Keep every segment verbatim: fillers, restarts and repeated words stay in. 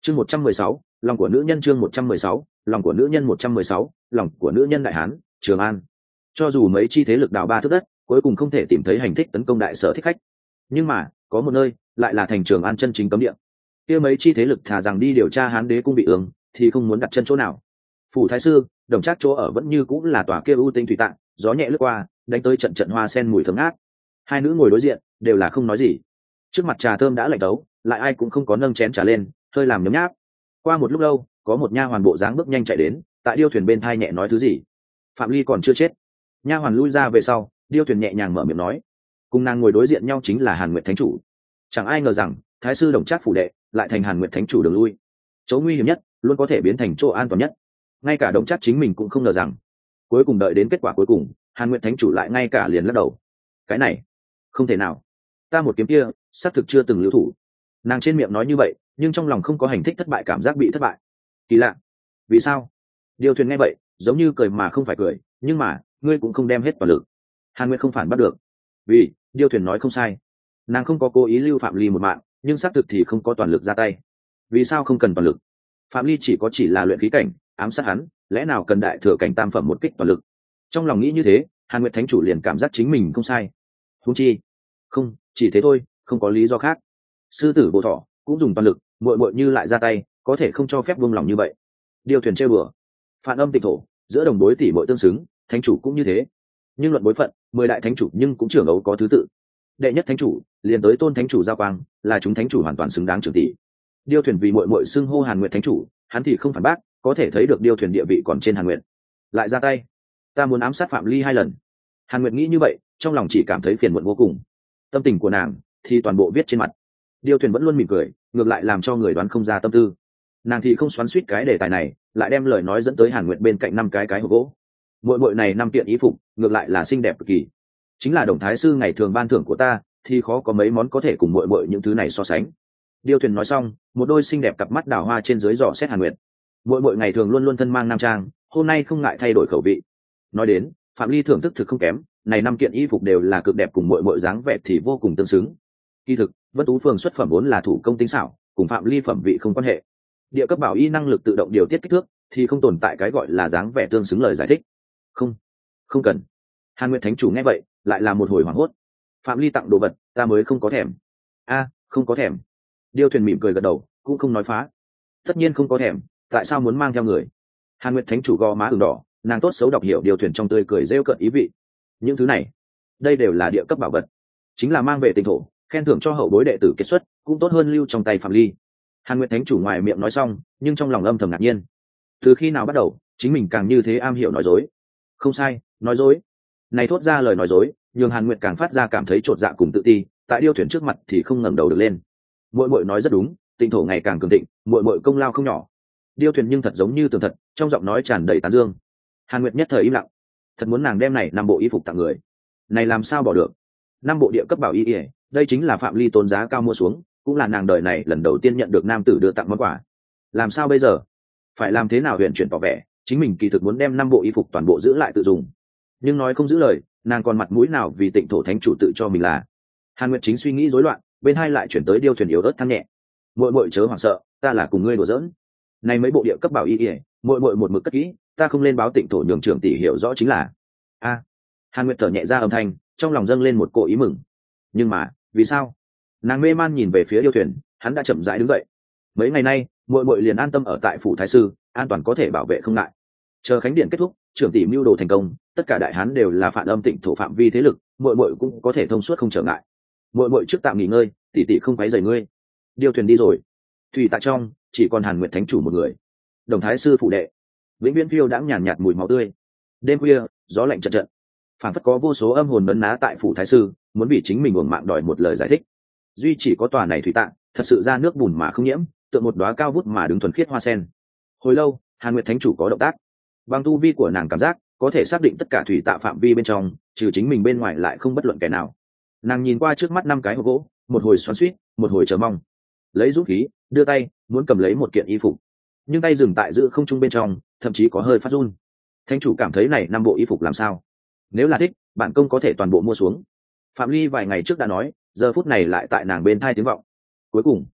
chương một trăm mười sáu lòng của nữ nhân, chương một trăm mười sáu lòng của nữ nhân, một trăm mười sáu lòng của nữ nhân. Đại Hán, Trường An. Cho dù mấy chi thế lực đào ba thước đất, cuối cùng không thể tìm thấy hành thích tấn công đại sở thích khách, nhưng mà có một nơi lại là thành Trường An chân chính cấm địa. Kia mấy chi thế lực thà rằng đi điều tra Hán đế cung bị ương, thì không muốn đặt chân chỗ nào. Phủ thái sư Đồng Trác chỗ ở vẫn như cũng là tòa kia ưu tinh thủy tạng, gió nhẹ lướt qua đánh tới trận trận hoa sen mùi thơm ngát. Hai nữ ngồi đối diện đều là không nói gì. Trước mặt trà thơm đã lạnh đấu, lại ai cũng không có nâng chén trà lên, hơi làm nhấm nháp. Qua một lúc lâu, có một nha hoàn bộ dáng bước nhanh chạy đến, tại điêu thuyền bên thai nhẹ nói thứ gì. Phạm Ly còn chưa chết. Nha hoàn lui ra về sau, điêu thuyền nhẹ nhàng mở miệng nói. Cùng nàng ngồi đối diện nhau chính là Hàn Nguyệt Thánh chủ. Chẳng ai ngờ rằng thái sư Đồng Trác phủ đệ lại thành Hàn Nguyệt Thánh chủ đường lui. Chỗ nguy hiểm nhất luôn có thể biến thành chỗ an toàn nhất. Ngay cả Đồng Trác chính mình cũng không ngờ rằng, cuối cùng đợi đến kết quả cuối cùng, Hàn Nguyệt Thánh chủ lại ngay cả liền lắc đầu. Cái này không thể nào, ta một kiếm kia xác thực chưa từng lưu thủ. Nàng trên miệng nói như vậy, nhưng trong lòng không có hành thích thất bại cảm giác bị thất bại. Kỳ lạ, vì sao? Điêu thuyền nghe vậy giống như cười mà không phải cười, nhưng mà ngươi cũng không đem hết toàn lực. Hàn Nguyệt không phản bắt được, vì Điêu thuyền nói không sai, nàng không có cố ý lưu Phạm Ly một mạng, nhưng xác thực thì không có toàn lực ra tay. Vì sao không cần toàn lực? Phạm Ly chỉ có chỉ là luyện khí cảnh, ám sát hắn lẽ nào cần đại thừa cảnh tam phẩm một kích toàn lực? Trong lòng nghĩ như thế, Hàn Nguyệt Thánh chủ liền cảm giác chính mình không sai. Huống chi không chỉ thế thôi, không có lý do khác. Sư tử Bộ Thọ cũng dùng toàn lực, muội muội như lại ra tay, có thể không cho phép buông lòng như vậy. Điêu thuyền trêu bừa. Phản âm tịnh thổ giữa đồng đối tỷ muội tương xứng, thánh chủ cũng như thế. Nhưng luận bối phận, mười đại thánh chủ nhưng cũng trưởng ấu có thứ tự. Đệ nhất thánh chủ liền tới tôn thánh chủ giao quang, là chúng thánh chủ hoàn toàn xứng đáng trưởng tỷ. Điêu thuyền vì muội muội xưng hô Hàn Nguyệt Thánh chủ, hắn thì không phản bác, có thể thấy được Điêu thuyền địa vị còn trên Hàn Nguyệt. Lại ra tay, ta muốn ám sát Phạm Ly hai lần. Hàn Nguyệt nghĩ như vậy, trong lòng chỉ cảm thấy phiền muộn vô cùng. Tâm tình của nàng thì toàn bộ viết trên mặt. Điêu thuyền vẫn luôn mỉm cười, ngược lại làm cho người đoán không ra tâm tư. Nàng thì không xoắn xuýt cái đề tài này, lại đem lời nói dẫn tới Hàn Nguyệt bên cạnh năm cái cái hộp gỗ. Muội muội này năm kiện y phục, ngược lại là xinh đẹp cực kỳ. Chính là Đồng thái sư ngày thường ban thưởng của ta, thì khó có mấy món có thể cùng muội muội những thứ này so sánh. Điêu thuyền nói xong, một đôi xinh đẹp cặp mắt đào hoa trên dưới dò xét Hàn Nguyệt. Muội muội ngày thường luôn luôn thân mang nam trang, hôm nay không ngại thay đổi khẩu vị. Nói đến, Phạm Ly thưởng thức thực không kém, này năm kiện y phục đều là cực đẹp, cùng muội muội dáng vẻ thì vô cùng tương xứng. Kỳ thực, Vân Tú Phường xuất phẩm vốn là thủ công tinh xảo, cùng Phạm Ly phẩm vị không quan hệ. Địa cấp bảo y năng lực tự động điều tiết kích thước, thì không tồn tại cái gọi là dáng vẻ tương xứng lời giải thích. Không, không cần. Hàn Nguyệt Thánh chủ nghe vậy, lại là một hồi hoảng hốt. Phạm Ly tặng đồ vật, ta mới không có thèm. A, không có thèm. Điêu thuyền mỉm cười gật đầu, cũng không nói phá. Tất nhiên không có thèm, tại sao muốn mang theo người? Hàn Nguyệt Thánh chủ gò má ửng đỏ, nàng tốt xấu đọc hiểu Điêu thuyền trong tươi cười rêu cợt ý vị. Những thứ này, đây đều là địa cấp bảo vật, chính là mang về tinh thổ, khen thưởng cho hậu bối đệ tử kết xuất, cũng tốt hơn lưu trong tay Phạm Ly. Hàn Nguyệt Thánh chủ ngoài miệng nói xong, nhưng trong lòng âm thầm ngạc nhiên. Từ khi nào bắt đầu, chính mình càng như thế am hiểu nói dối? Không sai, nói dối. Này thốt ra lời nói dối, nhường Hàn Nguyệt càng phát ra cảm thấy chột dạ cùng tự ti, tại Điêu thuyền trước mặt thì không ngẩng đầu được lên. Muội muội nói rất đúng, tinh thổ ngày càng cường thịnh, muội muội công lao không nhỏ. Điêu thuyền nhưng thật giống như tường thật, trong giọng nói tràn đầy tán dương. Hàn Nguyệt nhất thời im lặng, thật muốn nàng đem này năm bộ y phục tặng người, này làm sao bỏ được? Năm bộ địa cấp bảo y, đây chính là Phạm Ly tốn giá cao mua xuống, cũng là nàng đời này lần đầu tiên nhận được nam tử đưa tặng món quà. Làm sao bây giờ? Phải làm thế nào huyền chuyển tỏ vẻ chính mình kỳ thực muốn đem năm bộ y phục toàn bộ giữ lại tự dùng, nhưng nói không giữ lời, nàng còn mặt mũi nào vì Tịnh thổ thánh chủ tự cho mình là? Hàn Nguyệt chính suy nghĩ rối loạn, bên hai lại chuyển tới Điêu thuyền yếu ớt than nhẹ. Muội muội chớ hoảng sợ, ta là cùng ngươi đùa giỡn. Này mấy bộ địa cấp bảo y, muội muội một mực cất kỹ, ta không lên báo Tịnh thổ nhường trưởng tỷ hiểu rõ chính là. A. Hàn Nguyệt thở nhẹ ra âm thanh, trong lòng dâng lên một cỗ ý mừng. Nhưng mà, vì sao? Nàng mê man nhìn về phía Điêu thuyền, hắn đã chậm rãi đứng dậy. Mấy ngày nay, muội muội liền an tâm ở tại phủ thái sư, an toàn có thể bảo vệ không ngại. Chờ khánh điện kết thúc, trưởng tỷ mưu đồ thành công, tất cả đại hán đều là phản âm Tịnh thổ phạm vi thế lực, muội muội cũng có thể thông suốt không trở ngại. Muội muội trước tạm nghỉ ngơi, tỷ tỷ không quấy rầy ngươi. Điêu thuyền đi rồi, thủy tại trong chỉ còn Hàn Nguyệt Thánh chủ một người. Đồng thái sư phụ đệ, vĩnh viễn phiêu đãng nhàn nhạt mùi máu tươi. Đêm khuya, gió lạnh trận trận, phản phất có vô số âm hồn nấn ná tại phủ thái sư, muốn vì chính mình uổng mạng đòi một lời giải thích. Duy chỉ có tòa này thủy tạng, thật sự ra nước bùn mà không nhiễm, tựa một đóa cao vút mà đứng thuần khiết hoa sen. Hồi lâu, Hàn Nguyệt Thánh chủ có động tác. Bằng tu vi của nàng cảm giác, có thể xác định tất cả thủy tạ phạm vi bên trong, trừ chính mình bên ngoài lại không bất luận kẻ nào. Nàng nhìn qua trước mắt năm cái hộp gỗ, một hồi xoắn xuýt, một hồi chờ mong. Lấy dũng khí, đưa tay, muốn cầm lấy một kiện y phục, nhưng tay dừng tại giữa không trung bên trong, thậm chí có hơi phát run. Thánh chủ cảm thấy này năm bộ y phục làm sao? Nếu là thích, bạn công có thể toàn bộ mua xuống. Phạm Ly vài ngày trước đã nói, giờ phút này lại tại nàng bên thai tiếng vọng. Cuối cùng,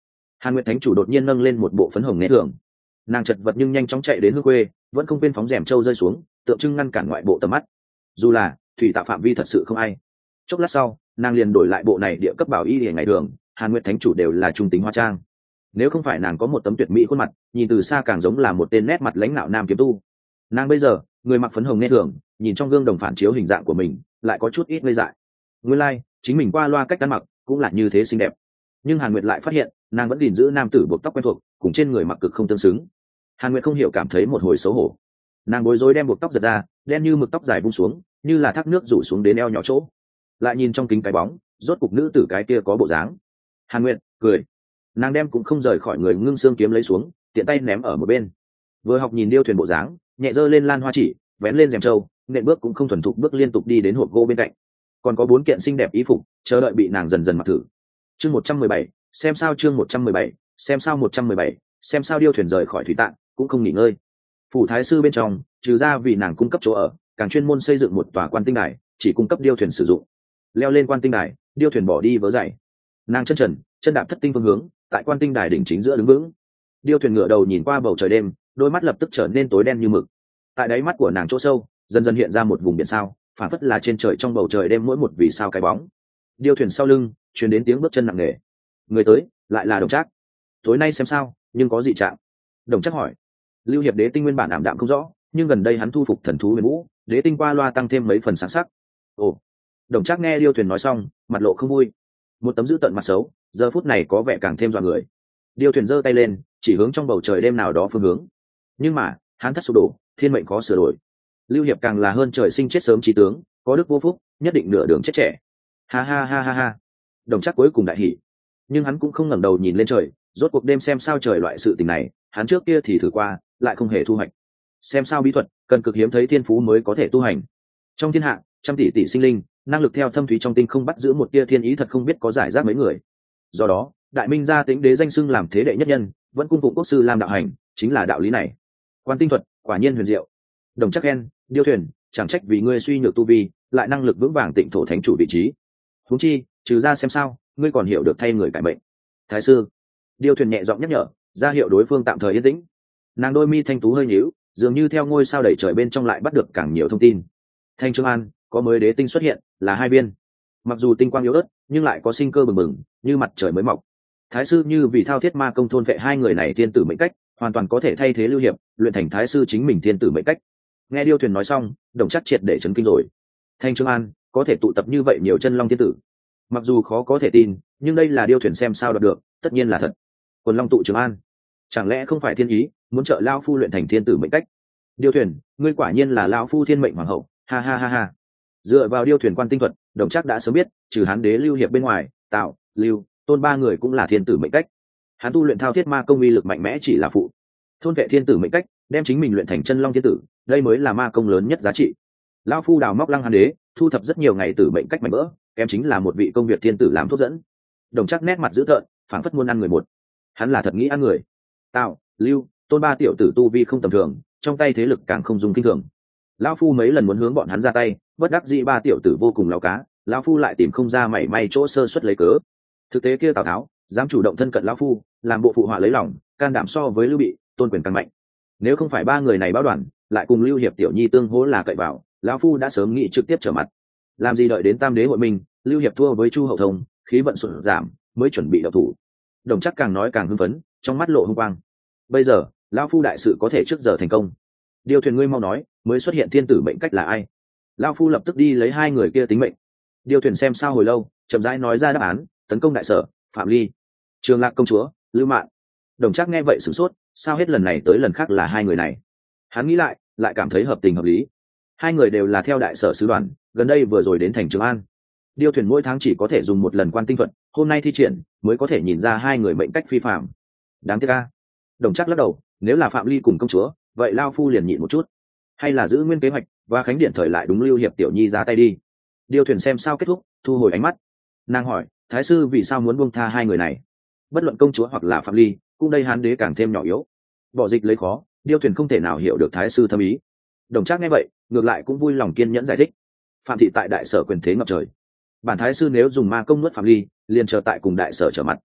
Hàn Nguyệt thánh chủ đột nhiên nâng lên một bộ phấn hồng nghe thường, nàng chật vật nhưng nhanh chóng chạy đến hương quê, vẫn không quên phóng rèm trâu rơi xuống, tượng trưng ngăn cản ngoại bộ tầm mắt. Dù là thủy tạ phạm vi thật sự không ai. Chốc lát sau, nàng liền đổi lại bộ này địa cấp bảo y để ngày thường. Hàn Nguyệt thánh chủ đều là trung tính hóa trang, nếu không phải nàng có một tấm tuyệt mỹ khuôn mặt, nhìn từ xa càng giống là một tên nét mặt lãnh nạo nam kiếm tu. Nàng bây giờ người mặc phấn hồng nghe thường, nhìn trong gương đồng phản chiếu hình dạng của mình, lại có chút ít ngây dại. Nguyên lai like, chính mình qua loa cách ăn mặc cũng là như thế xinh đẹp, nhưng Hàn Nguyệt lại phát hiện nàng vẫn gìn giữ nam tử buộc tóc quen thuộc, cùng trên người mặc cực không tương xứng. Hàn Nguyệt không hiểu cảm thấy một hồi xấu hổ, nàng bối rối đem buộc tóc giật ra, đen như mực tóc dài bung xuống, như là thác nước rủ xuống đến eo nhỏ chỗ. Lại nhìn trong kính cái bóng, rốt cục nữ tử cái kia có bộ dáng. Hàn Nguyệt cười, nàng đem cũng không rời khỏi người ngưng xương kiếm lấy xuống, tiện tay ném ở một bên. Vừa học nhìn điêu thuyền bộ dáng, nhẹ giơ lên lan hoa chỉ, vén lên rèm trâu, nện bước cũng không thuần thục bước liên tục đi đến hộp gỗ bên cạnh. Còn có bốn kiện xinh đẹp y phục chờ đợi bị nàng dần dần mặc thử. Chương một trăm mười bảy, xem sao chương một trăm mười bảy, xem sao một trăm mười bảy, xem sao điêu thuyền rời khỏi thủy tạng, cũng không nghỉ ngơi. Phủ thái sư bên trong, trừ ra vì nàng cung cấp chỗ ở, càng chuyên môn xây dựng một tòa quan tinh đài, chỉ cung cấp điêu thuyền sử dụng. Leo lên quan tinh đài, điêu thuyền bỏ đi vớ giày, nàng chân trần, chân đạp thất tinh phương hướng, tại quan tinh đài đỉnh chính giữa đứng vững. Điêu thuyền ngửa đầu nhìn qua bầu trời đêm, đôi mắt lập tức trở nên tối đen như mực. Tại đáy mắt của nàng chỗ sâu, dần dần hiện ra một vùng biển sao, phản phất là trên trời trong bầu trời đêm mỗi một vì sao cái bóng. Điêu thuyền sau lưng truyền đến tiếng bước chân nặng nề. Người tới lại là Đồng Trác. Tối nay xem sao, nhưng có dị trạng. Đồng Trác hỏi. Lưu Hiệp đế tinh nguyên bản ảm đạm không rõ, nhưng gần đây hắn thu phục thần thú huyền vũ, đế tinh qua loa tăng thêm mấy phần sáng sắc. Ồ. Đồng Trác nghe Điêu thuyền nói xong, mặt lộ không vui. Một tấm dữ tợn mặt xấu, giờ phút này có vẻ càng thêm dọa người. Điêu thuyền giơ tay lên, chỉ hướng trong bầu trời đêm nào đó phương hướng. Nhưng mà hắn thất sụp đổ, thiên mệnh khó sửa đổi. Lưu Hiệp càng là hơn trời sinh chết sớm trí tướng, có đức vô phúc, nhất định nửa đường chết trẻ. Ha ha ha ha ha. Đồng Trác cuối cùng đại hỉ, nhưng hắn cũng không ngẩng đầu nhìn lên trời. Rốt cuộc đêm xem sao trời loại sự tình này, hắn trước kia thì thử qua, lại không hề thu hoạch. Xem sao bí thuật cần cực hiếm thấy thiên phú mới có thể tu hành. Trong thiên hạ trăm tỷ tỷ sinh linh, năng lực theo thâm thúy trong tinh không bắt giữ một tia thiên ý thật không biết có giải rác mấy người. Do đó Đại Minh gia Tĩnh đế danh xưng làm thế đệ nhất nhân, vẫn cung phụng quốc sư làm đạo hành, chính là đạo lý này. Quan tinh thuật quả nhiên huyền diệu. Đồng Trác khen, Điêu thuyền chẳng trách vì ngươi suy nhược tu vi, lại năng lực vững vàng tịnh thổ thánh chủ vị trí. Huống chi trừ ra xem sao, ngươi còn hiểu được thay người cải mệnh. Thái sư. Điêu thuyền nhẹ giọng nhắc nhở, ra hiệu đối phương tạm thời yên tĩnh. Nàng đôi mi thanh tú hơi nhíu, dường như theo ngôi sao đầy trời bên trong lại bắt được càng nhiều thông tin. Thanh Trương An có mới đế tinh xuất hiện, là hai biên. Mặc dù tinh quang yếu ớt, nhưng lại có sinh cơ bừng bừng, như mặt trời mới mọc. Thái sư như vì thao thiết ma công thôn vệ hai người này thiên tử mệnh cách, hoàn toàn có thể thay thế Lưu Hiệp, luyện thành thái sư chính mình thiên tử mệnh cách. Nghe Điêu thuyền nói xong, Đồng Trác triệt để chấn kinh rồi. Thanh Trương An có thể tụ tập như vậy nhiều chân long thiên tử, mặc dù khó có thể tin, nhưng đây là Điêu thuyền xem sao đoạt được, tất nhiên là thật. Quần long tụ Trường An, chẳng lẽ không phải thiên ý, muốn trợ lao phu luyện thành thiên tử mệnh cách? Điêu thuyền, ngươi quả nhiên là lao phu thiên mệnh hoàng hậu, ha ha ha ha. Dựa vào Điêu thuyền quan tinh thuật, Đồng Trác đã sớm biết, trừ Hán đế Lưu Hiệp bên ngoài, Tạo, Lưu, Tôn ba người cũng là thiên tử mệnh cách. Hắn tu luyện thao thiết ma công uy lực mạnh mẽ chỉ là phụ, thôn vệ thiên tử mệnh cách, đem chính mình luyện thành chân long thiên tử, đây mới là ma công lớn nhất giá trị. Lão phu đào móc Lăng Hán đế, thu thập rất nhiều ngày tử mệnh cách mạnh mỡ, kém chính là một vị công việc thiên tử làm thuốc dẫn. Đồng Trác nét mặt dữ tợn, phảng phất muốn ăn người một. Hắn là thật nghĩ ăn người. Tạo, Lưu, Tôn ba tiểu tử tu vi không tầm thường, trong tay thế lực càng không dùng kinh thường. Lão phu mấy lần muốn hướng bọn hắn ra tay, bất đắc dĩ ba tiểu tử vô cùng lão cá, lão phu lại tìm không ra mảy may chỗ sơ suất lấy cớ. Thực tế kia Tào Tháo dám chủ động thân cận lão phu, làm bộ phụ họa lấy lòng, can đảm so với Lưu Bị, Tôn quyền càng mạnh. Nếu không phải ba người này báo đoàn, lại cùng Lưu Hiệp tiểu nhi tương hỗ là cậy vào, lão phu đã sớm nghĩ trực tiếp trở mặt. Làm gì đợi đến Tam đế hội minh, Lưu Hiệp thua với Chu Hậu Thông, khí vận sụt giảm, mới chuẩn bị động thủ. Đồng Trác càng nói càng hưng phấn, trong mắt lộ hung quang. Bây giờ lão phu đại sự có thể trước giờ thành công. Điêu thuyền, ngươi mau nói, mới xuất hiện thiên tử mệnh cách là ai? Lão phu lập tức đi lấy hai người kia tính mệnh. Điêu thuyền xem sao hồi lâu, chậm rãi nói ra đáp án: tấn công đại sở, Phạm Ly, Trường Lạc công chúa, Lưu Mạn. Đồng Trác nghe vậy sửng sốt, sao hết lần này tới lần khác là hai người này? Hắn nghĩ lại, lại cảm thấy hợp tình hợp lý. Hai người đều là theo đại sở sứ đoàn, gần đây vừa rồi đến thành Trường An. Điêu thuyền mỗi tháng chỉ có thể dùng một lần quan tinh thuật, hôm nay thi triển mới có thể nhìn ra hai người mệnh cách phi phàm. Đáng tiếc a. Đồng Trác lắc đầu, nếu là Phạm Ly cùng công chúa, vậy lao phu liền nhịn một chút. Hay là giữ nguyên kế hoạch, và khánh điện thời lại đúng Lưu Hiệp tiểu nhi ra tay đi. Điêu thuyền xem sao kết thúc, thu hồi ánh mắt. Nàng hỏi, thái sư vì sao muốn buông tha hai người này? Bất luận công chúa hoặc là Phạm Ly, cũng đây Hán đế càng thêm nhỏ yếu. Bỏ dịch lấy khó, Điêu thuyền không thể nào hiểu được thái sư thâm ý. Đồng Trác nghe vậy, ngược lại cũng vui lòng kiên nhẫn giải thích. Phạm thị tại đại sở quyền thế ngập trời, bản thái sư nếu dùng ma công nuốt Phạm Ly, liền chờ tại cùng đại sở trở mặt.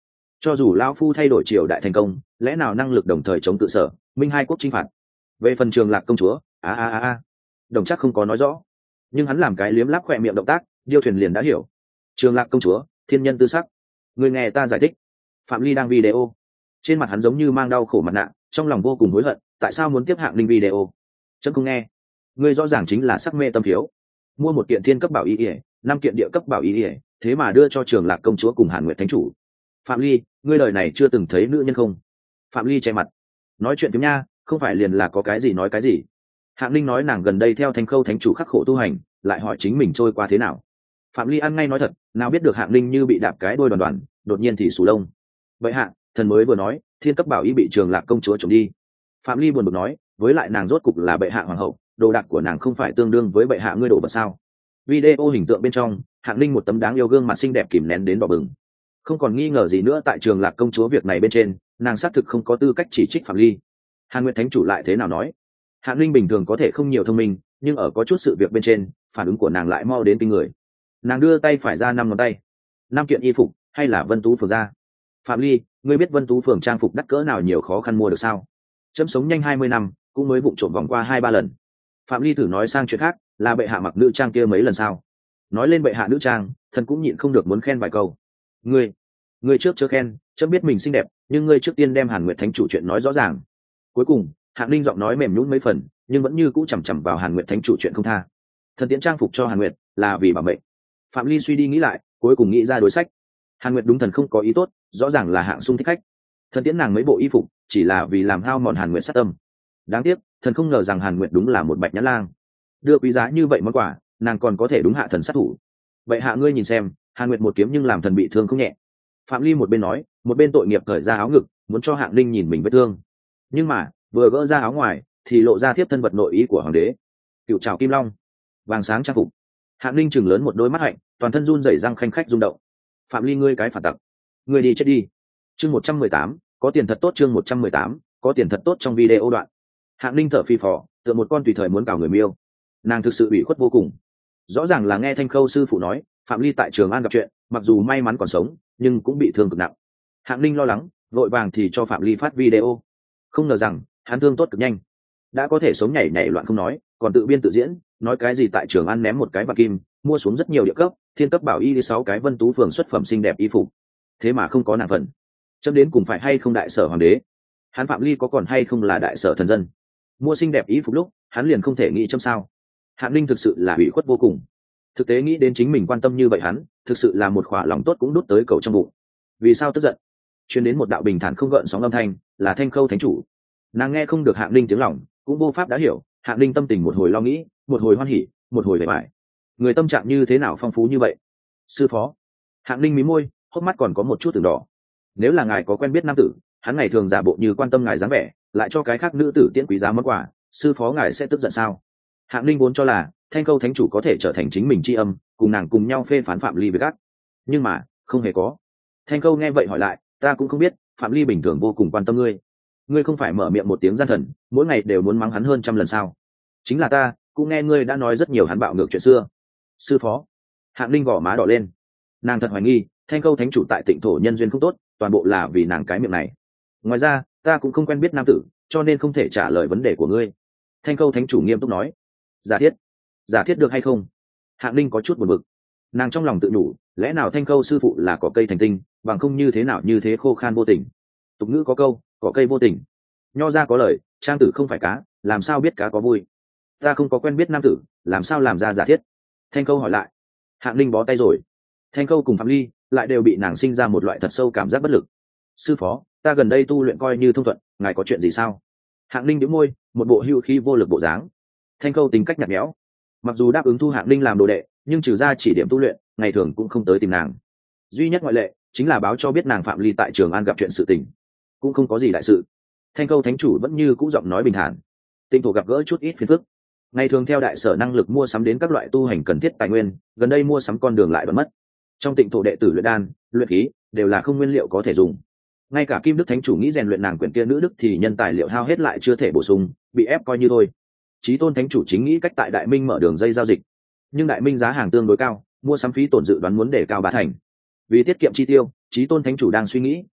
cho dù lão phu thay đổi triều đại thành công, lẽ nào năng lực đồng thời chống tự sở minh hai quốc chinh phạt? Về phần Trường Lạc công chúa, a a a a đồng chắc không có nói rõ, nhưng hắn làm cái liếm láp khỏe miệng động tác, điêu thuyền liền đã hiểu. Trường Lạc công chúa, thiên nhân tư sắc, người nghe ta giải thích. Phạm Ly đang video, trên mặt hắn giống như mang đau khổ mặt nạ, trong lòng vô cùng hối hận, tại sao muốn tiếp Hạng Linh video? Chấm không nghe, ngươi rõ ràng chính là sắc mê tâm thiếu, mua một kiện thiên cấp bảo y ỉa, năm kiện địa cấp bảo y ỉa, thế mà đưa cho Trường Lạc công chúa cùng Hàn Nguyệt thánh chủ. Phạm Ly, ngươi đời này chưa từng thấy nữ nhân không? Phạm Ly che mặt, nói chuyện tiếng nha, không phải liền là có cái gì nói cái gì. Hạng Linh nói nàng gần đây theo Thanh Khâu thánh chủ khắc khổ tu hành, lại hỏi chính mình trôi qua thế nào. Phạm Ly ăn ngay nói thật, nào biết được Hạng Linh như bị đạp cái đôi đoàn đoàn, đột nhiên thì sù lông. Vậy hạ, thần mới vừa nói, thiên cấp bảo y bị Trường Lạc công chúa trộm đi. Phạm Ly buồn bực nói, với lại nàng rốt cục là bệ hạ hoàng hậu, đồ đạc của nàng không phải tương đương với bệ hạ ngươi đổ vật sao? Video hình tượng bên trong, Hạng Linh một tấm đáng yêu gương mặt xinh đẹp kìm nén đến đỏ bừng. Không còn nghi ngờ gì nữa, tại Trường Lạc công chúa việc này bên trên, nàng xác thực không có tư cách chỉ trích Phạm Ly. Hàn Nguyệt thánh chủ lại thế nào nói? Hạng Linh bình thường có thể không nhiều thông minh, nhưng ở có chút sự việc bên trên, phản ứng của nàng lại mau đến kinh người. Nàng đưa tay phải ra năm ngón tay, năm kiện y phục, hay là Vân Tú phường ra? Phạm Ly, ngươi biết Vân Tú phường trang phục đắt cỡ nào nhiều khó khăn mua được sao? Chấm sống nhanh hai mươi năm, cũng mới vụng trộm vòng qua hai ba lần. Phạm Ly thử nói sang chuyện khác, là bệ hạ mặc nữ trang kia mấy lần sao? Nói lên bệ hạ nữ trang, thần cũng nhịn không được muốn khen vài câu. Ngươi, ngươi trước chưa khen, chấm biết mình xinh đẹp, nhưng ngươi trước tiên đem Hàn Nguyệt thánh chủ chuyện nói rõ ràng. Cuối cùng, Hạng Linh giọng nói mềm nhũn mấy phần, nhưng vẫn như cũ chằm chằm vào Hàn Nguyệt thánh chủ chuyện không tha. Thần tiễn trang phục cho Hàn Nguyệt là vì bảo mệnh. Phạm Ly suy đi nghĩ lại, cuối cùng nghĩ ra đối sách. Hàn Nguyệt đúng thần không có ý tốt, rõ ràng là Hạng Sung thích khách. Thần tiễn nàng mấy bộ y phục, chỉ là vì làm hao mòn Hàn Nguyệt sát tâm. Đáng tiếc, thần không ngờ rằng Hàn Nguyệt đúng là một bạch nhãn lang. Đưa quý giá như vậy món quà, nàng còn có thể đúng hạ thần sát thủ. Vậy hạ ngươi nhìn xem, Hàn Nguyệt một kiếm nhưng làm thần bị thương không nhẹ. Phạm Ly một bên nói, một bên tội nghiệp cởi ra áo ngực, muốn cho Hạng Linh nhìn mình vết thương. Nhưng mà, vừa gỡ ra áo ngoài, thì lộ ra tiếp thân vật nội ý của hoàng đế. Cựu trảo kim long, vàng sáng trang phục. Hạng Linh chừng lớn một đôi mắt hạnh, toàn thân run rẩy răng khanh khách rung động. Phạm Ly ngươi cái phản tặc, ngươi đi chết đi. Chương một trăm mười tám, có tiền thật tốt. Chương một trăm mười tám, có tiền thật tốt. Trong video đoạn, Hạng Linh thở phì phò, tựa một con tùy thời muốn cào người miêu. Nàng thực sự ủy khuất vô cùng. Rõ ràng là nghe Thanh Khâu sư phụ nói, Phạm Ly tại Trường An gặp chuyện, mặc dù may mắn còn sống, nhưng cũng bị thương cực nặng. Hạng Linh lo lắng, vội vàng thì cho Phạm Ly phát video. Không ngờ rằng, hắn thương tốt cực nhanh, đã có thể sống nhảy nhảy loạn không nói, còn tự biên tự diễn, nói cái gì tại Trường An ném một cái bạc kim, mua xuống rất nhiều địa cấp, thiên cấp bảo y đi sáu cái Vân Tú phường xuất phẩm xinh đẹp y phục. Thế mà không có nàng phần. Chấm đến cùng phải hay không đại sở hoàng đế? Hắn Phạm Ly có còn hay không là đại sở thần dân? Mua xinh đẹp y phục lúc, hắn liền không thể nghĩ chấm sao? Hạng Linh thực sự là ủy khuất vô cùng. Thực tế nghĩ đến chính mình quan tâm như vậy hắn, thực sự là một khỏa lòng tốt cũng đút tới cầu trong bụng. Vì sao tức giận? Chuyên đến một đạo bình thản không gợn sóng âm thanh, là Thanh Khâu thánh chủ. Nàng nghe không được Hạng Linh tiếng lòng, cũng vô pháp đã hiểu. Hạng Linh tâm tình một hồi lo nghĩ, một hồi hoan hỉ, một hồi vẻ vải. Người tâm trạng như thế nào phong phú như vậy? Sư phó. Hạng Linh mí môi, hốc mắt còn có một chút từng đỏ. Nếu là ngài có quen biết nam tử, hắn ngày thường giả bộ như quan tâm ngài dáng vẻ, lại cho cái khác nữ tử tiễn quý giá món quà, sư phó ngài sẽ tức giận sao? Hạng Linh vốn cho là Thanh Khâu thánh chủ có thể trở thành chính mình tri âm, cùng nàng cùng nhau phê phán Phạm Ly với gắt, nhưng mà không hề có. Thanh Khâu nghe vậy hỏi lại, ta cũng không biết, Phạm Ly bình thường vô cùng quan tâm ngươi, ngươi không phải mở miệng một tiếng gian thần, mỗi ngày đều muốn mắng hắn hơn trăm lần sao? Chính là ta cũng nghe ngươi đã nói rất nhiều hắn bạo ngược chuyện xưa. Sư phó. Hạng Linh gò má đỏ lên, nàng thật hoài nghi Thanh Khâu thánh chủ tại Tịnh thổ nhân duyên không tốt, toàn bộ là vì nàng cái miệng này. Ngoài ra ta cũng không quen biết nam tử, cho nên không thể trả lời vấn đề của ngươi. Thanh Khâu thánh chủ nghiêm túc nói. Giả thiết. Giả thiết được hay không? Hạng Linh có chút buồn bực. Nàng trong lòng tự nhủ, lẽ nào Thanh Khâu sư phụ là cỏ cây thành tinh, bằng không như thế nào như thế khô khan vô tình. Tục ngữ có câu, cỏ cây vô tình. Nho ra có lời, trang tử không phải cá, làm sao biết cá có vui. Ta không có quen biết nam tử, làm sao làm ra giả thiết? Thanh Khâu hỏi lại. Hạng Linh bó tay rồi. Thanh Khâu cùng Phạm Ly lại đều bị nàng sinh ra một loại thật sâu cảm giác bất lực. Sư phó, ta gần đây tu luyện coi như thông thuận, ngài có chuyện gì sao? Hạng Linh nhíu môi, một bộ hưu khí vô lực bộ dáng. Thanh Khâu tính cách nhạt nhẽo, mặc dù đáp ứng thu Hạng Linh làm đồ đệ, nhưng trừ ra chỉ điểm tu luyện, ngày thường cũng không tới tìm nàng. Duy nhất ngoại lệ chính là báo cho biết nàng Phạm Ly tại Trường An gặp chuyện sự tình, cũng không có gì đại sự. Thanh Khâu thánh chủ vẫn như cũ giọng nói bình thản. Tịnh thổ gặp gỡ chút ít phiền phức, ngày thường theo đại sở năng lực mua sắm đến các loại tu hành cần thiết tài nguyên, gần đây mua sắm con đường lại bận mất. Trong Tịnh thổ đệ tử luyện đan, luyện khí đều là không nguyên liệu có thể dùng. Ngay cả Kim Đức thánh chủ nghĩ rèn luyện nàng quyển kia nữ đức thì nhân tài liệu hao hết lại chưa thể bổ sung, bị ép coi như thôi. Chí Tôn thánh chủ chính nghĩ cách tại Đại Minh mở đường dây giao dịch, nhưng Đại Minh giá hàng tương đối cao, mua sắm phí tổn dự đoán muốn để cao ba thành. Vì tiết kiệm chi tiêu, Chí Tôn thánh chủ đang suy nghĩ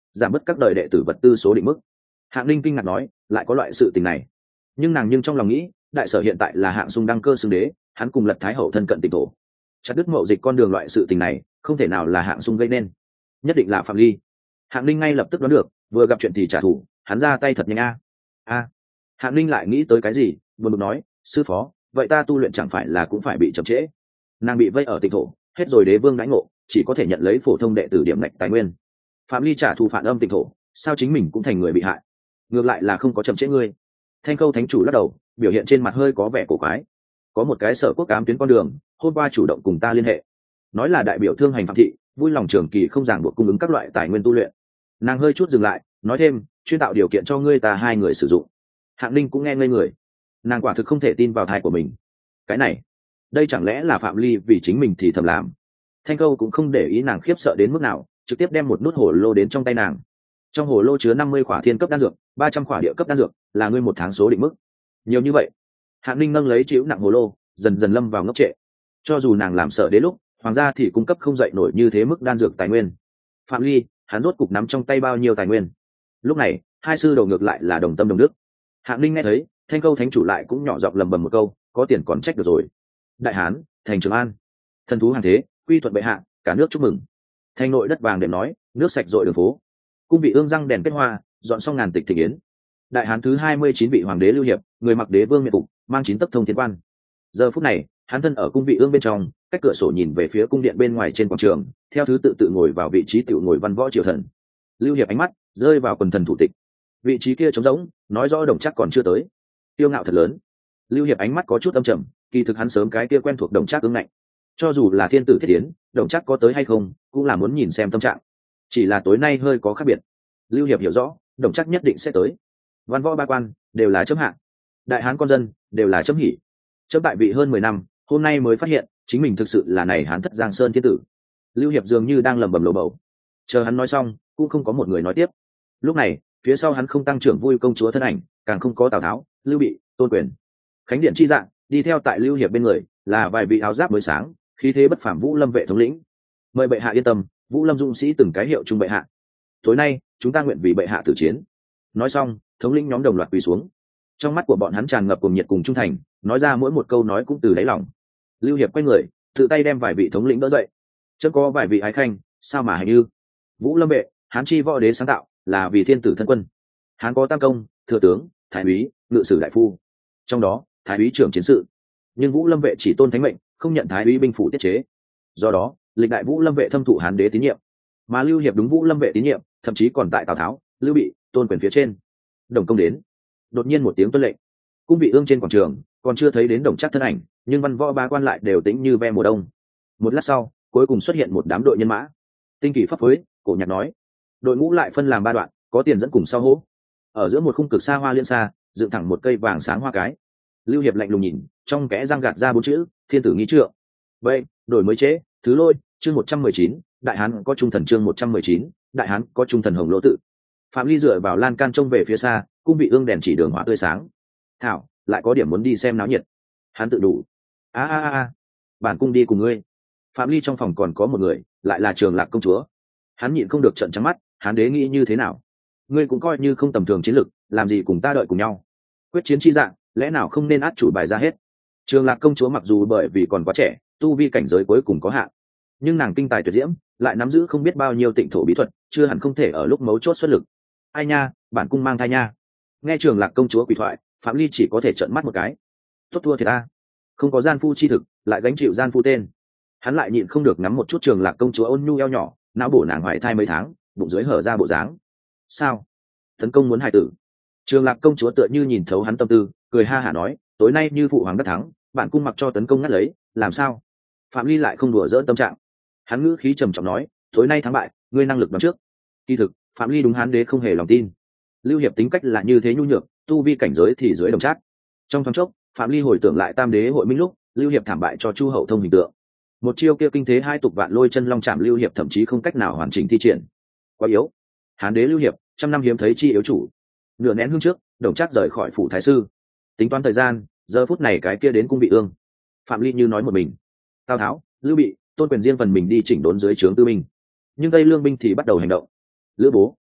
giảm bớt các đời đệ tử vật tư số định mức. Hạng Linh kinh ngạc nói, lại có loại sự tình này. Nhưng nàng nhưng trong lòng nghĩ, đại sở hiện tại là Hạng Sung đăng cơ xưng đế, hắn cùng Lật Thái hậu thân cận tỉnh thổ, chặt đứt mậu dịch con đường loại sự tình này không thể nào là Hạng Sung gây nên, nhất định là Phạm Ly. Hạng Linh ngay lập tức đoán được, vừa gặp chuyện thì trả thù, hắn ra tay thật nhanh a. A. Hạng Linh lại nghĩ tới cái gì, buồn bực nói, sư phó, vậy ta tu luyện chẳng phải là cũng phải bị chậm trễ? Nàng bị vây ở tỉnh thổ, hết rồi đế vương đãi ngộ, chỉ có thể nhận lấy phổ thông đệ tử điểm ngạch tài nguyên. Phạm Ly trả thù phản âm tỉnh thổ, sao chính mình cũng thành người bị hại? Ngược lại là không có chậm trễ ngươi. Thanh Câu thánh chủ lắc đầu, biểu hiện trên mặt hơi có vẻ cổ quái. Có một cái sở quốc ám tuyến con đường, hôm qua chủ động cùng ta liên hệ, nói là đại biểu thương hành phạm thị, vui lòng trường kỳ không ràng buộc cung ứng các loại tài nguyên tu luyện. Nàng hơi chút dừng lại, nói thêm, chuyên tạo điều kiện cho ngươi ta hai người sử dụng. Hạng Linh cũng nghe ngây người, nàng quả thực không thể tin vào thai của mình. Cái này, đây chẳng lẽ là Phạm Ly vì chính mình thì thầm làm? Thanh Câu cũng không để ý nàng khiếp sợ đến mức nào, trực tiếp đem một nút hồ lô đến trong tay nàng. Trong hồ lô chứa năm mươi khỏa thiên cấp đan dược, ba trăm khỏa địa cấp đan dược, là ngươi một tháng số định mức. Nhiều như vậy. Hạng Linh nâng lấy chịu nặng hồ lô, dần dần lâm vào ngốc trệ. Cho dù nàng làm sợ đến lúc hoàng gia thì cung cấp không dậy nổi như thế mức đan dược tài nguyên. Phạm Ly, hắn rốt cục nắm trong tay bao nhiêu tài nguyên? Lúc này, hai sư đầu ngược lại là đồng tâm đồng đức. Hạng Linh nghe thấy, Thanh Câu thánh chủ lại cũng nhỏ giọng lầm bầm một câu, có tiền còn trách được rồi. Đại Hán, thành Trường An, thần thú hàng thế, quy thuận bệ hạ, cả nước chúc mừng. Thanh nội đất vàng đệm nói, nước sạch dội đường phố. Cung vị ương răng đèn kết hoa, dọn xong ngàn tịch thịnh yến. Đại Hán thứ hai mươi chín vị hoàng đế Lưu Hiệp, người mặc đế vương miện phục, mang chín tấc thông thiên quan. Giờ phút này, hắn thân ở cung vị ương bên trong, cách cửa sổ nhìn về phía cung điện bên ngoài trên quảng trường, theo thứ tự tự ngồi vào vị trí tự ngồi văn võ triều thần. Lưu Hiệp ánh mắt rơi vào quần thần thủ tịch, vị trí kia trống rỗng, nói rõ Đồng Trác còn chưa tới. Tiêu ngạo thật lớn. Lưu Hiệp ánh mắt có chút âm trầm, kỳ thực hắn sớm cái kia quen thuộc Đồng Trác ứng ngạnh. Cho dù là thiên tử thiết tiến, Đồng Trác có tới hay không, cũng là muốn nhìn xem tâm trạng. Chỉ là tối nay hơi có khác biệt. Lưu Hiệp hiểu rõ, Đồng Trác nhất định sẽ tới. Văn võ ba quan đều là chấm hạng, đại hán con dân đều là chấm hỉ. Chấm tại vị hơn mười năm, hôm nay mới phát hiện chính mình thực sự là này hán thất giang sơn thiên tử. Lưu Hiệp dường như đang lẩm bẩm lồ bầu. Chờ hắn nói xong, cũng không có một người nói tiếp. Lúc này, phía sau hắn không tăng trưởng vui công chúa thân ảnh, càng không có Tào Tháo, Lưu Bị, Tôn Quyền. Khánh điện chi dạng, đi theo tại Lưu Hiệp bên người là vài vị áo giáp mới sáng, khí thế bất phàm Vũ Lâm vệ thống lĩnh. Mời bệ hạ yên tâm, Vũ Lâm dũng sĩ từng cái hiệu trung bệ hạ. Tối nay, chúng ta nguyện vì bệ hạ tử chiến. Nói xong, thống lĩnh nhóm đồng loạt quỳ xuống. Trong mắt của bọn hắn tràn ngập cùng nhiệt cùng trung thành, nói ra mỗi một câu nói cũng từ đáy lòng. Lưu Hiệp quay người, tự tay đem vài vị thống lĩnh đỡ dậy. Chớ có vài vị ái khanh, sao mà hành như Vũ Lâm vệ, hán chi võ đế sáng tạo, là vì thiên tử thân quân. Hán có tam công, thừa tướng, thái úy, ngự sử đại phu. Trong đó, thái úy trưởng chiến sự. Nhưng Vũ Lâm vệ chỉ tôn thánh mệnh, không nhận thái úy binh phủ tiết chế. Do đó, lịch đại Vũ Lâm vệ thâm thụ hán đế tín nhiệm. Mà Lưu Hiệp đúng Vũ Lâm vệ tín nhiệm, thậm chí còn tại Tào Tháo, Lưu Bị, Tôn Quyền phía trên. Đồng công đến. Đột nhiên một tiếng tuân lệnh. Cung vị ương trên quảng trường, còn chưa thấy đến Đồng Trác thân ảnh, nhưng văn võ ba quan lại đều tĩnh như ve mùa đông. Một lát sau, cuối cùng xuất hiện một đám đội nhân mã. Tinh kỳ pháp phối, cổ nhạc nói. Đội ngũ lại phân làm ba đoạn, có tiền dẫn cùng sau hỗ. Ở giữa một khung cực xa hoa liên xa, dựng thẳng một cây vàng sáng hoa cái. Lưu Hiệp lạnh lùng nhìn, trong kẽ răng gạt ra bốn chữ, thiên tử nghi trượng. Vậy, đổi mới chế, thứ lôi, chương một trăm mười chín, đại hán có trung thần chương một trăm mười chín, đại hán có trung thần hồng lỗ tự. Phạm Ly dựa vào lan can trông về phía xa, cung vị ương đèn chỉ đường hỏa tươi sáng. Thảo, lại có điểm muốn đi xem náo nhiệt. Hắn tự đủ. A a a, bản cung đi cùng ngươi. Phạm Ly trong phòng còn có một người, lại là Trường Lạc công chúa. Hắn nhịn không được trợn trắng mắt, hắn đế nghĩ như thế nào? Ngươi cũng coi như không tầm thường chiến lực, làm gì cùng ta đợi cùng nhau? Quyết chiến chi dạng, lẽ nào không nên át chủ bài ra hết? Trường Lạc công chúa mặc dù bởi vì còn quá trẻ, tu vi cảnh giới cuối cùng có hạn, nhưng nàng kinh tài tuyệt diễm, lại nắm giữ không biết bao nhiêu tịnh thổ bí thuật, chưa hẳn không thể ở lúc mấu chốt xuất lực. Ai nha, bản cung mang thai nha. Nghe Trường Lạc công chúa quỳ thoại, Phạm Ly chỉ có thể trợn mắt một cái. Tốt thua thì ta, không có gian phu chi thực, lại gánh chịu gian phu tên. Hắn lại nhịn không được ngắm một chút Trường Lạc công chúa ôn nhu eo nhỏ, não bổ nàng hoài thai mấy tháng, bụng dưới hở ra bộ dáng. Sao? Tấn công muốn hài tử? Trường Lạc công chúa tựa như nhìn thấu hắn tâm tư, cười ha hả nói, tối nay như phụ hoàng đắc thắng, bản cung mặc cho tấn công ngắt lấy, làm sao? Phạm Ly lại không đùa dỡ tâm trạng. Hắn ngữ khí trầm trọng nói, tối nay thắng bại, ngươi năng lực đoán trước. Kỳ thực, Phạm Ly đúng hán đế không hề lòng tin. Lưu Hiệp tính cách là như thế nhu nhược, tu vi cảnh giới thì dưới Đồng Trác. Trong thoáng chốc, Phạm Ly hồi tưởng lại tam đế hội minh lúc, Lưu Hiệp thảm bại cho Chu Hậu Thông hình tượng. Một chiêu kia kinh thế hai tục vạn lôi chân long chạm Lưu Hiệp thậm chí không cách nào hoàn chỉnh thi triển. Quá yếu. Hán đế Lưu Hiệp, trăm năm hiếm thấy chi yếu chủ. Nửa nén hương trước, Đồng Trác rời khỏi phủ thái sư. Tính toán thời gian, giờ phút này cái kia đến cung vị ương. Phạm Ly như nói một mình. Tào Tháo, Lưu Bị, Tôn Quyền riêng phần mình đi chỉnh đốn dưới trướng tư binh. Nhưng Tây Lương binh thì bắt đầu hành động. Lữ Bố,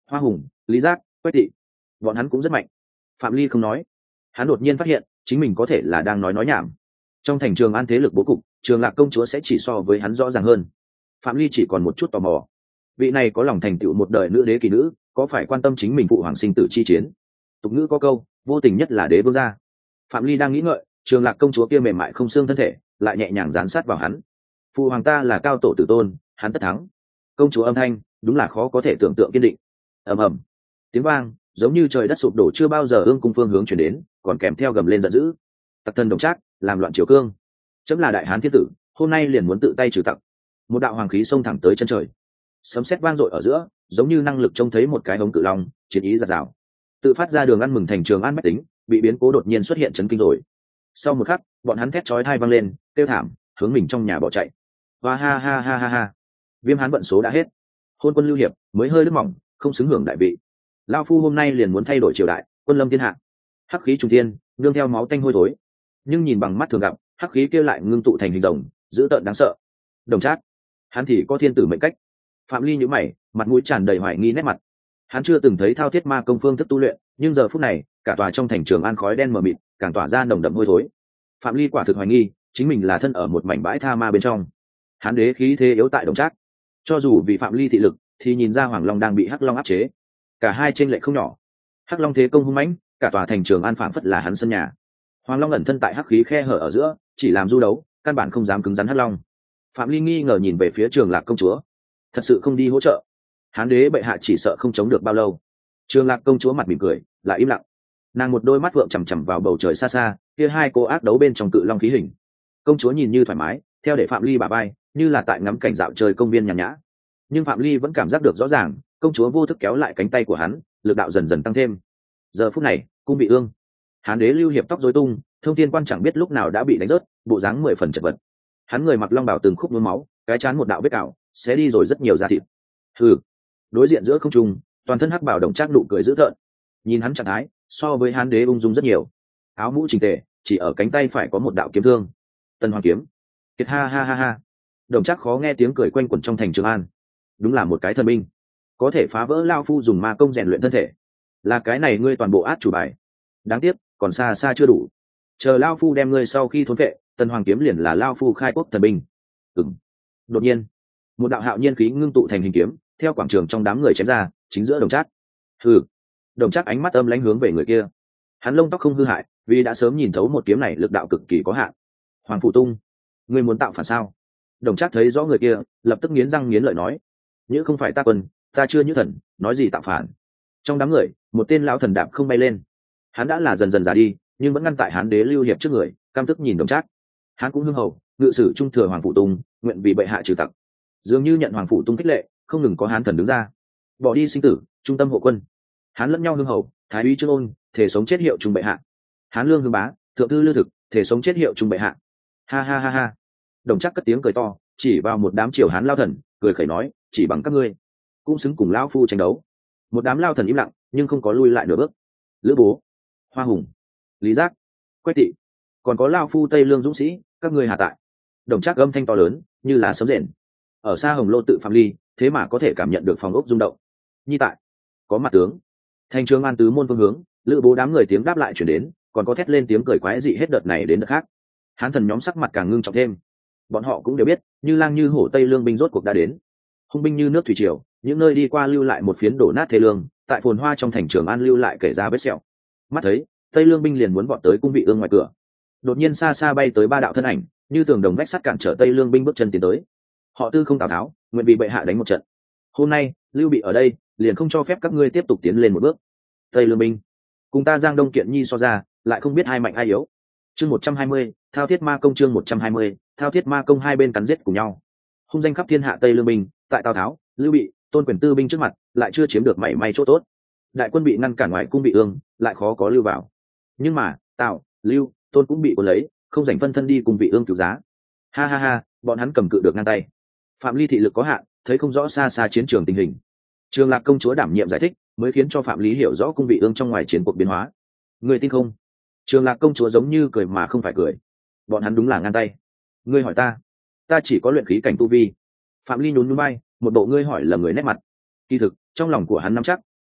Hoa Hùng, Lý Giác, Quách Thị, bọn hắn cũng rất mạnh. Phạm Ly không nói. Hắn đột nhiên phát hiện chính mình có thể là đang nói nói nhảm. Trong thành Trường An thế lực bố cục, Trường Lạc công chúa sẽ chỉ so với hắn rõ ràng hơn. Phạm Ly chỉ còn một chút tò mò, vị này có lòng thành tựu một đời nữ đế kỳ nữ, có phải quan tâm chính mình phụ hoàng sinh tử chi chiến? Tục ngữ có câu, vô tình nhất là đế vương gia. Phạm Ly đang nghĩ ngợi, Trường Lạc công chúa kia mềm mại không xương thân thể lại nhẹ nhàng dán sát vào hắn. Phụ hoàng ta là cao tổ tử tôn, hắn tất thắng. Công chúa âm thanh đúng là khó có thể tưởng tượng kiên định. Ầm ầm, tiếng vang giống như trời đất sụp đổ chưa bao giờ ương cung phương hướng chuyển đến, còn kèm theo gầm lên giận dữ. Tặc thân Đồng Trác làm loạn triều cương, chấm là đại hán thiên tử, hôm nay liền muốn tự tay trừ tặc. Một đạo hoàng khí xông thẳng tới chân trời, sấm sét vang dội ở giữa, giống như năng lực trông thấy một cái hống cự long, chiến ý giạt rào. Tự phát ra đường ăn mừng thành Trường An bách tính bị biến cố đột nhiên xuất hiện chấn kinh rồi. Sau một khắc, bọn hắn thét chói tai vang lên, kêu thảm, hướng mình trong nhà bỏ chạy. Và ha ha ha ha ha, viêm hán vận số đã hết, hôn quân lưu hiệp mới hơi đứt mỏng, không xứng hưởng đại vị. Lao phu hôm nay liền muốn thay đổi triều đại, quân lâm thiên hạ. Hắc khí trùng thiên, nương theo máu tanh hôi thối, nhưng nhìn bằng mắt thường gặp, hắc khí kia lại ngưng tụ thành hình rồng, dữ tợn đáng sợ. Đồng Trác, hắn thì có thiên tử mệnh cách. Phạm Ly nhíu mày, mặt mũi tràn đầy hoài nghi nét mặt. Hắn chưa từng thấy thao thiết ma công phương thức tu luyện, nhưng giờ phút này cả tòa trong thành Trường An khói đen mờ mịt, càng tỏa ra nồng đậm hôi thối. Phạm Ly quả thực hoài nghi chính mình là thân ở một mảnh bãi tha ma bên trong. Hán đế khí thế yếu tại Đồng Trác, cho dù vì Phạm Ly thị lực thì nhìn ra Hoàng Long đang bị Hắc Long áp chế. Cả hai chênh lệch không nhỏ. Hắc Long thế công hung mãnh, cả tòa thành Trường An phảng phất là hắn sân nhà. Hoàng Long ẩn thân tại hắc khí khe hở ở giữa, chỉ làm du đấu, căn bản không dám cứng rắn Hắc Long. Phạm Ly nghi ngờ nhìn về phía Trường Lạc công chúa, thật sự không đi hỗ trợ, hán đế bệ hạ chỉ sợ không chống được bao lâu. Trường Lạc công chúa mặt mỉm cười, lại im lặng. Nàng một đôi mắt vượng chằm chằm vào bầu trời xa xa, kia hai cô ác đấu bên trong cự long khí hình. Công chúa nhìn như thoải mái, theo để Phạm Ly bả vai, như là tại ngắm cảnh dạo chơi công viên nhàn nhã. Nhưng Phạm Ly vẫn cảm giác được rõ ràng, công chúa vô thức kéo lại cánh tay của hắn, lực đạo dần dần tăng thêm. Giờ phút này, cung bị ương, hán đế lưu hiệp tóc rối tung, thông thiên quan chẳng biết lúc nào đã bị đánh rớt, bộ dáng mười phần chật vật. Hắn người mặc long bào từng khúc nhuốm máu, cái chán một đạo vết cào, xé đi rồi rất nhiều da thịt. Hừ. Đối diện giữa không trung, toàn thân hắc bảo Đồng Trác nụ cười dữ tợn. Nhìn hắn trạng thái, so với hán đế ung dung rất nhiều. Áo mũ chỉnh tề, chỉ ở cánh tay phải có một đạo kiếm thương. Tân Hoàng kiếm. Kiệt ha ha ha ha. Đồng Trác khó nghe tiếng cười quanh quẩn trong thành Trường An. Đúng là một cái thần binh, có thể phá vỡ lao phu dùng ma công rèn luyện thân thể. Là cái này ngươi toàn bộ át chủ bài. Đáng tiếc, còn xa xa chưa đủ. Chờ lao phu đem ngươi sau khi thốn vệ, Tân Hoàng kiếm liền là lao phu khai quốc thần binh. Ừm. Đột nhiên, một đạo hạo nhiên khí ngưng tụ thành hình kiếm, theo quảng trường trong đám người chém ra, chính giữa Đồng Trác. Hừ. Đồng Trác ánh mắt âm lãnh hướng về người kia. Hắn lông tóc không hư hại, vì đã sớm nhìn thấu một kiếm này lực đạo cực kỳ có hạn. Hoàng Phủ Tung, ngươi muốn tạo phản sao? Đồng Trác thấy rõ người kia, lập tức nghiến răng nghiến lợi nói: "Nhữ không phải ta quân, ta chưa như thần, nói gì tạo phản?" Trong đám người, một tên lão thần đạp không bay lên. Hắn đã là dần dần già đi, nhưng vẫn ngăn tại hán đế lưu hiệp trước người, căm tức nhìn Đồng Trác. Hắn cũng hưng hầu, ngự sử trung thừa Hoàng Phủ Tung, nguyện vì bệ hạ trừ tặc. Dường như nhận Hoàng Phủ Tung khích lệ, không ngừng có hán thần đứng ra, bỏ đi sinh tử, trung tâm hộ quân. Hán lẫn nhau hưng hầu, thái úy Trương Ôn, thể sống chết hiệu trung bệ hạ. Hán lương hưng bá, thượng thư lư thực, thể sống chết hiệu trung bệ hạ. Ha ha ha ha. Đồng Trác cất tiếng cười to, chỉ vào một đám triều hán lao thần, cười khẩy nói: "Chỉ bằng các ngươi, cũng xứng cùng lão phu tranh đấu." Một đám lao thần im lặng, nhưng không có lui lại nửa bước. Lữ Bố, Hoa Hùng, Lý Giác, Quách Tị, còn có lao phu Tây Lương dũng sĩ, các ngươi hà tại. Đồng Trác âm thanh to lớn, như là sấm rền. Ở xa Hồng Lô tự Phạm Ly, thế mà có thể cảm nhận được phòng ốc rung động. Nhi tại, có mặt tướng. Thành Trường An tứ môn phương hướng, Lữ Bố đám người tiếng đáp lại chuyển đến, còn có thét lên tiếng cười quái dị hết đợt này đến đợt khác. Hán thần nhóm sắc mặt càng ngưng trọng thêm. Bọn họ cũng đều biết, như lang như hổ Tây Lương binh rốt cuộc đã đến. Hung binh như nước thủy triều, những nơi đi qua lưu lại một phiến đổ nát thê lương, tại phồn hoa trong thành Trường An lưu lại kể ra vết sẹo. Mắt thấy, Tây Lương binh liền muốn vọt tới cung vị ương ngoài cửa. Đột nhiên xa xa bay tới ba đạo thân ảnh, như tường đồng vách sắt cản trở Tây Lương binh bước chân tiến tới. Họ Tư không Tào Tháo, nguyện bị bệ hạ đánh một trận. Hôm nay, Lưu Bị ở đây, liền không cho phép các ngươi tiếp tục tiến lên một bước. Tây Lương binh, cùng ta Giang Đông Kiện Nhi so ra, lại không biết ai mạnh ai yếu. Chương một trăm hai mươi, Thao Thiết Ma Công chương một trăm hai mươi, Thao Thiết Ma Công hai bên cắn giết cùng nhau. Hung danh khắp thiên hạ Tây Lương binh, tại Tào Tháo, Lưu Bị, Tôn Quyền tư binh trước mặt, lại chưa chiếm được mảy may chỗ tốt. Đại quân bị ngăn cản ngoài cung bị ương, lại khó có lưu vào. Nhưng mà, Tào, Lưu, Tôn cũng bị cuốn lấy, không dành phân thân đi cùng vị ương cứu giá. Ha ha ha, bọn hắn cầm cự được ngang tay. Phạm Ly thị lực có hạn, thấy không rõ xa xa chiến trường tình hình. Trường Lạc công chúa đảm nhiệm giải thích, mới khiến cho Phạm Lý hiểu rõ cung vị ương trong ngoài chiến cuộc biến hóa. Người tin không? Trường Lạc công chúa giống như cười mà không phải cười. Bọn hắn đúng là ngang tay. Ngươi hỏi ta, ta chỉ có luyện khí cảnh tu vi. Phạm Ly nhún nhún bay, một bộ ngươi hỏi lầm người nét mặt. Kỳ thực, trong lòng của hắn nắm chắc,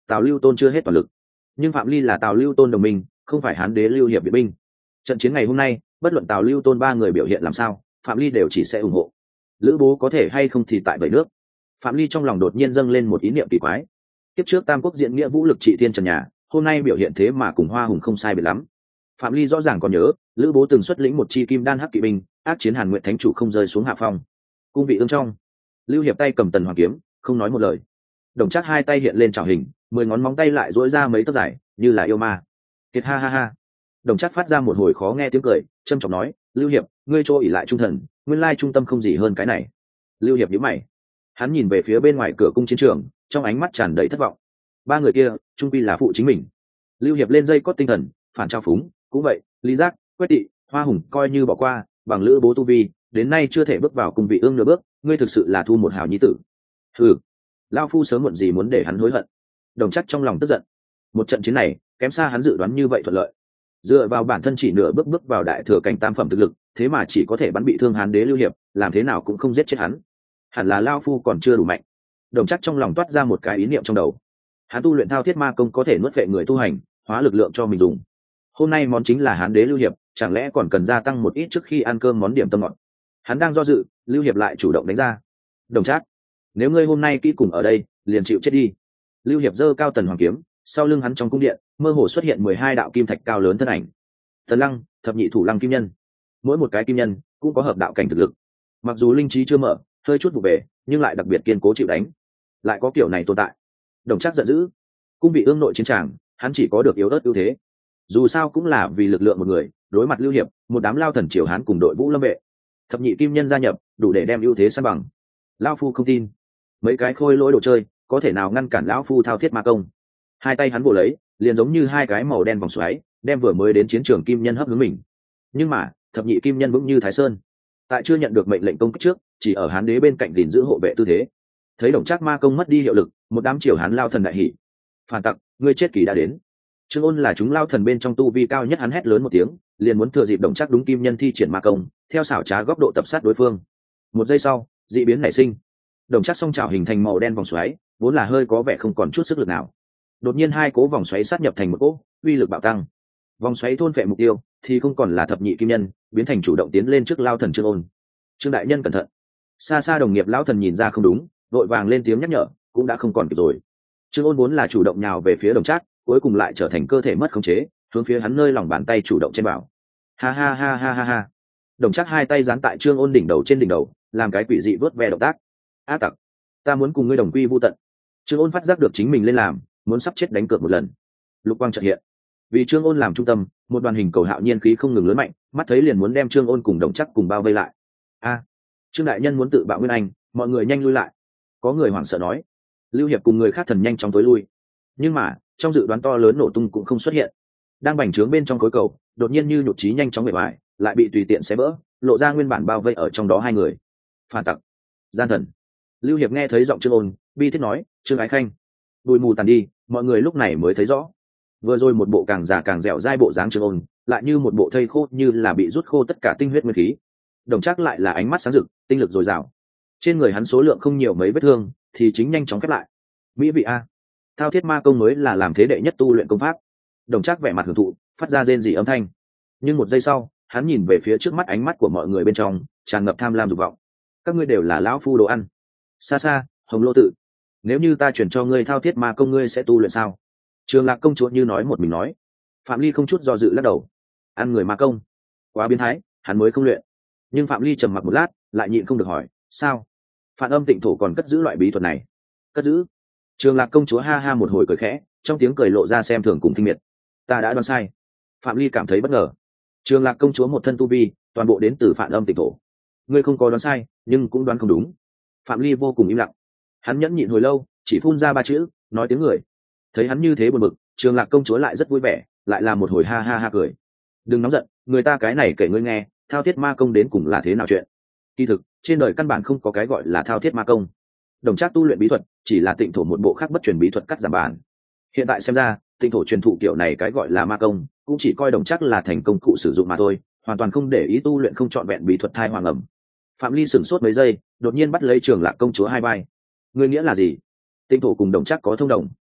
Tào Lưu Tôn chưa hết toàn lực, nhưng Phạm Ly là Tào Lưu Tôn đồng minh, không phải Hán Đế Lưu Hiệp viện binh. Trận chiến ngày hôm nay, bất luận Tào Lưu Tôn ba người biểu hiện làm sao, Phạm Ly đều chỉ sẽ ủng hộ. Lữ Bố có thể hay không thì tại bảy nước. Phạm Ly trong lòng đột nhiên dâng lên một ý niệm kỳ quái. Tiếp trước Tam Quốc diễn nghĩa vũ lực trị thiên trần nhà, hôm nay biểu hiện thế mà cùng Hoa Hùng không sai biệt lắm. Phạm Ly rõ ràng còn nhớ, Lữ Bố từng xuất lĩnh một chi kim đan hắc kỵ binh, ác chiến Hàn Nguyệt Thánh chủ không rơi xuống hạ phong. Cung vị ương trong, Lưu Hiệp tay cầm tần hoàng kiếm, không nói một lời. Đồng Trác hai tay hiện lên trảo hình, mười ngón móng tay lại duỗi ra mấy tấc dài, như là yêu ma. Kiệt ha ha ha. Đồng Trác phát ra một hồi khó nghe tiếng cười, trâm trọng nói, Lưu Hiệp, ngươi cho ỷ lại trung thần, nguyên lai trung tâm không gì hơn cái này. Lưu Hiệp nhíu mày, hắn nhìn về phía bên ngoài cửa cung chiến trường, trong ánh mắt tràn đầy thất vọng. Ba người kia, trung quy là phụ chính mình. Lưu Hiệp lên dây cót tinh thần, phản trao phúng, cũng vậy, Lý Giác, Quách Tị, Hoa Hùng coi như bỏ qua, bằng Lữ Bố tu vi, đến nay chưa thể bước vào cung vị ương nửa bước, ngươi thực sự là thu một hảo nhi tử. Hừ, lão phu sớm muộn gì muốn để hắn hối hận. Đồng Trác trong lòng tức giận. Một trận chiến này, kém xa hắn dự đoán như vậy thuận lợi. Dựa vào bản thân chỉ nửa bước bước vào đại thừa cảnh tam phẩm thực lực, thế mà chỉ có thể bắn bị thương Hán Đế Lưu Hiệp, làm thế nào cũng không giết chết hắn. Hẳn là lão phu còn chưa đủ mạnh. Đồng Trác trong lòng toát ra một cái ý niệm trong đầu. Hắn tu luyện thao thiết ma công có thể nuốt phệ người tu hành, hóa lực lượng cho mình dùng. Hôm nay món chính là Hán Đế Lưu Hiệp, chẳng lẽ còn cần gia tăng một ít trước khi ăn cơm món điểm tâm ngọt. Hắn đang do dự, Lưu Hiệp lại chủ động đánh ra. Đồng Trác, nếu ngươi hôm nay kỹ cùng ở đây, liền chịu chết đi. Lưu Hiệp giơ cao tần hoàng kiếm, sau lưng hắn trong cung điện mơ hồ xuất hiện mười hai đạo kim thạch cao lớn thân ảnh. Tần Lăng, thập nhị thủ lăng kim nhân, mỗi một cái kim nhân cũng có hợp đạo cảnh thực lực. Mặc dù linh trí chưa mở, hơi chút vụ về, nhưng lại đặc biệt kiên cố chịu đánh. Lại có kiểu này tồn tại. Đồng Trác giận dữ. Cung vị ương nội chiến tràng, hắn chỉ có được yếu ớt ưu thế. Dù sao cũng là vì lực lượng một người, đối mặt Lưu Hiệp, một đám lao thần triều Hán cùng đội Vũ Lâm vệ, thập nhị kim nhân gia nhập, đủ để đem ưu thế san bằng. Lão phu không tin, mấy cái khôi lỗi đồ chơi có thể nào ngăn cản lão phu thao thiết ma công. Hai tay hắn vồ lấy, liền giống như hai cái màu đen vòng xoáy, đem vừa mới đến chiến trường kim nhân hấp hướng mình. Nhưng mà thập nhị kim nhân vững như Thái Sơn, tại chưa nhận được mệnh lệnh công kích trước, chỉ ở Hán Đế bên cạnh gìn giữ hộ vệ tư thế. Thấy Đồng Trác ma công mất đi hiệu lực, một đám triều Hán lao thần đại hỉ. Phản tặc, ngươi chết kỳ đã đến. Trương Ôn là chúng lao thần bên trong tu vi cao nhất, hắn hét lớn một tiếng, liền muốn thừa dịp Đồng Trác đúng kim nhân thi triển ma công, theo xảo trá góc độ tập sát đối phương. Một giây sau, dị biến nảy sinh. Đồng Trác song chảo hình thành màu đen vòng xoáy, vốn là hơi có vẻ không còn chút sức lực nào. Đột nhiên hai cố vòng xoáy sát nhập thành một cỗ, uy lực bạo tăng. Vòng xoáy thôn phệ mục tiêu, thì không còn là thập nhị kim nhân, biến thành chủ động tiến lên trước lao thần Trương Ôn. Trương đại nhân cẩn thận. Xa xa đồng nghiệp lão thần nhìn ra không đúng, vội vàng lên tiếng nhắc nhở, cũng đã không còn kịp rồi. Trương Ôn vốn là chủ động nhào về phía Đồng Trác, cuối cùng lại trở thành cơ thể mất khống chế, hướng phía hắn nơi lòng bàn tay chủ động trên bảo. Ha ha ha ha ha ha. Đồng Trác hai tay dán tại Trương Ôn đỉnh đầu trên đỉnh đầu, làm cái quỷ dị vớt ve động tác. Á tặc, ta muốn cùng ngươi đồng quy vu tận. Trương Ôn phát giác được chính mình lên làm, muốn sắp chết đánh cược một lần. Lục quang chợt hiện, vì Trương Ôn làm trung tâm, một đoàn hình cầu hạo nhiên khí không ngừng lớn mạnh, mắt thấy liền muốn đem Trương Ôn cùng Đồng Trác cùng bao vây lại. A, Trương đại nhân muốn tự bạo nguyên anh, mọi người nhanh lui lại. Có người hoảng sợ nói. Lưu Hiệp cùng người khác thần nhanh chóng tối lui, nhưng mà trong dự đoán to lớn nổ tung cũng không xuất hiện. Đang bành trướng bên trong khối cầu, đột nhiên như nhụt chí nhanh chóng bể bại, lại bị tùy tiện xé vỡ, lộ ra nguyên bản bao vây ở trong đó hai người. Phản tặc, gian thần. Lưu Hiệp nghe thấy giọng Trương Ôn, bi thiết nói, Trương Ái Khanh. Bụi mù tàn đi, mọi người lúc này mới thấy rõ. Vừa rồi một bộ càng già càng dẻo dai bộ dáng Trương Ôn, lại như một bộ thây khô, như là bị rút khô tất cả tinh huyết nguyên khí. Đồng Trác lại là ánh mắt sáng rực, tinh lực dồi dào. Trên người hắn số lượng không nhiều mấy vết thương, thì chính nhanh chóng khép lại. Mỹ vị a, thao thiết ma công mới là làm thế đệ nhất tu luyện công pháp. Đồng Trác vẻ mặt hưởng thụ, phát ra rên rỉ âm thanh. Nhưng một giây sau, hắn nhìn về phía trước mắt, ánh mắt của mọi người bên trong tràn ngập tham lam dục vọng. Các ngươi đều là lão phu đồ ăn. Xa xa, Hồng Lô Tự, nếu như ta chuyển cho ngươi thao thiết ma công, ngươi sẽ tu luyện sao? Trường Lạc công chúa như nói một mình nói. Phạm Ly không chút do dự lắc đầu. Ăn người ma công, quá biến thái, hắn mới không luyện. Nhưng Phạm Ly trầm mặc một lát, lại nhịn không được hỏi, sao? Phản Âm Tịnh Thổ còn cất giữ loại bí thuật này? Cất giữ? Trường Lạc công chúa ha ha một hồi cười khẽ, trong tiếng cười lộ ra xem thường cùng kinh miệt. Ta đã đoán sai. Phạm Ly cảm thấy bất ngờ. Trường Lạc công chúa một thân tu vi, toàn bộ đến từ Phản Âm Tịnh Thổ. Ngươi không có đoán sai, nhưng cũng đoán không đúng. Phạm Ly vô cùng im lặng. Hắn nhẫn nhịn hồi lâu, chỉ phun ra ba chữ, nói tiếng người. Thấy hắn như thế buồn bực, Trường Lạc công chúa lại rất vui vẻ, lại là một hồi ha ha ha cười. Đừng nóng giận, người ta cái này kể ngươi nghe, thao thiết ma công đến cùng là thế nào chuyện. Kỳ thực, trên đời căn bản không có cái gọi là thao thiết ma công. Đồng Trác tu luyện bí thuật chỉ là Tịnh Thổ một bộ khác bất truyền bí thuật cắt giảm bản. Hiện tại xem ra, Tịnh Thổ truyền thụ kiểu này cái gọi là ma công, cũng chỉ coi Đồng Trác là thành công cụ sử dụng mà thôi, hoàn toàn không để ý tu luyện không trọn vẹn bí thuật thai hoàng ẩm. Phạm Ly sửng sốt mấy giây, đột nhiên bắt lấy Trường Lạc công chúa hai vai. Ngươi nghĩa là gì? Tịnh Thổ cùng Đồng Trác có thông đồng?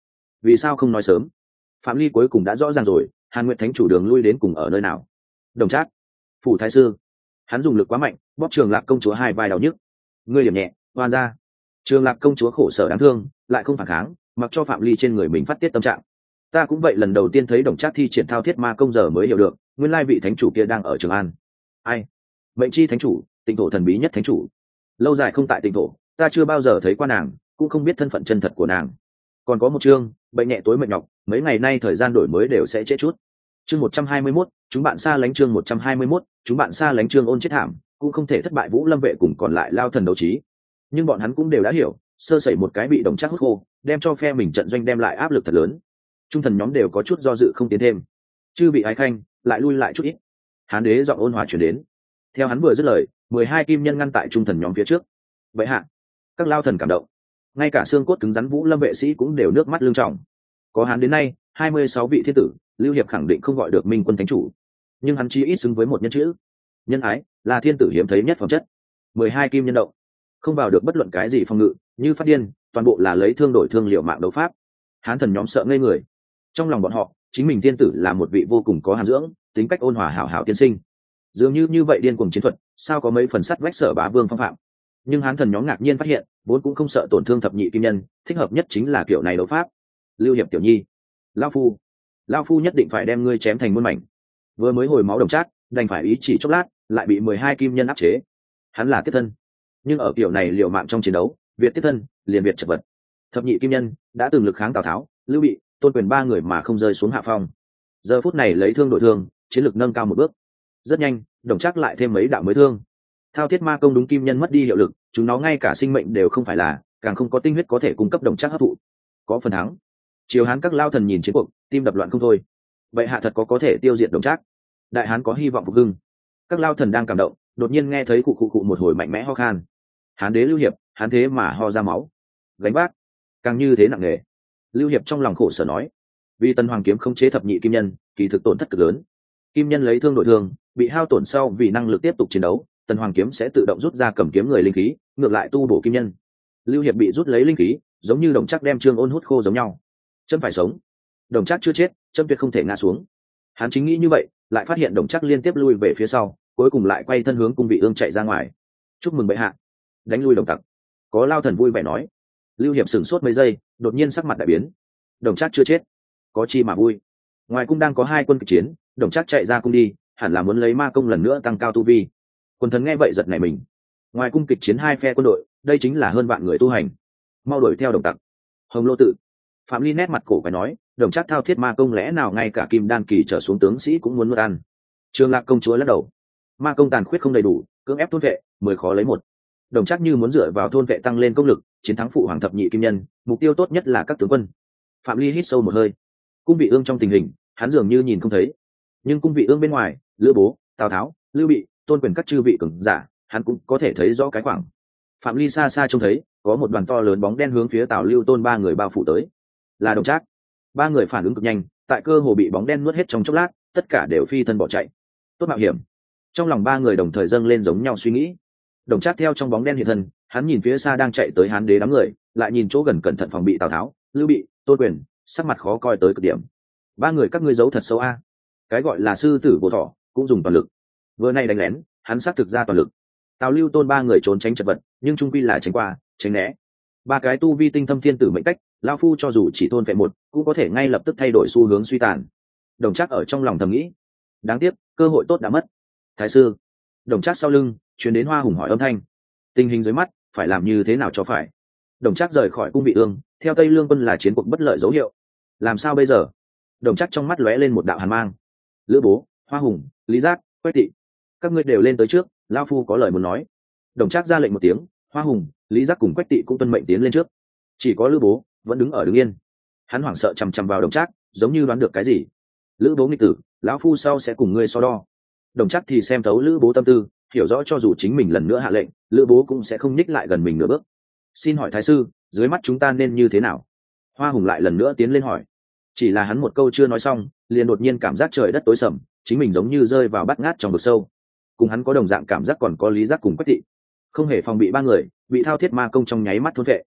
vì sao không nói sớm? Phạm Ly cuối cùng đã rõ ràng rồi, Hàn Nguyệt Thánh chủ đường lui đến cùng ở nơi nào. Đồng Trác, phủ thái sư. Hắn dùng lực quá mạnh, bóp Trường Lạc công chúa hai vai đau nhức. Ngươi điểm nhẹ, oan ra. Trường Lạc công chúa khổ sở đáng thương, lại không phản kháng, mặc cho Phạm Ly trên người mình phát tiết tâm trạng. Ta cũng vậy, lần đầu tiên thấy Đồng Trác thi triển thao thiết ma công giờ mới hiểu được, nguyên lai vị thánh chủ kia đang ở Trường An. Ai? Mệnh chi thánh chủ, Tịnh thổ thần bí nhất thánh chủ. Lâu dài không tại Tịnh thổ, ta chưa bao giờ thấy qua nàng, cũng không biết thân phận chân thật của nàng. Còn có một chương, bệnh nhẹ tối mệt nhọc, mấy ngày nay thời gian đổi mới đều sẽ trễ chút. Chương một trăm hai mươi mốt, chúng bạn xa lánh chương một trăm hai mươi mốt, chúng bạn xa lánh chương ôn chết thảm, cũng không thể thất bại Vũ Lâm vệ cùng còn lại lao thần đấu trí. Nhưng bọn hắn cũng đều đã hiểu, sơ sẩy một cái bị Đồng Trác hút khô, đem cho phe mình trận doanh đem lại áp lực thật lớn. Trung thần nhóm đều có chút do dự không tiến thêm. Chư bị ái khanh, lại lui lại chút ít. Hán đế giọng ôn hòa truyền đến. Theo hắn vừa dứt lời, mười hai kim nhân ngăn tại trung thần nhóm phía trước. Vậy hạ, các lao thần cảm động, ngay cả xương cốt cứng rắn Vũ Lâm vệ sĩ cũng đều nước mắt lưng tròng. Có hắn đến nay hai mươi sáu vị thiên tử, Lưu Hiệp khẳng định không gọi được Minh quân thánh chủ, nhưng hắn chí ít xứng với một nhân chữ. Nhân ái là thiên tử hiếm thấy nhất phẩm chất. mười hai kim nhân động, không vào được bất luận cái gì phòng ngự, như phát điên, toàn bộ là lấy thương đổi thương, liệu mạng đấu pháp. Hán thần nhóm sợ ngây người. Trong lòng bọn họ, chính mình thiên tử là một vị vô cùng có hàm dưỡng, tính cách ôn hòa hảo hảo tiên sinh. Dường như như vậy điên cuồng chiến thuật, sao có mấy phần sắt vách Sở Bá Vương phong phạm. Nhưng hán thần nhóm ngạc nhiên phát hiện, vốn cũng không sợ tổn thương thập nhị kim nhân, thích hợp nhất chính là kiểu này đấu pháp. Lưu Hiệp tiểu nhi, lão phu, lão phu nhất định phải đem ngươi chém thành muôn mảnh. Vừa mới hồi máu Đồng Trác, đành phải ý chỉ chốc lát, lại bị mười hai kim nhân áp chế. Hắn là tiếp thân, nhưng ở kiểu này liều mạng trong chiến đấu, việt tiếp thân liền việt chật vật. Thập nhị kim nhân đã từng lực kháng Tào Tháo, Lưu Bị, Tôn Quyền ba người mà không rơi xuống hạ phong. Giờ phút này lấy thương đổi thương, chiến lực nâng cao một bước. Rất nhanh, Đồng Trác lại thêm mấy đạo mới thương. Thao thiết ma công đúng kim nhân mất đi hiệu lực, chúng nó ngay cả sinh mệnh đều không phải là, càng không có tinh huyết có thể cung cấp Đồng Trác hấp thụ. Có phần thắng. Triều Hán các lao thần nhìn chiến cuộc, tim đập loạn không thôi. Vậy hạ thật có có thể tiêu diệt Đồng Trác, đại hán có hy vọng phục hưng. Các lao thần đang cảm động, đột nhiên nghe thấy cụ cụ cụ một hồi mạnh mẽ ho khan. Hán đế Lưu Hiệp, hán thế mà ho ra máu, gánh vác càng như thế nặng nề. Lưu Hiệp trong lòng khổ sở nói, vì Tần Hoàng kiếm không chế thập nhị kim nhân, kỳ thực tổn thất cực lớn. Kim nhân lấy thương đổi thương, bị hao tổn sau vì năng lực tiếp tục chiến đấu, Tần Hoàng kiếm sẽ tự động rút ra cầm kiếm người linh khí, ngược lại tu bổ kim nhân. Lưu Hiệp bị rút lấy linh khí, giống như Đồng Trác đem Trương Ôn hút khô giống nhau. Trâm phải sống, Đồng Trác chưa chết, Trâm tuyệt không thể ngã xuống. Hắn chính nghĩ như vậy, lại phát hiện Đồng Trác liên tiếp lui về phía sau, cuối cùng lại quay thân hướng cung vị ương chạy ra ngoài. Chúc mừng bệ hạ, đánh lui Đồng tặc. Có lao thần vui vẻ nói. Lưu Hiệp sửng sốt mấy giây, đột nhiên sắc mặt đại biến. Đồng Trác chưa chết, có chi mà vui. Ngoài cung đang có hai quân kịch chiến, Đồng Trác chạy ra cung đi, hẳn là muốn lấy ma công lần nữa tăng cao tu vi. Quần thần nghe vậy giật nảy mình. Ngoài cung kịch chiến hai phe quân đội, đây chính là hơn vạn người tu hành. Mau đuổi theo Đồng tặc. Hồng Lô tự. Phạm Ly nét mặt cổ phải nói, Đồng Trác thao thiết ma công lẽ nào ngay cả kim đan kỳ trở xuống tướng sĩ cũng muốn nuốt ăn. Trường Lạc công chúa lắc đầu. Ma công tàn khuyết không đầy đủ, cưỡng ép thôn vệ, mười khó lấy một. Đồng Trác như muốn dựa vào thôn vệ tăng lên công lực, chiến thắng phụ hoàng thập nhị kim nhân, mục tiêu tốt nhất là các tướng quân. Phạm Ly hít sâu một hơi. Cung vị ương trong tình hình, hắn dường như nhìn không thấy, nhưng cung vị ương bên ngoài, Lữ Bố, Tào Tháo, Lưu Bị, Tôn Quyền các chư vị cường giả, hắn cũng có thể thấy rõ cái khoảng. Phạm Ly xa xa trông thấy, có một đoàn to lớn bóng đen hướng phía Tào Lưu Tôn ba người bao phủ tới. Là Đồng Trác. Ba người phản ứng cực nhanh, tại cơ hồ bị bóng đen nuốt hết trong chốc lát, tất cả đều phi thân bỏ chạy. Tốt mạo hiểm. Trong lòng ba người đồng thời dâng lên giống nhau suy nghĩ. Đồng Trác theo trong bóng đen hiện thân, hắn nhìn phía xa đang chạy tới Hán đế đám người, lại nhìn chỗ gần cẩn thận phòng bị Tào Tháo, Lưu Bị, Tôn Quyền, sắc mặt khó coi tới cực điểm. Ba người các ngươi giấu thật sâu a. Cái gọi là sư tử vô thọ, cũng dùng toàn lực. Vừa nay đánh lén, hắn xác thực ra toàn lực. Tào Lưu Tôn ba người trốn tránh chật vật, nhưng trung quy là tránh qua, tránh né. Ba cái tu vi tinh thâm thiên tử mệnh cách, lão phu cho dù chỉ thôn phệ một, cũng có thể ngay lập tức thay đổi xu hướng suy tàn. Đồng Trác ở trong lòng thầm nghĩ, đáng tiếc, cơ hội tốt đã mất. Thái sư. Đồng Trác sau lưng truyền đến Hoa Hùng hỏi âm thanh. Tình hình dưới mắt, phải làm như thế nào cho phải? Đồng Trác rời khỏi cung vị ương, theo Tây Lương quân là chiến cuộc bất lợi dấu hiệu. Làm sao bây giờ? Đồng Trác trong mắt lóe lên một đạo hàn mang. Lữ Bố, Hoa Hùng, Lý Giác, Quách Tị, các ngươi đều lên tới trước, lão phu có lời muốn nói. Đồng Trác ra lệnh một tiếng, Hoa Hùng, Lý Giác cùng Quách Tị cũng tuân mệnh tiến lên trước. Chỉ có Lữ Bố vẫn đứng ở đứng yên. Hắn hoảng sợ chằm chằm vào Đồng Trác, giống như đoán được cái gì. Lữ Bố nghịch tử, lão phu sau sẽ cùng ngươi so đo. Đồng Trác thì xem thấu Lữ Bố tâm tư, hiểu rõ cho dù chính mình lần nữa hạ lệnh, Lữ Bố cũng sẽ không nhích lại gần mình nửa bước. Xin hỏi thái sư, dưới mắt chúng ta nên như thế nào? Hoa Hùng lại lần nữa tiến lên hỏi. Chỉ là hắn một câu chưa nói xong, liền đột nhiên cảm giác trời đất tối sầm, chính mình giống như rơi vào bát ngát trong vực sâu. Cùng hắn có đồng dạng cảm giác còn có Lý Giác cùng Quách Tị, không hề phòng bị ba người bị thao thiết ma công trong nháy mắt thôn vệ.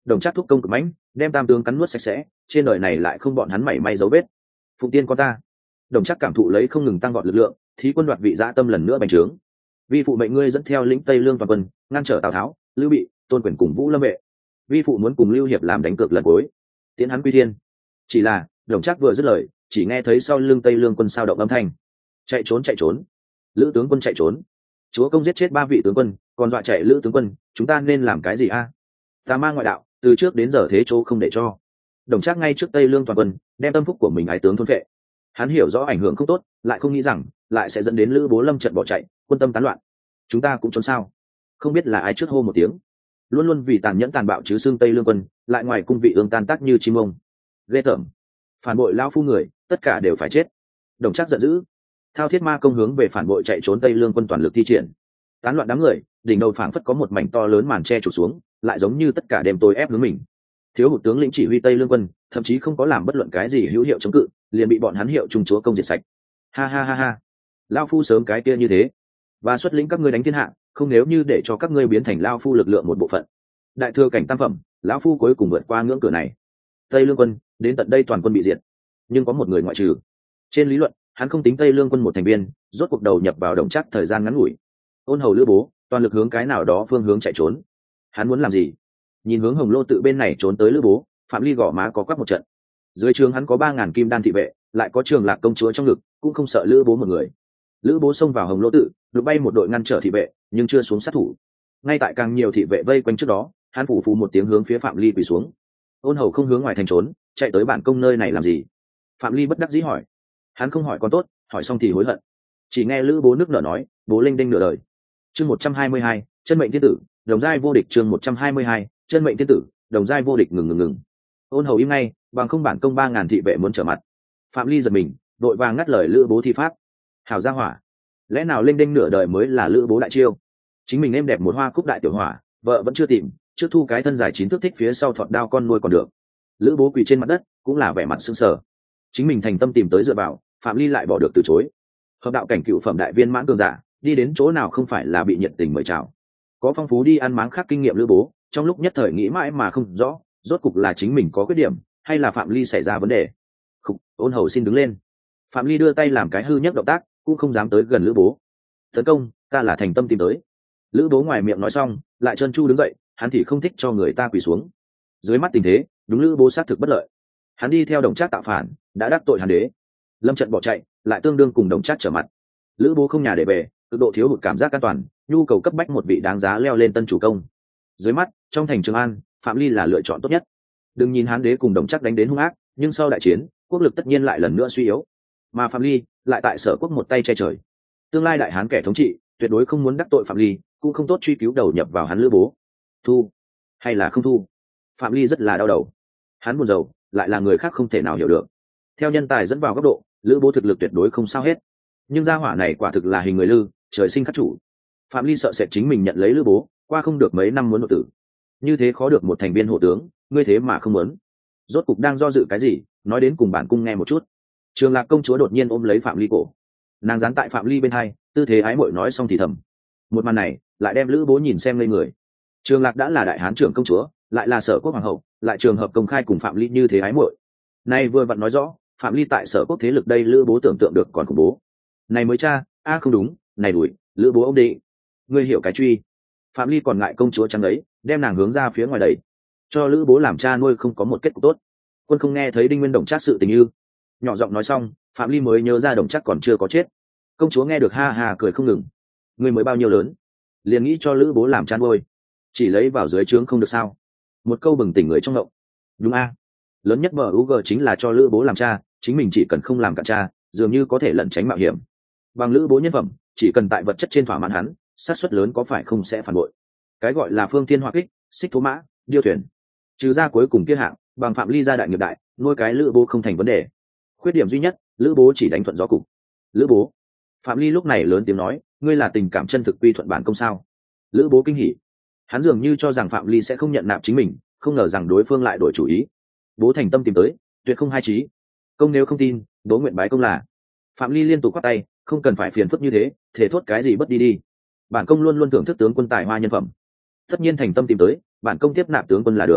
Đồng Trác thúc công cực mãnh, đem tam tướng cắn nuốt sạch sẽ, trên đời này lại không bọn hắn mảy may dấu vết. Phụng tiên có ta. Đồng Trác cảm thụ lấy không ngừng tăng vọt lực lượng, thí quân đoạt vị dã tâm lần nữa bành trướng. Vi phụ mệnh ngươi dẫn theo lĩnh Tây Lương toàn quân, ngăn trở Tào Tháo, Lưu Bị, Tôn Quyền cùng Vũ Lâm vệ. Vi phụ muốn cùng Lưu Hiệp làm đánh cược lần cuối, tiến hắn quy thiên. Chỉ là, Đồng Trác vừa dứt lời, chỉ nghe thấy sau lưng Tây Lương quân sao động âm thanh. Chạy trốn chạy trốn. Lữ tướng quân chạy trốn. Chúa công giết chết ba vị tướng quân, còn dọa chạy Lữ tướng quân, chúng ta nên làm cái gì a? À? Tà ma ngoại đạo, từ trước đến giờ thế chỗ không để cho. Đồng Trác ngay trước Tây Lương toàn quân, đem tâm phúc của mình ái tướng thôn phệ. Hắn hiểu rõ ảnh hưởng không tốt, lại không nghĩ rằng lại sẽ dẫn đến Lữ Bố Lâm trận bỏ chạy, quân tâm tán loạn. Chúng ta cũng trốn sao? Không biết là ai trước hô một tiếng. Luôn luôn vì tàn nhẫn tàn bạo chứ xương Tây Lương quân, lại ngoài cung vị ương tan tác như chim ông. Ghê tởm. Phản bội lao phu người, tất cả đều phải chết. Đồng Trác giận dữ, thao thiết ma công hướng về phản bội chạy trốn Tây Lương quân toàn lực thi triển. Tán loạn đám người, đỉnh đầu phảng phất có một mảnh to lớn màn che trục xuống, lại giống như tất cả đêm tối ép hướng mình. Thiếu hụt tướng lĩnh chỉ huy Tây Lương quân, thậm chí không có làm bất luận cái gì hữu hiệu chống cự, liền bị bọn hắn hiệu trung chúa công diệt sạch. Ha ha ha ha, lao phu sớm cái kia như thế, và xuất lĩnh các ngươi đánh thiên hạ, không nếu như để cho các ngươi biến thành lao phu lực lượng một bộ phận. Đại thừa cảnh tam phẩm, lão phu cuối cùng vượt qua ngưỡng cửa này. Tây Lương quân đến tận đây toàn quân bị diệt, nhưng có một người ngoại trừ. Trên lý luận, hắn không tính Tây Lương quân một thành viên, rốt cuộc đầu nhập vào Đồng Trác thời gian ngắn ngủi. Ôn hầu Lữ Bố toàn lực hướng cái nào đó phương hướng chạy trốn. Hắn muốn làm gì? Nhìn hướng Hồng Lô tự bên này trốn tới Lữ Bố, Phạm Ly gõ má có quắc một trận. Dưới trường hắn có ba ngàn kim đan thị vệ, lại có Trường Lạc công chúa trong ngực, cũng không sợ Lữ Bố một người. Lữ Bố xông vào Hồng Lô tự, đụng bay một đội ngăn trở thị vệ, nhưng chưa xuống sát thủ. Ngay tại càng nhiều thị vệ vây quanh trước đó, hắn phủ phù một tiếng hướng phía Phạm Ly quỳ xuống. Ôn hầu không hướng ngoài thành trốn, chạy tới bản công nơi này làm gì? Phạm Ly bất đắc dĩ hỏi. Hắn không hỏi con tốt, hỏi xong thì hối hận. Chỉ nghe Lữ Bố nước nở nói, bố linh đinh nửa đời. Chương một trăm hai mươi hai, chân mệnh thiên tử, đồng giai vô địch. Chương một trăm hai mươi hai, chân mệnh thiên tử, đồng giai vô địch. Ngừng ngừng ngừng. Ôn hầu im ngay, bằng không bản công ba ngàn thị vệ muốn trở mặt. Phạm Ly giật mình, đội vàng ngắt lời Lữ Bố thi pháp. Hảo gia hỏa, lẽ nào linh đinh nửa đời mới là Lữ Bố đại chiêu? Chính mình êm đẹp một hoa cúc đại tiểu hỏa, vợ vẫn chưa tìm, trước thu cái thân dài chín thước thích phía sau thọt đao con nuôi còn được. Lữ Bố quỳ trên mặt đất, cũng là vẻ mặt sững sờ. Chính mình thành tâm tìm tới dựa vào, Phạm Ly lại bỏ được từ chối. Hợp đạo cảnh cựu phẩm đại viên mãn cường giả, đi đến chỗ nào không phải là bị nhiệt tình mời chào. Có phong phú đi ăn máng khác kinh nghiệm Lữ Bố, trong lúc nhất thời nghĩ mãi mà không rõ, rốt cục là chính mình có khuyết điểm, hay là Phạm Ly xảy ra vấn đề. Khục, Ôn hầu xin đứng lên. Phạm Ly đưa tay làm cái hư nhất động tác, cũng không dám tới gần Lữ Bố. Tấn công, ta là thành tâm tìm tới. Lữ Bố ngoài miệng nói xong, lại trơn tru đứng dậy, hắn thì không thích cho người ta quỳ xuống. Dưới mắt tình thế, đúng Lữ Bố xác thực bất lợi. Hắn đi theo Đồng Trác tạo phản, đã đắc tội Hàn Đế. Lâm trận bỏ chạy, lại tương đương cùng Đồng Trác trở mặt. Lữ Bố không nhà để về, cực độ thiếu hụt cảm giác an toàn, nhu cầu cấp bách một vị đáng giá leo lên tân chủ công. Dưới mắt, trong thành Trường An, Phạm Ly là lựa chọn tốt nhất. Đừng nhìn Hán Đế cùng Đồng Trác đánh đến hung ác, nhưng sau đại chiến, quốc lực tất nhiên lại lần nữa suy yếu. Mà Phạm Ly lại tại Sở Quốc một tay che trời. Tương lai đại hán kẻ thống trị, tuyệt đối không muốn đắc tội Phạm Ly, cũng không tốt truy cứu đầu nhập vào hắn Lữ Bố. Thu hay là không thu? Phạm Ly rất là đau đầu. Hắn buồn rầu, lại là người khác không thể nào hiểu được. Theo nhân tài dẫn vào góc độ, Lữ Bố thực lực tuyệt đối không sao hết. Nhưng gia hỏa này quả thực là hình người lư, trời sinh khắc chủ. Phạm Ly sợ sệt chính mình nhận lấy Lữ Bố, qua không được mấy năm muốn nội tử. Như thế khó được một thành viên hộ tướng, ngươi thế mà không muốn. Rốt cục đang do dự cái gì, nói đến cùng bản cung nghe một chút. Trường Lạc công chúa đột nhiên ôm lấy Phạm Ly cổ, nàng dán tại Phạm Ly bên hai, tư thế ái muội nói xong thì thầm. Một màn này lại đem Lữ Bố nhìn xem ngây người. Trường Lạc đã là đại hán trưởng công chúa, lại là Sở Quốc hoàng hậu, lại trường hợp công khai cùng Phạm Ly như thế ái muội. Nay vừa vặn nói rõ, Phạm Ly tại Sở Quốc thế lực đây Lữ Bố tưởng tượng được còn khủng bố. Này mới cha, a à không đúng, này đuổi, Lữ Bố ông đệ, ngươi hiểu cái truy. Phạm Ly còn ngại công chúa trắng đấy, đem nàng hướng ra phía ngoài đẩy, cho Lữ Bố làm cha nuôi không có một kết cục tốt. Quân không nghe thấy Đinh Nguyên Đồng Trác sự tình như, nhỏ giọng nói xong, Phạm Ly mới nhớ ra Đồng Trác còn chưa có chết. Công chúa nghe được ha ha cười không ngừng. Ngươi mới bao nhiêu lớn, liền nghĩ cho Lữ Bố làm cha nuôi, chỉ lấy vào dưới trướng không được sao? Một câu bừng tỉnh người trong ngộng. Đúng a, lớn nhất bờ u g chính là cho Lữ Bố làm cha, chính mình chỉ cần không làm cặn cha, dường như có thể lẩn tránh mạo hiểm. Bằng Lữ Bố nhân phẩm, chỉ cần tại vật chất trên thỏa mãn hắn, xác suất lớn có phải không sẽ phản bội. Cái gọi là phương thiên hỏa kích, xích thố mã, điêu thuyền, trừ ra cuối cùng kia hạng, bằng Phạm Ly gia đại nghiệp đại, nuôi cái Lữ Bố không thành vấn đề. Khuyết điểm duy nhất, Lữ Bố chỉ đánh thuận gió cục. Lữ Bố. Phạm Ly lúc này lớn tiếng nói, ngươi là tình cảm chân thực quy thuận bản công sao? Lữ Bố kinh hỉ, hắn dường như cho rằng Phạm Ly sẽ không nhận nạp chính mình, không ngờ rằng đối phương lại đổi chủ ý. Bố thành tâm tìm tới, tuyệt không hai trí. Công nếu không tin, bố nguyện bái công là. Phạm Ly liên tục quát tay, không cần phải phiền phức như thế, thể thốt cái gì bất đi đi. Bản công luôn luôn thưởng thức tướng quân tài hoa nhân phẩm, tất nhiên thành tâm tìm tới, bản công tiếp nạp tướng quân là được.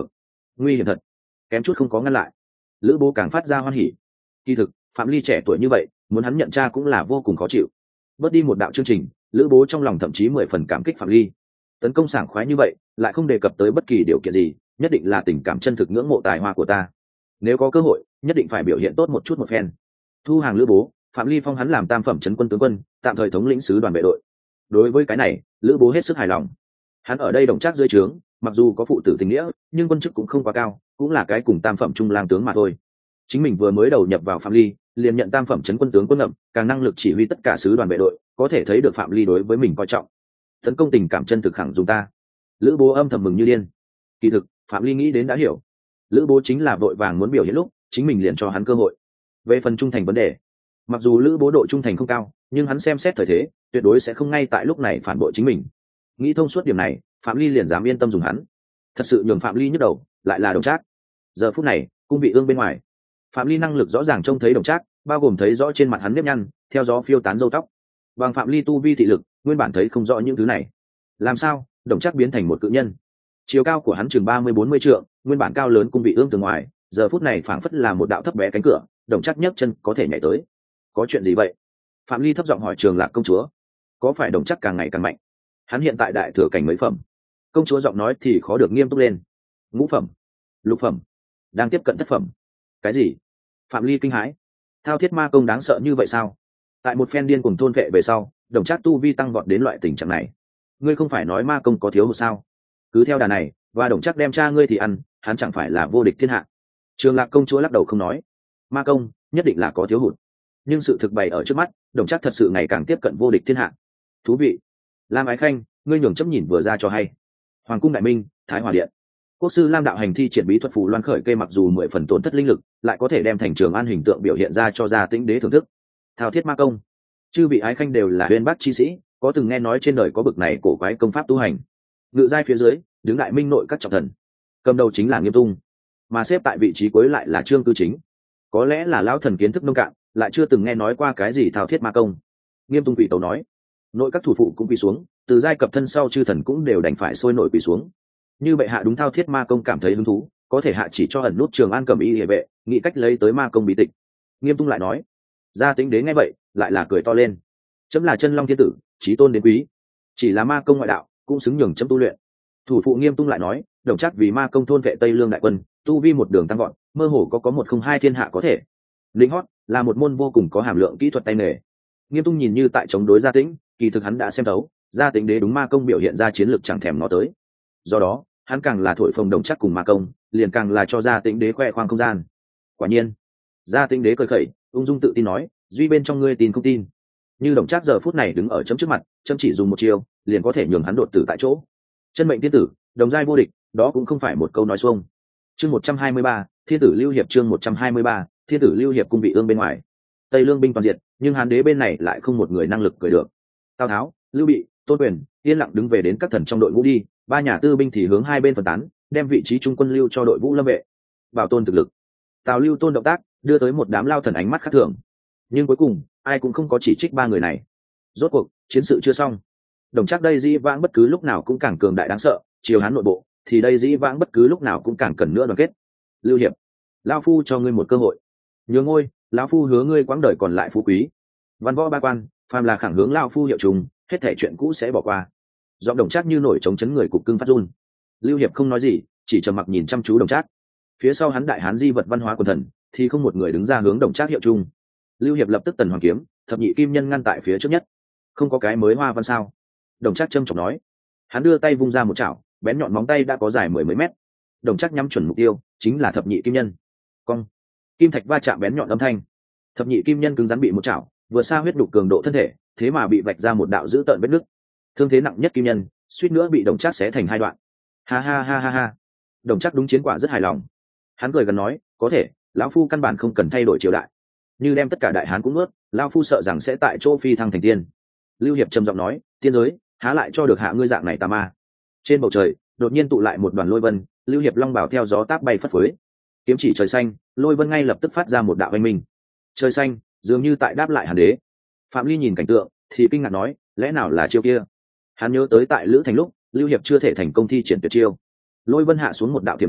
nguy hiểm thật, kém chút không có ngăn lại. Lữ Bố càng phát ra hoan hỉ. Kỳ thực Phạm Ly trẻ tuổi như vậy, muốn hắn nhận cha cũng là vô cùng khó chịu. Bớt đi một đạo chương trình, Lữ Bố trong lòng thậm chí mười phần cảm kích Phạm Ly. Tấn công sảng khoái như vậy, lại không đề cập tới bất kỳ điều kiện gì, nhất định là tình cảm chân thực ngưỡng mộ tài hoa của ta. Nếu có cơ hội, nhất định phải biểu hiện tốt một chút một phen. Thu hàng Lữ Bố, Phạm Ly phong hắn làm tam phẩm trấn quân tướng quân, tạm thời thống lĩnh sứ đoàn vệ đội. Đối với cái này, Lữ Bố hết sức hài lòng. Hắn ở đây đồng trác dưới trướng, mặc dù có phụ tử tình nghĩa, nhưng quân chức cũng không quá cao, cũng là cái cùng tam phẩm trung lang tướng mà thôi. Chính mình vừa mới đầu nhập vào Phạm Ly, liền nhận tam phẩm trấn quân tướng quân ngậm, càng năng lực chỉ huy tất cả sứ đoàn vệ đội, có thể thấy được Phạm Ly đối với mình coi trọng. Tấn công tình cảm chân thực khẳng dùng ta. Lữ Bố âm thầm mừng như điên. Kỳ thực Phạm Ly nghĩ đến đã hiểu, Lữ Bố chính là vội vàng muốn biểu hiện lúc chính mình liền cho hắn cơ hội. Về phần trung thành vấn đề, mặc dù Lữ Bố độ trung thành không cao, nhưng hắn xem xét thời thế, tuyệt đối sẽ không ngay tại lúc này phản bội chính mình. Nghĩ thông suốt điểm này, Phạm Ly liền dám yên tâm dùng hắn. Thật sự nhường Phạm Ly nhức đầu lại là Đồng Trác. Giờ phút này cung vị ương bên ngoài, Phạm Ly năng lực rõ ràng trông thấy Đồng Trác, bao gồm thấy rõ trên mặt hắn nếp nhăn theo gió phiêu tán râu tóc. Bằng Phạm Ly tu vi thị lực, nguyên bản thấy không rõ những thứ này. Làm sao Đồng Trác biến thành một cự nhân? Chiều cao của hắn chừng ba mươi bốn mươi trượng, nguyên bản cao lớn cung vị ương từ ngoài, giờ phút này phảng phất là một đạo thấp bé cánh cửa, Đồng Trác nhấc chân có thể nhảy tới. Có chuyện gì vậy? Phạm Ly thấp giọng hỏi Trường Lạc công chúa. Có phải Đồng Trác càng ngày càng mạnh? Hắn hiện tại đại thừa cảnh mấy phẩm? Công chúa giọng nói thì khó được nghiêm túc lên. Ngũ phẩm, lục phẩm, đang tiếp cận thất phẩm. Cái gì? Phạm Ly kinh hãi. Thao thiết ma công đáng sợ như vậy sao? Tại một phen điên cuồng thôn vệ về sau, Đồng Trác tu vi tăng vọt đến loại tình trạng này. Ngươi không phải nói ma công có thiếu hụt sao? Cứ theo đà này, và Đồng Trác đem cha ngươi thì ăn, hắn chẳng phải là vô địch thiên hạ? Trường Lạc công chúa lắc đầu không nói. Ma công nhất định là có thiếu hụt, nhưng sự thực bày ở trước mắt, Đồng Trác thật sự ngày càng tiếp cận vô địch thiên hạ. Thú vị. Lam Ái Khanh, ngươi nhường chấm nhìn vừa ra cho hay. Hoàng cung đại minh, Thái Hòa điện. Quốc sư Lam đạo hành thi triển bí thuật phù loan khởi cây, mặc dù mười phần tổn thất linh lực, lại có thể đem thành Trường An hình tượng biểu hiện ra cho Gia Tĩnh đế thưởng thức. Thao thiết ma công, chư vị ái khanh đều là uyên bác chi sĩ, có từng nghe nói trên đời có bực này cổ quái công pháp tu hành. Ngự giai phía dưới đứng đại minh nội các trọng thần, cầm đầu chính là Nghiêm Tung, mà xếp tại vị trí cuối lại là Trương Cư Chính. Có lẽ là lão thần kiến thức nông cạn, lại chưa từng nghe nói qua cái gì thao thiết ma công. Nghiêm Tung quỳ tấu nói. Nội các thủ phụ cũng quỳ xuống, từ giai cập thân sau chư thần cũng đều đành phải sôi nổi quỳ xuống. Như bệ hạ đúng thao thiết ma công cảm thấy hứng thú, có thể hạ chỉ cho ẩn nút Trường An cầm y hệ vệ, nghĩ cách lấy tới ma công bí tịch. Nghiêm Tung lại nói. Gia Tĩnh đế nghe vậy lại là cười to lên. Chấm là chân long thiên tử, chí tôn đến quý, chỉ là ma công ngoại đạo cũng xứng nhường chấm tu luyện. Thủ phụ Nghiêm Tung lại nói. Đồng Trác vì ma công thôn vệ Tây Lương đại quân, tu vi một đường tăng gọn, mơ hồ có có một không hai thiên hạ có thể. Lính hót là một môn vô cùng có hàm lượng kỹ thuật tay nghề. Nghiêm Tung nhìn như tại chống đối Gia Tĩnh, kỳ thực hắn đã xem thấu, Gia Tĩnh đế đúng ma công biểu hiện ra chiến lược chẳng thèm nó tới. Do đó hắn càng là thổi phồng Đồng Trác cùng ma công, liền càng là cho Gia Tĩnh đế khoe khoang không gian. Quả nhiên Gia Tĩnh đế cười khẩy, ung dung tự tin nói. Duy bên trong ngươi tin không tin? Như Đồng Trác giờ phút này đứng ở chấm trước mặt, chấm chỉ dùng một chiêu liền có thể nhường hắn đột tử tại chỗ. Chân mệnh tiên tử, đồng giai vô địch, đó cũng không phải một câu nói xuông. Chương một trăm hai mươi ba, thiên tử lưu hiệp. Chương một trăm hai mươi ba, thiên tử lưu hiệp. Cung vị ương bên ngoài, Tây Lương binh toàn diệt, nhưng Hán đế bên này lại không một người năng lực cười được. Tào Tháo, Lưu Bị, Tôn Quyền yên lặng đứng về đến các thần trong đội ngũ đi, ba nhà tư binh thì hướng hai bên phân tán, đem vị trí trung quân lưu cho đội vũ lâm vệ, bảo tôn thực lực. Tào Lưu Tôn động tác đưa tới một đám lao thần ánh mắt khác thường, nhưng cuối cùng ai cũng không có chỉ trích ba người này. Rốt cuộc chiến sự chưa xong, Đồng Trác đây dĩ vãng bất cứ lúc nào cũng càng cường đại đáng sợ, triều Hán nội bộ thì đây dĩ vãng bất cứ lúc nào cũng càng cần nữa đoàn kết. Lưu hiệp, lão phu cho ngươi một cơ hội, nhường ngôi, lão phu hứa ngươi quãng đời còn lại phú quý. Văn võ ba quan phàm là khẳng hướng lão phu hiệu trùng, hết thảy chuyện cũ sẽ bỏ qua. Giọng Đồng Trác như nổi trống chấn người cục cưng phát run. Lưu hiệp không nói gì, chỉ trầm mặc nhìn chăm chú Đồng Trác. Phía sau hắn đại hán di vật văn hóa quần thần thì không một người đứng ra hướng Đồng Trác hiệu chung. Lưu hiệp lập tức tần hoàng kiếm, thập nhị kim nhân ngăn tại phía trước nhất. Không có cái mới hoa văn sao? Đồng Trác trâm trọng nói. Hắn đưa tay vung ra một chảo, bén nhọn móng tay đã có dài mười mấy mét. Đồng Trác nhắm chuẩn mục tiêu, chính là thập nhị kim nhân. Cong, kim thạch va chạm bén nhọn âm thanh. Thập nhị kim nhân cứng rắn bị một chảo, vừa xa huyết đục cường độ thân thể, thế mà bị vạch ra một đạo dữ tợn vết nứt. Thương thế nặng nhất kim nhân, suýt nữa bị Đồng Trác xé thành hai đoạn. Ha ha ha ha ha. Đồng Trác đúng chiến quả rất hài lòng. Hắn cười gần nói, có thể, lão phu căn bản không cần thay đổi triều đại, như đem tất cả đại hán cũng nuốt, lão phu sợ rằng sẽ tại chỗ phi thăng thành tiên. Lưu hiệp trầm giọng nói, tiên giới há lại cho được hạ ngươi dạng này tà ma. Trên bầu trời đột nhiên tụ lại một đoàn lôi vân, Lưu hiệp long bảo theo gió táp bay phất phới, kiếm chỉ trời xanh, lôi vân ngay lập tức phát ra một đạo oanh minh. Trời xanh dường như tại đáp lại Hàn đế. Phạm Ly nhìn cảnh tượng thì kinh ngạc nói, lẽ nào là chiêu kia? Hắn nhớ tới tại Lữ Thành lúc Lưu hiệp chưa thể thành công thi triển tuyệt chiêu. Lôi vân hạ xuống một đạo thiểm điện,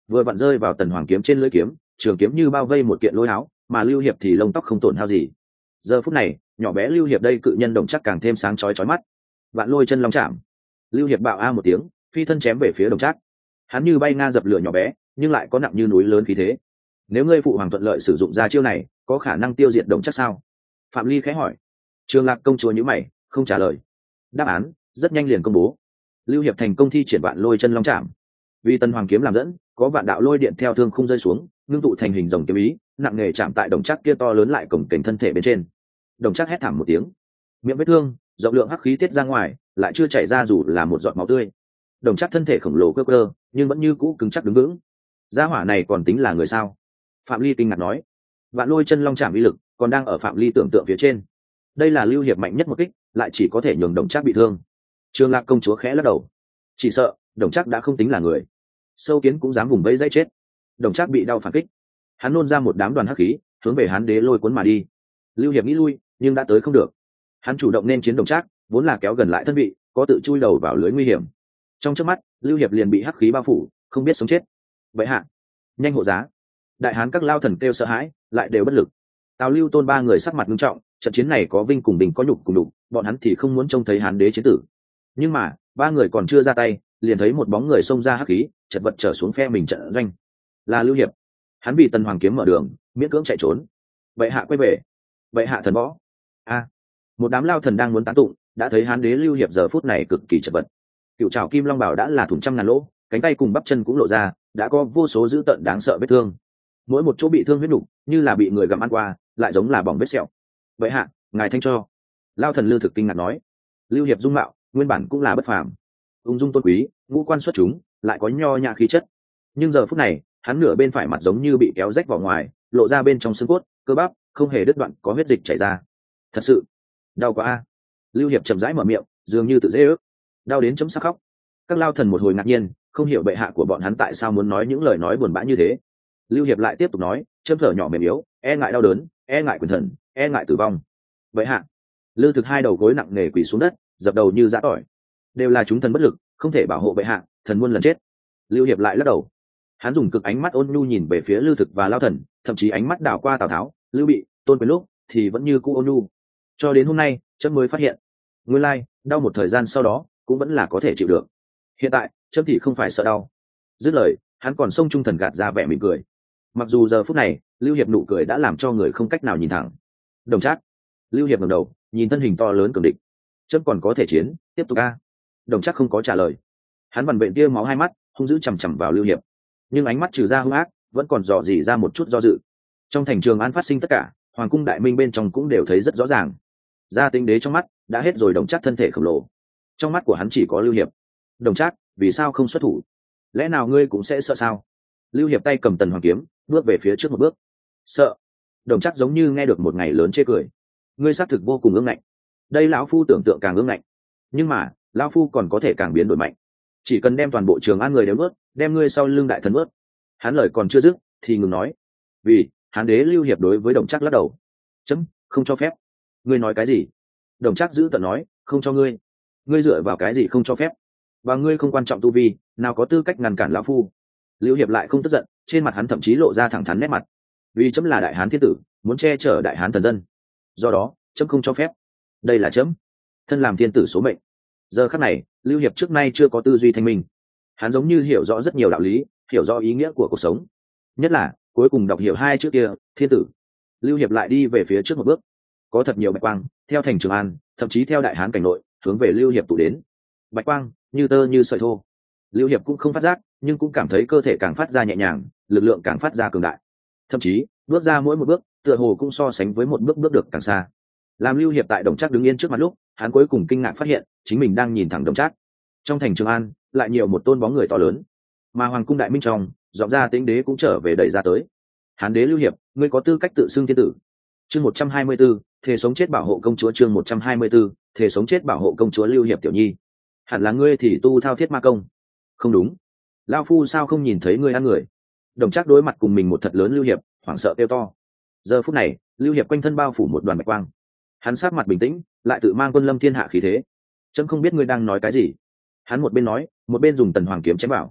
vừa vặn rơi vào tần hoàng kiếm trên lưỡi kiếm, trường kiếm như bao vây một kiện lôi áo, mà lưu hiệp thì lông tóc không tổn hao gì. Giờ phút này nhỏ bé lưu hiệp đây cự nhân đồng chắc càng thêm sáng chói chói mắt. Vạn lôi chân long chạm, lưu hiệp bạo a một tiếng, phi thân chém về phía đồng chắc. Hắn như bay nga dập lửa nhỏ bé, nhưng lại có nặng như núi lớn khí thế. Nếu ngươi phụ hoàng thuận lợi sử dụng ra chiêu này, có khả năng tiêu diệt đồng chắc sao? Phạm Ly khẽ hỏi. Trường Lạc công chúa nhíu mày, không trả lời. Đáp án rất nhanh liền công bố. Lưu hiệp thành công thi triển vạn lôi chân long chạm. Vì tần hoàng kiếm làm dẫn, có vạn đạo lôi điện theo thương không rơi xuống, ngưng tụ thành hình rồng kiếm ý, nặng nề chạm tại đồng chắc kia to lớn lại cổng kềnh thân thể bên trên. Đồng chắc hét thảm một tiếng, miệng vết thương rộng lượng hắc khí tiết ra ngoài, lại chưa chảy ra dù là một giọt máu tươi. Đồng chắc thân thể khổng lồ cơ cơ, nhưng vẫn như cũ cứng chắc đứng vững. Gia hỏa này còn tính là người sao? Phạm Ly kinh ngạc nói. Vạn lôi chân long chạm uy lực còn đang ở Phạm Ly tưởng tượng phía trên. Đây là lưu hiệp mạnh nhất một kích, lại chỉ có thể nhường đồng chắc bị thương. Trường Lạc công chúa khẽ lắc đầu, chỉ sợ đồng chắc đã không tính là người. Sâu kiến cũng dám vùng vẫy dãy chết. Đồng chắc bị đau phản kích, hắn nôn ra một đám đoàn hắc khí hướng về Hán Đế lôi cuốn mà đi. Lưu hiệp nghĩ lui, nhưng đã tới không được. Hắn chủ động nên chiến đồng trác, vốn là kéo gần lại thân vị, có tự chui đầu vào lưới nguy hiểm. Trong chớp mắt, Lưu hiệp liền bị hắc khí bao phủ, không biết sống chết. Vậy hạ, nhanh hộ giá! Đại hán các lao thần kêu sợ hãi, lại đều bất lực. Tào Lưu Tôn ba người sắc mặt nghiêm trọng, trận chiến này có vinh cùng bình, có nhục cùng đục, bọn hắn thì không muốn trông thấy Hán Đế chiến tử. Nhưng mà ba người còn chưa ra tay, liền thấy một bóng người xông ra hắc khí, chật vật trở xuống phe mình trận doanh. Là Lưu hiệp. Hắn bị tần hoàng kiếm mở đường, miễn cưỡng chạy trốn. Vậy hạ quay về. Vậy hạ thần võ. A, một đám lao thần đang muốn tán tụng, đã thấy Hán Đế Lưu hiệp giờ phút này cực kỳ chật vật. Cựu trảo kim long bảo đã là thủng trăm ngàn lỗ, cánh tay cùng bắp chân cũng lộ ra, đã có vô số dữ tợn đáng sợ vết thương. Mỗi một chỗ bị thương huyết nục, như là bị người gặm ăn qua, lại giống là bỏng vết sẹo. Vậy hạ, ngài thanh cho. Lao thần Lưu thực kinh ngạc nói. Lưu hiệp dung mạo nguyên bản cũng là bất phàm, ung dung tôn quý, ngũ quan xuất chúng, lại có nho nhã khí chất. Nhưng giờ phút này, hắn nửa bên phải mặt giống như bị kéo rách vào ngoài, lộ ra bên trong xương cốt, cơ bắp không hề đứt đoạn, có huyết dịch chảy ra. Thật sự đau quá a. Lưu hiệp chậm rãi mở miệng, dường như tự dễ ước, đau đến chấm sắc khóc. Các lao thần một hồi ngạc nhiên, không hiểu bệ hạ của bọn hắn tại sao muốn nói những lời nói buồn bã như thế. Lưu hiệp lại tiếp tục nói, châm thở nhỏ mềm yếu, e ngại đau đớn, e ngại quyền thần, e ngại tử vong. Bệ hạ. Lư thực hai đầu gối nặng nề quỳ xuống đất, dập đầu như giã tỏi. Đều là chúng thần bất lực, không thể bảo hộ bệ hạ, thần muôn lần chết. Lưu hiệp lại lắc đầu. Hắn dùng cực ánh mắt ôn nhu nhìn về phía Lư thực và lao thần, thậm chí ánh mắt đảo qua Tào Tháo, Lưu Bị, Tôn Quyền lúc thì vẫn như cũ ôn nhu. Cho đến hôm nay, trẫm mới phát hiện, nguyên lai đau một thời gian sau đó cũng vẫn là có thể chịu được. Hiện tại trẫm thì không phải sợ đau. Dứt lời, hắn còn xông trung thần gạt ra vẻ mỉm cười. Mặc dù giờ phút này Lưu hiệp nụ cười đã làm cho người không cách nào nhìn thẳng. Đồng Trác. Lưu hiệp ngẩng đầu nhìn thân hình to lớn cường địch. Trẫm còn có thể chiến, tiếp tục a. Đồng Trác không có trả lời. Hắn vằn vện tia máu hai mắt, hung dữ chằm chằm vào Lưu hiệp, nhưng ánh mắt trừ ra hung ác, vẫn còn dò dỉ ra một chút do dự. Trong thành Trường An phát sinh tất cả, hoàng cung đại minh bên trong cũng đều thấy rất rõ ràng. Gia Tính Đế trong mắt đã hết rồi Đồng Trác thân thể khổng lồ, trong mắt của hắn chỉ có Lưu hiệp. Đồng Trác, vì sao không xuất thủ? Lẽ nào ngươi cũng sẽ sợ sao? Lưu hiệp tay cầm tần hoàng kiếm, bước về phía trước một bước. Sợ? Đồng Trác giống như nghe được một ngày lớn chê cười. Ngươi xác thực vô cùng ương ngạnh. Đây lão phu tưởng tượng càng ương ngạnh, nhưng mà lão phu còn có thể càng biến đổi mạnh. Chỉ cần đem toàn bộ Trường An người đều nuốt, đem ngươi sau lưng đại thần nuốt. Hắn lời còn chưa dứt thì ngừng nói, vì Hán Đế Lưu hiệp đối với Đồng Trác lắc đầu. Chấm không cho phép. Ngươi nói cái gì? Đồng Trác giữ tợn nói, không cho ngươi. Ngươi dựa vào cái gì không cho phép? Và ngươi không quan trọng tu vi, nào có tư cách ngăn cản lão phu? Lưu hiệp lại không tức giận, trên mặt hắn thậm chí lộ ra thẳng thắn nét mặt. Vì chấm là đại hán thiên tử, muốn che chở đại hán thần dân, do đó chấm không cho phép. Đây là chấm thân làm thiên tử số mệnh. Giờ khắc này, Lưu hiệp trước nay chưa có tư duy thanh minh. Hắn giống như hiểu rõ rất nhiều đạo lý, hiểu rõ ý nghĩa của cuộc sống, nhất là cuối cùng đọc hiểu hai chữ kia, thiên tử. Lưu hiệp lại đi về phía trước một bước. Có thật nhiều bạch quang theo thành Trường An, thậm chí theo đại hán cảnh nội, hướng về Lưu hiệp tụ đến. Bạch quang như tơ như sợi thô. Lưu hiệp cũng không phát giác, nhưng cũng cảm thấy cơ thể càng phát ra nhẹ nhàng, lực lượng càng phát ra cường đại. Thậm chí bước ra mỗi một bước, tựa hồ cũng so sánh với một bước bước được càng xa. Làm Lưu hiệp tại Đồng Trác đứng yên trước mặt lúc, hắn cuối cùng kinh ngạc phát hiện chính mình đang nhìn thẳng Đồng Trác. Trong thành Trường An lại nhiều một tôn bóng người to lớn, mà hoàng cung đại minh trong giọng Gia Tính Đế cũng trở về đẩy ra tới. Hán Đế Lưu hiệp, ngươi có tư cách tự xưng thiên tử. Chương một trăm hai mươi 124, thề sống chết bảo hộ công chúa. Chương một trăm hai mươi 124, thề sống chết bảo hộ công chúa Lưu hiệp tiểu nhi. Hẳn là ngươi thì tu thao thiết ma công. Không đúng, lão phu sao không nhìn thấy ngươi ăn người? Đồng Trác đối mặt cùng mình một thật lớn Lưu hiệp, hoảng sợ kêu to. Giờ phút này, Lưu hiệp quanh thân bao phủ một đoàn bạch quang. Hắn sát mặt bình tĩnh, lại tự mang quân lâm thiên hạ khí thế. Chấm không biết ngươi đang nói cái gì. Hắn một bên nói, một bên dùng tần hoàng kiếm chém vào.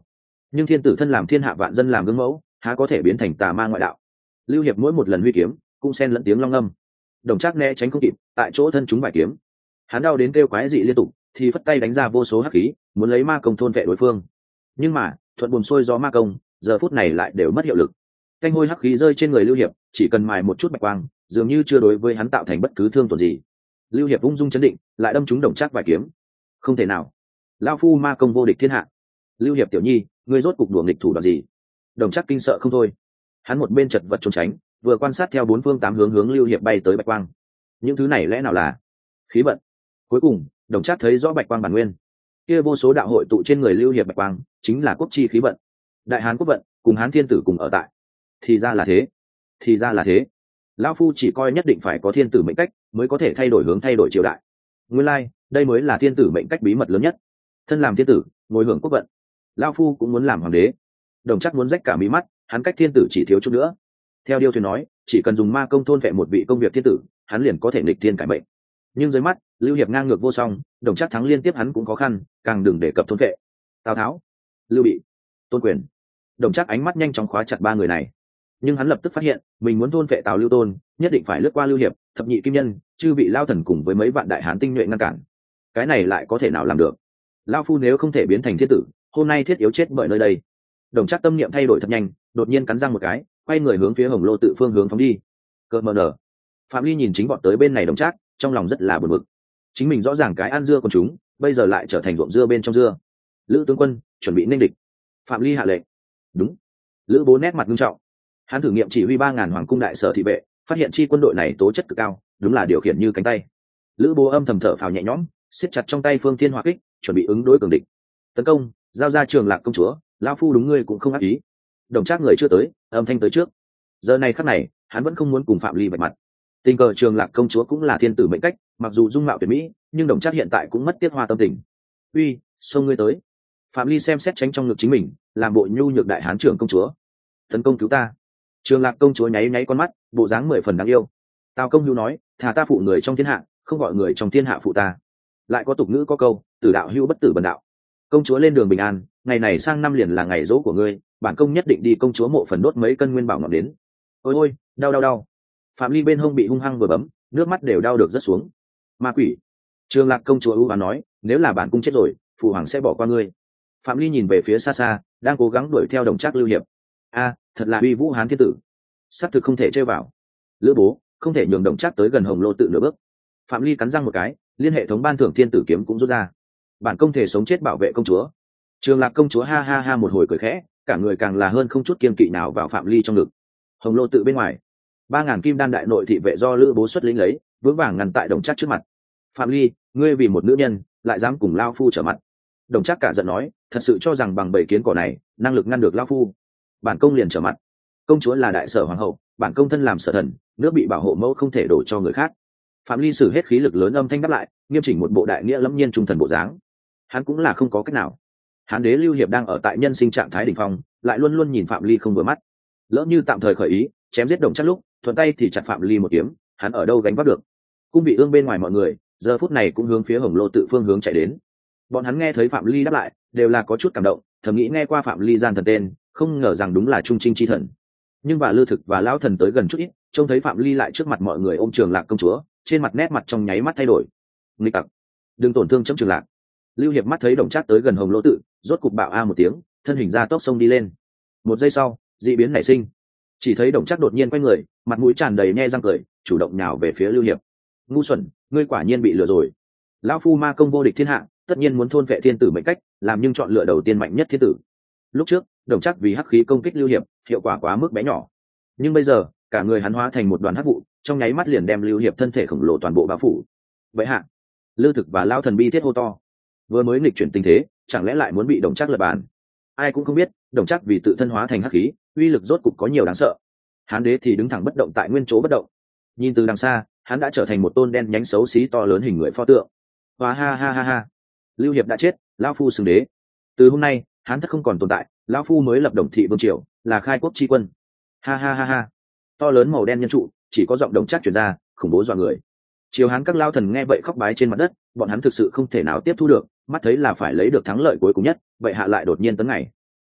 nhưng thiên tử thân làm thiên hạ vạn dân làm gương mẫu, há có thể biến thành tà ma ngoại đạo. Lưu hiệp mỗi một lần huy kiếm cũng xen lẫn tiếng long âm. Đồng Trác né tránh không kịp, tại chỗ thân chúng bài kiếm, hắn đau đến kêu quái dị liên tục, thì phất tay đánh ra vô số hắc khí, muốn lấy ma công thôn vệ đối phương. Nhưng mà thuận buồm xuôi gió ma công giờ phút này lại đều mất hiệu lực. Canh hôi hắc khí rơi trên người Lưu hiệp, chỉ cần mài một chút bạch quang, dường như chưa đối với hắn tạo thành bất cứ thương tổn gì. Lưu hiệp ung dung chấn định, lại đâm trúng Đồng Trác vài kiếm. Không thể nào, lão phu ma công vô địch thiên hạ. Lưu hiệp tiểu nhi, ngươi rốt cục đùa nghịch thủ đoạn gì? Đồng Trác kinh sợ không thôi, hắn một bên chật vật trốn tránh, vừa quan sát theo bốn phương tám hướng hướng Lưu hiệp bay tới bạch quang. Những thứ này lẽ nào là khí vận? Cuối cùng Đồng Trác thấy rõ bạch quang bản nguyên, kia vô số đạo hội tụ trên người Lưu hiệp bạch quang chính là quốc chi khí vận, đại hán quốc vận, cùng hán thiên tử cùng ở tại. Thì ra là thế, thì ra là thế. Lão phu chỉ coi nhất định phải có thiên tử mệnh cách mới có thể thay đổi hướng, thay đổi triều đại. Nguyên lai like, đây mới là thiên tử mệnh cách bí mật lớn nhất. Thân làm thiên tử, ngồi hưởng quốc vận, lão phu cũng muốn làm hoàng đế. Đồng Trác muốn rách cả mí mắt, hắn cách thiên tử chỉ thiếu chút nữa. Theo điêu thuyền nói, chỉ cần dùng ma công thôn vệ một vị công việc thiên tử, hắn liền có thể nghịch thiên cải mệnh. Nhưng dưới mắt Lưu hiệp ngang ngược vô song, Đồng Trác thắng liên tiếp hắn cũng khó khăn, càng đừng đề cập thôn vệ. Tào Tháo, Lưu Bị, Tôn Quyền. Đồng Trác ánh mắt nhanh chóng khóa chặt ba người này, nhưng hắn lập tức phát hiện mình muốn thôn vệ Tào Lưu Tôn, nhất định phải lướt qua Lưu hiệp, thập nhị kim nhân, chư vị lao thần cùng với mấy vạn đại hán tinh nhuệ ngăn cản. Cái này lại có thể nào làm được? Lao phu nếu không thể biến thành thiên tử, hôm nay thiết yếu chết bởi nơi đây. Đồng Trác tâm niệm thay đổi thật nhanh, đột nhiên cắn răng một cái, quay người hướng phía Hồng Lô tự phương hướng phóng đi. Cờ mờ nở. Phạm Ly nhìn chính bọn tới bên này Đồng Trác, trong lòng rất là buồn bực. Chính mình rõ ràng cái ăn dưa của chúng, bây giờ lại trở thành ruộng dưa bên trong dưa. Lữ tướng quân, chuẩn bị nên địch. Phạm Ly hạ lệnh. Đúng. Lữ Bố nét mặt nghiêm trọng. Hắn thử nghiệm chỉ huy ba ngàn hoàng cung đại sở thị vệ, phát hiện chi quân đội này tố chất cực cao, đúng là điều khiển như cánh tay. Lữ Bố âm thầm thở phào nhẹ nhõm, siết chặt trong tay Phương Thiên Hỏa Kích, chuẩn bị ứng đối cường địch. Tấn công, giao ra Trường Lạc công chúa, lão phu đúng ngươi cũng không ác ý. Đồng Trác người chưa tới, âm thanh tới trước. Giờ này khắc này, hắn vẫn không muốn cùng Phạm Ly vạch mặt. Tình cờ Trường Lạc công chúa cũng là thiên tử mệnh cách, mặc dù dung mạo tuyệt mỹ, nhưng Đồng Trác hiện tại cũng mất tiết hoa tâm tình. Uy, xông ngươi tới. Phạm Ly xem xét tránh trong ngực chính mình, làm bộ nhu nhược đại hán trưởng công chúa. Tấn công cứu ta. Trường Lạc công chúa nháy nháy con mắt, bộ dáng mười phần đáng yêu. Tào công hữu nói, thà ta phụ người trong thiên hạ, không gọi người trong thiên hạ phụ ta. Lại có tục ngữ có câu, tử đạo hữu bất tử bần đạo. Công chúa lên đường bình an, ngày này sang năm liền là ngày dỗ của ngươi, bản công nhất định đi công chúa mộ phần đốt mấy cân nguyên bảo ngọc đến. Ôi ôi, đau đau đau. Phạm Ly bên hông bị hung hăng vừa bấm, nước mắt đều đau được rất xuống. Ma quỷ. Trường Lạc công chúa ưu ái nói, nếu là bản cung chết rồi, phụ hoàng sẽ bỏ qua ngươi. Phạm Ly nhìn về phía xa xa, đang cố gắng đuổi theo Đồng Trác Lưu hiệp. A, thật là uy vũ hán thiên tử, sắp thực không thể chơi vào. Lữ Bố, không thể nhường Đồng Trác tới gần Hồng Lô tự nửa bước. Phạm Ly cắn răng một cái, liên hệ thống ban thưởng thiên tử kiếm cũng rút ra. Bản công thể sống chết bảo vệ công chúa. Trường Lạc công chúa ha ha ha một hồi cười khẽ, cả người càng là hơn không chút kiêng kỵ nào vào Phạm Ly trong ngực. Hồng Lô tự bên ngoài, ba ngàn kim đan đại nội thị vệ do Lữ Bố xuất lĩnh lấy, vững vàng ngăn tại Đồng Trác trước mặt. Phạm Ly, ngươi vì một nữ nhân lại dám cùng lao phu trở mặt. Đồng Trác cả giận nói, thật sự cho rằng bằng bảy kiến cỏ này năng lực ngăn được lao phu? Bản công liền trở mặt. Công chúa là đại sở hoàng hậu, bản công thân làm sở thần, nước bị bảo hộ mẫu không thể đổ cho người khác. Phạm Ly sử hết khí lực lớn âm thanh đáp lại, nghiêm chỉnh một bộ đại nghĩa lâm nhiên trung thần bộ dáng. Hắn cũng là không có cách nào. Hán đế Lưu hiệp đang ở tại nhân sinh trạng thái đỉnh phong, lại luôn luôn nhìn Phạm Ly không vừa mắt. Lỡ như tạm thời khởi ý chém giết Đồng Trác lúc, thuận tay thì chặt Phạm Ly một kiếm, hắn ở đâu gánh vác được. Cung bị ương bên ngoài mọi người giờ phút này cũng hướng phía Hồng Lô tự phương hướng chạy đến. Bọn hắn nghe thấy Phạm Ly đáp lại, đều là có chút cảm động, thầm nghĩ nghe qua Phạm Ly gian thần tên, không ngờ rằng đúng là trung trinh chi thần. Nhưng bà Lư Thực và lão thần tới gần chút ít, trông thấy Phạm Ly lại trước mặt mọi người ôm Trường Lạc công chúa, trên mặt nét mặt trong nháy mắt thay đổi. Nghịch tặc, đừng tổn thương chấm Trường Lạc. Lưu hiệp mắt thấy Đồng Trác tới gần Hồng Lô tự, rốt cục bạo a một tiếng, thân hình ra tốc sông đi lên. Một giây sau, dị biến nảy sinh, chỉ thấy Đồng Trác đột nhiên quay người, mặt mũi tràn đầy nhe răng cười, chủ động nhào về phía Lưu hiệp. Ngu xuẩn, ngươi quả nhiên bị lừa rồi. Lão phu ma công vô địch thiên hạ, tất nhiên muốn thôn vệ thiên tử mệnh cách, làm nhưng chọn lựa đầu tiên mạnh nhất thiên tử. Lúc trước Đồng Trác vì hắc khí công kích Lưu hiệp, hiệu quả quá mức bé nhỏ, nhưng bây giờ cả người hắn hóa thành một đoàn hắc vụ, trong nháy mắt liền đem Lưu hiệp thân thể khổng lồ toàn bộ bao phủ. Vậy hạ, Lư Thực và Lão thần bi thiết hô to. Vừa mới nghịch chuyển tình thế, chẳng lẽ lại muốn bị Đồng Trác lật bàn? Ai cũng không biết, Đồng Trác vì tự thân hóa thành hắc khí, uy lực rốt cục có nhiều đáng sợ. Hán đế thì đứng thẳng bất động tại nguyên chỗ bất động. Nhìn từ đằng xa, hắn đã trở thành một tôn đen nhánh xấu xí to lớn hình người pho tượng. Và ha ha ha ha, Lưu hiệp đã chết, lão phu xưng đế. Từ hôm nay, hắn thất không còn tồn tại, lão phu mới lập Đồng thị vương triều, là khai quốc tri quân. Ha ha ha ha, to lớn màu đen nhân trụ, chỉ có giọng Đồng Trác truyền ra, khủng bố dọa người. Triều Hán các lao thần nghe vậy khóc bái trên mặt đất, bọn hắn thực sự không thể nào tiếp thu được, mắt thấy là phải lấy được thắng lợi cuối cùng nhất, vậy hạ lại đột nhiên tấn ngày.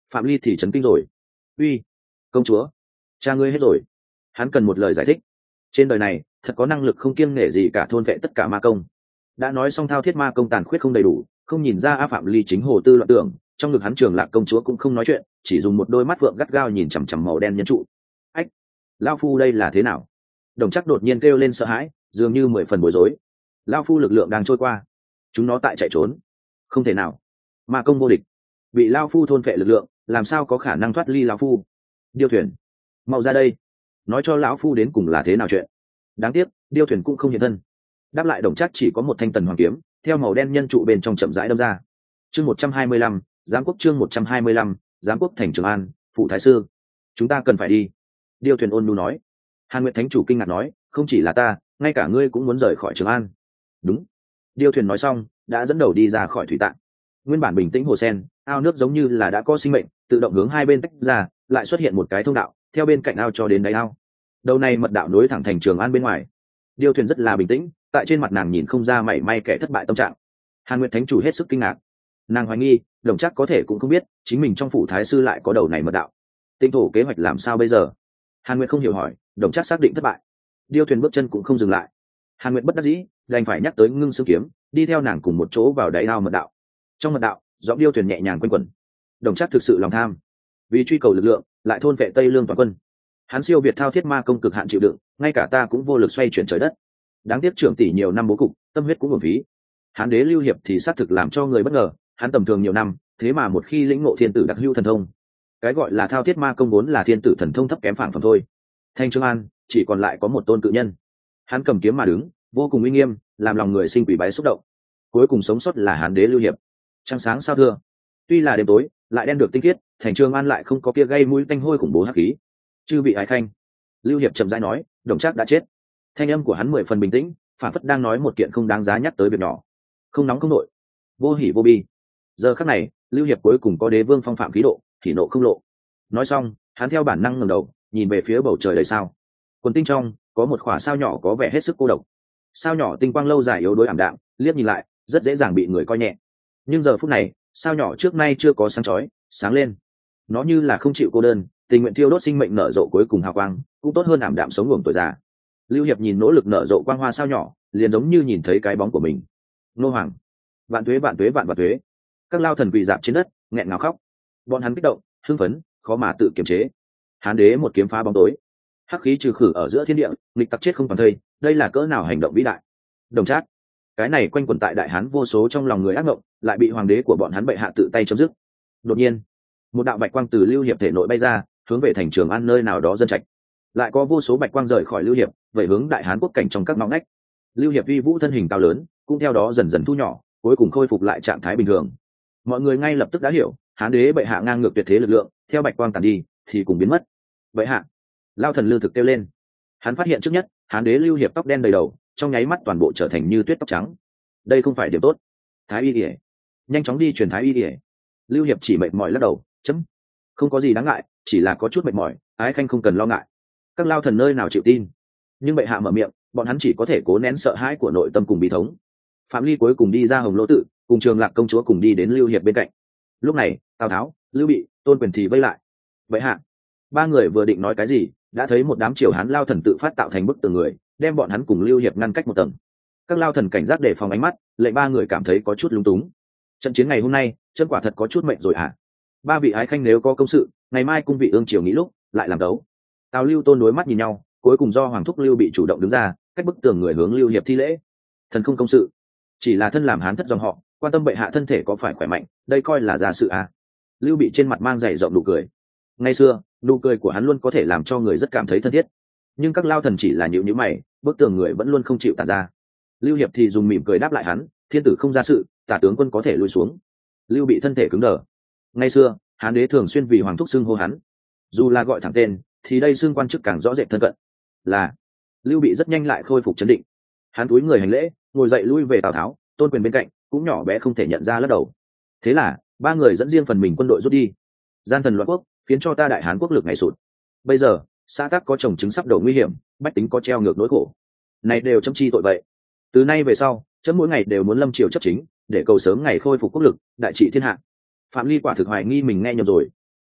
Phạm Ly thì chấn kinh rồi. Uy, công chúa, cha ngươi hết rồi. Hắn cần một lời giải thích. Trên đời này thật có năng lực không kiêng nể gì cả thôn vệ tất cả ma công. Đã nói xong thao thiết ma công tàn khuyết không đầy đủ, không nhìn ra A Phạm Ly chính hồ tư loạn tưởng, trong ngực hắn Trường Lạc công chúa cũng không nói chuyện, chỉ dùng một đôi mắt vượng gắt gao nhìn chằm chằm màu đen nhân trụ. Ách, lão phu đây là thế nào? Đồng Trác đột nhiên kêu lên sợ hãi, dường như mười phần bối rối. Lão phu lực lượng đang trôi qua, chúng nó tại chạy trốn. Không thể nào, ma công vô địch, bị lão phu thôn phệ lực lượng, làm sao có khả năng thoát ly lão phu? Điêu thuyền, mau ra đây, nói cho lão phu đến cùng là thế nào chuyện. Đáng tiếc, điêu thuyền cũng không hiện thân. Đáp lại Đồng Trác chỉ có một thanh tần hoàng kiếm, theo màu đen nhân trụ bên trong chậm rãi đâm ra. Chương một trăm hai mươi lăm, giám quốc chương một trăm hai mươi lăm, giám quốc thành Trường An, phụ thái sư. Chúng ta cần phải đi. Điêu thuyền ôn nhu nói. Hàn Nguyệt thánh chủ kinh ngạc nói, không chỉ là ta, ngay cả ngươi cũng muốn rời khỏi Trường An. Đúng. Điêu thuyền nói xong, đã dẫn đầu đi ra khỏi thủy tạng. Nguyên bản bình tĩnh hồ sen, ao nước giống như là đã có sinh mệnh, tự động hướng hai bên tách ra, lại xuất hiện một cái thông đạo, theo bên cạnh ao cho đến đáy ao. Đầu này mật đạo nối thẳng thành Trường An bên ngoài. Điêu thuyền rất là bình tĩnh, tại trên mặt nàng nhìn không ra mảy may kẻ thất bại tâm trạng. Hàn Nguyệt thánh chủ hết sức kinh ngạc. Nàng hoài nghi Đồng Trác có thể cũng không biết chính mình trong phủ thái sư lại có đầu này mật đạo. Tinh thổ kế hoạch làm sao bây giờ? Hàn Nguyệt không hiểu hỏi. Đồng Trác xác định thất bại. Điêu thuyền bước chân cũng không dừng lại. Hàn Nguyệt bất đắc dĩ đành phải nhắc tới Ngưng Xương kiếm, đi theo nàng cùng một chỗ vào đáy ao mật đạo. Trong mật đạo, giọng điêu thuyền nhẹ nhàng quanh quẩn. Đồng Trác thực sự lòng tham, vì truy cầu lực lượng lại thôn vệ Tây Lương toàn quân. Hắn siêu việt thao thiết ma công cực hạn chịu đựng, ngay cả ta cũng vô lực xoay chuyển trời đất. Đáng tiếc trưởng tỷ nhiều năm bố cục, tâm huyết cũng uổng phí. Hán đế Lưu Hiệp thì xác thực làm cho người bất ngờ, hắn tầm thường nhiều năm, thế mà một khi lĩnh ngộ thiên tử đặc hữu thần thông, cái gọi là thao thiết ma công vốn là thiên tử thần thông thấp kém phản phẩm thôi. Thanh Trường An chỉ còn lại có một tôn cự nhân, hắn cầm kiếm mà đứng, vô cùng uy nghiêm, làm lòng người sinh quỷ bái xúc động. Cuối cùng sống sót là Hán đế Lưu Hiệp. Trăng sáng sao thưa, tuy là đêm tối, lại đen được tinh khiết, Thành Trường An lại không có kia gây mũi tanh hôi khủng bố hắc khí. Chư vị ái khanh, Lưu Hiệp chậm rãi nói, Đồng Trác đã chết. Thanh âm của hắn mười phần bình tĩnh, phản phất đang nói một kiện không đáng giá nhắc tới việc nhỏ. Không nóng không nội, vô hỉ vô bi. Giờ khắc này, Lưu Hiệp cuối cùng có đế vương phong phạm khí độ, thì nộ không lộ. Nói xong, hắn theo bản năng ngẩng đầu, nhìn về phía bầu trời đầy sao. Quần tinh trong có một khỏa sao nhỏ có vẻ hết sức cô độc. Sao nhỏ tinh quang lâu dài yếu đuối ảm đạm, liếc nhìn lại, rất dễ dàng bị người coi nhẹ. Nhưng giờ phút này, sao nhỏ trước nay chưa có sáng chói, sáng lên. Nó như là không chịu cô đơn, tình nguyện thiêu đốt sinh mệnh nở rộ cuối cùng hào quang, cũng tốt hơn ảm đạm sống ngủ tuổi già. Lưu Hiệp nhìn nỗ lực nở rộ quang hoa sao nhỏ, liền giống như nhìn thấy cái bóng của mình. Nô hoàng, vạn tuế vạn tuế vạn vạn tuế. Các lao thần quỳ dạp trên đất, nghẹn ngào khóc. Bọn hắn kích động, hưng phấn, khó mà tự kiềm chế. Hán đế một kiếm phá bóng tối, hắc khí trừ khử ở giữa thiên địa, nghịch tặc chết không toàn thây. Đây là cỡ nào hành động vĩ đại. Đồng Trác, cái này quanh quẩn tại đại hán vô số trong lòng người ác mộng, lại bị hoàng đế của bọn hắn bệ hạ tự tay chấm dứt. Đột nhiên, một đạo bạch quang từ Lưu Hiệp thể nội bay ra, hướng về thành Trường An nơi nào đó dân trạch. Lại có vô số bạch quang rời khỏi Lưu Hiệp, về hướng đại hán quốc cảnh trong các ngõ ngách. Lưu Hiệp uy vũ thân hình cao lớn, cũng theo đó dần dần thu nhỏ, cuối cùng khôi phục lại trạng thái bình thường. Mọi người ngay lập tức đã hiểu, hán đế bệ hạ ngang ngược tuyệt thế lực lượng, theo bạch quang tàn đi thì cùng biến mất. Bệ hạ, lao thần Lưu thực kêu lên. Hắn phát hiện trước nhất, hán đế Lưu Hiệp tóc đen đầy đầu, trong nháy mắt toàn bộ trở thành như tuyết tóc trắng. Đây không phải điểm tốt. Thái y ỉa, nhanh chóng đi truyền thái y ỉa. Lưu Hiệp chỉ mệt mỏi lắc đầu, chấm, không có gì đáng ngại, chỉ là có chút mệt mỏi, ái khanh không cần lo ngại. Các lao thần nơi nào chịu tin. Nhưng bệ hạ mở miệng, bọn hắn chỉ có thể cố nén sợ hãi của nội tâm cùng bí thống. Phạm Ly cuối cùng đi ra Hồng Lỗ tự, cùng Trường Lạc công chúa cùng đi đến Lưu Hiệp bên cạnh. Lúc này, Tào Tháo, Lưu Bị, Tôn Quyền thì vây lại. Bệ hạ, ba người vừa định nói cái gì, đã thấy một đám triều hán lao thần tự phát tạo thành bức tường người, đem bọn hắn cùng Lưu Hiệp ngăn cách một tầng. Các lao thần cảnh giác đề phòng ánh mắt, lệnh ba người cảm thấy có chút lúng túng. Trận chiến ngày hôm nay, chân quả thật có chút mệnh rồi hả? Ba vị ái khanh nếu có công sự, ngày mai cung vị ương triều nghĩ lúc lại làm đấu. Tào Lưu Tôn đối mắt nhìn nhau, cuối cùng do Hoàng thúc Lưu Bị chủ động đứng ra, cách bức tường người hướng Lưu Hiệp thi lễ. Thần không công sự, chỉ là thân làm hán thất dòng họ, quan tâm bệ hạ thân thể có phải khỏe mạnh, đây coi là gia sự à? Lưu Bị trên mặt mang dày rộng nụ cười. Ngày xưa, nụ cười của hắn luôn có thể làm cho người rất cảm thấy thân thiết. Nhưng các lao thần chỉ là nhíu nhíu mày, bức tường người vẫn luôn không chịu tản ra. Lưu Hiệp thì dùng mỉm cười đáp lại hắn, thiên tử không ra sự, tả tướng quân có thể lui xuống. Lưu Bị thân thể cứng đờ. Ngày xưa, hán đế thường xuyên vì hoàng thúc xưng hô hắn, dù là gọi thẳng tên thì đây xưng quan chức càng rõ rệt thân cận. Là Lưu Bị rất nhanh lại khôi phục chấn định, hắn cúi người hành lễ, ngồi dậy lui về Tào Tháo, Tôn Quyền bên cạnh cũng nhỏ bé không thể nhận ra lắc đầu. Thế là ba người dẫn riêng phần mình quân đội rút đi. Gian thần loạn quốc khiến cho ta đại hán quốc lực ngày sụt. Bây giờ xã tắc có chồng chứng sắp đầu nguy hiểm, bách tính có treo ngược nỗi khổ, này đều châm chi tội vậy. Từ nay về sau, chấm mỗi ngày đều muốn lâm triều chấp chính, để cầu sớm ngày khôi phục quốc lực, đại trị thiên hạ. Phạm Ly quả thực hoài nghi mình nghe nhầm rồi.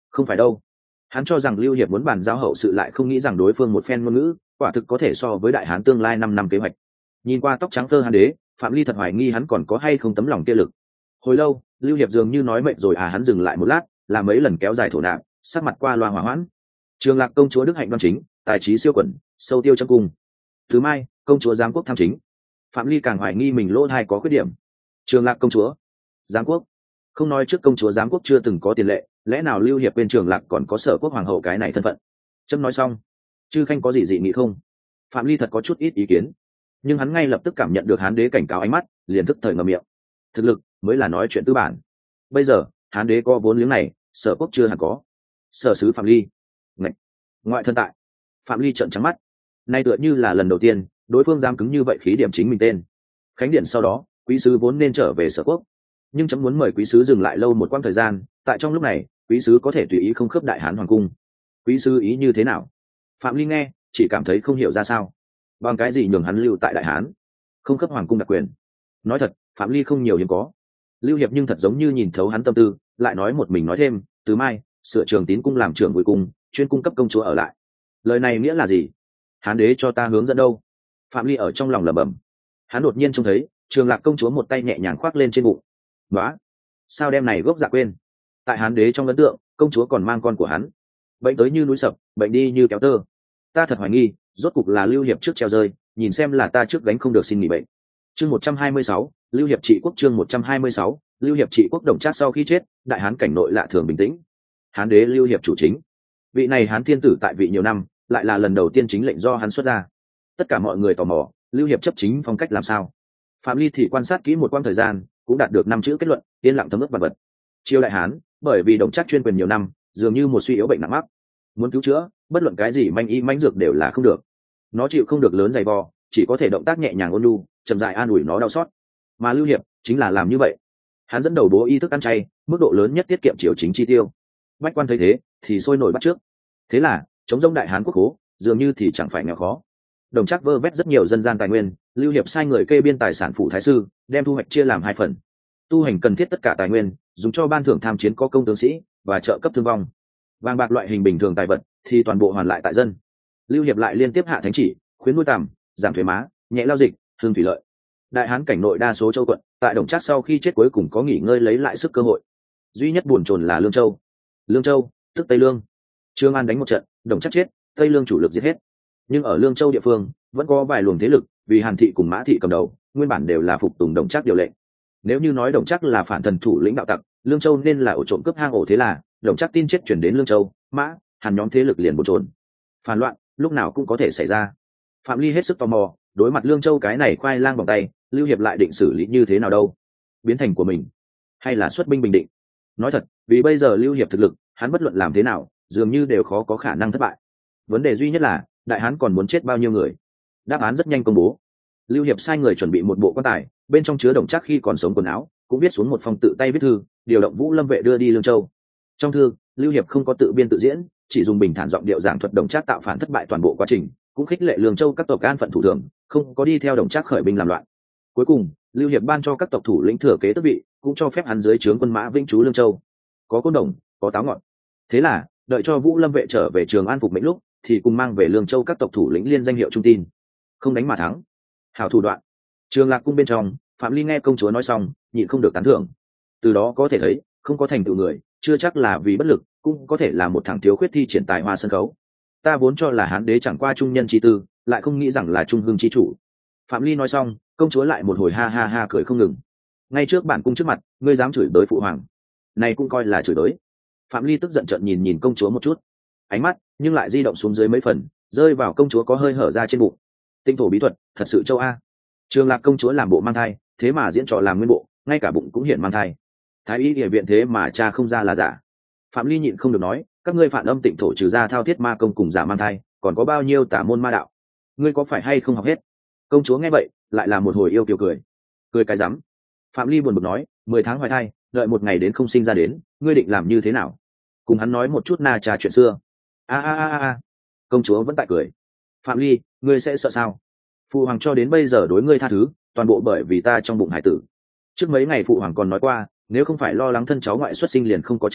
không phải đâu. Hắn cho rằng lưu hiệp muốn bàn giao hậu sự, lại không nghĩ rằng đối phương một phen ngôn ngữ quả thực có thể so với đại hán tương lai năm năm kế hoạch. Nhìn qua tóc trắng phơ hán đế, Phạm Ly thật hoài nghi hắn còn có hay không tấm lòng kia lực. Hồi lâu, lưu hiệp dường như nói mệt rồi à, hắn dừng lại một lát, làm mấy lần kéo dài thổ nạp, sắc mặt qua loa hỏa hoãn. Trường Lạc công chúa đức hạnh đoan chính, tài trí siêu quần, sâu tiêu trong cung. Thứ Mai, công chúa giáng quốc tham chính. Phạm Ly càng hoài nghi mình lỗ thai có khuyết điểm. Trường Lạc công chúa giáng quốc, không nói trước công chúa giáng quốc chưa từng có tiền lệ, lẽ nào lưu hiệp bên Trường Lạc còn có Sở quốc hoàng hậu cái này thân phận? Trâm nói xong, chư khanh có gì dị nghị không? Phạm Ly thật có chút ít ý kiến, nhưng hắn ngay lập tức cảm nhận được hán đế cảnh cáo ánh mắt, liền thức thời ngậm miệng. Thực lực mới là nói chuyện tư bản. Bây giờ hán đế có vốn liếng này, Sở quốc chưa hẳn có. Sở sứ Phạm Ly, Ngậy. Ngoại thân tại. Phạm Ly trợn trắng mắt, nay tựa như là lần đầu tiên đối phương dám cứng như vậy khí điểm chính mình tên. Khánh điện sau đó, quý sứ vốn nên trở về Sở quốc, nhưng chấm muốn mời quý sứ dừng lại lâu một quãng thời gian, tại trong lúc này quý sứ có thể tùy ý không khớp đại hán hoàng cung. Quý sứ ý như thế nào? Phạm Ly nghe chỉ cảm thấy không hiểu ra sao. Bằng cái gì nhường hắn lưu tại đại hán, không khớp hoàng cung đặc quyền? Nói thật, Phạm Ly không nhiều hiếm có. Lưu hiệp nhưng thật giống như nhìn thấu hắn tâm tư, lại nói một mình nói thêm, từ mai sửa Trường Tín cung làm trưởng vui cung, chuyên cung cấp công chúa ở lại. Lời này nghĩa là gì? Hán đế cho ta hướng dẫn đâu? Phạm Ly ở trong lòng lẩm bẩm. Hắn đột nhiên trông thấy Trường Lạc công chúa một tay nhẹ nhàng khoác lên trên bụng. Đó, sao đem này gốc dạ quên? Tại hán đế trong ấn tượng, công chúa còn mang con của hắn. Bệnh tới như núi sập, bệnh đi như kéo tơ. Ta thật hoài nghi, rốt cục là lưu hiệp trước treo rơi, nhìn xem là ta trước gánh không được xin nghỉ bệnh. Chương một trăm hai mươi sáu, lưu hiệp trị quốc. Chương một trăm hai mươi sáu, lưu hiệp trị quốc. Đồng Trác sau khi chết, đại hán cảnh nội lạ thường bình tĩnh. Hán đế lưu hiệp chủ chính. Vị này hán thiên tử tại vị nhiều năm, lại là lần đầu tiên chính lệnh do hắn xuất ra. Tất cả mọi người tò mò, lưu hiệp chấp chính phong cách làm sao? Phạm Ly thì quan sát kỹ một quãng thời gian, cũng đạt được năm chữ kết luận: yên lặng thấm ướt vật vật. Triều đại hán, bởi vì Đồng Trác chuyên quyền nhiều năm, dường như một suy yếu bệnh nặng mắc, muốn cứu chữa, bất luận cái gì manh y manh dược đều là không được. Nó chịu không được lớn dày vò, chỉ có thể động tác nhẹ nhàng ôn nhu, chậm rãi an ủi nó đau xót. Mà lưu hiệp chính là làm như vậy. Hắn dẫn đầu bố y thức ăn chay, mức độ lớn nhất tiết kiệm triều chính chi tiêu. Bách quan thấy thế thì sôi nổi bắt trước. Thế là chống dông đại hán quốc khố dường như thì chẳng phải nghèo khó. Đồng Trác vơ vét rất nhiều dân gian tài nguyên, lưu hiệp sai người kê biên tài sản phủ thái sư, đem thu hoạch chia làm hai phần. Tu hành cần thiết tất cả tài nguyên, dùng cho ban thưởng tham chiến có công tướng sĩ và trợ cấp thương vong. Vàng bạc loại hình bình thường tài vật thì toàn bộ hoàn lại tại dân. Lưu hiệp lại liên tiếp hạ thánh chỉ, khuyến nuôi tằm, giảm thuế má, nhẹ lao dịch, hương thủy lợi. Đại hán cảnh nội đa số châu quận, tại Đồng Trác sau khi chết cuối cùng có nghỉ ngơi lấy lại sức cơ hội. Duy nhất buồn chồn là Lương Châu. Lương Châu, tức Tây Lương. Trương An đánh một trận, Đồng Trác chết, Tây Lương chủ lực giết hết. Nhưng ở Lương Châu địa phương, vẫn có vài luồng thế lực, vì Hàn thị cùng Mã thị cầm đầu, nguyên bản đều là phục tùng Đồng Trác điều lệnh. Nếu như nói Đồng Trác là phản thần thủ lĩnh đạo tặc, Lương Châu nên là ổ trộm cướp hang ổ, thế là Đồng Trác tin chết chuyển đến Lương Châu, Mã, Hàn nhóm thế lực liền bồn chồn. Phản loạn lúc nào cũng có thể xảy ra. Phạm Ly hết sức tò mò, đối mặt Lương Châu cái này khoai lang bằng tay, lưu hiệp lại định xử lý như thế nào đâu? Biến thành của mình, hay là xuất binh bình định? Nói thật, vì bây giờ lưu hiệp thực lực, hắn bất luận làm thế nào dường như đều khó có khả năng thất bại. Vấn đề duy nhất là đại hán còn muốn chết bao nhiêu người? Đáp án rất nhanh công bố. Lưu hiệp sai người chuẩn bị một bộ quan tài, bên trong chứa Đồng Trác khi còn sống quần áo, cũng viết xuống một phong tự tay viết thư, điều động Vũ Lâm vệ đưa đi Lương Châu. Trong thư, lưu hiệp không có tự biên tự diễn, chỉ dùng bình thản giọng điệu giảng thuật Đồng Trác tạo phản thất bại toàn bộ quá trình, cũng khích lệ Lương Châu các tộc an phận thủ thường, không có đi theo Đồng Trác khởi binh làm loạn. Cuối cùng, lưu hiệp ban cho các tộc thủ lĩnh thừa kế tước vị, cũng cho phép hắn dưới trướng quân mã vĩnh trú Lương Châu. Có côn đồng, có táo ngọt. Thế là, đợi cho Vũ Lâm vệ trở về Trường An phục mệnh lúc, thì cùng mang về Lương Châu các tộc thủ lĩnh liên danh hiệu trung tin. Không đánh mà thắng, hảo thủ đoạn. Trường Lạc cung bên trong, Phạm Ly nghe công chúa nói xong, nhịn không được tán thưởng. Từ đó có thể thấy, không có thành tựu người, chưa chắc là vì bất lực, cũng có thể là một thằng thiếu khuyết thi triển tài hoa sân khấu. Ta vốn cho là hán đế chẳng qua trung nhân chi tư, lại không nghĩ rằng là trung hưng chi chủ. Phạm Ly nói xong, công chúa lại một hồi ha ha ha cười không ngừng. Ngay trước bản cung trước mặt, ngươi dám chửi bới phụ hoàng, này cũng coi là chửi bới. Phạm Ly tức giận trợn nhìn nhìn công chúa một chút, ánh mắt nhưng lại di động xuống dưới mấy phần, rơi vào công chúa có hơi hở ra trên bụng. Tinh thổ bí thuật thật sự châu a. Trường Lạc công chúa làm bộ mang thai, thế mà diễn trò làm nguyên bộ, ngay cả bụng cũng hiện mang thai. Thái y địa viện thế mà cha không ra là giả. Phạm Ly nhịn không được nói, các ngươi phản âm Tịnh thổ trừ ra thao thiết ma công cùng giả mang thai, còn có bao nhiêu tả môn ma đạo, ngươi có phải hay không học hết? Công chúa nghe vậy lại là một hồi yêu kiều cười. Cười cái rắm. Phạm Ly buồn bực nói, mười tháng hoài thai, đợi một ngày đến không sinh ra đến, ngươi định làm như thế nào? Cùng hắn nói một chút na trà chuyện xưa. A a a a. Công chúa vẫn tại cười. Phạm Ly, ngươi sẽ sợ sao? Phụ hoàng cho đến bây giờ đối ngươi tha thứ, toàn bộ bởi vì ta trong bụng hải tử. Trước mấy ngày phụ hoàng còn nói qua, nếu không phải lo lắng thân cháu ngoại xuất sinh liền không có cha,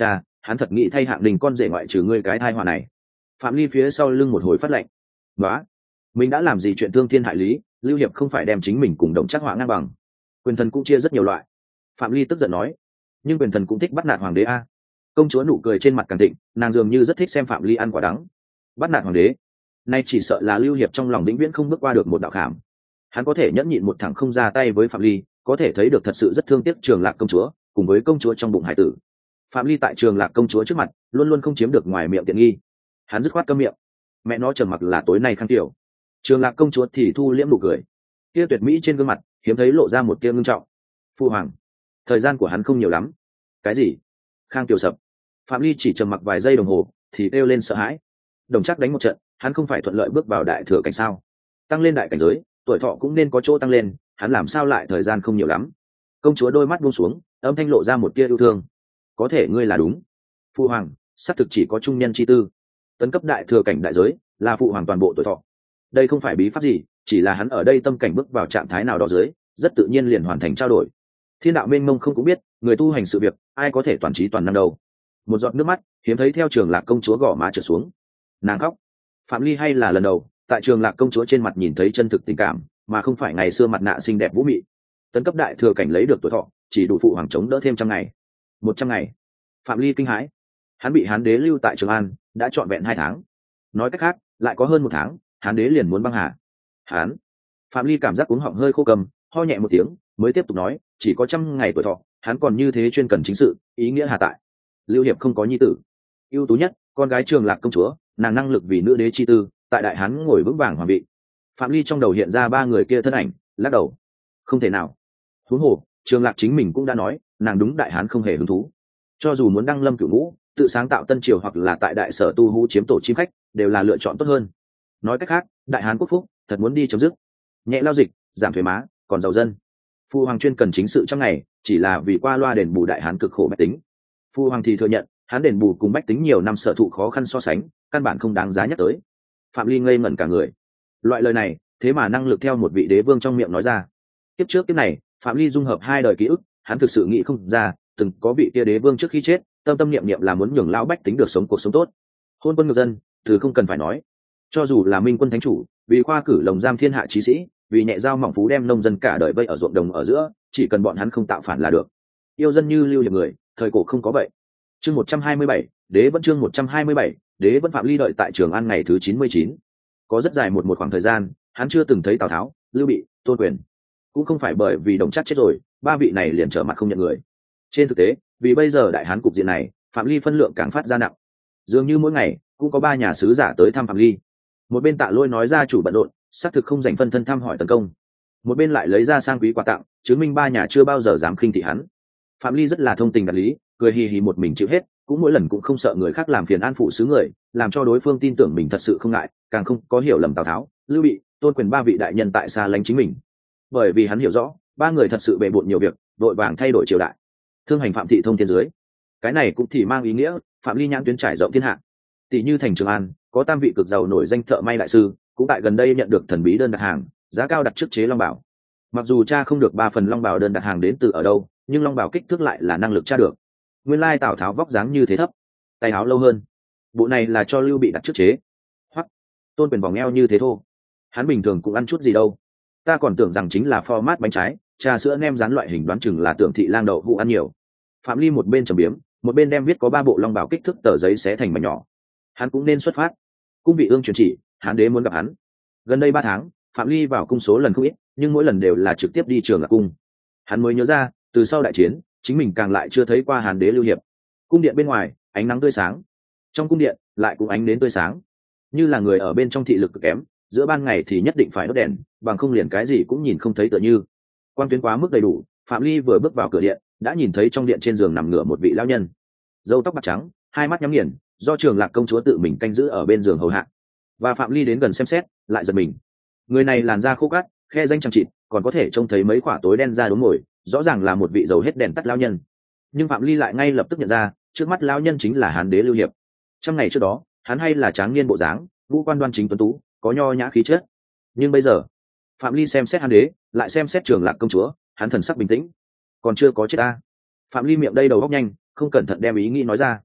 hắn thật nghĩ thay hạng đình con rể ngoại trừ ngươi cái thai họa này. Phạm Ly phía sau lưng một hồi phát lệnh. Đó, mình đã làm gì chuyện thương thiên hại lý, lưu hiệp không phải đem chính mình cùng Đồng Trác họa ngang bằng. Quyền thần cũng chia rất nhiều loại. Phạm Ly tức giận nói, nhưng quyền thần cũng thích bắt nạt hoàng đế a. Công chúa nụ cười trên mặt càng thịnh, nàng dường như rất thích xem Phạm Ly ăn quả đắng. Bắt nạt hoàng đế, nay chỉ sợ là lưu hiệp trong lòng vĩnh viễn không bước qua được một đạo khảm. Hắn có thể nhẫn nhịn một thẳng không ra tay với Phạm Ly, có thể thấy được thật sự rất thương tiếc Trường Lạc công chúa cùng với công chúa trong bụng hải tử. Phạm Ly tại Trường Lạc công chúa trước mặt luôn luôn không chiếm được ngoài miệng tiện nghi, hắn dứt khoát câm miệng. Mẹ nó trầm mặc là tối nay khang tiểu. Trường Lạc công chúa thì thu liễm nụ cười, kia tuyệt mỹ trên gương mặt hiếm thấy lộ ra một tia ngưng trọng. Phu hoàng, thời gian của hắn không nhiều lắm. Cái gì? Khang tiểu sập. Phạm Ly chỉ trầm mặc vài giây đồng hồ thì kêu lên sợ hãi. Đồng Trác đánh một trận, hắn không phải thuận lợi bước vào đại thừa cảnh sao? Tăng lên đại cảnh giới, tuổi thọ cũng nên có chỗ tăng lên, hắn làm sao lại thời gian không nhiều lắm? Công chúa đôi mắt buông xuống, âm thanh lộ ra một tia yêu thương. Có thể ngươi là đúng. Phụ hoàng, xác thực chỉ có trung nhân chi tư. Tấn cấp đại thừa cảnh đại giới, là phụ hoàng toàn bộ tuổi thọ. Đây không phải bí pháp gì, chỉ là hắn ở đây tâm cảnh bước vào trạng thái nào đó dưới, rất tự nhiên liền hoàn thành trao đổi. Thiên đạo mênh mông không cũng biết, người tu hành sự việc, ai có thể toàn trí toàn năng đâu. Một giọt nước mắt hiếm thấy theo Trường Lạc công chúa gò má trượt xuống, nàng khóc. Phạm Ly hay là lần đầu tại Trường Lạc công chúa trên mặt nhìn thấy chân thực tình cảm, mà không phải ngày xưa mặt nạ xinh đẹp vũ mị. Tấn cấp đại thừa cảnh lấy được tuổi thọ chỉ đủ phụ hoàng chống đỡ thêm trăm ngày. Một trăm ngày. Phạm Ly kinh hãi, hắn bị Hán đế lưu tại Trường An đã trọn vẹn hai tháng, nói cách khác lại có hơn một tháng Hán đế liền muốn băng hà. Hán. Phạm Ly cảm giác cuống họng hơi khô cầm, ho nhẹ một tiếng mới tiếp tục nói, chỉ có trăm ngày tuổi thọ, hắn còn như thế chuyên cần chính sự, ý nghĩa hà tại. Lưu hiệp không có nhi tử ưu tú nhất, con gái Trường Lạc công chúa, nàng năng lực vì nữ đế chi tư, tại đại hán ngồi vững vàng hoàng vị. Phạm Ly trong đầu hiện ra ba người kia thân ảnh, lắc đầu, không thể nào. Huống hồ Trường Lạc chính mình cũng đã nói, nàng đúng đại hán không hề hứng thú. Cho dù muốn đăng lâm cửu ngũ, tự sáng tạo tân triều, hoặc là tại đại sở tu hú chiếm tổ chim khách, đều là lựa chọn tốt hơn. Nói cách khác, đại hán quốc phúc thật muốn đi chấm dứt. Nhẹ lao dịch, giảm thuế má, còn giàu dân. Phu hoàng chuyên cần chính sự trong ngày, chỉ là vì qua loa đền bù đại hán cực khổ bách tính. Phu hoàng thì thừa nhận, hắn đền bù cùng bách tính nhiều năm sở thụ khó khăn so sánh, căn bản không đáng giá nhắc tới. Phạm Ly ngây ngẩn cả người. Loại lời này thế mà năng lực theo một vị đế vương trong miệng nói ra. Tiếp trước tiếp này Phạm Ly dung hợp hai đời ký ức, hắn thực sự nghĩ không ra từng có vị kia đế vương trước khi chết tâm tâm niệm niệm là muốn nhường lão bách tính được sống cuộc sống tốt. Hôn quân ngược dân từ không cần phải nói, cho dù là minh quân thánh chủ vì khoa cử lồng giam thiên hạ chí sĩ, vì nhẹ giao mỏng phú đem nông dân cả đời vây ở ruộng đồng ở giữa, chỉ cần bọn hắn không tạo phản là được. Yêu dân như Lưu Hiệp người thời cổ không có vậy. Chương một trăm hai mươi bảy, đế vẫn chương một trăm hai mươi bảy, đế vẫn. Phạm Ly đợi tại Trường An ngày thứ chín mươi chín. Có rất dài một một khoảng thời gian, hắn chưa từng thấy Tào Tháo, Lưu Bị, Tôn Quyền. Cũng không phải bởi vì Đồng Trác chết rồi, ba vị này liền trở mặt không nhận người. Trên thực tế, vì bây giờ đại hán cục diện này, Phạm Ly phân lượng càng phát ra nặng. Dường như mỗi ngày cũng có ba nhà sứ giả tới thăm Phạm Ly. Một bên Tạ Lôi nói ra chủ bận rộn, xác thực không dành phân thân thăm hỏi tấn công. Một bên lại lấy ra sang quý quà tặng, chứng minh ba nhà chưa bao giờ dám khinh thị hắn. Phạm Ly rất là thông tình đạt lý, cười hì hì một mình chịu hết, cũng mỗi lần cũng không sợ người khác làm phiền an phụ sứ người, làm cho đối phương tin tưởng mình thật sự không ngại, càng không có hiểu lầm Tào Tháo, Lưu Bị, Tôn Quyền ba vị đại nhân tại xa lánh chính mình. Bởi vì hắn hiểu rõ, ba người thật sự bề bộn nhiều việc, vội vàng thay đổi triều đại. Thương hành Phạm thị thông thiên dưới, cái này cũng thì mang ý nghĩa Phạm Ly nhãn tuyến trải rộng thiên hạ. Tỷ như thành Trường An, có tam vị cực giàu nổi danh thợ may đại sư, cũng tại gần đây nhận được thần bí đơn đặt hàng, giá cao đặt trước chế long bảo. Mặc dù cha không được ba phần long bảo đơn đặt hàng đến từ ở đâu, nhưng long bảo kích thước lại là năng lực tra được. Nguyên lai Tào Tháo vóc dáng như thế thấp, tay áo lâu hơn, bộ này là cho Lưu Bị đặt trước chế. Hoặc Tôn Quyền vòng eo như thế thô, hắn bình thường cũng ăn chút gì đâu, ta còn tưởng rằng chính là format bánh trái, trà sữa nem rán loại hình, đoán chừng là tưởng thị lang đậu hũ ăn nhiều. Phạm Ly một bên trầm biếm, một bên đem viết có ba bộ long bảo kích thước tờ giấy xé thành mảnh nhỏ. Hắn cũng nên xuất phát. Cung vị ương truyền chỉ, Hán đế muốn gặp hắn. Gần đây ba tháng, Phạm Ly vào cung số lần không ít, nhưng mỗi lần đều là trực tiếp đi Trường Lạc cung. Hắn mới nhớ ra, từ sau đại chiến, chính mình càng lại chưa thấy qua Hán đế Lưu Hiệp. Cung điện bên ngoài ánh nắng tươi sáng, trong cung điện lại cũng ánh đến tươi sáng, như là người ở bên trong thị lực cực kém, giữa ban ngày thì nhất định phải đốt đèn, bằng không liền cái gì cũng nhìn không thấy tựa như. Quang tuyến quá mức đầy đủ, Phạm Ly vừa bước vào cửa điện đã nhìn thấy trong điện trên giường nằm ngửa một vị lão nhân, râu tóc bạc trắng, hai mắt nhắm nghiền, do Trường Lạc công chúa tự mình canh giữ ở bên giường hầu hạ. Và Phạm Ly đến gần xem xét, lại giật mình. Người này làn da khô cát, khe danh chẳng chịt, còn có thể trông thấy mấy quả tối đen da đốm mồi, rõ ràng là một vị dầu hết đèn tắt lão nhân. Nhưng Phạm Ly lại ngay lập tức nhận ra, trước mắt lão nhân chính là Hán đế Lưu Hiệp. Trong ngày trước đó, hắn hay là tráng niên bộ dáng, ngũ quan đoan chính tuấn tú, có nho nhã khí chất. Nhưng bây giờ, Phạm Ly xem xét Hán đế, lại xem xét Trường Lạc công chúa, hắn thần sắc bình tĩnh. Còn chưa có chết ta. Phạm Ly miệng đây đầu óc nhanh, không cẩn thận đem ý nghĩ nói ra.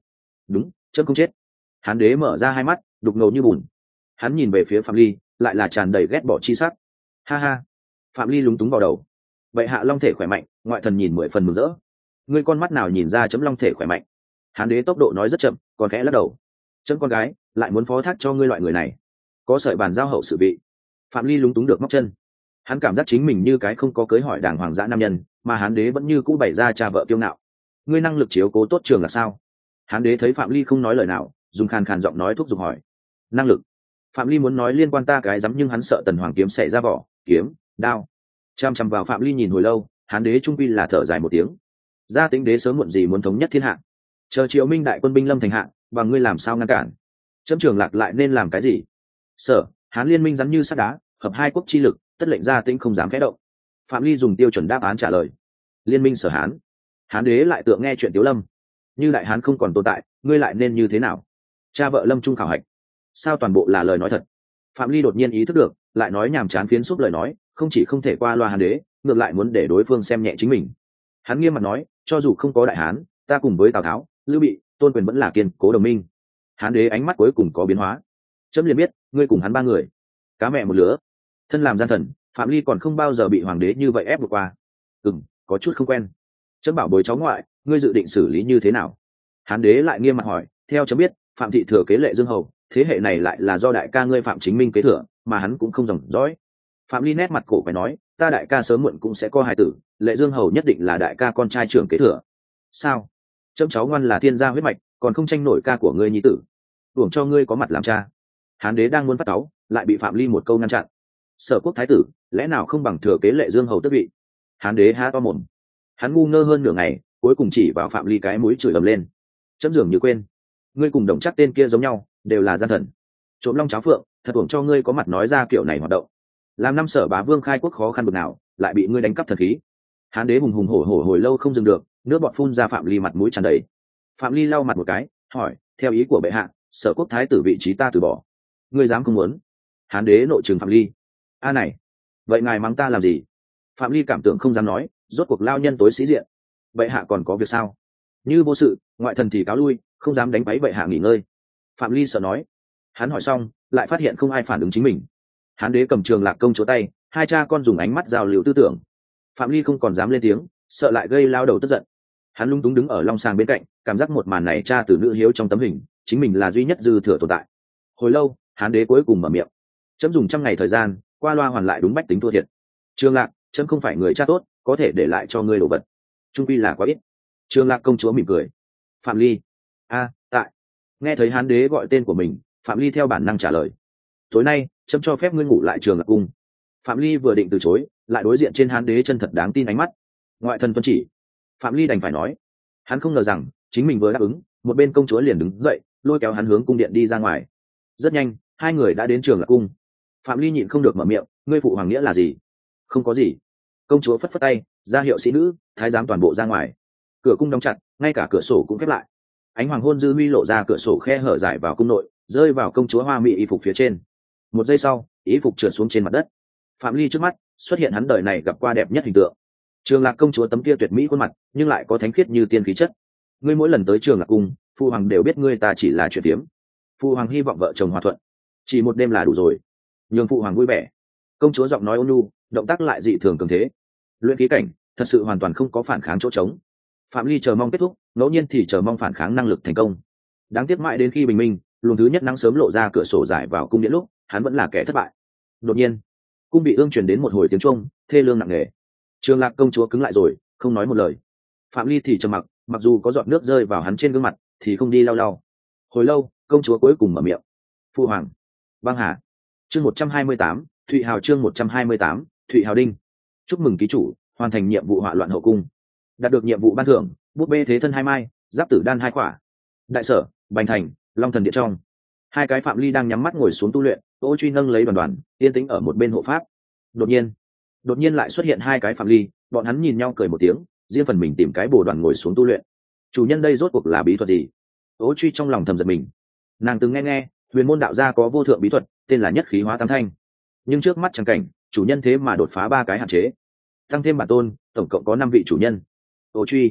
đúng, chấm không chết. Hán đế mở ra hai mắt đục ngầu như bùn. Hắn nhìn về phía Phạm Ly, lại là tràn đầy ghét bỏ chi sắc. Ha ha. Phạm Ly lúng túng vào đầu. Vậy hạ long thể khỏe mạnh, ngoại thần nhìn mười phần mừng rỡ. Ngươi con mắt nào nhìn ra chấm long thể khỏe mạnh? Hán đế tốc độ nói rất chậm, còn khẽ lắc đầu. Chấm con gái lại muốn phó thác cho ngươi loại người này, có sợi bàn giao hậu sự vị. Phạm Ly lúng túng được móc chân. Hắn cảm giác chính mình như cái không có cưới hỏi đàng hoàng dã nam nhân, mà Hán đế vẫn như cũ bày ra cha vợ kiêu ngạo. Ngươi năng lực chiếu cố tốt Trường là sao? Hán đế thấy Phạm Ly không nói lời nào, dùng khàn khàn giọng nói thúc giục hỏi. Năng lực? Phạm Ly muốn nói liên quan ta cái dám, nhưng hắn sợ tần hoàng kiếm xảy ra vỏ, kiếm đao. Chăm chăm vào Phạm Ly nhìn hồi lâu, Hán đế trung quy là thở dài một tiếng. Gia Tĩnh đế sớm muộn gì muốn thống nhất thiên hạ, chờ Triệu Minh đại quân binh lâm thành hạ, và ngươi làm sao ngăn cản? Chấm Trường Lạc lại nên làm cái gì? Sở Hán liên minh rắn như sắt đá, hợp hai quốc chi lực, tất lệnh Gia Tĩnh không dám khẽ động. Phạm Ly dùng tiêu chuẩn đáp án trả lời. Liên minh Sở Hán. Hán đế lại tựa nghe chuyện Tiếu Lâm. Như đại Hán không còn tồn tại, ngươi lại nên như thế nào? Cha vợ lâm trung khảo hạch, sao toàn bộ là lời nói thật? Phạm Ly đột nhiên ý thức được, lại nói nhàm chán phiến xúc lời nói, không chỉ không thể qua loa Hán đế, ngược lại muốn để đối phương xem nhẹ chính mình. Hắn nghiêm mặt nói, cho dù không có đại Hán, ta cùng với Tào Tháo, Lưu Bị, Tôn Quyền vẫn là kiên cố đồng minh. Hán đế ánh mắt cuối cùng có biến hóa. Chấm liền biết, ngươi cùng hắn ba người, cá mẹ một lứa. Thân làm gian thần, Phạm Ly còn không bao giờ bị hoàng đế như vậy ép vượt qua. Ừm, có chút không quen. Chấm bảo bối cháu ngoại, ngươi dự định xử lý như thế nào? Hán đế lại nghiêm mặt hỏi, theo chấm biết, Phạm thị thừa kế Lệ Dương hầu, thế hệ này lại là do đại ca ngươi Phạm Chính Minh kế thừa, mà hắn cũng không dòng dõi. Phạm Ly nét mặt cổ phải nói, ta đại ca sớm muộn cũng sẽ có hài tử, Lệ Dương hầu nhất định là đại ca con trai trưởng kế thừa. Sao? Chấm cháu ngoan là thiên gia huyết mạch, còn không tranh nổi ca của ngươi nhi tử, đuổi cho ngươi có mặt làm cha. Hán đế đang muốn phát cáu, lại bị Phạm Ly một câu ngăn chặn. Sở quốc thái tử, lẽ nào không bằng thừa kế Lệ Dương hầu tước vị? Hán đế há to mồm. Hắn ngu ngơ hơn nửa ngày, cuối cùng chỉ vào Phạm Ly cái mũi chửi ầm lên. Chấm dường như quên, ngươi cùng Đồng Trác tên kia giống nhau, đều là gian thần, trộm long cháo phượng, thật uổng cho ngươi có mặt nói ra kiểu này hoạt động. Làm năm Sở bá vương khai quốc khó khăn bực nào, lại bị ngươi đánh cắp thần khí. Hán đế hùng hùng hổ hổ hồi lâu không dừng được, nước bọt phun ra, Phạm Ly mặt mũi tràn đầy. Phạm Ly lau mặt một cái, hỏi, theo ý của bệ hạ, Sở quốc thái tử vị trí ta từ bỏ, ngươi dám không muốn? Hán đế nội trừng Phạm Ly. A này, vậy ngài mắng ta làm gì? Phạm Ly cảm tưởng không dám nói, rốt cuộc lao nhân tối sĩ diện. Bệ hạ còn có việc sao? Như vô sự, ngoại thần thì cáo lui, không dám đánh váy bệ hạ nghỉ ngơi. Phạm Ly sợ nói. Hắn hỏi xong, lại phát hiện không ai phản ứng chính mình. Hán đế cầm Trường Lạc công chúa tay, hai cha con dùng ánh mắt giao lưu tư tưởng. Phạm Ly không còn dám lên tiếng, sợ lại gây lao đầu tức giận. Hắn lung túng đứng ở long sàng bên cạnh, cảm giác một màn này cha từ nữ hiếu trong tấm hình, chính mình là duy nhất dư thừa tồn tại. Hồi lâu, Hán đế cuối cùng mở miệng. Chấm dùng trăm ngày thời gian, qua loa hoàn lại đúng bách tính thua thiệt. Trường Lạc, chấm không phải người cha tốt, có thể để lại cho ngươi đồ vật, trung quy là quá ít. Trường Lạc công chúa mỉm cười. Phạm Ly. A, tại. Nghe thấy Hán đế gọi tên của mình, Phạm Ly theo bản năng trả lời. Tối nay, chấm cho phép ngươi ngủ lại Trường Lạc cung. Phạm Ly vừa định từ chối, lại đối diện trên Hán đế chân thật đáng tin ánh mắt. Ngoại thần tuân chỉ. Phạm Ly đành phải nói. Hắn không ngờ rằng chính mình vừa đáp ứng, một bên công chúa liền đứng dậy, lôi kéo hắn hướng cung điện đi ra ngoài. Rất nhanh, hai người đã đến Trường Lạc cung. Phạm Ly nhịn không được mở miệng, ngươi phụ hoàng nghĩa là gì? Không có gì. Công chúa phất phất tay, ra hiệu sĩ nữ, thái giám toàn bộ ra ngoài. Cửa cung đóng chặt, ngay cả cửa sổ cũng khép lại. Ánh hoàng hôn dư huy lộ ra cửa sổ khe hở dài vào cung nội, rơi vào công chúa hoa mỹ y phục phía trên. Một giây sau, y phục trượt xuống trên mặt đất. Phạm Ly trước mắt xuất hiện hắn đời này gặp qua đẹp nhất hình tượng. Trường Lạc công chúa tấm kia tuyệt mỹ khuôn mặt, nhưng lại có thánh khiết như tiên khí chất. Ngươi mỗi lần tới Trường Lạc cung, phụ hoàng đều biết ngươi ta chỉ là chuyện tiếm. Phụ hoàng hy vọng vợ chồng hòa thuận, chỉ một đêm là đủ rồi, nhường phụ hoàng vui vẻ. Công chúa giọng nói ôn nhu, động tác lại dị thường cường thế. Luyện khí cảnh, thật sự hoàn toàn không có phản kháng chỗ trống. Phạm Ly chờ mong kết thúc, ngẫu nhiên thì chờ mong phản kháng năng lực thành công. Đáng tiếc mãi đến khi bình minh, luồng thứ nhất nắng sớm lộ ra cửa sổ dài vào cung điện lúc, hắn vẫn là kẻ thất bại. Đột nhiên, cung bị ương truyền đến một hồi tiếng chuông, thê lương nặng nề. Trường Lạc công chúa cứng lại rồi, không nói một lời. Phạm Ly thì trầm mặc, mặc dù có giọt nước rơi vào hắn trên gương mặt, thì không đi lau lau. Hồi lâu, công chúa cuối cùng mở miệng. Phu hoàng. Băng Hà. Chương một trăm hai mươi tám, Thụy Hào chương một trăm hai mươi tám, Thụy Hào đinh. Chúc mừng ký chủ, hoàn thành nhiệm vụ hỏa loạn hậu cung. Đạt được nhiệm vụ ban thưởng, búp bê thế thân hai mai, giáp tử đan hai quả. Đại sở, Bành Thành, Long Thần điện trong. Hai cái Phạm Ly đang nhắm mắt ngồi xuống tu luyện, Ô Truy nâng lấy đoàn đoàn, yên tĩnh ở một bên hộ pháp. Đột nhiên, đột nhiên lại xuất hiện hai cái Phạm Ly, bọn hắn nhìn nhau cười một tiếng, riêng phần mình tìm cái bồ đoàn ngồi xuống tu luyện. Chủ nhân đây rốt cuộc là bí thuật gì? Ô Truy trong lòng thầm giật mình. Nàng từng nghe nghe, huyền môn đạo gia có vô thượng bí thuật, tên là nhất khí hóa tam thanh. Nhưng trước mắt chẳng cảnh, chủ nhân thế mà đột phá ba cái hạn chế, tăng thêm bản tôn, tổng cộng có năm vị chủ nhân. Ô Truy,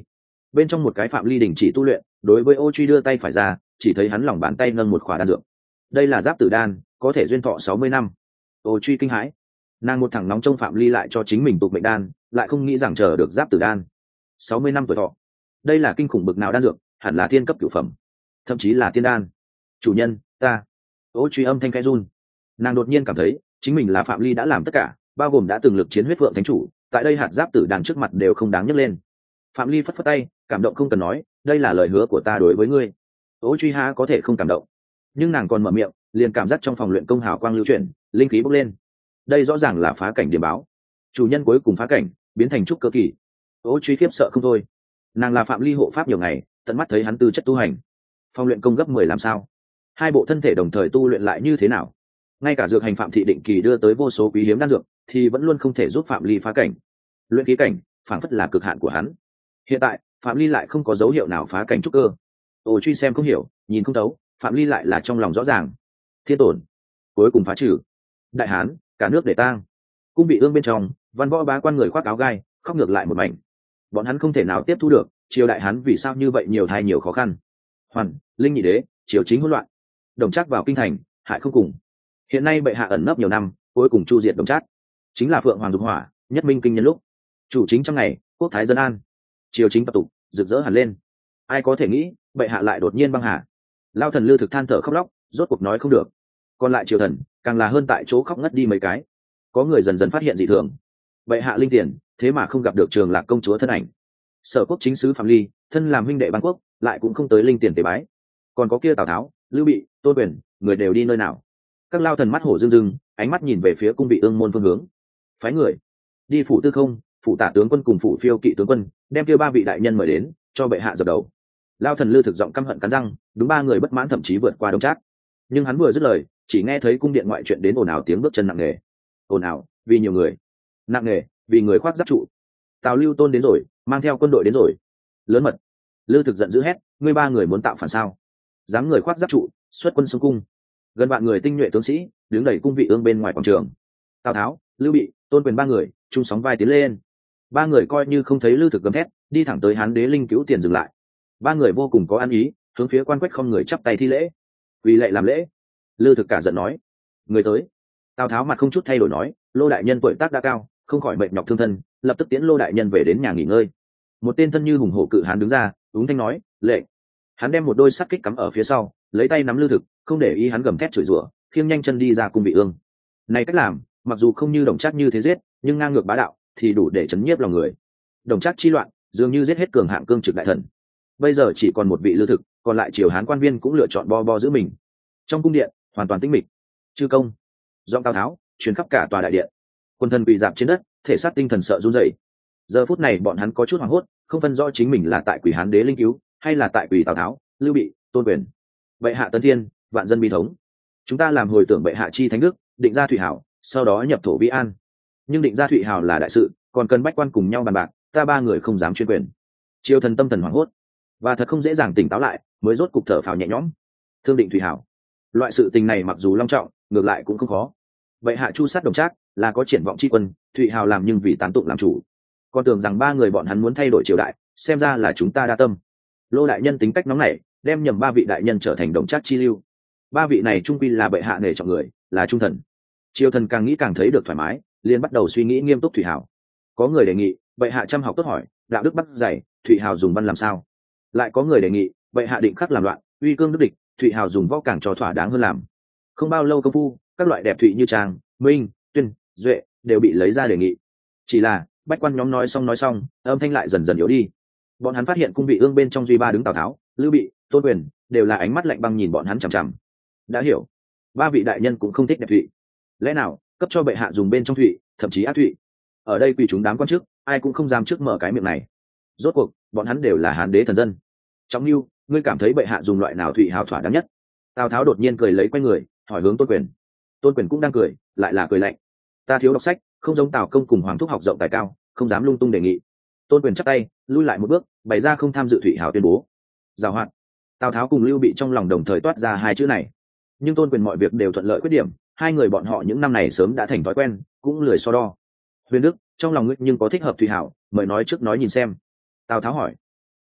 bên trong một cái phạm ly đình chỉ tu luyện, đối với ô truy đưa tay phải ra, chỉ thấy hắn lòng bàn tay nâng một khỏa đan dược. Đây là giáp tử đan, có thể duyên thọ sáu mươi năm. Ô truy kinh hãi, nàng một thằng nóng trong phạm ly lại cho chính mình tục mệnh đan, lại không nghĩ rằng chờ được giáp tử đan sáu mươi năm tuổi thọ. Đây là kinh khủng bực nào đan dược, hẳn là thiên cấp cửu phẩm, thậm chí là tiên đan. Chủ nhân, ta. Ô truy âm thanh khẽ run, nàng đột nhiên cảm thấy chính mình là phạm ly đã làm tất cả, bao gồm đã từng lực chiến huyết vượng thánh chủ, tại đây hạt giáp tử đan trước mặt đều không đáng nhấc lên. Phạm ly phất phất tay, cảm động không cần nói, đây là lời hứa của ta đối với ngươi. Ô truy há có thể không cảm động, nhưng nàng còn mở miệng, liền cảm giác trong phòng luyện công hào quang lưu chuyển, linh khí bốc lên. Đây rõ ràng là phá cảnh điểm báo, chủ nhân cuối cùng phá cảnh biến thành trúc cơ kỳ. Ô truy khiếp sợ không thôi, nàng là phạm ly hộ pháp nhiều ngày, tận mắt thấy hắn tư chất tu hành, phòng luyện công gấp mười làm sao, hai bộ thân thể đồng thời tu luyện lại như thế nào, ngay cả dược hành phạm thị định kỳ đưa tới vô số quý hiếm đan dược thì vẫn luôn không thể giúp phạm ly phá cảnh. Luyện khí cảnh phảng phất là cực hạn của hắn, hiện tại phạm ly lại không có dấu hiệu nào phá cảnh trúc cơ. Ô truy xem không hiểu, nhìn không thấu, phạm ly lại là trong lòng rõ ràng. Thiên tổn cuối cùng phá trừ, đại hán cả nước để tang. Cung bị ương bên trong, văn võ bá quan người khoác áo gai khóc ngược lại một mảnh, bọn hắn không thể nào tiếp thu được triều đại hán vì sao như vậy nhiều thai nhiều khó khăn. Hoàn linh nhị đế triều chính hỗn loạn, Đồng Trác vào kinh thành hại không cùng. Hiện nay bệ hạ ẩn nấp nhiều năm, cuối cùng chu diệt Đồng Trác, chính là phượng hoàng dục hỏa, nhất minh kinh nhân lúc. Chủ chính trong ngày quốc thái dân an, triều chính tập tục rực rỡ hẳn lên. Ai có thể nghĩ bệ hạ lại đột nhiên băng hà. Lao thần Lư Thực than thở khóc lóc, rốt cuộc nói không được. Còn lại triều thần càng là hơn tại chỗ khóc ngất đi mấy cái. Có người dần dần phát hiện dị thường, bệ hạ linh tiền thế mà không gặp được Trường Lạc công chúa thân ảnh. Sở quốc chính sứ Phạm Ly thân làm huynh đệ bang quốc, lại cũng không tới linh tiền tế bái. Còn có kia Tào Tháo, Lưu Bị, Tôn Quyền, người đều đi nơi nào? Các lao thần mắt hổ rưng rưng, ánh mắt nhìn về phía cung bị ương môn phương hướng. Phái người đi phủ tư không, phủ tả tướng quân cùng phủ phiêu kỵ tướng quân, đem kia ba vị đại nhân mời đến, cho bệ hạ dập đầu. Lao thần Lư Thực giọng căm hận cắn răng, đúng ba người bất mãn thậm chí vượt qua Đồng Trác. Nhưng hắn vừa dứt lời, chỉ nghe thấy cung điện ngoại chuyện đến ồn ào tiếng bước chân nặng nề. Ồn ào vì nhiều người, nặng nề vì người khoác giáp trụ. Tào Lưu Tôn đến rồi, mang theo quân đội đến rồi. Lớn mật. Lư Thực giận dữ hét, ngươi ba người muốn tạo phản sao? Dám người khoác giáp trụ, xuất quân xung cung. Gần vạn người tinh nhuệ tướng sĩ đứng đẩy cung vị ương bên ngoài quảng trường. Tào Tháo, Lưu Bị, Tôn Quyền ba người chung sóng vai tiến lên. Ba người coi như không thấy Lư Thực gầm thét, đi thẳng tới Hán Đế Linh Cứu Tiền dừng lại. Ba người vô cùng có ăn ý, hướng phía quan quách không người chắp tay thi lễ. Quỳ lạy làm lễ. Lư Thực cả giận nói, người tới. Tào Tháo mặt không chút thay đổi nói, Lô đại nhân tuổi tác đã cao, không khỏi mệt nhọc thương thân, lập tức tiễn Lô đại nhân về đến nhà nghỉ ngơi. Một tên thân như hùng hổ cự hán đứng ra, ứng thanh nói, lệnh. Hắn đem một đôi sắt kích cắm ở phía sau, lấy tay nắm Lư Thực, không để ý hắn gầm thét chửi rủa, khiêng nhanh chân đi ra cung vị ương. Này cách làm, mặc dù không như Đồng Trác như thế giết, nhưng ngang ngược bá đạo, thì đủ để chấn nhiếp lòng người. Đồng Trác chi loạn, dường như giết hết cường hạng cương trực đại thần. Bây giờ chỉ còn một vị Lư Thực, còn lại triều Hán quan viên cũng lựa chọn bo bo giữ mình. Trong cung điện hoàn toàn tĩnh mịch. Chư công, giọng Tào Tháo truyền khắp cả tòa đại điện. Quân thần quỳ dạp trên đất, thể xác tinh thần sợ run rẩy. Giờ phút này bọn hắn có chút hoảng hốt, không phân rõ chính mình là tại quỳ Hán Đế Linh Cứu, hay là tại quỳ Tào Tháo, Lưu Bị, Tôn Quyền. Bệ hạ tân thiên, vạn dân bi thống. Chúng ta làm hồi tưởng bệ hạ chi thánh đức, định ra thủy hảo, sau đó nhập thổ vi an. Nhưng định ra thủy hảo là đại sự, còn cần bách quan cùng nhau bàn bạc, ta ba người không dám chuyên quyền. Triều thần tâm thần hoảng hốt, và thật không dễ dàng tỉnh táo lại, mới rốt cục thở phào nhẹ nhõm. Thương định thủy hảo, loại sự tình này mặc dù long trọng, ngược lại cũng không khó. Bệ hạ chu sát Đồng Trác là có triển vọng chi quân, thụy hào làm nhưng vì tán tụng làm chủ. Con tưởng rằng ba người bọn hắn muốn thay đổi triều đại, xem ra là chúng ta đa tâm. Lô đại nhân tính cách nóng nảy, đem nhầm ba vị đại nhân trở thành Đồng Trác chi lưu. Ba vị này trung quy là bệ hạ nể trọng người, là trung thần. Triều thần càng nghĩ càng thấy được thoải mái, liền bắt đầu suy nghĩ nghiêm túc thủy hào. Có người đề nghị bệ hạ chăm học tốt hỏi, đạo đức bắt dạy, thủy hào dùng văn làm sao? Lại có người đề nghị bệ hạ định khắc làm loạn, uy cương đức địch, thủy hào dùng võ càng cho thỏa đáng hơn làm. Không bao lâu công phu, các loại đẹp thụy như Trang, Minh, Tuyên, Duệ đều bị lấy ra đề nghị. Chỉ là bách quan nhóm nói xong nói xong, âm thanh lại dần dần yếu đi. Bọn hắn phát hiện cung vị ương bên trong duy ba đứng Tào Tháo, Lưu Bị, Tôn Quyền đều là ánh mắt lạnh băng nhìn bọn hắn chằm chằm. Đã hiểu, ba vị đại nhân cũng không thích đẹp thụy. Lẽ nào cấp cho bệ hạ dùng bên trong thụy, thậm chí ác thụy? Ở đây quỳ chúng đám quan chức, ai cũng không dám trước mở cái miệng này. Rốt cuộc bọn hắn đều là Hán Đế thần dân. Trọng Lưu, ngươi cảm thấy bệ hạ dùng loại nào thụy hào thỏa đáng nhất? Tào Tháo đột nhiên cười lấy quay người, hỏi hướng Tôn Quyền. Tôn Quyền cũng đang cười, lại là cười lạnh. Ta thiếu đọc sách, không giống Tào công cùng Hoàng thúc học rộng tài cao, không dám lung tung đề nghị. Tôn Quyền chắp tay, lui lại một bước, bày ra không tham dự thụy hào tuyên bố. Giàu hoạt. Tào Tháo cùng Lưu Bị trong lòng đồng thời toát ra hai chữ này. Nhưng Tôn Quyền mọi việc đều thuận lợi khuyết điểm, hai người bọn họ những năm này sớm đã thành thói quen, cũng lười so đo. Huyền Đức, trong lòng ngươi nhưng có thích hợp thụy hào, mời nói trước nói nhìn xem. Tào Tháo hỏi.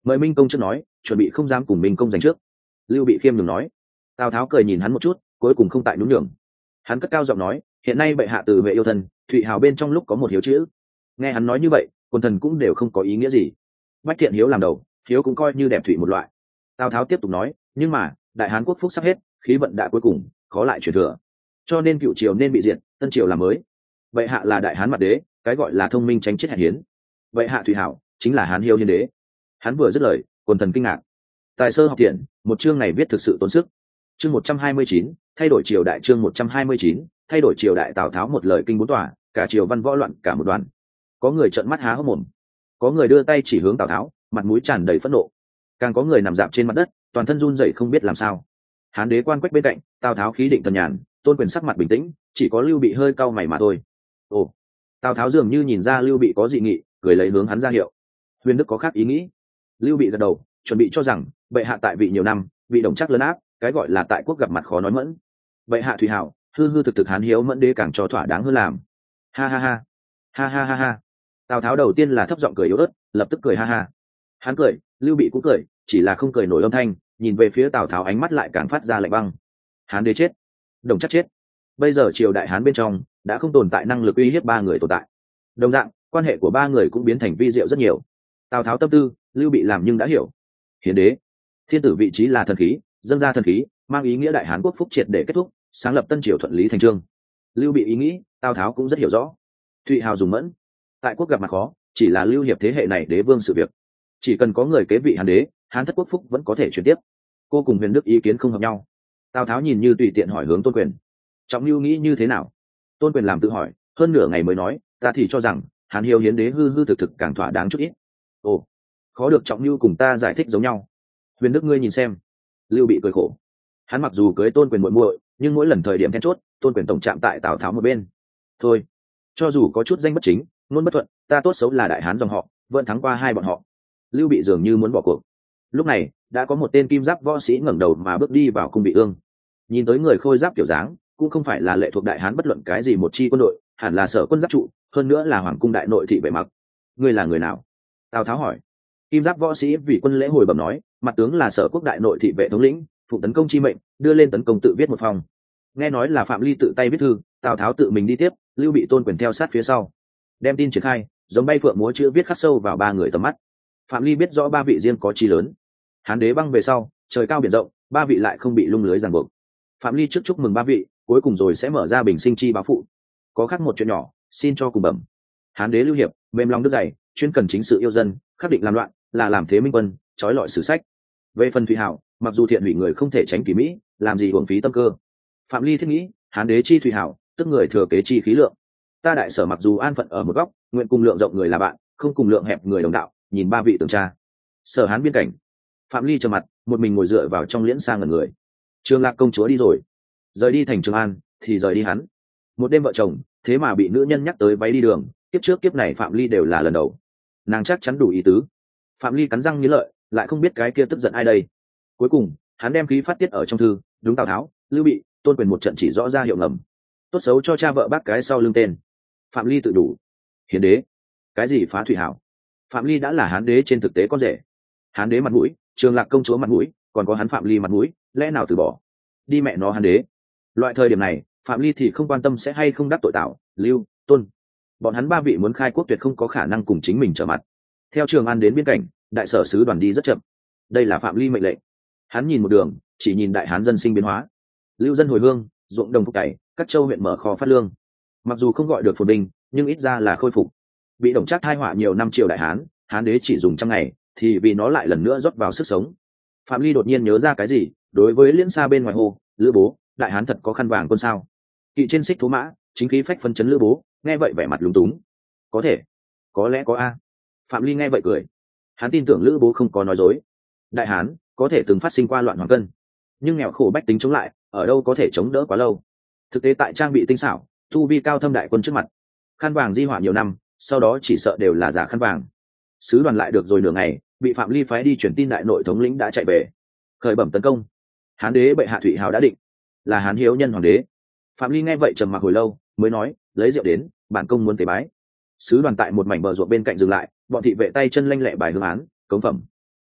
mời minh công trước nói, chuẩn bị không dám cùng minh công giành trước. Lưu Bị khiêm nhường nói. Tào Tháo cười nhìn hắn một chút, cuối cùng không tại nhún nhường. Hắn cất cao giọng nói, hiện nay bệ hạ từ vệ yêu thân, Thụy Hào bên trong lúc có một hiếu chữ. Nghe hắn nói như vậy, quần thần cũng đều không có ý nghĩa gì. Bách thiện hiếu làm đầu, hiếu cũng coi như đẹp thụy một loại. Tào Tháo tiếp tục nói, nhưng mà đại hán quốc phúc sắp hết, khí vận đã cuối cùng, khó lại truyền thừa, cho nên cựu triều nên bị diệt, tân triều làm mới. Bệ hạ là đại hán mặt đế, cái gọi là thông minh tránh chết hèn hiến. Bệ hạ Thụy Hảo chính là hán hiếu hiến đế. Hắn vừa dứt lời, quần thần kinh ngạc. Tài sơ học thiện, một chương này viết thực sự tốn sức. Chương một trăm hai mươi chín, thay đổi triều đại. Chương một trăm hai mươi chín, thay đổi triều đại. Tào Tháo một lời kinh bốn tòa, cả triều văn võ loạn cả một đoàn. Có người trợn mắt há hốc mồm, có người đưa tay chỉ hướng Tào Tháo, mặt mũi tràn đầy phẫn nộ, càng có người nằm dạp trên mặt đất, toàn thân run rẩy không biết làm sao. Hán đế quan quách bên cạnh, Tào Tháo khí định thần nhàn, Tôn Quyền sắc mặt bình tĩnh, chỉ có Lưu Bị hơi cau mày mà thôi. Ồ, Tào Tháo dường như nhìn ra Lưu Bị có dị nghị, cười lấy hướng hắn ra hiệu. Huyền Đức có khác ý nghĩ. Lưu Bị gật đầu, chuẩn bị cho rằng bệ hạ tại vị nhiều năm, vị đồng chắc lớn áp, cái gọi là tại quốc gặp mặt khó nói mẫn. Bệ hạ Thụy Hảo, hư hư thực thực hán hiếu mẫn đế càng cho thỏa đáng hơn làm. Ha ha ha, ha ha ha ha. Tào Tháo đầu tiên là thấp giọng cười yếu ớt, lập tức cười ha ha. Hắn cười, Lưu Bị cũng cười, chỉ là không cười nổi âm thanh, nhìn về phía Tào Tháo ánh mắt lại càng phát ra lạnh băng. Hán đế chết, đồng chắc chết. Bây giờ triều đại hán bên trong đã không tồn tại năng lực uy hiếp ba người tồn tại. Đồng dạng, quan hệ của ba người cũng biến thành vi diệu rất nhiều. Tào Tháo tâm tư, Lưu Bị làm nhưng đã hiểu. Hiến đế, thiên tử vị trí là thần khí, dâng ra thần khí, mang ý nghĩa đại hán quốc phúc triệt để kết thúc, sáng lập tân triều thuận lý thành chương. Lưu Bị ý nghĩ, Tào Tháo cũng rất hiểu rõ. Thụy Hào dùng mẫn, tại quốc gặp mặt khó, chỉ là lưu hiệp thế hệ này đế vương sự việc. Chỉ cần có người kế vị hán đế, hán thất quốc phúc vẫn có thể chuyển tiếp. Cô cùng Huyền Đức ý kiến không hợp nhau. Tào Tháo nhìn như tùy tiện hỏi hướng Tôn Quyền. Trọng Lưu nghĩ như thế nào? Tôn Quyền làm tự hỏi, hơn nửa ngày mới nói, ta thì cho rằng hán hiếu hiến đế hư hư thực thực càng thỏa đáng chút ít. Ồ, khó được Trọng Lưu cùng ta giải thích giống nhau. Huyền Đức ngươi nhìn xem. Lưu Bị cười khổ. Hắn mặc dù cưới Tôn Quyền muội muội, nhưng mỗi lần thời điểm then chốt, Tôn Quyền tổng chạm tại Tào Tháo một bên. Thôi, cho dù có chút danh bất chính, luôn bất thuận, ta tốt xấu là đại hán dòng họ, vẫn thắng qua hai bọn họ. Lưu Bị dường như muốn bỏ cuộc. Lúc này đã có một tên kim giáp võ sĩ ngẩng đầu mà bước đi vào cung Bị Ương. Nhìn tới người khôi giáp kiểu dáng cũng không phải là lệ thuộc đại hán bất luận cái gì một chi quân đội, hẳn là sở quân giáp trụ, hơn nữa là hoàng cung đại nội thị vệ mặc. Ngươi là người nào? Tào Tháo hỏi. Kim giáp võ sĩ vì quân lễ hồi bẩm nói, mặt tướng là sở quốc đại nội thị vệ thống lĩnh, phụ tấn công chi mệnh, đưa lên tấn công tự viết một phòng. Nghe nói là Phạm Ly tự tay viết thư, Tào Tháo tự mình đi tiếp, Lưu Bị Tôn Quyền theo sát phía sau, đem tin triển khai, giống bay phượng múa chữ viết khắc sâu vào ba người tầm mắt. Phạm Ly biết rõ ba vị riêng có chi lớn. Hán đế băng về sau, trời cao biển rộng, ba vị lại không bị lung lưới ràng buộc. Phạm Ly trước chúc mừng ba vị, cuối cùng rồi sẽ mở ra bình sinh chi báo phụ. Có khác một chuyện nhỏ, xin cho cùng bẩm. Hán đế Lưu Hiệp, mềm lòng đức dày, chuyên cần chính sự yêu dân, khắc định làm loạn, là làm thế minh quân, trói lọi sử sách. Về phần Thụy Hảo, mặc dù thiện hủy người không thể tránh kỳ mỹ, làm gì uổng phí tâm cơ. Phạm Ly thiết nghĩ, Hán đế chi Thụy Hảo, tức người thừa kế chi khí lượng. Ta đại sở mặc dù an phận ở một góc, nguyện cùng lượng rộng người là bạn, không cùng lượng hẹp người đồng đạo. Nhìn ba vị tường tra. Sở Hán biên cảnh. Phạm Ly trầm mặt, một mình ngồi dựa vào trong liễn sang ngẩn người. Trường Lạc công chúa đi rồi, rời đi thành Trường An, thì rời đi hắn. Một đêm vợ chồng, thế mà bị nữ nhân nhắc tới váy đi đường, kiếp trước kiếp này Phạm Ly đều là lần đầu. Nàng chắc chắn đủ ý tứ. Phạm Ly cắn răng nghĩ lợi, lại không biết cái kia tức giận ai đây. Cuối cùng, hắn đem khí phát tiết ở trong thư, đúng Tào Tháo, Lưu Bị, Tôn Quyền một trận chỉ rõ ra hiệu ngầm. Tốt xấu cho cha vợ bác cái sau lưng tên. Phạm Ly tự đủ. Hiến đế, cái gì phá Thụy Hảo? Phạm Ly đã là hán đế trên thực tế con rể. Hán đế mặt mũi, Trường Lạc công chúa mặt mũi, còn có hắn Phạm Ly mặt mũi, lẽ nào từ bỏ? Đi mẹ nó hán đế. Loại thời điểm này, Phạm Ly thì không quan tâm sẽ hay không đắc tội Tào, Lưu, Tôn. Bọn hắn ba vị muốn khai quốc tuyệt không có khả năng cùng chính mình trở mặt. Theo Trường An đến biên cảnh, đại sở sứ đoàn đi rất chậm. Đây là Phạm Ly mệnh lệnh. Hắn nhìn một đường, chỉ nhìn đại hán dân sinh biến hóa. Lưu dân hồi hương, ruộng đồng phục cày, các châu huyện mở kho phát lương. Mặc dù không gọi được phồn binh, nhưng ít ra là khôi phục. Bị đồng trác thai họa nhiều năm triều đại hán, hán đế chỉ dùng trăm ngày, thì vì nó lại lần nữa rót vào sức sống. Phạm Ly đột nhiên nhớ ra cái gì, đối với liễn xa bên ngoài hồ, Lữ Bố, đại hán thật có khăn vàng quân sao? Kỵ trên xích thú mã, chính khí phách phân chấn Lữ Bố, nghe vậy vẻ mặt lúng túng. Có thể, có lẽ có a. Phạm Ly nghe vậy cười. Hắn tin tưởng Lữ Bố không có nói dối. Đại hán có thể từng phát sinh qua loạn hoàng cân, nhưng nghèo khổ bách tính chống lại, ở đâu có thể chống đỡ quá lâu. Thực tế tại trang bị tinh xảo, tu vi cao thâm đại quân trước mặt, khăn vàng di họa nhiều năm, sau đó chỉ sợ đều là giả khăn vàng. Sứ đoàn lại được rồi nửa ngày, bị Phạm Ly phái đi chuyển tin đại nội thống lĩnh đã chạy về, khởi bẩm tấn công. Hán đế bệ hạ Thụy Hào đã định, là hán hiếu nhân hoàng đế. Phạm Ly nghe vậy trầm mặc hồi lâu, mới nói, lấy rượu đến, bản công muốn tế bái. Sứ đoàn tại một mảnh bờ ruộng bên cạnh dừng lại, bọn thị vệ tay chân lanh lẹ bài hương án, cống phẩm.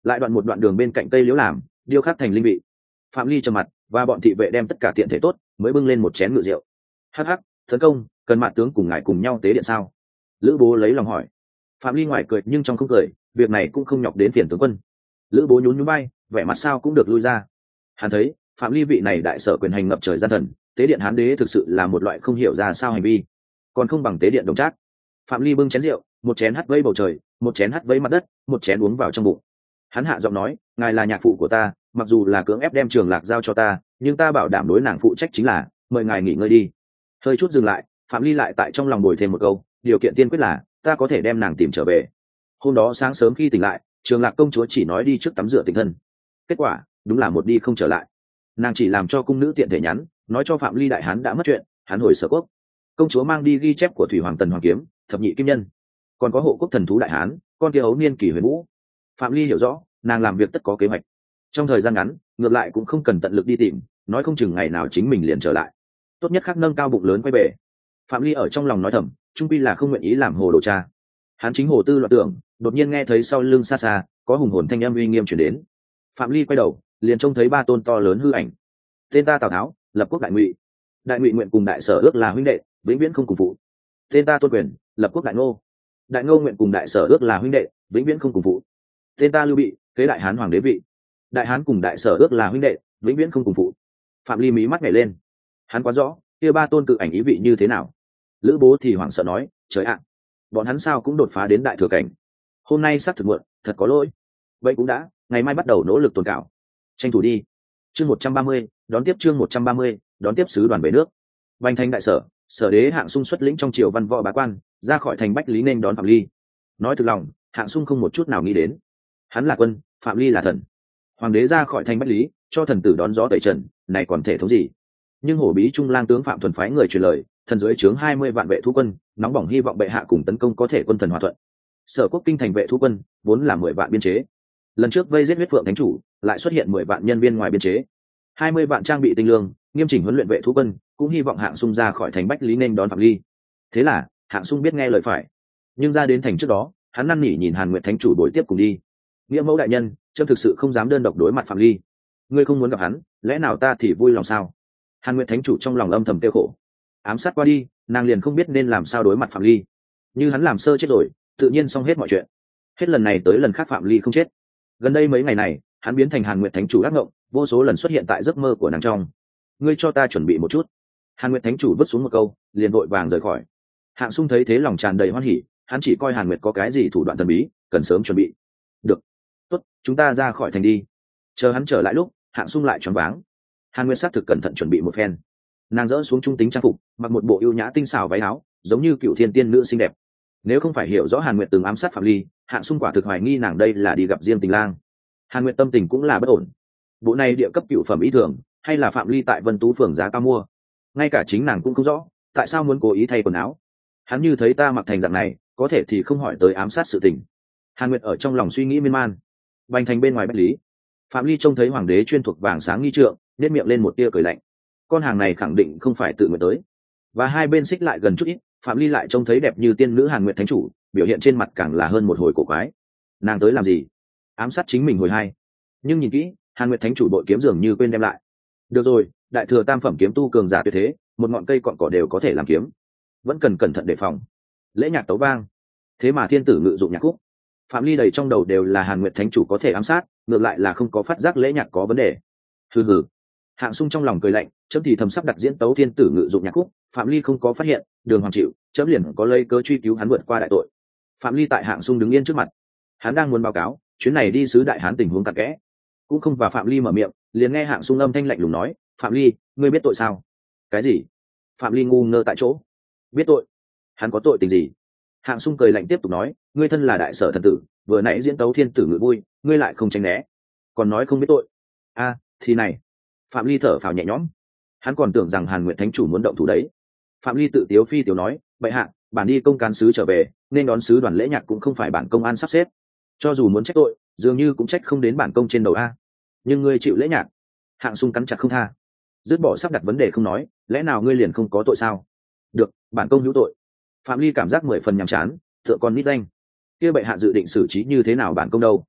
lại đoạn một đoạn đường bên cạnh cây liễu làm điêu khắc thành linh vị. Phạm Ly trầm mặt và bọn thị vệ đem tất cả tiện thể tốt mới bưng lên một chén ngự rượu. Hắc hắc, tấn công cần mạn tướng cùng ngài cùng nhau tế điện sao? Lữ Bố lấy lòng hỏi. Phạm Ly ngoài cười nhưng trong không cười, việc này cũng không nhọc đến phiền tướng quân. Lữ Bố nhún nhún bay, vẻ mặt sao cũng được lui ra. Hắn thấy Phạm Ly vị này đại sở quyền hành ngập trời gian thần, tế điện Hán đế thực sự là một loại không hiểu ra sao hành vi, còn không bằng tế điện Đồng Trác. Phạm Ly bưng chén rượu, một chén hắt vây bầu trời, một chén hắt vây mặt đất, một chén uống vào trong bụng. Hắn hạ giọng nói, ngài là nhạc phụ của ta, mặc dù là cưỡng ép đem Trường Lạc giao cho ta, nhưng ta bảo đảm đối nàng phụ trách chính là mời ngài nghỉ ngơi đi. Hơi chút dừng lại, Phạm Ly lại tại trong lòng bồi thêm một câu, điều kiện tiên quyết là ta có thể đem nàng tìm trở về. Hôm đó sáng sớm khi tỉnh lại, Trường Lạc công chúa chỉ nói đi trước tắm rửa tỉnh thân, kết quả đúng là một đi không trở lại. Nàng chỉ làm cho cung nữ tiện thể nhắn nói cho Phạm Ly đại hán đã mất chuyện, hắn hồi Sở Quốc. Công chúa mang đi ghi chép của Thủy Hoàng Tần Hoàng Kiếm, thập nhị kim nhân, còn có hộ quốc thần thú đại hán, con kia ấu niên kỳ huyền vũ. Phạm Ly hiểu rõ nàng làm việc tất có kế hoạch, trong thời gian ngắn ngược lại cũng không cần tận lực đi tìm, nói không chừng ngày nào chính mình liền trở lại. Tốt nhất khắc nâng cao bụng lớn quay về. Phạm Ly ở trong lòng nói thầm, trung quy là không nguyện ý làm hồ đồ cha. Hắn chính hồ tư loạn tưởng, đột nhiên nghe thấy sau lưng xa xa có hùng hồn thanh âm uy nghiêm chuyển đến. Phạm Ly quay đầu, liền trông thấy ba tôn to lớn hư ảnh. Tên ta Tào Tháo, lập quốc đại ngụy. Đại ngụy nguyện cùng đại sở ước là huynh đệ, vĩnh viễn không cùng phụ. Tên ta Tôn Quyền, lập quốc đại ngô. Đại ngô nguyện cùng đại sở ước là huynh đệ, vĩnh viễn không cùng phụ. Tên ta Lưu Bị, kế đại hán hoàng đế vị. Đại hán cùng đại sở ước là huynh đệ, vĩnh viễn không cùng phụ. Phạm Ly mí mắt nhảy lên, hắn quá rõ kia ba tôn cự ảnh ý vị như thế nào. Lữ Bố thì hoảng sợ nói, trời ạ, bọn hắn sao cũng đột phá đến đại thừa cảnh. Hôm nay sắp thực muộn, thật có lỗi. Vậy cũng đã, ngày mai bắt đầu nỗ lực tồn cảo, tranh thủ đi. Chương một trăm ba mươi, đón tiếp chương một trăm ba mươi, đón tiếp sứ đoàn về nước. Bành thành đại sở, sở đế Hạng Sung xuất lĩnh trong triều văn võ bá quan ra khỏi thành Bách Lý nên đón Phạm Ly. Nói thực lòng, Hạng Sung không một chút nào nghĩ đến, hắn là quân, Phạm Ly là thần. Hoàng đế ra khỏi thành Bách Lý, cho thần tử đón gió tẩy trần, này còn thể thống gì? Nhưng hổ bí trung lang tướng Phạm Thuần phái người truyền lời, thần dưới trướng hai mươi vạn vệ thu quân, nóng bỏng hy vọng bệ hạ cùng tấn công có thể quân thần hòa thuận. Sở Quốc kinh thành vệ thu quân vốn là mười vạn biên chế, lần trước vây giết huyết phượng thánh chủ, lại xuất hiện mười vạn nhân viên ngoài biên chế, hai mươi vạn trang bị tinh lương, nghiêm chỉnh huấn luyện vệ thu quân, cũng hy vọng Hạng Sung ra khỏi thành Bách Lý nên đón Phạm Ly. Thế là Hạng Sung biết nghe lời phải, nhưng ra đến thành trước đó, hắn năn nỉ nhìn Hàn Nguyệt thánh chủ đổi tiếp cùng đi. Nghĩa mẫu đại nhân, trâm thực sự không dám đơn độc đối mặt Phạm Ly. Ngươi không muốn gặp hắn, lẽ nào ta thì vui lòng sao? Hàn Nguyệt thánh chủ trong lòng âm thầm tiêu khổ. Ám sát qua đi, nàng liền không biết nên làm sao đối mặt Phạm Ly. Như hắn làm sơ chết rồi, tự nhiên xong hết mọi chuyện. Hết lần này tới lần khác Phạm Ly không chết. Gần đây mấy ngày này, hắn biến thành Hàn Nguyệt thánh chủ ác ngộng, vô số lần xuất hiện tại giấc mơ của nàng trong. Ngươi cho ta chuẩn bị một chút. Hàn Nguyệt thánh chủ vứt xuống một câu, liền vội vàng rời khỏi. Hạng Sung thấy thế lòng tràn đầy hoan hỉ, hắn chỉ coi Hàn Nguyệt có cái gì thủ đoạn thần bí, cần sớm chuẩn bị. Được, tốt, chúng ta ra khỏi thành đi. Chờ hắn trở lại lúc, Hạng Sung lại choáng váng. Hàn Nguyệt xác thực cẩn thận chuẩn bị một phen. Nàng dỡ xuống trung tính trang phục, mặc một bộ ưu nhã tinh xảo váy áo, giống như cựu thiên tiên nữ xinh đẹp. Nếu không phải hiểu rõ Hàn Nguyệt từng ám sát Phạm Ly, Hạng Sung quả thực hoài nghi nàng đây là đi gặp riêng tình lang. Hàn Nguyệt tâm tình cũng là bất ổn. Bộ này địa cấp cựu phẩm ý thường, hay là Phạm Ly tại Vân Tú phường giá cao mua? Ngay cả chính nàng cũng không rõ, tại sao muốn cố ý thay quần áo. Hắn như thấy ta mặc thành dạng này, có thể thì không hỏi tới ám sát sự tình. Hàn Nguyệt ở trong lòng suy nghĩ miên man. Bành thành bên ngoài Bách Lý, Phạm Ly trông thấy hoàng đế chuyên thuộc vàng sáng nghi trượng, nét miệng lên một tia cười lạnh. Con hàng này khẳng định không phải tự nguyện tới. Và hai bên xích lại gần chút ít, Phạm Ly lại trông thấy đẹp như tiên nữ Hàn Nguyệt thánh chủ, biểu hiện trên mặt càng là hơn một hồi cổ quái. Nàng tới làm gì? Ám sát chính mình hồi hai. Nhưng nhìn kỹ, Hàn Nguyệt thánh chủ bội kiếm dường như quên đem lại. Được rồi, đại thừa tam phẩm kiếm tu cường giả tuyệt thế, một ngọn cây cọn cỏ đều có thể làm kiếm, vẫn cần cẩn thận đề phòng. Lễ nhạc tấu vang, thế mà thiên tử ngự dụng nhạc khúc. Phạm Ly đầy trong đầu đều là Hàn Nguyệt thánh chủ có thể ám sát, ngược lại là không có phát giác lễ nhạc có vấn đề. Hừ hừ. Hạng Sung trong lòng cười lạnh, chấm thì thầm sắp đặt diễn tấu thiên tử ngự dụng nhạc khúc, Phạm Ly không có phát hiện, đường hoàng chịu, chấm liền có lấy cớ truy cứu hắn vượt qua đại tội. Phạm Ly tại Hạng Sung đứng yên trước mặt, hắn đang muốn báo cáo chuyến này đi sứ đại hán tình huống cặn kẽ, cũng không và Phạm Ly mở miệng, liền nghe Hạng Sung âm thanh lạnh lùng nói, Phạm Ly, ngươi biết tội sao? Cái gì? Phạm Ly ngu ngơ tại chỗ. Biết tội? Hắn có tội tình gì? Hạng Sung cười lạnh tiếp tục nói, ngươi thân là đại sở thần tử, vừa nãy diễn tấu thiên tử ngự vui, ngươi lại không tránh né, còn nói không biết tội. A, à, thì này. Phạm Ly thở phào nhẹ nhõm, hắn còn tưởng rằng Hàn Nguyệt thánh chủ muốn động thủ đấy. Phạm Ly tự tiếu phi tiếu nói, bệ hạ, bản đi công cán sứ trở về, nên đón sứ đoàn lễ nhạc cũng không phải bản công an sắp xếp, cho dù muốn trách tội, dường như cũng trách không đến bản công trên đầu a. Nhưng ngươi chịu lễ nhạc. Hạng Sung cắn chặt không tha, dứt bỏ sắp đặt vấn đề không nói, lẽ nào ngươi liền không có tội sao? Được, bản công hữu tội. Phạm Ly cảm giác mười phần nhàm chán, tựa con nít danh. Kia bệ hạ dự định xử trí như thế nào bản công đâu?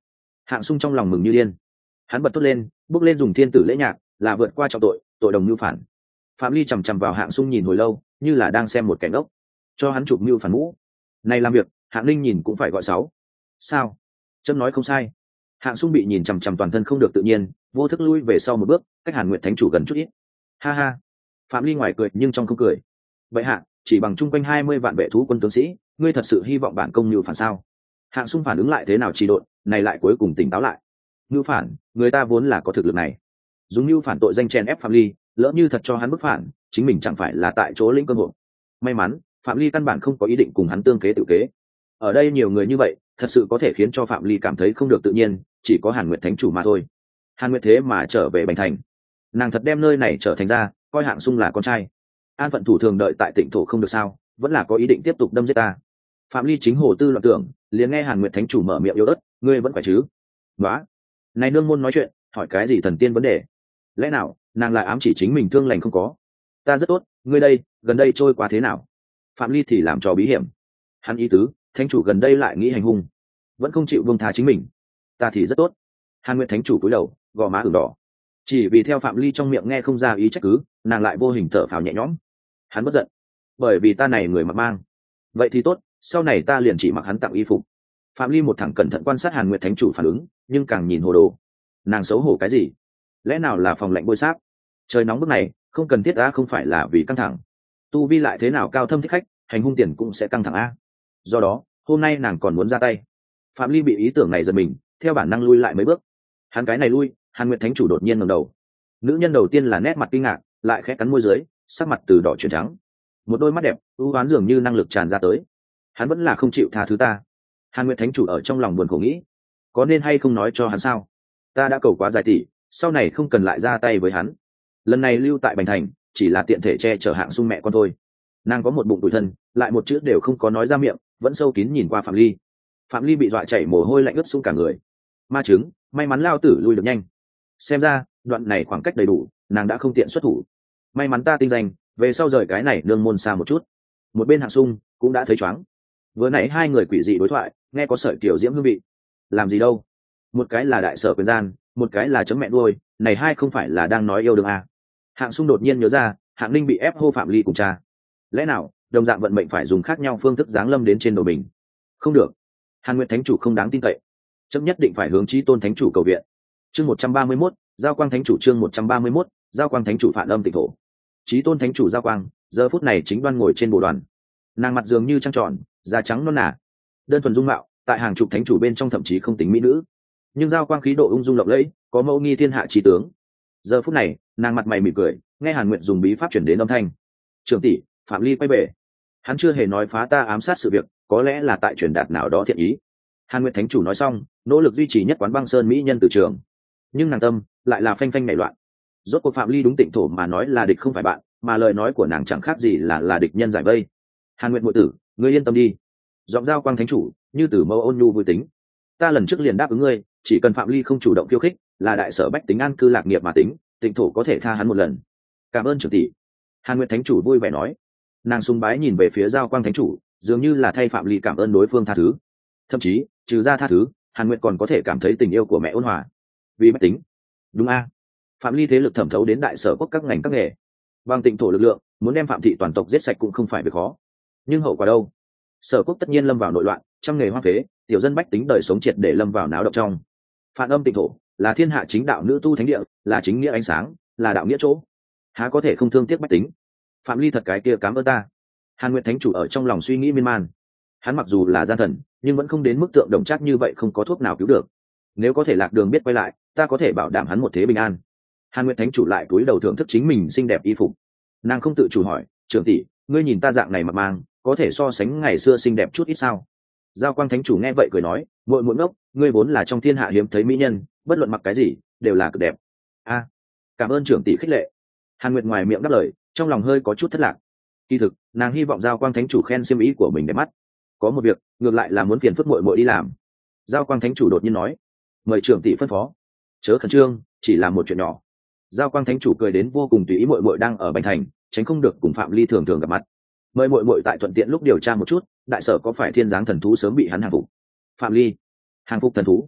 Hạng Sung trong lòng mừng như điên, hắn bật thốt lên, bước lên dùng thiên tử lễ nhạc, là vượt qua trọng tội, tội đồng mưu phản. Phạm Ly chằm chằm vào Hạng Sung nhìn hồi lâu, như là đang xem một cảnh ốc, cho hắn chụp mưu phản mũ. Này làm việc, Hạng Linh nhìn cũng phải gọi sáu. Sao? Chấm nói không sai. Hạng Sung bị nhìn chằm chằm toàn thân không được tự nhiên, vô thức lui về sau một bước, cách Hàn Nguyệt thánh chủ gần chút ít. Ha ha. Phạm Ly ngoài cười nhưng trong không cười. Vậy hạ, chỉ bằng chung quanh hai mươi vạn vệ thú quân tướng sĩ, ngươi thật sự hy vọng bản công như phản sao? Hạng Sung phản ứng lại thế nào trì độn, này lại cuối cùng tỉnh táo lại. Như phản, người ta vốn là có thực lực này. Dùng như phản tội danh chen ép Phạm Ly, lỡ như thật cho hắn bức phản, chính mình chẳng phải là tại chỗ lĩnh cơ hội. May mắn, Phạm Ly căn bản không có ý định cùng hắn tương kế tự kế. Ở đây nhiều người như vậy, thật sự có thể khiến cho Phạm Ly cảm thấy không được tự nhiên, chỉ có Hàn Nguyệt thánh chủ mà thôi. Hàn Nguyệt thế mà trở về Bành Thành, nàng thật đem nơi này trở thành ra, coi Hạng Sung là con trai. An phận thủ thường đợi tại Tịnh thổ không được sao, vẫn là có ý định tiếp tục đâm giết ta. Phạm Ly chính hồ tư loạn tưởng, liền nghe Hàn Nguyệt thánh chủ mở miệng yếu ớt, ngươi vẫn phải chứ? Đó, này nương môn nói chuyện, hỏi cái gì thần tiên vấn đề? Lẽ nào nàng lại ám chỉ chính mình thương lành không có? Ta rất tốt, ngươi đây, gần đây trôi qua thế nào? Phạm Ly thì làm trò bí hiểm. Hắn ý tứ, thánh chủ gần đây lại nghĩ hành hung, vẫn không chịu buông tha chính mình. Ta thì rất tốt. Hàn Nguyệt thánh chủ cúi đầu, gò má ửng đỏ. Chỉ vì theo Phạm Ly trong miệng nghe không ra ý trách cứ, nàng lại vô hình thở phào nhẹ nhõm. Hắn bất giận, bởi vì ta này người mặc mang. Vậy thì tốt, sau này ta liền chỉ mặc hắn tặng y phục. Phạm Ly một thẳng cẩn thận quan sát Hàn Nguyệt thánh chủ phản ứng, nhưng càng nhìn hồ đồ. Nàng xấu hổ cái gì? Lẽ nào là phòng lạnh bôi sáp? Trời nóng bức này, không cần thiết đã không phải là vì căng thẳng. Tu vi lại thế nào cao thâm thích khách, hành hung tiền cũng sẽ căng thẳng a. Do đó, hôm nay nàng còn muốn ra tay. Phạm Ly bị ý tưởng này giật mình, theo bản năng lui lại mấy bước. Hắn cái này lui, Hàn Nguyệt thánh chủ đột nhiên ngẩng đầu. Nữ nhân đầu tiên là nét mặt kinh ngạc, lại khẽ cắn môi dưới, sắc mặt từ đỏ chuyển trắng. Một đôi mắt đẹp, ưu ám dường như năng lực tràn ra tới. Hắn vẫn là không chịu tha thứ ta. Hàn Nguyệt thánh chủ ở trong lòng buồn khổ nghĩ, có nên hay không nói cho hắn sao? Ta đã cầu quá dài tỷ, sau này không cần lại ra tay với hắn. Lần này lưu tại Bành Thành, chỉ là tiện thể che chở Hạng Sung mẹ con thôi. Nàng có một bụng tủi thân, lại một chữ đều không có nói ra miệng, vẫn sâu kín nhìn qua Phạm Ly. Phạm Ly bị dọa chảy mồ hôi lạnh ướt sũng cả người. Ma chứng, may mắn lao tử lui được nhanh. Xem ra, đoạn này khoảng cách đầy đủ, nàng đã không tiện xuất thủ. May mắn ta tinh danh, về sau rời cái này nương môn xa một chút. Một bên Hạng Sung cũng đã thấy choáng. Vừa nãy hai người quỷ dị đối thoại, nghe có sợi kiểu diễm hương vị. Làm gì đâu? Một cái là đại sở quyền gian, một cái là chấm mẹ nuôi, này hai không phải là đang nói yêu đương à? Hạng Sung đột nhiên nhớ ra, Hạng Linh bị ép hô Phạm Ly cùng cha. Lẽ nào đồng dạng vận mệnh phải dùng khác nhau phương thức giáng lâm đến trên đầu mình? Không được, Hàn Nguyệt thánh chủ không đáng tin cậy, chấm nhất định phải hướng Chí Tôn thánh chủ cầu viện. Chương một trăm ba mươi mốt, Giao Quang thánh chủ. Chương một trăm ba mươi mốt, Giao Quang thánh chủ phản âm Tịnh thổ. Chí Tôn thánh chủ Giao Quang giờ phút này chính đoan ngồi trên bồ đoàn, nàng mặt dường như trăng tròn, da trắng non nả, đơn thuần dung mạo, tại hàng chục thánh chủ bên trong thậm chí không tính mỹ nữ, nhưng Giao Quang khí độ ung dung lộng lẫy, có mẫu nghi thiên hạ trí tướng. Giờ phút này nàng mặt mày mỉm cười, nghe Hàn Nguyệt dùng bí pháp chuyển đến âm thanh. Trưởng tỷ, Phạm Ly quay về. Hắn chưa hề nói phá ta ám sát sự việc, có lẽ là tại truyền đạt nào đó thiện ý. Hàn Nguyệt thánh chủ nói xong, nỗ lực duy trì nhất quán băng sơn mỹ nhân từ trường, nhưng nàng tâm lại là phanh phanh nảy loạn. Rốt cuộc Phạm Ly đúng Tịnh thổ mà nói là địch không phải bạn, mà lời nói của nàng chẳng khác gì là là địch nhân giải vây. Hàn Nguyệt muội tử, ngươi yên tâm đi. Giọng Giao Quang thánh chủ như từ mâu ôn nhu vui tính. Ta lần trước liền đáp ứng ngươi, chỉ cần Phạm Ly không chủ động khiêu khích, là đại sở bách tính an cư lạc nghiệp mà tính, Tịnh thổ có thể tha hắn một lần. Cảm ơn trưởng tỷ. Hàn Nguyệt thánh chủ vui vẻ nói. Nàng sùng bái nhìn về phía Giao Quang thánh chủ, dường như là thay Phạm Ly cảm ơn đối phương tha thứ. Thậm chí trừ ra tha thứ, Hàn Nguyệt còn có thể cảm thấy tình yêu của mẹ ôn hòa. Vì bách tính. Đúng a. Phạm Ly thế lực thẩm thấu đến đại sở quốc các ngành các nghề, bằng Tịnh thổ lực lượng muốn đem Phạm thị toàn tộc giết sạch cũng không phải việc khó. Nhưng hậu quả đâu? Sở quốc tất nhiên lâm vào nội loạn, trăm nghề hoang phế, tiểu dân bách tính đời sống triệt để lâm vào náo động trong. Phản âm Tịnh thổ là thiên hạ chính đạo nữ tu thánh địa, là chính nghĩa ánh sáng, là đạo nghĩa chỗ, há có thể không thương tiếc bách tính. Phạm Ly thật cái kia cảm ơn ta. Hàn Nguyệt thánh chủ ở trong lòng suy nghĩ miên man. Hắn mặc dù là gian thần, nhưng vẫn không đến mức tượng đồng chắc như vậy, không có thuốc nào cứu được. Nếu có thể lạc đường biết quay lại, ta có thể bảo đảm hắn một thế bình an. Hàn Nguyệt thánh chủ lại cúi đầu thưởng thức chính mình xinh đẹp y phục. Nàng không tự chủ hỏi, trưởng tỷ, ngươi nhìn ta dạng này mặc mang, có thể so sánh ngày xưa xinh đẹp chút ít sao? Giao Quang thánh chủ nghe vậy cười nói, muội muội ngốc, ngươi vốn là trong thiên hạ hiếm thấy mỹ nhân, bất luận mặc cái gì đều là cực đẹp. A, cảm ơn trưởng tỷ khích lệ. Hàn Nguyệt ngoài miệng đáp lời, trong lòng hơi có chút thất lạc. Kỳ thực nàng hy vọng Giao Quang thánh chủ khen xiêm ý của mình đẹp mắt. Có một việc ngược lại là muốn phiền phức muội muội đi làm. Giao Quang thánh chủ đột nhiên nói, mời trưởng tỷ phân phó. Chớ khẩn trương, chỉ là một chuyện nhỏ. Giao Quang thánh chủ cười đến vô cùng tùy ý, muội muội đang ở Bành Thành, tránh không được cùng Phạm Ly thường thường gặp mặt. Mời muội muội tại thuận tiện lúc điều tra một chút, đại sở có phải thiên giáng thần thú sớm bị hắn hàng phục. Phạm Ly hàng phục thần thú?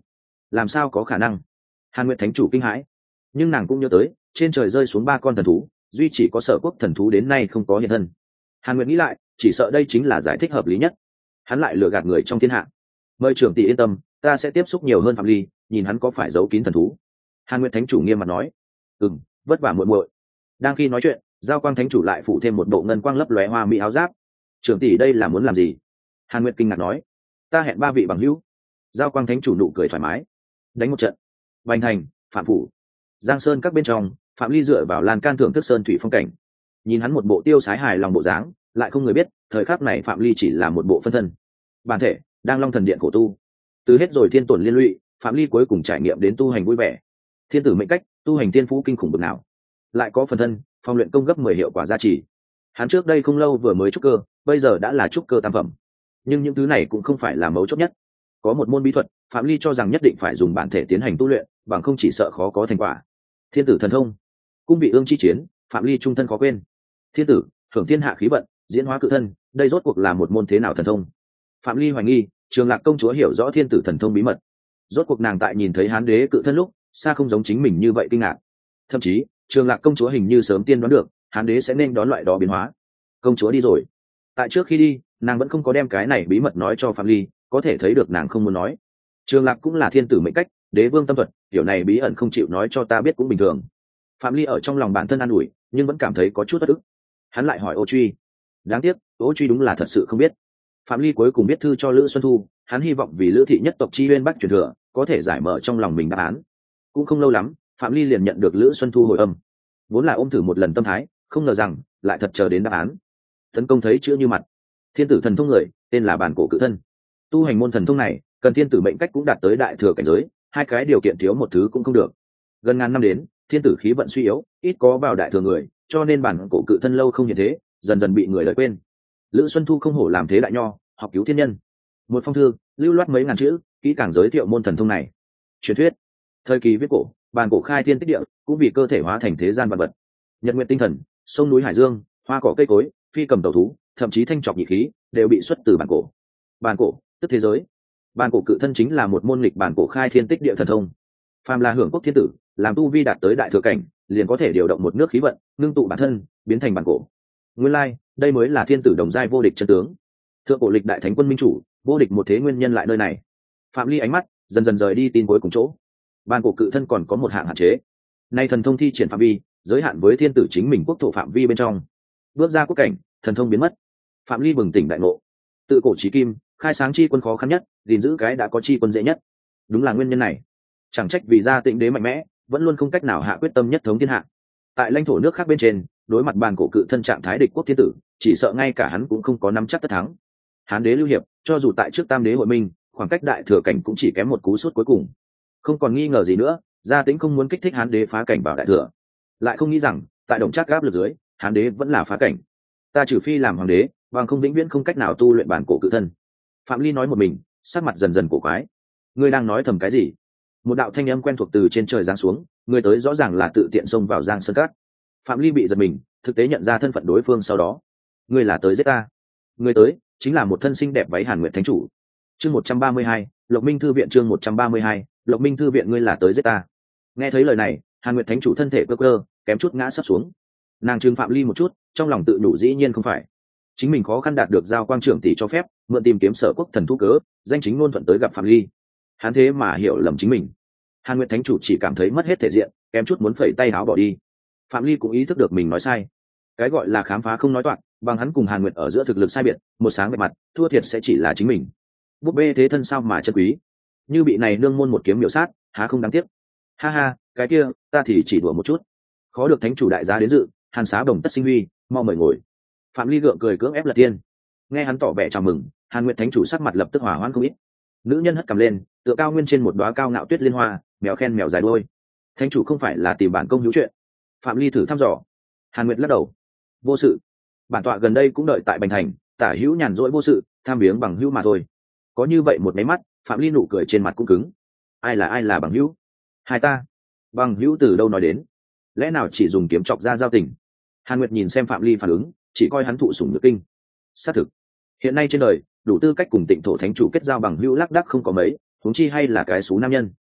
làm sao có khả năng? Hàn Nguyệt thánh chủ kinh hãi, nhưng nàng cũng nhớ tới trên trời rơi xuống ba con thần thú, duy chỉ có Sở Quốc thần thú đến nay không có hiện thân. Hàn Nguyệt nghĩ lại, chỉ sợ đây chính là giải thích hợp lý nhất. Hắn lại lừa gạt người trong thiên hạ. Mời trưởng tỷ yên tâm, ta sẽ tiếp xúc nhiều hơn Phạm Ly, nhìn hắn có phải giấu kín thần thú. Hàn Nguyệt thánh chủ nghiêm mặt nói. Ừm, vất vả muội muội. Đang khi nói chuyện, Giao Quang thánh chủ lại phụ thêm một bộ ngân quang lấp lóe hoa mỹ áo giáp. Trưởng tỷ đây là muốn làm gì? Hàn Nguyệt kinh ngạc nói. Ta hẹn ba vị bằng hữu. Giao Quang thánh chủ nụ cười thoải mái. Đánh một trận. Bành thành, Phạm phủ, Giang Sơn các bên trong, Phạm Ly dựa vào lan can thưởng thức sơn thủy phong cảnh. Nhìn hắn một bộ tiêu sái hài lòng bộ dáng, lại không người biết, thời khắc này Phạm Ly chỉ là một bộ phân thân. Bản thể đang Long Thần Điện khổ tu. Từ hết rồi thiên tổn liên lụy, Phạm Ly cuối cùng trải nghiệm đến tu hành vui vẻ. Thiên tử mệnh cách, tu hành thiên phú kinh khủng bậc nào. Lại có phần thân, phong luyện công gấp mười hiệu quả gia trì. Hắn trước đây không lâu vừa mới trúc cơ, bây giờ đã là trúc cơ tam phẩm. Nhưng những thứ này cũng không phải là mấu chốt nhất. Có một môn bí thuật, Phạm Ly cho rằng nhất định phải dùng bản thể tiến hành tu luyện, bằng không chỉ sợ khó có thành quả. Thiên tử thần thông, cung vị ương chi chiến, Phạm Ly trung thân khó quên. Thiên tử hưởng thiên hạ khí vận, diễn hóa cự thân, đây rốt cuộc là một môn thế nào thần thông? Phạm Ly hoài nghi, Trường Lạc công chúa hiểu rõ thiên tử thần thông bí mật. Rốt cuộc nàng tại nhìn thấy Hán đế cự thân lúc, xa không giống chính mình như vậy kinh ngạc. Thậm chí, Trường Lạc công chúa hình như sớm tiên đoán được, Hán đế sẽ nên đón loại đó biến hóa. Công chúa đi rồi. Tại trước khi đi, nàng vẫn không có đem cái này bí mật nói cho Phạm Ly, có thể thấy được nàng không muốn nói. Trường Lạc cũng là thiên tử mệnh cách, đế vương tâm thuật, điều này bí ẩn không chịu nói cho ta biết cũng bình thường. Phạm Ly ở trong lòng bản thân an ủi, nhưng vẫn cảm thấy có chút bất ức. Hắn lại hỏi Ô Truy. Đáng tiếc, Ô Truy đúng là thật sự không biết. Phạm Ly cuối cùng biết thư cho Lữ Xuân Thu, hắn hy vọng vì Lữ thị nhất tộc chi uyên bác truyền thừa, có thể giải mở trong lòng mình đáp án. Cũng không lâu lắm, Phạm Ly liền nhận được Lữ Xuân Thu hồi âm. Vốn là ôm thử một lần tâm thái, không ngờ rằng lại thật chờ đến đáp án. Tấn công thấy chữ như mặt. Thiên tử thần thông người, tên là Bản Cổ Cự Thân. Tu hành môn thần thông này, cần thiên tử mệnh cách cũng đạt tới đại thừa cảnh giới, hai cái điều kiện thiếu một thứ cũng không được. Gần ngàn năm đến, thiên tử khí vận suy yếu, ít có vào đại thừa người, cho nên Bản Cổ Cự Thân lâu không hiện thế, dần dần bị người lời quên. Lữ Xuân Thu không hổ làm thế đại nho, học cứu thiên nhân. Một phong thư, lưu loát mấy ngàn chữ, kỹ càng giới thiệu môn thần thông này. Truyền thuyết, thời kỳ viết cổ, Bản Cổ khai thiên tích địa, cũng vì cơ thể hóa thành thế gian vật vật. Nhật nguyện tinh thần, sông núi hải dương, hoa cỏ cây cối, phi cầm tẩu thú, thậm chí thanh trọc nhị khí, đều bị xuất từ Bản Cổ. Bản Cổ, tức thế giới. Bản Cổ Cự Thân chính là một môn nghịch Bản Cổ khai thiên tích địa thần thông. Phàm là hưởng quốc thiên tử, làm tu vi đạt tới đại thừa cảnh, liền có thể điều động một nước khí vận, ngưng tụ bản thân, biến thành Bản Cổ. Nguyên lai, like, đây mới là thiên tử đồng giai vô địch chân tướng. Thượng cổ lịch đại thánh quân minh chủ, vô địch một thế nguyên nhân lại nơi này. Phạm Ly ánh mắt dần dần rời đi tin cuối cùng chỗ. Bản Cổ Cự Thân còn có một hạng hạn chế. Nay thần thông thi triển phạm vi, giới hạn với thiên tử chính mình quốc thổ phạm vi bên trong. Bước ra quốc cảnh, thần thông biến mất. Phạm Ly bừng tỉnh đại ngộ. Tự cổ chí kim, khai sáng chi quân khó khăn nhất, gìn giữ cái đã có chi quân dễ nhất. Đúng là nguyên nhân này. Chẳng trách vì gia Tịnh đế mạnh mẽ, vẫn luôn không cách nào hạ quyết tâm nhất thống thiên hạ. Tại lãnh thổ nước khác bên trên, đối mặt Bản Cổ Cự Thân trạng thái địch quốc thiên tử, chỉ sợ ngay cả hắn cũng không có nắm chắc tất thắng. Hán đế lưu hiệp, cho dù tại trước tam đế hội minh, khoảng cách đại thừa cảnh cũng chỉ kém một cú sút cuối cùng. Không còn nghi ngờ gì nữa, Gia Tĩnh không muốn kích thích Hán đế phá cảnh vào đại thừa, lại không nghĩ rằng tại Đồng Trác gáp lực dưới, Hán đế vẫn là phá cảnh. Ta trừ phi làm hoàng đế, bằng không vĩnh viễn không cách nào tu luyện Bản Cổ Cự Thân. Phạm Ly nói một mình, sắc mặt dần dần cổ quái. Ngươi đang nói thầm cái gì? Một đạo thanh âm quen thuộc từ trên trời giáng xuống, người tới rõ ràng là tự tiện xông vào Giang Sơn Các. Phạm Ly bị giật mình, thực tế nhận ra thân phận đối phương sau đó. Ngươi là tới giết ta? Người tới chính là một thân xinh đẹp váy Hàn Nguyệt thánh chủ. Chương một trăm ba mươi hai, Lộc Minh thư viện. Chương một trăm ba mươi hai, Lộc Minh thư viện. Ngươi là tới giết ta? Nghe thấy lời này, Hàn Nguyệt thánh chủ thân thể cơ cơ, kém chút ngã sắp xuống. Nàng trừng Phạm Ly một chút, trong lòng tự nhủ dĩ nhiên không phải. Chính mình khó khăn đạt được Giao Quang trưởng tỷ cho phép, mượn tìm kiếm Sở Quốc thần thú cớ, danh chính ngôn thuận tới gặp Phạm Ly. Hắn thế mà hiểu lầm chính mình. Hàn Nguyệt thánh chủ chỉ cảm thấy mất hết thể diện, kém chút muốn phẩy tay áo bỏ đi. Phạm Ly cũng ý thức được mình nói sai. Cái gọi là khám phá không nói toạc, bằng hắn cùng Hàn Nguyệt ở giữa thực lực sai biệt, một sáng về mặt, thua thiệt sẽ chỉ là chính mình. Búp bê thế thân sao mà chân quý, như bị này nương môn một kiếm miểu sát, há không đáng tiếc. Ha ha, cái kia, ta thì chỉ đùa một chút. Khó được thánh chủ đại gia đến dự, Hàn Xá Đồng tất sinh huy, mau mời ngồi. Phạm Ly gượng cười cưỡng ép Lật Tiên. Nghe hắn tỏ vẻ chào mừng, Hàn Nguyệt thánh chủ sắc mặt lập tức hỏa hoãn không ít. Nữ nhân hất cằm lên, tựa cao nguyên trên một đóa cao ngạo tuyết liên hoa, mèo khen mèo dài đuôi. Thánh chủ không phải là tìm bản công hữu chuyện? Phạm Ly thử thăm dò. Hàn Nguyệt lắc đầu. Vô sự. Bản tọa gần đây cũng đợi tại Bành Thành, tả hữu nhàn rỗi vô sự, tham viếng bằng hữu mà thôi. Có như vậy một máy mắt, Phạm Ly nụ cười trên mặt cũng cứng. Ai là ai là bằng hữu? Hai ta. Bằng hữu từ đâu nói đến? Lẽ nào chỉ dùng kiếm chọc ra giao tình? Hàn Nguyệt nhìn xem Phạm Ly phản ứng, chỉ coi hắn thụ sủng nhược kinh. Xác thực, hiện nay trên đời đủ tư cách cùng Tịnh Thổ thánh chủ kết giao bằng hữu lác đác không có mấy, huống chi hay là cái số nam nhân.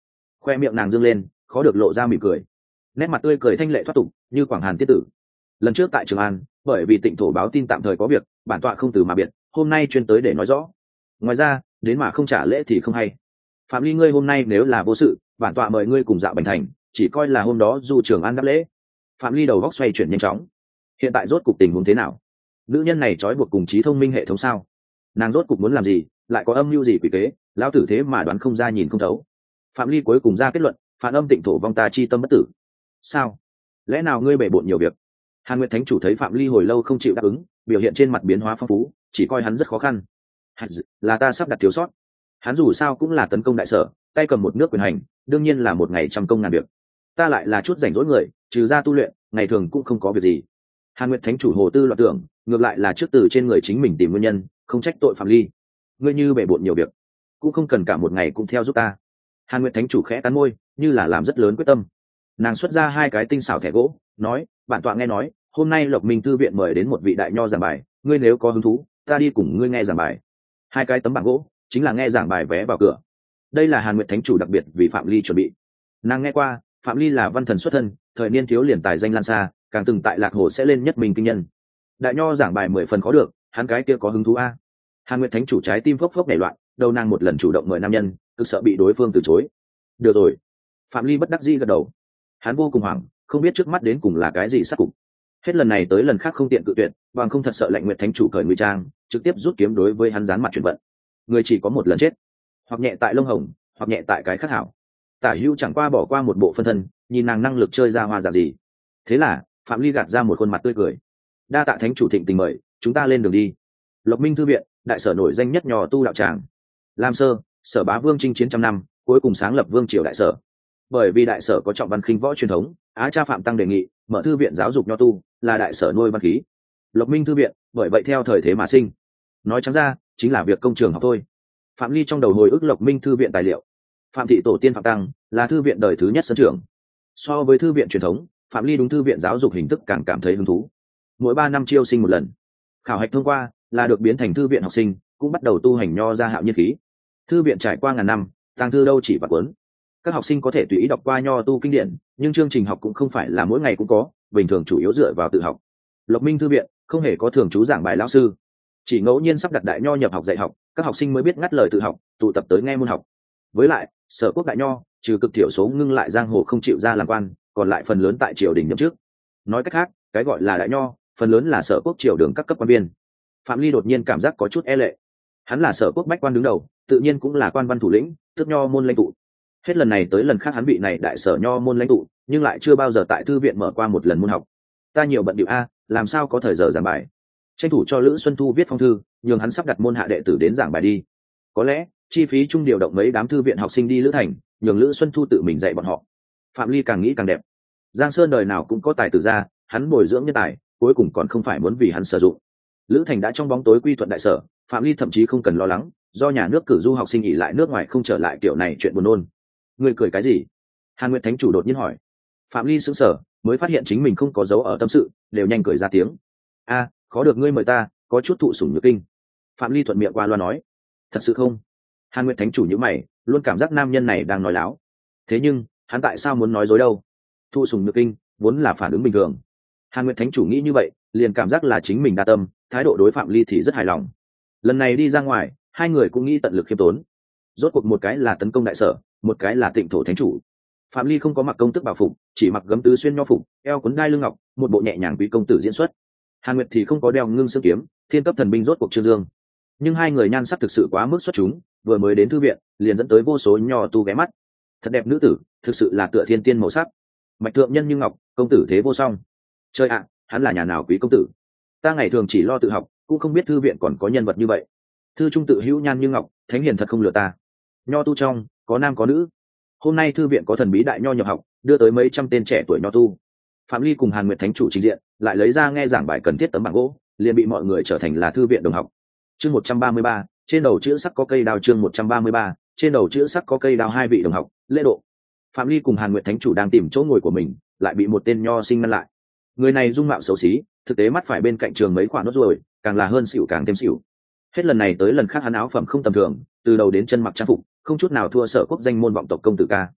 Khoe miệng nàng dương lên, khó được lộ ra mỉm cười, nét mặt tươi cười thanh lệ thoát tục như quảng hàn tiết tử. Lần trước tại Trường An, bởi vì Tịnh Thổ báo tin tạm thời có việc, bản tọa không từ mà biệt, hôm nay chuyên tới để nói rõ. Ngoài ra, đến mà không trả lễ thì không hay. Phạm Ly ngươi hôm nay nếu là vô sự, bản tọa mời ngươi cùng dạo Bành Thành, chỉ coi là hôm đó du Trường An đáp lễ. Phạm Ly đầu góc xoay chuyển nhanh chóng. Hiện tại rốt cục tình huống thế nào? Nữ nhân này trói buộc cùng trí thông minh hệ thống sao? Nàng rốt cục muốn làm gì, lại có âm mưu gì quỷ kế, lão tử thế mà đoán không ra nhìn không thấu. Phạm Ly cuối cùng ra kết luận, phản âm Tịnh Thổ vong ta chi tâm bất tử. Sao? Lẽ nào ngươi bể bộn nhiều việc? Hàn Nguyệt Thánh chủ thấy Phạm Ly hồi lâu không chịu đáp ứng, biểu hiện trên mặt biến hóa phong phú, chỉ coi hắn rất khó khăn. Là ta sắp đặt thiếu sót. Hắn dù sao cũng là tấn công đại sở, tay cầm một nước quyền hành, đương nhiên là một ngày trăm công ngàn việc. Ta lại là chút rảnh rỗi người, trừ ra tu luyện, ngày thường cũng không có việc gì. Hàn Nguyệt Thánh chủ hồ tư loạn tưởng, ngược lại là trước từ trên người chính mình tìm nguyên nhân, không trách tội Phạm Ly. Ngươi như bể bộn nhiều việc, cũng không cần cả một ngày cũng theo giúp ta. Hàn Nguyệt Thánh chủ khẽ cắn môi, như là làm rất lớn quyết tâm. Nàng xuất ra hai cái tinh xảo thẻ gỗ, nói, bản tọa nghe nói, hôm nay Lộc Minh thư viện mời đến một vị đại nho giảng bài, ngươi nếu có hứng thú, ta đi cùng ngươi nghe giảng bài. Hai cái tấm bảng gỗ, chính là nghe giảng bài vé vào cửa. Đây là Hàn Nguyệt Thánh chủ đặc biệt vì Phạm Ly chuẩn bị. Nàng nghe qua, Phạm Ly là văn thần xuất thân, thời niên thiếu liền tài danh lan xa, càng từng tại Lạc Hồ sẽ lên nhất mình kinh nhân. Đại nho giảng bài mười phần khó được, hắn cái kia có hứng thú a. Hàn Nguyệt Thánh chủ trái tim phốc phốc nảy loạn, đầu nàng một lần chủ động mời nam nhân, cực sợ bị đối phương từ chối. Được rồi. Phạm Ly bất đắc dĩ gật đầu. Hắn vô cùng hoảng, không biết trước mắt đến cùng là cái gì sát cục. Hết lần này tới lần khác không tiện cự tuyệt, bằng không thật sợ Lệnh Nguyệt Thánh chủ cởi nguy trang, trực tiếp rút kiếm đối với hắn gián mặt chuyển vận. Người chỉ có một lần chết, hoặc nhẹ tại lông hồng, hoặc nhẹ tại cái khắc hảo. Tả Hữu chẳng qua bỏ qua một bộ phân thân, nhìn nàng năng lực chơi ra hoa dạng gì. Thế là Phạm Ly gạt ra một khuôn mặt tươi cười. Đa tạ Thánh chủ thịnh tình mời, chúng ta lên đường đi. Lộc Minh thư viện, đại sở nổi danh nhất nho tu đạo tràng. Lam Sơ, Sở Bá Vương chinh chiến trăm năm, cuối cùng sáng lập Vương triều đại sở. Bởi vì đại sở có trọng văn khinh võ truyền thống, Á cha Phạm Tăng đề nghị mở thư viện giáo dục nho tu, là đại sở nuôi văn khí. Lộc Minh thư viện bởi vậy theo thời thế mà sinh. Nói trắng ra, chính là việc công trường học thôi. Phạm Ly trong đầu hồi ức Lộc Minh thư viện tài liệu. Phạm thị tổ tiên Phạm Tăng là thư viện đời thứ nhất sân trưởng. So với thư viện truyền thống, Phạm Ly đúng thư viện giáo dục hình thức càng cảm thấy hứng thú. Mỗi ba năm chiêu sinh một lần, khảo hạch thông qua là được biến thành thư viện học sinh, cũng bắt đầu tu hành nho ra hạo nhiên khí. Thư viện trải qua ngàn năm, tàng thư đâu chỉ vạn cuốn. Các học sinh có thể tùy ý đọc qua nho tu kinh điển, nhưng chương trình học cũng không phải là mỗi ngày cũng có, bình thường chủ yếu dựa vào tự học. Lộc Minh thư viện không hề có thường trú giảng bài lão sư, chỉ ngẫu nhiên sắp đặt đại nho nhập học dạy học, các học sinh mới biết ngắt lời tự học, tụ tập tới nghe môn học. Với lại, Sở Quốc đại nho trừ cực thiểu số ngưng lại giang hồ không chịu ra làm quan, còn lại phần lớn tại triều đình nhậm chức. Nói cách khác, cái gọi là đại nho, phần lớn là Sở Quốc triều đường các cấp quan viên. Phạm Ly đột nhiên cảm giác có chút e lệ. Hắn là Sở Quốc bách quan đứng đầu, tự nhiên cũng là quan văn thủ lĩnh, tước nho môn lãnh tụ. Hết lần này tới lần khác hắn bị này đại sở nho môn lãnh tụ, nhưng lại chưa bao giờ tại thư viện mở qua một lần môn học. Ta nhiều bận điệu a, làm sao có thời giờ giảng bài. Tranh thủ cho Lữ Xuân Thu viết phong thư, nhường hắn sắp đặt môn hạ đệ tử đến giảng bài đi. Có lẽ chi phí chung điều động mấy đám thư viện học sinh đi Lữ Thành, nhường Lữ Xuân Thu tự mình dạy bọn họ. Phạm Ly càng nghĩ càng đẹp. Giang Sơn đời nào cũng có tài tử ra, hắn bồi dưỡng nhân tài, cuối cùng còn không phải muốn vì hắn sử dụng. Lữ Thành đã trong bóng tối quy thuận đại sở, Phạm Ly thậm chí không cần lo lắng, do nhà nước cử du học sinh nghỉ lại nước ngoài không trở lại kiểu này chuyện buồn nôn. Ngươi cười cái gì? Hàn Nguyệt Thánh chủ đột nhiên hỏi. Phạm Ly sững sờ, mới phát hiện chính mình không có dấu ở tâm sự, đều nhanh cười ra tiếng. A, khó được ngươi mời ta, có chút thụ sủng nhược kinh. Phạm Ly thuận miệng qua loa nói. Thật sự không? Hàn Nguyệt Thánh chủ nhíu mày, luôn cảm giác nam nhân này đang nói láo. Thế nhưng, hắn tại sao muốn nói dối đâu? Thụ sủng nhược kinh, vốn là phản ứng bình thường. Hàn Nguyệt Thánh chủ nghĩ như vậy, liền cảm giác là chính mình đa tâm, thái độ đối Phạm Ly thì rất hài lòng. Lần này đi ra ngoài, hai người cũng nghĩ tận lực khiêm tốn. Rốt cuộc một cái là tấn công đại sở, một cái là Tịnh Thổ Thánh chủ. Phạm Ly không có mặc công tước bảo phục, chỉ mặc gấm tứ xuyên nho phục, eo cuốn đai lưng ngọc, một bộ nhẹ nhàng quý công tử diễn xuất. Hàn Nguyệt thì không có đeo ngưng xương kiếm, thiên cấp thần binh rốt cuộc trương dương. Nhưng hai người nhan sắc thực sự quá mức xuất chúng, vừa mới đến thư viện, liền dẫn tới vô số nho tu ghé mắt. Thật đẹp nữ tử, thực sự là tựa thiên tiên màu sắc. Mạch thượng nhân như ngọc, công tử thế vô song. Chơi ạ, hắn là nhà nào quý công tử? Ta ngày thường chỉ lo tự học, cũng không biết thư viện còn có nhân vật như vậy. Thư trung tự hữu nhan như ngọc, thánh hiền thật không lừa ta. Nho tu trong có nam có nữ. Hôm nay thư viện có thần bí đại nho nhập học, đưa tới mấy trăm tên trẻ tuổi nho tu. Phạm Ly cùng Hàn Nguyệt Thánh chủ trình diện, lại lấy ra nghe giảng bài cần thiết tấm bảng gỗ, liền bị mọi người trở thành là thư viện đồng học. Chương một trăm ba mươi ba, trên đầu chữ sắc có cây đao. Chương một trăm ba mươi ba, trên đầu chữ sắc có cây đao. Hai vị đồng học, lễ độ. Phạm Ly cùng Hàn Nguyệt Thánh chủ đang tìm chỗ ngồi của mình, lại bị một tên nho sinh ngăn lại. Người này dung mạo xấu xí, thực tế mắt phải bên cạnh trường mấy quả nốt ruồi, càng là hơn xỉu càng thêm xỉu. Hết lần này tới lần khác hắn áo phẩm không tầm thường, từ đầu đến chân mặc trang phục, không chút nào thua Sở Quốc danh môn vọng tộc công tử ca.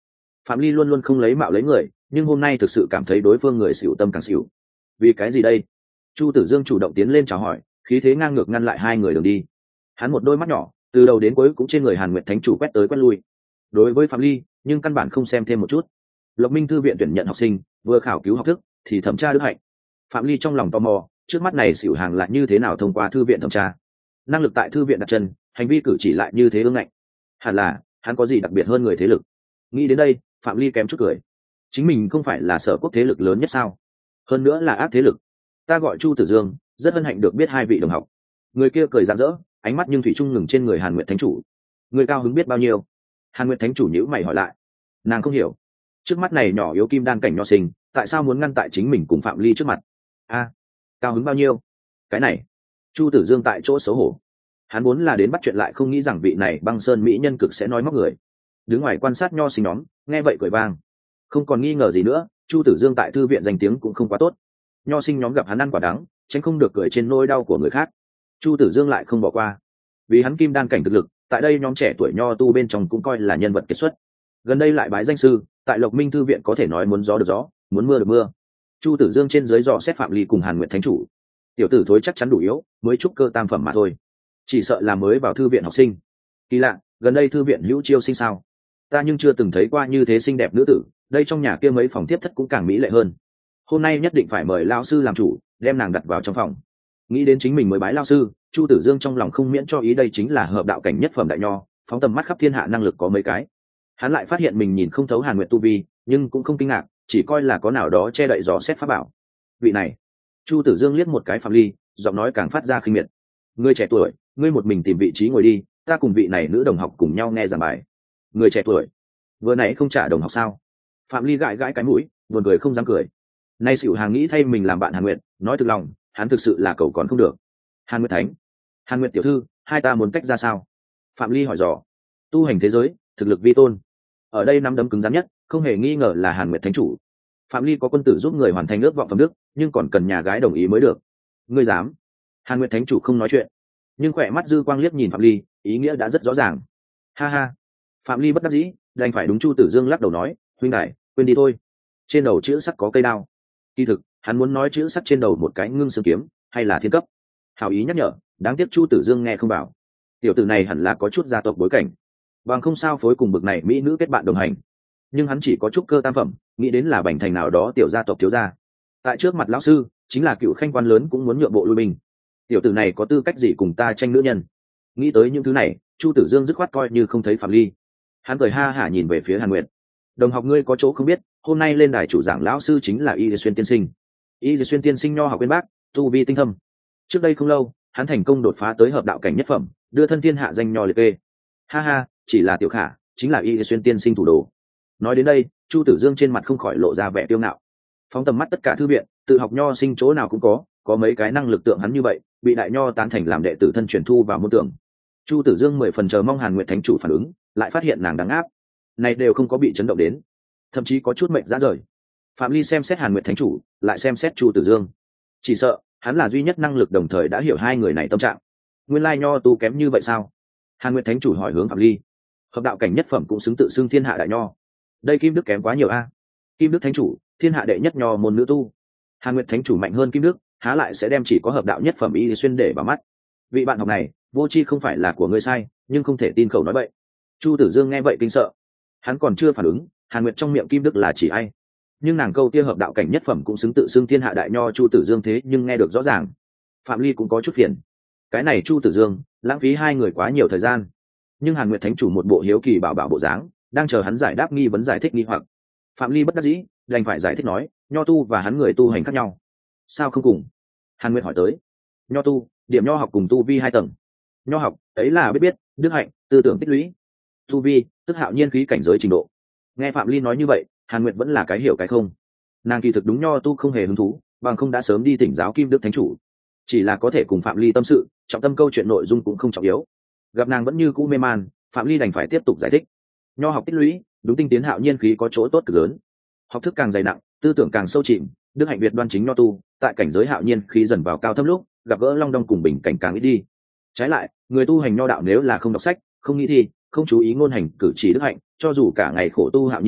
Phạm Ly luôn luôn không lấy mạo lấy người, nhưng hôm nay thực sự cảm thấy đối phương người xỉu tâm càng xỉu. Vì cái gì đây? Chu Tử Dương chủ động tiến lên chào hỏi, khí thế ngang ngược ngăn lại hai người đường đi. Hắn một đôi mắt nhỏ từ đầu đến cuối cũng trên người Hàn Nguyệt Thánh chủ quét tới quét lui. Đối với Phạm Ly, nhưng căn bản không xem thêm một chút. Lộc Minh thư viện tuyển nhận học sinh, vừa khảo cứu học thức thì thẩm tra đức hạnh. Phạm Ly trong lòng tò mò, trước mắt này xỉu hàng lại như thế nào thông qua thư viện thẩm tra? Năng lực tại thư viện đặt chân, hành vi cử chỉ lại như thế ương ngạnh. Hẳn là hắn có gì đặc biệt hơn người thế lực. Nghĩ đến đây, Phạm Ly kém chút cười. Chính mình không phải là sở quốc thế lực lớn nhất sao? Hơn nữa là ác thế lực. Ta gọi Chu Tử Dương, rất hân hạnh được biết hai vị đồng học. Người kia cười rạng rỡ, ánh mắt nhưng thủy chung ngừng trên người Hàn Nguyệt Thánh chủ. Người cao hứng biết bao nhiêu? Hàn Nguyệt Thánh chủ nhíu mày hỏi lại. Nàng không hiểu, trước mắt này nhỏ yếu kim đan cảnh nho sinh, tại sao muốn ngăn tại chính mình cùng Phạm Ly trước mặt? A, cao hứng bao nhiêu? Cái này, Chu Tử Dương tại chỗ xấu hổ. Hắn muốn là đến bắt chuyện lại không nghĩ rằng vị này băng sơn mỹ nhân cực sẽ nói móc người. Đứng ngoài quan sát nho sinh nhóm, nghe vậy cười vang. Không còn nghi ngờ gì nữa, Chu Tử Dương tại thư viện danh tiếng cũng không quá tốt. Nho sinh nhóm gặp hắn ăn quả đắng, tránh không được cười trên nỗi đau của người khác. Chu Tử Dương lại không bỏ qua, vì hắn kim đan cảnh thực lực, tại đây nhóm trẻ tuổi nho tu bên trong cũng coi là nhân vật kiệt xuất. Gần đây lại bái danh sư, tại Lộc Minh thư viện có thể nói muốn gió được gió, muốn mưa được mưa. Chu Tử Dương trên dưới dò xét Phạm Ly cùng Hàn Nguyệt Thánh chủ. Tiểu tử thối chắc chắn đủ yếu, mới trúc cơ tam phẩm mà thôi, chỉ sợ là mới vào thư viện học sinh. Kỳ lạ, gần đây thư viện hữu chiêu sinh sao? Ta nhưng chưa từng thấy qua như thế xinh đẹp nữ tử, đây trong nhà kia mấy phòng tiếp thất cũng càng mỹ lệ hơn. Hôm nay nhất định phải mời lao sư làm chủ, đem nàng đặt vào trong phòng. Nghĩ đến chính mình mới bái lao sư, Chu Tử Dương trong lòng không miễn cho ý đây chính là hợp đạo cảnh nhất phẩm đại nho, phóng tầm mắt khắp thiên hạ năng lực có mấy cái. Hắn lại phát hiện mình nhìn không thấu Hàn Nguyệt tu vi, nhưng cũng không kinh ngạc, chỉ coi là có nào đó che đậy dò xét pháp bảo. Vị này, Chu Tử Dương liếc một cái Phạm Ly, giọng nói càng phát ra khinh miệt. Ngươi trẻ tuổi, ngươi một mình tìm vị trí ngồi đi, ta cùng vị này nữ đồng học cùng nhau nghe giảng bài. Người trẻ tuổi, vừa nãy không trả đồng học sao? Phạm Ly gãi gãi cái mũi, buồn cười không dám cười. Nay xỉu hàng nghĩ thay mình làm bạn Hàn Nguyệt, nói thực lòng, hắn thực sự là cầu còn không được. Hàn Nguyệt Thánh, Hàn Nguyệt tiểu thư, hai ta muốn cách ra sao? Phạm Ly hỏi dò. Tu hành thế giới, thực lực vi tôn. Ở đây nắm đấm cứng rắn nhất, không hề nghi ngờ là Hàn Nguyệt Thánh chủ. Phạm Ly có quân tử giúp người hoàn thành ước vọng phẩm đức, nhưng còn cần nhà gái đồng ý mới được. Ngươi dám? Hàn Nguyệt Thánh chủ không nói chuyện, nhưng khỏe mắt dư quang liếc nhìn Phạm Ly, ý nghĩa đã rất rõ ràng. Ha ha. Phạm Ly bất đắc dĩ, đành phải đúng Chu Tử Dương lắc đầu nói, huynh đại, quên đi thôi. Trên đầu chữ sắc có cây đao. Kỳ thực, hắn muốn nói chữ sắc trên đầu một cái ngưng xương kiếm, hay là thiên cấp. Hảo ý nhắc nhở, đáng tiếc Chu Tử Dương nghe không bảo. Tiểu tử này hẳn là có chút gia tộc bối cảnh, bằng không sao phối cùng bực này mỹ nữ kết bạn đồng hành. Nhưng hắn chỉ có chút cơ tam phẩm, nghĩ đến là bành thành nào đó tiểu gia tộc thiếu gia. Tại trước mặt lão sư, chính là cựu khanh quan lớn cũng muốn nhượng bộ lui binh. Tiểu tử này có tư cách gì cùng ta tranh nữ nhân? Nghĩ tới những thứ này, Chu Tử Dương dứt khoát coi như không thấy Phạm Ly. Hắn cười ha hả nhìn về phía Hàn Nguyệt. Đồng học ngươi có chỗ không biết, hôm nay lên đài chủ giảng lão sư chính là Y Xuyên tiên sinh. Y Xuyên tiên sinh nho học bên bác, tu vi tinh thâm. Trước đây không lâu, hắn thành công đột phá tới hợp đạo cảnh nhất phẩm, đưa thân thiên hạ danh nho liệt kê. Ha ha, chỉ là tiểu khả, chính là Y Xuyên tiên sinh thủ đồ. Nói đến đây, Chu Tử Dương trên mặt không khỏi lộ ra vẻ kiêu ngạo. Phóng tầm mắt tất cả thư viện, tự học nho sinh chỗ nào cũng có, có mấy cái năng lực tượng hắn như vậy, bị đại nho tán thành làm đệ tử thân truyền thu vào môn tưởng. Chu Tử Dương mười phần chờ mong Hàn Nguyệt Thánh chủ phản ứng, lại phát hiện nàng đáng áp, này đều không có bị chấn động đến, thậm chí có chút mệnh ra rời. Phạm Ly xem xét Hàn Nguyệt Thánh chủ, lại xem xét Chu Tử Dương, chỉ sợ hắn là duy nhất năng lực đồng thời đã hiểu hai người này tâm trạng. Nguyên lai nho tu kém như vậy sao? Hàn Nguyệt Thánh chủ hỏi hướng Phạm Ly. Hợp đạo cảnh nhất phẩm cũng xứng tự xưng thiên hạ đại nho, đây Kim Đức kém quá nhiều a. Kim Đức Thánh chủ, thiên hạ đệ nhất nho môn nữ tu. Hàn Nguyệt Thánh chủ mạnh hơn Kim Đức, há lại sẽ đem chỉ có hợp đạo nhất phẩm Y Xuyên để vào mắt. Vị bạn học này, vô tri không phải là của ngươi sai, nhưng không thể tin khẩu nói vậy. Chu Tử Dương nghe vậy kinh sợ, hắn còn chưa phản ứng, Hàn Nguyệt trong miệng Kim Đức là chỉ ai, nhưng nàng câu kia hợp đạo cảnh nhất phẩm cũng xứng tự xưng thiên hạ đại nho Chu Tử Dương thế nhưng nghe được rõ ràng. Phạm Ly cũng có chút phiền, cái này Chu Tử Dương lãng phí hai người quá nhiều thời gian. Nhưng Hàn Nguyệt Thánh chủ một bộ hiếu kỳ bảo bảo bộ dáng, đang chờ hắn giải đáp nghi vấn giải thích nghi hoặc. Phạm Ly bất đắc dĩ, đành phải giải thích nói, nho tu và hắn người tu hành khác nhau, sao không cùng? Hàn Nguyệt hỏi tới. Nho tu, điểm nho học cùng tu vi hai tầng. Nho học ấy là biết biết, đức hạnh, tư tưởng tích lũy. Tu vi tức hạo nhiên khí cảnh giới trình độ. Nghe Phạm Ly nói như vậy, Hàn Nguyệt vẫn là cái hiểu cái không. Nàng kỳ thực đúng nho tu không hề hứng thú, bằng không đã sớm đi thỉnh giáo Kim Đức Thánh chủ, chỉ là có thể cùng Phạm Ly tâm sự, trọng tâm câu chuyện nội dung cũng không trọng yếu. Gặp nàng vẫn như cũ mê man, Phạm Ly đành phải tiếp tục giải thích. Nho học tích lũy, đúng tinh tiến hạo nhiên khí có chỗ tốt cực lớn. Học thức càng dày nặng, tư tưởng càng sâu chìm, đức hạnh việt đoan chính nho tu, tại cảnh giới hạo nhiên khí dần vào cao thấp lúc, gặp gỡ long đong cùng bình cảnh càng ít đi. Trái lại, người tu hành nho đạo nếu là không đọc sách, không nghĩ thi, không chú ý ngôn hành cử chỉ đức hạnh, cho dù cả ngày khổ tu hạo nhiên khí,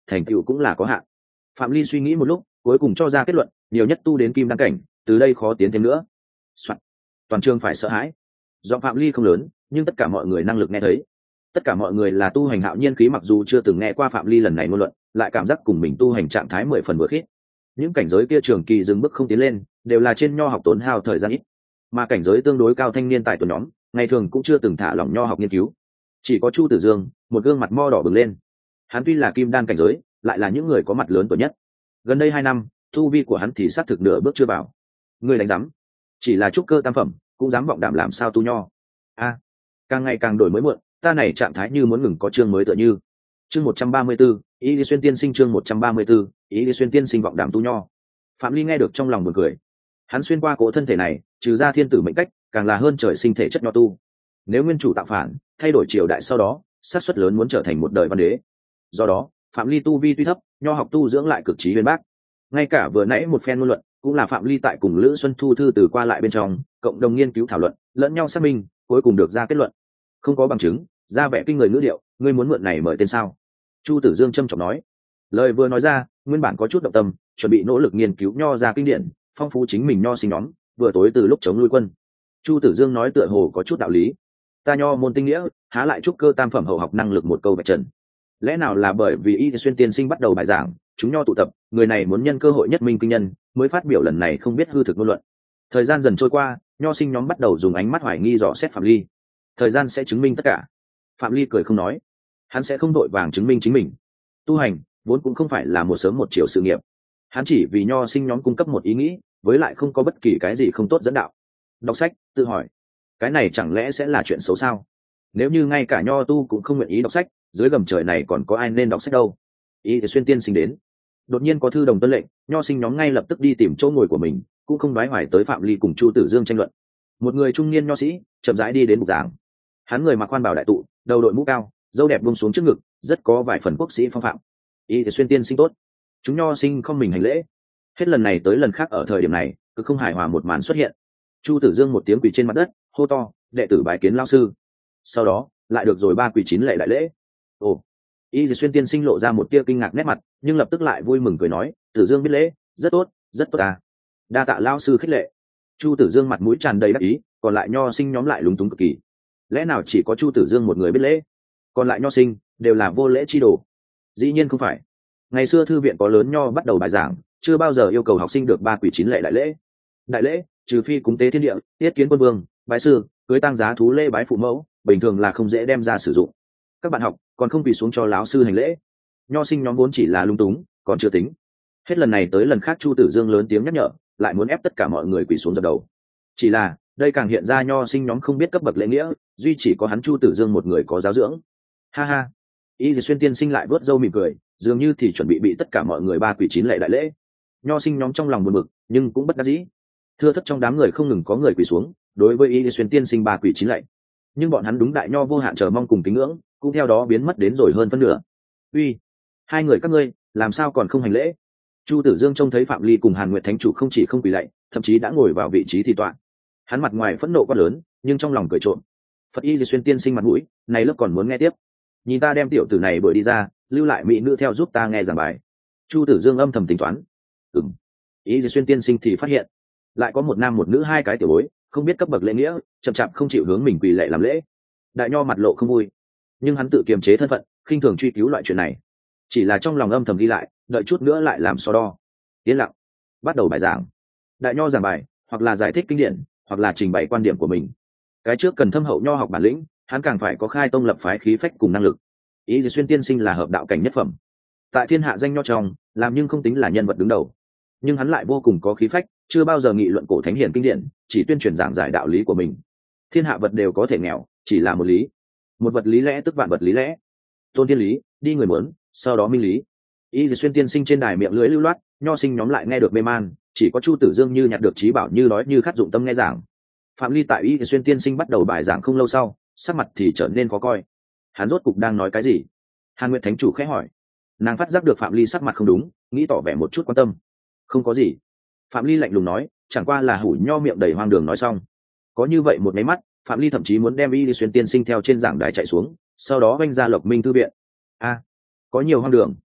thành tựu cũng là có hạn. Phạm Ly suy nghĩ một lúc, cuối cùng cho ra kết luận, nhiều nhất tu đến kim đăng cảnh, từ đây khó tiến thêm nữa. Soạn. Toàn trường phải sợ hãi. Do Phạm Ly không lớn, nhưng tất cả mọi người năng lực nghe thấy. Tất cả mọi người là tu hành hạo nhiên khí, mặc dù chưa từng nghe qua Phạm Ly lần này ngôn luận, lại cảm giác cùng mình tu hành trạng thái mười phần vừa khít. Những cảnh giới kia trường kỳ dừng bước không tiến lên, đều là trên nho học tốn hao thời gian ít, mà cảnh giới tương đối cao thanh niên tại tuần nhóm, ngày thường cũng chưa từng thả lỏng nho học nghiên cứu. Chỉ có Chu Tử Dương, một gương mặt mo đỏ bừng lên. Hắn tuy là kim đan cảnh giới, lại là những người có mặt lớn tuổi nhất. Gần đây hai năm, tu vi của hắn thì xác thực nửa bước chưa vào. Người đánh giám, chỉ là trúc cơ tam phẩm, cũng dám vọng đảm làm sao tu nho? A, càng ngày càng đổi mới muộn, ta này trạng thái như muốn ngừng có chương mới tựa như. Chương một trăm ba mươi 134, Ý Lý Xuyên tiên sinh chương một trăm ba mươi 134, Ý Lý Xuyên tiên sinh vọng đảm tu nho. Phạm Ly nghe được trong lòng buồn cười. Hắn xuyên qua cỗ thân thể này, trừ ra thiên tử mệnh cách, càng là hơn trời sinh thể chất nho tu. Nếu nguyên chủ tạo phản, thay đổi triều đại sau đó, xác suất lớn muốn trở thành một đời văn đế. Do đó, Phạm Ly tu vi tuy thấp, nho học tu dưỡng lại cực trí uyên bác. Ngay cả vừa nãy một phen ngôn luận, cũng là Phạm Ly tại cùng Lữ Xuân Thu thư từ qua lại bên trong, cộng đồng nghiên cứu thảo luận, lẫn nhau xác minh, cuối cùng được ra kết luận. Không có bằng chứng, ra vẻ kinh người ngữ điệu, ngươi muốn mượn này mời tên sao? Chu Tử Dương trầm trọng nói. Lời vừa nói ra, nguyên bản có chút động tâm, chuẩn bị nỗ lực nghiên cứu nho ra kinh điển, phong phú chính mình nho sinh nhóm, vừa tối từ lúc chống nuôi quân. Chu Tử Dương nói tựa hồ có chút đạo lý. Ta nho môn tinh nghĩa, há lại trúc cơ tam phẩm hậu học năng lực một câu vạch trần. Lẽ nào là bởi vì Y Xuyên tiên sinh bắt đầu bài giảng, chúng nho tụ tập, người này muốn nhân cơ hội nhất minh kinh nhân, mới phát biểu lần này không biết hư thực ngôn luận. Thời gian dần trôi qua, nho sinh nhóm bắt đầu dùng ánh mắt hoài nghi dò xét Phạm Ly. Thời gian sẽ chứng minh tất cả. Phạm Ly cười không nói. Hắn sẽ không đội vàng chứng minh chính mình. Tu hành vốn cũng không phải là một sớm một chiều sự nghiệp. Hắn chỉ vì nho sinh nhóm cung cấp một ý nghĩ, với lại không có bất kỳ cái gì không tốt dẫn đạo. Đọc sách, tự hỏi, cái này chẳng lẽ sẽ là chuyện xấu sao? Nếu như ngay cả nho tu cũng không nguyện ý đọc sách, dưới gầm trời này còn có ai nên đọc sách đâu? Ý thì xuyên tiên sinh đến, đột nhiên có thư đồng tuân lệnh, nho sinh nhóm ngay lập tức đi tìm chỗ ngồi của mình, cũng không đoái hoài tới Phạm Ly cùng Chu Tử Dương tranh luận. Một người trung niên nho sĩ chậm rãi đi đến bục giảng. Hắn người mặc quan bào đại tụ, đầu đội mũ cao, râu đẹp buông xuống trước ngực, rất có vài phần quốc sĩ phong phạm. Ý thì xuyên tiên sinh tốt. Chúng nho sinh không mình hành lễ. Hết lần này tới lần khác ở thời điểm này, cứ không hài hòa một màn xuất hiện. Chu Tử Dương một tiếng quỳ trên mặt đất, hô to, đệ tử bái kiến lão sư. Sau đó lại được rồi ba quỳ chín lệ đại lễ. Ồ, Y Xuyên tiên sinh lộ ra một tia kinh ngạc nét mặt, nhưng lập tức lại vui mừng cười nói, Tử Dương biết lễ, rất tốt, rất tốt à. Đa tạ lão sư khích lệ. Chu Tử Dương mặt mũi tràn đầy đắc ý, còn lại nho sinh nhóm lại lúng túng cực kỳ. Lẽ nào chỉ có Chu Tử Dương một người biết lễ, còn lại nho sinh đều là vô lễ chi đồ? Dĩ nhiên không phải. Ngày xưa thư viện có lớn nho bắt đầu bài giảng, chưa bao giờ yêu cầu học sinh được ba quỳ chín lệ đại lễ. Đại lễ, trừ phi cúng tế thiên địa, tiết kiến quân vương, bái sư, cưới tang giá thú lễ bái phụ mẫu, bình thường là không dễ đem ra sử dụng. Các bạn học còn không quỳ xuống cho lão sư hành lễ. Nho sinh nhóm vốn chỉ là lung túng, còn chưa tính. Hết lần này tới lần khác Chu Tử Dương lớn tiếng nhắc nhở, lại muốn ép tất cả mọi người quỳ xuống dập đầu. Chỉ là đây càng hiện ra nho sinh nhóm không biết cấp bậc lễ nghĩa, duy chỉ có hắn Chu Tử Dương một người có giáo dưỡng. Ha ha. Y Xuyên tiên sinh lại vớt râu mỉm cười, dường như thì chuẩn bị bị tất cả mọi người ba quỳ chín lệ đại lễ. Nho sinh nhóm trong lòng buồn bực, nhưng cũng bất đắc dĩ. Thưa thất trong đám người không ngừng có người quỳ xuống, đối với Y Xuyên tiên sinh ba quỳ chín lạy, nhưng bọn hắn đúng đại nho vô hạn chờ mong cùng kính ngưỡng, cũng theo đó biến mất đến rồi hơn phân nửa. Uy, hai người các ngươi làm sao còn không hành lễ? Chu Tử Dương trông thấy Phạm Ly cùng Hàn Nguyệt thánh chủ không chỉ không quỳ lạy, thậm chí đã ngồi vào vị trí thì tọa. Hắn mặt ngoài phẫn nộ quá lớn, nhưng trong lòng cười trộm. Phật Y Xuyên tiên sinh mặt mũi, này lớp còn muốn nghe tiếp. Nhìn ta đem tiểu tử này đuổi đi ra, lưu lại mỹ nữ theo giúp ta nghe giảng bài. Chu Tử Dương âm thầm tính toán. Ừm. Y Xuyên tiên sinh thì phát hiện, lại có một nam một nữ hai cái tiểu bối, không biết cấp bậc lễ nghĩa, chậm chạp không chịu hướng mình quỳ lạy làm lễ. Đại nho mặt lộ không vui, nhưng hắn tự kiềm chế thân phận, khinh thường truy cứu loại chuyện này, chỉ là trong lòng âm thầm ghi lại, đợi chút nữa lại làm so đo. Yên lặng, bắt đầu bài giảng. Đại nho giảng bài, hoặc là giải thích kinh điển, hoặc là trình bày quan điểm của mình. Cái trước cần thâm hậu nho học bản lĩnh, hắn càng phải có khai tông lập phái khí phách cùng năng lực. Ý Xuyên tiên sinh là hợp đạo cảnh nhất phẩm, tại thiên hạ danh nho trong, làm nhưng không tính là nhân vật đứng đầu, nhưng hắn lại vô cùng có khí phách, chưa bao giờ nghị luận cổ thánh hiển kinh điển, chỉ tuyên truyền giảng giải đạo lý của mình. Thiên hạ vật đều có thể nghèo, chỉ là một lý, một vật lý lẽ tức vạn vật lý lẽ. Tôn thiên lý, đi người muốn, sau đó minh lý. Y Xuyên tiên sinh trên đài miệng lưỡi lưu loát, nho sinh nhóm lại nghe được mê man, chỉ có Chu Tử Dương như nhặt được trí bảo, như đói như khát dụng tâm nghe giảng. Phạm Ly tại Y Xuyên tiên sinh bắt đầu bài giảng không lâu sau, sắc mặt thì trở nên khó coi. Hắn rốt cục đang nói cái gì? Hàn Nguyệt thánh chủ khẽ hỏi. Nàng phát giác được Phạm Ly sắc mặt không đúng, nghĩ tỏ vẻ một chút quan tâm. Không có gì. Phạm Ly lạnh lùng nói, chẳng qua là hủ nho miệng đầy hoang đường nói xong. Có như vậy một máy mắt, Phạm Ly thậm chí muốn đem Y Xuyên tiên sinh theo trên giảng đài chạy xuống, sau đó vanh ra Lộc Minh thư viện. A, có nhiều hoang đường.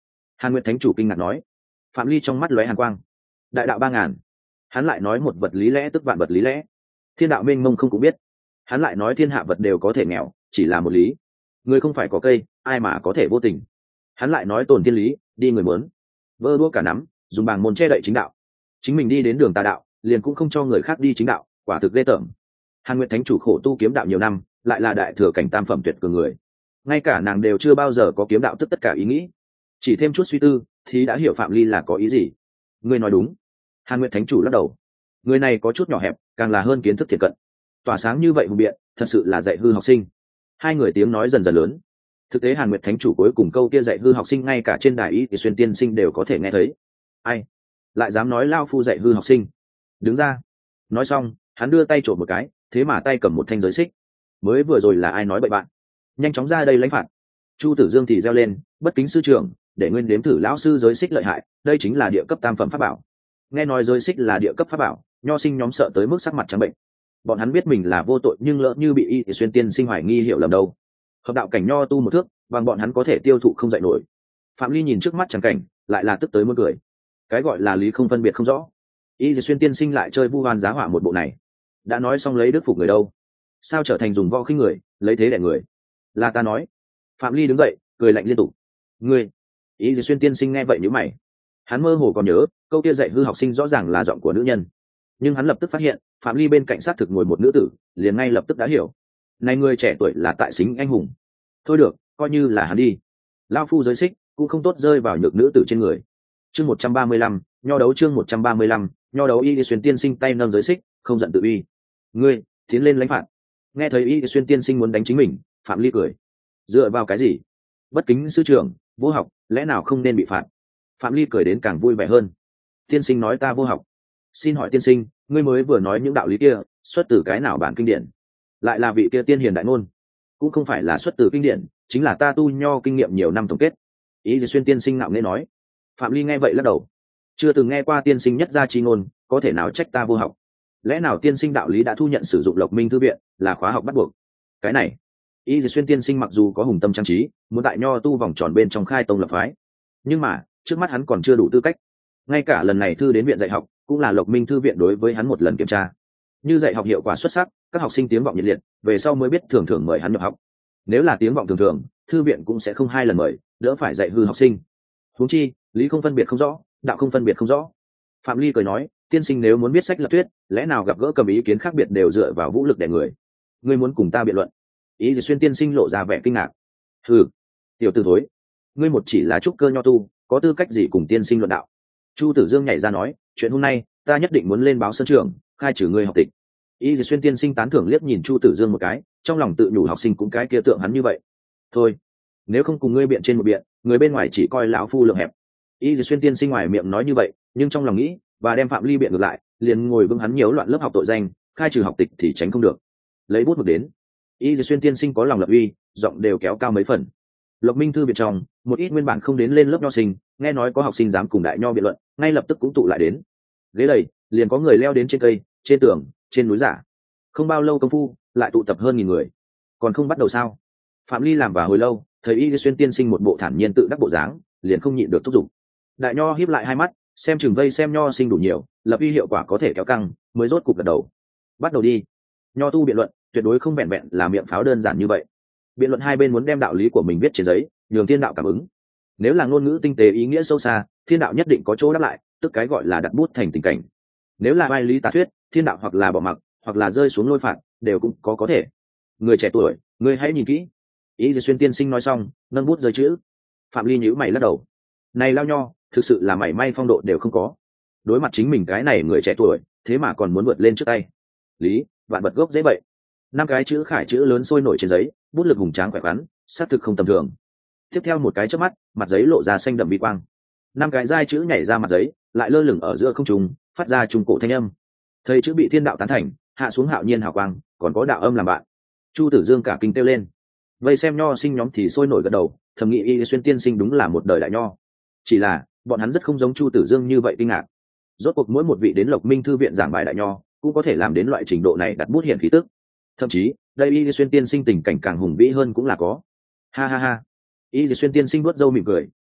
Hàn Nguyệt thánh chủ kinh ngạc nói. Phạm Ly trong mắt lóe hàn quang. Đại đạo ba ngàn. Hắn lại nói một vật lý lẽ tức vạn vật lý lẽ. Thiên đạo mênh mông không cũng biết. Hắn lại nói thiên hạ vật đều có thể nghèo, chỉ là một lý. Người không phải có cây, ai mà có thể vô tình. Hắn lại nói tồn thiên lý, đi người muốn. Vơ đũa cả nắm, dùng bảng môn che đậy chính đạo. Chính mình đi đến đường tà đạo, liền cũng không cho người khác đi chính đạo, quả thực ghê tởm. Hàn Nguyệt thánh chủ khổ tu kiếm đạo nhiều năm, lại là đại thừa cảnh tam phẩm tuyệt cường người. Ngay cả nàng đều chưa bao giờ có kiếm đạo tức tất cả ý nghĩ. Chỉ thêm chút suy tư, thì đã hiểu Phạm Ly là có ý gì. Ngươi nói đúng. Hàn Nguyệt thánh chủ lắc đầu. Người này có chút nhỏ hẹp, càng là hơn kiến thức thiệt cận. Tỏa sáng như vậy hùng biện, thật sự là dạy hư học sinh. Hai người tiếng nói dần dần lớn. Thực tế Hàn Nguyệt thánh chủ cuối cùng câu kia dạy hư học sinh ngay cả trên đài y thì xuyên tiên sinh đều có thể nghe thấy. Ai lại dám nói lao phu dạy hư học sinh? Đứng ra. Nói xong, hắn đưa tay trộm một cái, thế mà tay cầm một thanh giới xích. Mới vừa rồi là ai nói bậy bạn? Nhanh chóng ra đây lãnh phạt. Chu Tử Dương thì reo lên, bất kính sư trưởng, để nguyên đếm thử lão sư giới xích lợi hại, đây chính là địa cấp tam phẩm pháp bảo. Nghe nói giới xích là địa cấp pháp bảo, nho sinh nhóm sợ tới mức sắc mặt trắng bệnh. Bọn hắn biết mình là vô tội, nhưng lỡ như bị y thì xuyên tiên sinh hoài nghi hiểu lầm đâu. Hợp đạo cảnh nho tu một thước, bằng bọn hắn có thể tiêu thụ không dạy nổi. Phạm Ly nhìn trước mắt trắng cảnh, lại là tức tới muốn cười. Cái gọi là lý không phân biệt không rõ, y thì xuyên tiên sinh lại chơi vu hoan giá họa một bộ này. Đã nói xong lấy đức phục người đâu, sao trở thành dùng võ khinh người, lấy thế đẻ người? Là ta nói. Phạm Ly đứng dậy, cười lạnh liên tục. Ngươi? Y thì xuyên tiên sinh nghe vậy nhíu mày. Hắn mơ hồ còn nhớ câu kia dạy hư học sinh rõ ràng là giọng của nữ nhân, nhưng hắn lập tức phát hiện Phạm Ly bên cạnh sát thực ngồi một nữ tử, liền ngay lập tức đã hiểu, này người trẻ tuổi là tại xính anh hùng. Thôi được, coi như là hắn đi. Lao phu giới xích cũng không tốt rơi vào nhược nữ tử trên người. Chương một trăm ba mươi lăm, nho đấu chương một trăm ba mươi lăm, nho đấu. Y xuyên tiên sinh tay nâng giới xích, không giận tự uy. Ngươi tiến lên lãnh phạt. Nghe thấy Y xuyên tiên sinh muốn đánh chính mình, Phạm Ly cười. Dựa vào cái gì? Bất kính sư trưởng, vô học, lẽ nào không nên bị phạt? Phạm Ly cười đến càng vui vẻ hơn. Tiên sinh nói ta vô học. Xin hỏi tiên sinh, ngươi mới vừa nói những đạo lý kia xuất từ cái nào bản kinh điển? Lại là vị kia tiên hiền đại ngôn? Cũng không phải là xuất từ kinh điển, chính là ta tu nho kinh nghiệm nhiều năm tổng kết. Ý xuyên tiên sinh ngạo nghễ nói. Phạm Ly nghe vậy lắc đầu. Chưa từng nghe qua tiên sinh nhất gia chi ngôn, có thể nào trách ta vô học? Lẽ nào tiên sinh đạo lý đã thu nhận sử dụng Lộc Minh thư viện, là khóa học bắt buộc? Cái này, Y xuyên tiên sinh mặc dù có hùng tâm trang trí, muốn tại nho tu vòng tròn bên trong khai tông lập phái, nhưng mà trước mắt hắn còn chưa đủ tư cách. Ngay cả lần này thư đến viện dạy học, cũng là Lộc Minh thư viện đối với hắn một lần kiểm tra. Như dạy học hiệu quả xuất sắc, các học sinh tiếng vọng nhiệt liệt, về sau mới biết thường thường mời hắn nhập học. Nếu là tiếng vọng thường thường, thư viện cũng sẽ không hai lần mời, đỡ phải dạy hư học sinh. Huống chi, lý không phân biệt không rõ, đạo không phân biệt không rõ. Phạm Ly cười nói, tiên sinh nếu muốn biết sách lập thuyết, lẽ nào gặp gỡ cầm ý kiến khác biệt đều dựa vào vũ lực để người? Ngươi muốn cùng ta biện luận? Ý xuyên tiên sinh lộ ra vẻ kinh ngạc. Hừ, tiểu tử thối, ngươi một chỉ là trúc cơ nho tu, có tư cách gì cùng tiên sinh luận đạo? Chu Tử Dương nhảy ra nói, chuyện hôm nay ta nhất định muốn lên báo sân trường, khai trừ ngươi học tịch. Y xuyên tiên sinh tán thưởng liếc nhìn Chu Tử Dương một cái, trong lòng tự nhủ học sinh cũng cái kia tượng hắn như vậy. Thôi, nếu không cùng ngươi biện trên một biện, người bên ngoài chỉ coi lão phu lượng hẹp. Y xuyên tiên sinh ngoài miệng nói như vậy, nhưng trong lòng nghĩ, và đem Phạm Ly biện ngược lại, liền ngồi vững hắn nhiễu loạn lớp học tội danh, khai trừ học tịch thì tránh không được. Lấy bút mực đến, Y xuyên tiên sinh có lòng lập uy, giọng đều kéo cao mấy phần. Lộc Minh thư viện trong, một ít nguyên bản không đến lên lớp nho sinh, nghe nói có học sinh dám cùng đại nho biện luận, ngay lập tức cũng tụ lại đến. Ghế đầy, liền có người leo đến trên cây, trên tường, trên núi giả. Không bao lâu công phu, lại tụ tập hơn nghìn người. Còn không bắt đầu sao? Phạm Ly làm và hồi lâu, thấy Y xuyên tiên sinh một bộ thản nhiên tự đắc bộ dáng, liền không nhịn được thúc giục. Đại nho híp lại hai mắt, xem chừng vây xem nho sinh đủ nhiều, lập uy hiệu quả có thể kéo căng, mới rốt cục gật đầu. Bắt đầu đi. Nho tu biện luận, tuyệt đối không vẹn vẹn là miệng pháo đơn giản như vậy. Biện luận hai bên muốn đem đạo lý của mình viết trên giấy, nhường thiên đạo cảm ứng. Nếu là ngôn ngữ tinh tế ý nghĩa sâu xa, thiên đạo nhất định có chỗ đáp lại, tức cái gọi là đặt bút thành tình cảnh. Nếu là vai lý tà thuyết, thiên đạo hoặc là bỏ mặc, hoặc là rơi xuống lôi phạt, đều cũng có có thể. Người trẻ tuổi, người hãy nhìn kỹ. Ý xuyên tiên sinh nói xong, nâng bút rơi chữ. Phạm Ly nhíu mày lắc đầu. Này lao nho, thực sự là mảy may phong độ đều không có. Đối mặt chính mình cái này người trẻ tuổi, thế mà còn muốn vượt lên trước tay. Lý, vạn bật gốc dễ vậy. Năm cái chữ khải chữ lớn sôi nổi trên giấy, bút lực hùng tráng khỏe khoắn, xác thực không tầm thường. Tiếp theo một cái chớp mắt, mặt giấy lộ ra xanh đậm vi quang. Năm cái giai chữ nhảy ra mặt giấy, lại lơ lửng ở giữa không trung, phát ra trung cổ thanh âm. Thầy chữ bị thiên đạo tán thành, hạ xuống hạo nhiên hào quang, còn có đạo âm làm bạn. Chu Tử Dương cả kinh kêu lên. Vây xem nho sinh nhóm thì sôi nổi gật đầu, thầm nghĩ Y xuyên tiên sinh đúng là một đời đại nho. Chỉ là, bọn hắn rất không giống Chu Tử Dương như vậy kinh ngạc. Rốt cuộc mỗi một vị đến Lộc Minh thư viện giảng bài đại nho, cũng có thể làm đến loại trình độ này đặt bút hiển khí tức. Thậm chí, đây Y xuyên tiên sinh tình cảnh càng hùng vĩ hơn cũng là có. Ha ha ha. Y xuyên tiên sinh vuốt râu mỉm cười,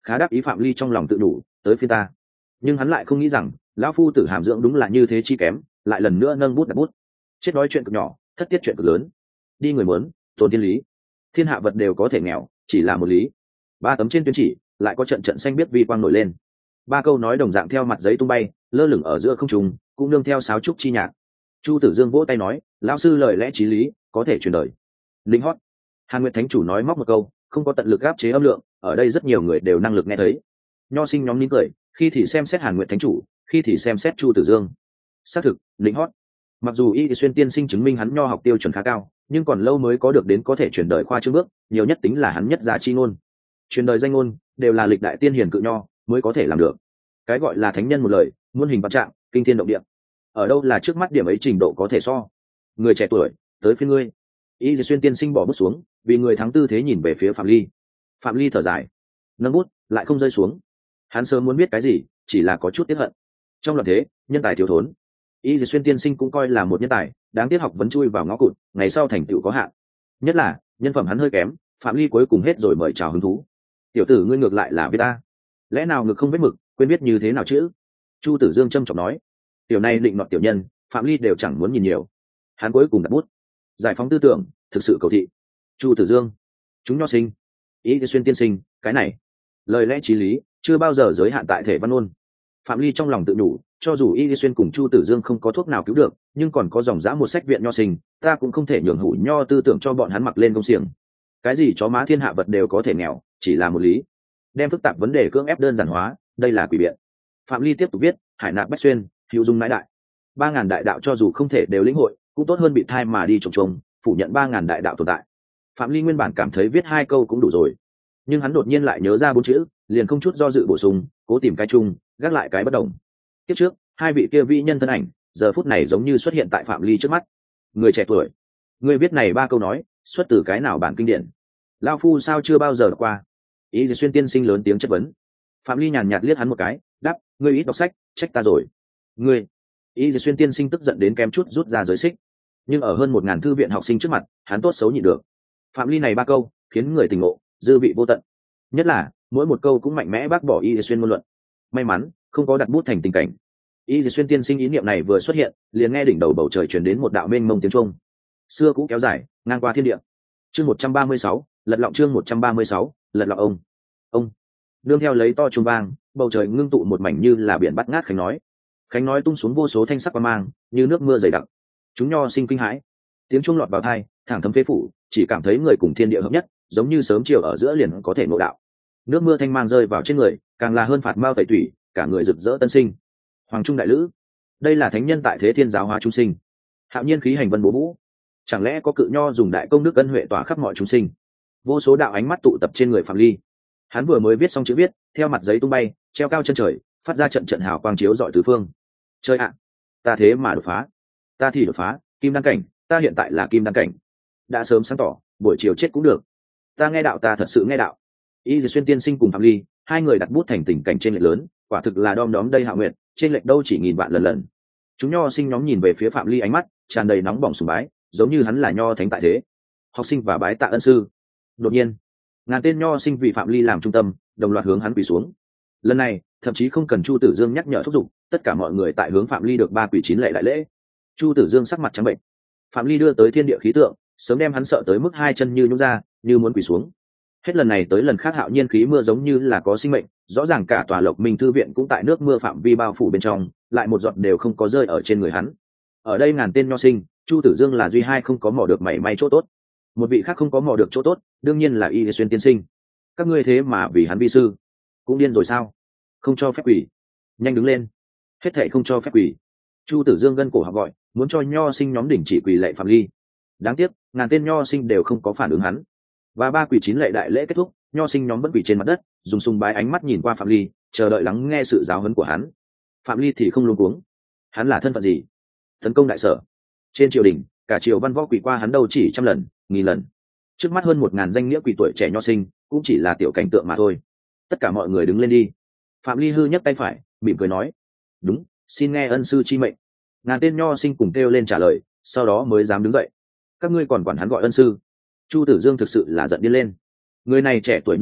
khá đáp ý phạm ly trong lòng tự đủ, tới phiên ta. Nhưng hắn lại không nghĩ rằng lão phu tử hàm dưỡng đúng là như thế chi kém, lại lần nữa nâng bút đặt bút. Chết nói chuyện cực nhỏ, thất tiết chuyện cực lớn. Đi người muốn, tồn tiên lý. Thiên hạ vật đều có thể nghèo, chỉ là một lý. Ba tấm trên tuyên chỉ lại có trận trận xanh biết vi quang nổi lên. Ba câu nói đồng dạng theo mặt giấy tung bay, lơ lửng ở giữa không trung, cũng nương theo sáo trúc chi nhạc. Chu Tử Dương vỗ tay nói, lão sư lời lẽ chí lý, có thể truyền đời. Linh hót. Hàn Nguyệt Thánh chủ nói móc một câu, không có tận lực áp chế âm lượng, ở đây rất nhiều người đều năng lực nghe thấy. Nho sinh nhóm nín cười, khi thì xem xét Hàn Nguyệt Thánh chủ, khi thì xem xét Chu Tử Dương. Xác thực, linh hót. Mặc dù Y Xuyên tiên sinh chứng minh hắn nho học tiêu chuẩn khá cao, nhưng còn lâu mới có được đến có thể truyền đời khoa trương bước, nhiều nhất tính là hắn nhất giá chi ngôn. Truyền đời danh ngôn đều là lịch đại tiên hiền cự nho mới có thể làm được. Cái gọi là thánh nhân một lời, muôn hình vạn trạng, kinh thiên động địa. Ở đâu là trước mắt điểm ấy trình độ có thể so. Người trẻ tuổi, tới phía ngươi. Y Xuyên tiên sinh bỏ bút xuống, vì người thắng tư thế nhìn về phía Phạm Ly. Phạm Ly thở dài, nâng bút lại không rơi xuống. Hắn sớm muốn biết cái gì, chỉ là có chút tiếc hận. Trong loạn thế, nhân tài thiếu thốn. Y Xuyên tiên sinh cũng coi là một nhân tài, đáng tiếc học vấn chui vào ngõ cụt, ngày sau thành tựu có hạn. Nhất là nhân phẩm hắn hơi kém, Phạm Ly cuối cùng hết rồi mời chào hứng thú. Tiểu tử ngươi ngược lại là viết ta, lẽ nào ngực không vết mực, quên biết như thế nào chứ? Chu Tử Dương trâm trọng nói. Tiểu này định nọt tiểu nhân, Phạm Ly đều chẳng muốn nhìn nhiều. Hắn cuối cùng đặt bút, giải phóng tư tưởng, thực sự cầu thị. Chu Tử Dương, chúng nho sinh, Y Xuyên tiên sinh, cái này lời lẽ chí lý, chưa bao giờ giới hạn tại thể văn ngôn. Phạm Ly trong lòng tự nhủ, cho dù Y Xuyên cùng Chu Tử Dương không có thuốc nào cứu được, nhưng còn có dòng dã một sách viện nho sinh, ta cũng không thể nhường hủ nho tư tưởng cho bọn hắn mặc lên công xiềng. Cái gì chó má thiên hạ vật đều có thể nghèo, chỉ là một lý. Đem phức tạp vấn đề cưỡng ép đơn giản hóa, đây là quỷ biện. Phạm Ly tiếp tục viết, hải nạp bách xuyên, hữu dung nãi đại. Ba ngàn đại đạo cho dù không thể đều lĩnh hội, cũng tốt hơn bị thai mà đi trồng trồng, phủ nhận ba ngàn đại đạo tồn tại. Phạm Ly nguyên bản cảm thấy viết hai câu cũng đủ rồi, nhưng hắn đột nhiên lại nhớ ra bốn chữ, liền không chút do dự bổ sung, cố tìm cái chung, gác lại cái bất đồng. Kiếp trước, hai vị kia vĩ nhân thân ảnh, giờ phút này giống như xuất hiện tại Phạm Ly trước mắt. Người trẻ tuổi, người viết này ba câu nói, xuất từ cái nào bản kinh điển? Lao phu sao chưa bao giờ đọc qua? Y Xuyên tiên sinh lớn tiếng chất vấn. Phạm Ly nhàn nhạt liếc hắn một cái, đáp, ngươi ít đọc sách, trách ta rồi. Ngươi, Y Xuyên tiên sinh tức giận đến kém chút rút ra giới xích, nhưng ở hơn một ngàn thư viện học sinh trước mặt, hắn tốt xấu nhịn được. Phạm Ly này ba câu, khiến người tỉnh ngộ, dư vị vô tận. Nhất là mỗi một câu cũng mạnh mẽ bác bỏ Y Xuyên ngôn luận. May mắn không có đặt bút thành tình cảnh. Y Xuyên tiên sinh ý niệm này vừa xuất hiện, liền nghe đỉnh đầu bầu trời truyền đến một đạo mênh mông tiếng trung. Xưa cũ kéo dài, ngang qua thiên địa. Chương một trăm ba mươi sáu, lật lọng chương một trăm ba mươi sáu, lật lọng ông. Ông. Nương theo lấy to trung vang, bầu trời ngưng tụ một mảnh như là biển bắt ngát khánh nói. Khánh nói tung xuống vô số thanh sắc quang mang, như nước mưa dày đặc. Chúng nho sinh kinh hãi. Tiếng chuông lọt vào tai, thẳng thấm phế phủ, chỉ cảm thấy người cùng thiên địa hợp nhất, giống như sớm chiều ở giữa liền có thể ngộ đạo. Nước mưa thanh mang rơi vào trên người, càng là hơn phạt mao tẩy tủy, cả người rực rỡ tân sinh. Hoàng trung đại lữ, đây là thánh nhân tại thế thiên giáo hóa chúng sinh. Hạo nhiên khí hành vân bố vũ, chẳng lẽ có cự nho dùng đại công đức ân huệ tỏa khắp mọi chúng sinh? Vô số đạo ánh mắt tụ tập trên người Phạm Ly. Hắn vừa mới viết xong chữ viết, theo mặt giấy tung bay, treo cao chân trời, phát ra trận trận hào quang chiếu rọi tứ phương. Chơi ạ, ta thế mà đột phá, ta thì đột phá, kim đăng cảnh, ta hiện tại là kim đăng cảnh. Đã sớm sáng tỏ, buổi chiều chết cũng được. Ta nghe đạo, ta thật sự nghe đạo. Y Xuyên tiên sinh cùng Phạm Ly, hai người đặt bút thành tình cảnh trên lệch lớn, quả thực là đom đóm đây Hạo Nguyệt, trên lệch đâu chỉ nghìn vạn lần lần. Chúng nho sinh nhóm nhìn về phía Phạm Ly, ánh mắt tràn đầy nóng bỏng sùng bái, giống như hắn là nho thánh tại thế. Học sinh và bái tạ ân sư. Đột nhiên, ngàn tên nho sinh vì Phạm Ly làm trung tâm, đồng loạt hướng hắn quỳ xuống. Lần này, thậm chí không cần Chu Tử Dương nhắc nhở thúc giục, tất cả mọi người tại hướng Phạm Ly được ba quỳ chín lệ đại lễ. Chu Tử Dương sắc mặt trắng bệnh. Phạm Ly đưa tới thiên địa khí tượng, sớm đem hắn sợ tới mức hai chân như nhũn ra, như muốn quỳ xuống. Hết lần này tới lần khác hạo nhiên khí mưa giống như là có sinh mệnh, rõ ràng cả tòa Lộc Minh thư viện cũng tại nước mưa phạm vi bao phủ bên trong, lại một giọt đều không có rơi ở trên người hắn. Ở đây ngàn tên nho sinh, Chu Tử Dương là duy hai không có mò được mảy may chỗ tốt. Một vị khác không có mò được chỗ tốt, đương nhiên là Y Xuyên tiên sinh. Các ngươi thế mà vì hắn vi sư, cũng điên rồi sao? Không cho phép quỳ, nhanh đứng lên, hết thảy không cho phép quỳ. Chu Tử Dương gân cổ học gọi, muốn cho nho sinh nhóm đỉnh chỉ quỳ lạy Phạm Ly. Đáng tiếc, ngàn tên nho sinh đều không có phản ứng hắn. Và ba quỳ chín lệ đại lễ kết thúc, nho sinh nhóm vẫn quỳ trên mặt đất, dùng sùng bái ánh mắt nhìn qua Phạm Ly, chờ đợi lắng nghe sự giáo huấn của hắn. Phạm Ly thì không luống cuống. Hắn là thân phận gì? Tấn công đại sở. Trên triều đình, cả triều văn võ quỳ qua hắn đâu chỉ trăm lần, nghìn lần. Trước mắt hơn một ngàn danh nghĩa quỳ tuổi trẻ nho sinh, cũng chỉ là tiểu cảnh tượng mà thôi. Tất cả mọi người đứng lên đi. Phạm Ly hư nhấc tay phải, mỉm cười nói: "Đúng, xin nghe ân sư chi mệnh." Ngàn tên nho sinh cùng kêu lên trả lời, sau đó mới dám đứng dậy. Các ngươi còn quản hắn gọi ân sư? Chu Tử Dương thực sự là giận điên lên. Người này trẻ tuổi như vậy,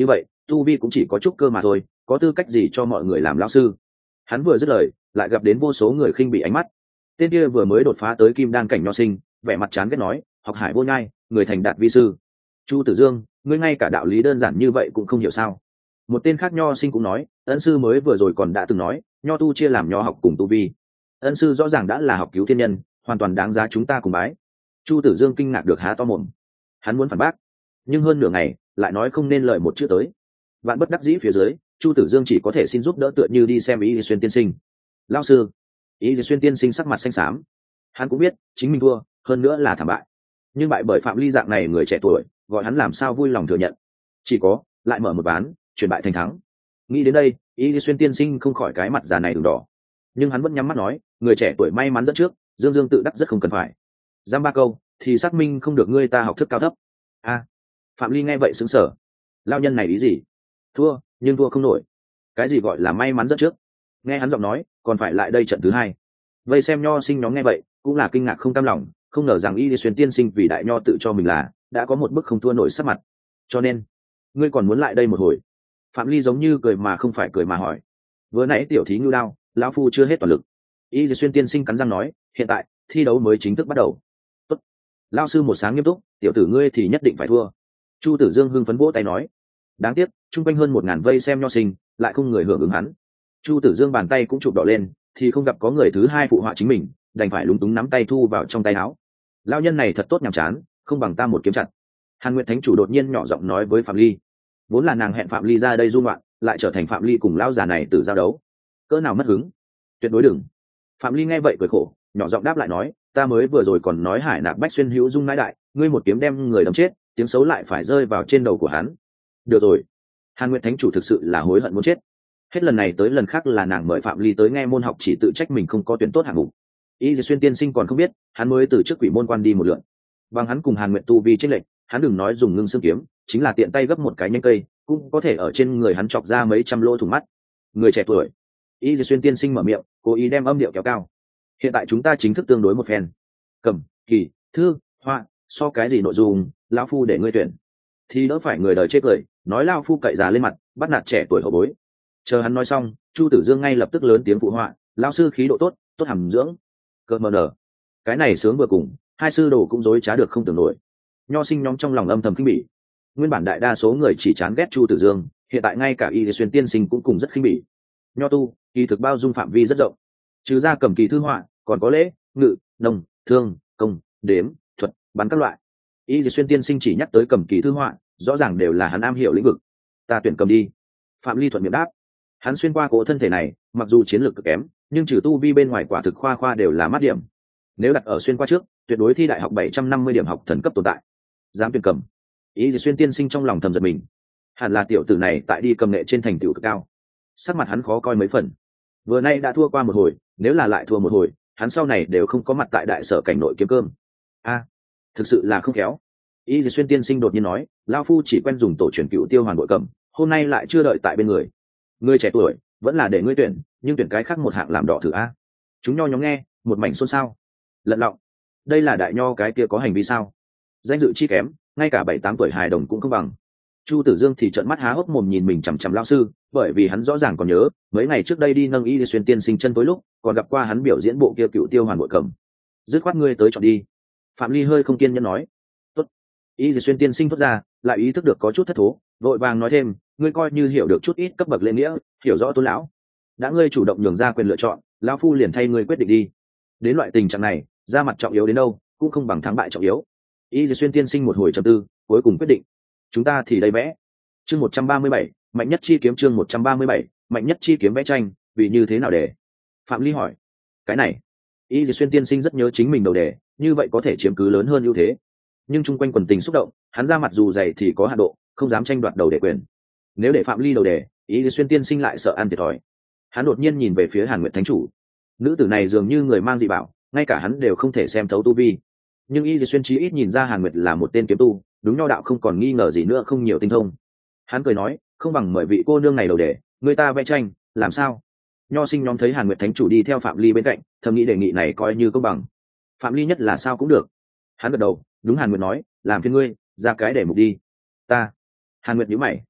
tu vi cũng chỉ có chút cơ mà thôi, có tư cách gì cho mọi người làm lão sư. Hắn vừa dứt lời lại gặp đến vô số người khinh bị ánh mắt. Tên kia vừa mới đột phá tới kim đan cảnh nho sinh, vẻ mặt chán ghét nói, học hải vô nhai, người thành đạt vi sư. Chu Tử Dương, ngươi ngay cả đạo lý đơn giản như vậy cũng không hiểu sao? Một tên khác nho sinh cũng nói, ân sư mới vừa rồi còn đã từng nói, nho tu chia làm nho học cùng tu vi. Ân sư rõ ràng đã là học cứu thiên nhân, hoàn toàn đáng giá chúng ta cùng bái. Chu Tử Dương kinh ngạc được há to mồm. Hắn muốn phản bác, nhưng hơn nửa ngày lại nói không nên lời một chữ tới. Vạn bất đắc dĩ phía dưới, Chu Tử Dương chỉ có thể xin giúp đỡ, tựa như đi xem Y Xuyên tiên sinh. Lão sư. Y Xuyên tiên sinh sắc mặt xanh xám. Hắn cũng biết chính mình thua, hơn nữa là thảm bại, nhưng bại bởi Phạm Ly dạng này người trẻ tuổi, gọi hắn làm sao vui lòng thừa nhận. Chỉ có lại mở một ván, chuyển bại thành thắng. Nghĩ đến đây, Y Xuyên tiên sinh không khỏi cái mặt già này ửng đỏ, nhưng hắn vẫn nhắm mắt nói, người trẻ tuổi may mắn dẫn trước, Dương Dương tự đắc rất không cần phải. Giam ba câu thì xác minh không được ngươi ta học thức cao thấp. A. Phạm Ly nghe vậy sững sờ. Lao nhân này ý gì? Thua, nhưng thua không nổi. Cái gì gọi là may mắn dẫn trước? Nghe hắn giọng nói, còn phải lại đây trận thứ hai. Vây xem nho sinh nhóm nghe vậy cũng là kinh ngạc không cam lòng, không ngờ rằng Y Xuyên tiên sinh vì đại nho tự cho mình là đã có một bức không thua nổi sắc mặt. Cho nên ngươi còn muốn lại đây một hồi? Phạm Ly giống như cười mà không phải cười mà hỏi. Vừa nãy tiểu thí ngưu đao, lão phu chưa hết toàn lực. Y Xuyên tiên sinh cắn răng nói, hiện tại thi đấu mới chính thức bắt đầu. Tốt. Lão sư một sáng nghiêm túc, tiểu tử ngươi thì nhất định phải thua. Chu Tử Dương hưng phấn vỗ tay nói. Đáng tiếc chung quanh hơn một ngàn vây xem nho sinh lại không người hưởng ứng hắn. Chu Tử Dương bàn tay cũng chụp đỏ lên, thì không gặp có người thứ hai phụ họa chính mình, đành phải lúng túng nắm tay thu vào trong tay áo. Lão nhân này thật tốt nhàm chán, không bằng ta một kiếm chặt. Hàn Nguyệt Thánh chủ đột nhiên nhỏ giọng nói với Phạm Ly. Vốn là nàng hẹn Phạm Ly ra đây du ngoạn, lại trở thành Phạm Ly cùng lão già này tự giao đấu, cỡ nào mất hứng. Tuyệt đối đừng. Phạm Ly nghe vậy cười khổ, nhỏ giọng đáp lại nói, ta mới vừa rồi còn nói Hải Nạp Bách Xuyên hữu dung nãi đại, ngươi một kiếm đem người đâm chết, tiếng xấu lại phải rơi vào trên đầu của hắn. Được rồi. Hàn Nguyệt Thánh chủ thực sự là hối hận muốn chết. Hết lần này tới lần khác là nàng mời Phạm Ly tới nghe môn học, chỉ tự trách mình không có tuyển tốt hạng mục. Y Xuyên tiên sinh còn không biết, hắn mới từ trước quỷ môn quan đi một lượt. Bằng hắn cùng Hàn Nguyệt tu vi trên lệnh, hắn đừng nói dùng ngưng xương kiếm, chính là tiện tay gấp một cái nhánh cây, cũng có thể ở trên người hắn chọc ra mấy trăm lỗ thủng mắt. Người trẻ tuổi. Y Xuyên tiên sinh mở miệng, cố ý đem âm điệu kéo cao. Hiện tại chúng ta chính thức tương đối một phen. Cầm, kỳ, thư, họa, so cái gì nội dung, lão phu để ngươi tuyển. Thì đỡ phải người đời chê cười, nói lão phu cậy già lên mặt, bắt nạt trẻ tuổi hậu bối. Chờ hắn nói xong, Chu Tử Dương ngay lập tức lớn tiếng phụ họa, lão sư khí độ tốt, tốt hàm dưỡng. Cợt mờ nở. Cái này sướng vừa cùng, hai sư đồ cũng dối trá được không tưởng nổi. Nho sinh nhóm trong lòng âm thầm khinh bỉ. Nguyên bản đại đa số người chỉ chán ghét Chu Tử Dương, hiện tại ngay cả Y Xuyên tiên sinh cũng cùng rất khinh bỉ. Nho tu kỳ thực bao dung phạm vi rất rộng, trừ ra cầm kỳ thư họa, còn có lễ, ngự, nông, thương, công, đếm, thuật, bắn các loại. Y Xuyên tiên sinh chỉ nhắc tới cầm kỳ thư họa, rõ ràng đều là hắn am hiểu lĩnh vực. Ta tuyển cầm đi. Phạm Ly thuận miệng đáp. Hắn xuyên qua cỗ thân thể này, mặc dù chiến lược cực kém, nhưng trừ tu vi bên ngoài quả thực khoa khoa đều là mát điểm. Nếu đặt ở xuyên qua trước, tuyệt đối thi đại học bảy trăm năm mươi điểm học thần cấp tồn tại. Dám tuyển cầm. Y Xuyên tiên sinh trong lòng thầm giật mình. Hẳn là tiểu tử này tại đi cầm nghệ trên thành tựu cực cao. Sắc mặt hắn khó coi mấy phần. Vừa nay đã thua qua một hồi, nếu là lại thua một hồi, hắn sau này đều không có mặt tại đại sở cảnh nội kiếm cơm. A, thực sự là không khéo. Y Xuyên tiên sinh đột nhiên nói, lão phu chỉ quen dùng tổ truyền cựu tiêu hoàn bội cầm, hôm nay lại chưa đợi tại bên người. Ngươi trẻ tuổi, vẫn là để ngươi tuyển, nhưng tuyển cái khác một hạng làm đỏ thử a. Chúng nho nhóm nghe, một mảnh xôn xao. Lận lọng, đây là đại nho cái kia có hành vi sao? Danh dự chi kém, ngay cả bảy tám tuổi hài đồng cũng không bằng. Chu Tử Dương thì trợn mắt há hốc mồm nhìn mình chằm chằm lão sư, bởi vì hắn rõ ràng còn nhớ, mấy ngày trước đây đi nâng Y Xuyên tiên sinh chân tối lúc, còn gặp qua hắn biểu diễn bộ kia cựu tiêu hoàn bội cầm. Dứt khoát ngươi tới chọn đi. Phạm Ly hơi không kiên nhẫn nói. Tốt. Y Xuyên tiên sinh thốt ra, lại ý thức được có chút thất thố, vội vàng nói thêm, ngươi coi như hiểu được chút ít cấp bậc lễ nghĩa, hiểu rõ tôn lão. Đã ngươi chủ động nhường ra quyền lựa chọn, lão phu liền thay ngươi quyết định đi. Đến loại tình trạng này, ra mặt trọng yếu đến đâu, cũng không bằng thắng bại trọng yếu. Y Xuyên tiên sinh một hồi trầm tư, cuối cùng quyết định. Chúng ta thì đây vẽ. Chương một trăm ba mươi bảy, mạnh nhất chi kiếm chương một trăm ba mươi bảy, mạnh nhất chi kiếm vẽ tranh, vì như thế nào để? Phạm Ly hỏi. Cái này, Y Xuyên tiên sinh rất nhớ chính mình đầu đề, như vậy có thể chiếm cứ lớn hơn ưu thế. Nhưng chung quanh quần tình xúc động, hắn ra mặt dù dày thì có hạ độ, không dám tranh đoạt đầu đề quyền. Nếu để Phạm Ly đầu đề, Y Xuyên tiên sinh lại sợ ăn thiệt thòi. Hắn đột nhiên nhìn về phía Hàn Nguyệt Thánh chủ. Nữ tử này dường như người mang dị bảo, ngay cả hắn đều không thể xem thấu tu vi. Nhưng Y Xuyên chí ít nhìn ra Hàn Nguyệt là một tên kiếm tu, đúng nho đạo không còn nghi ngờ gì nữa, không nhiều tinh thông. Hắn cười nói, không bằng mời vị cô nương này đầu đề, người ta vẽ tranh, làm sao? Nho sinh nhóm thấy Hàn Nguyệt Thánh chủ đi theo Phạm Ly bên cạnh, thầm nghĩ đề nghị này coi như công bằng. Phạm Ly nhất là sao cũng được. Hắn gật đầu, đúng Hàn Nguyệt nói, làm phiền ngươi, ra cái đề mục đi. Ta. Hàn Nguyệt nhíu mày.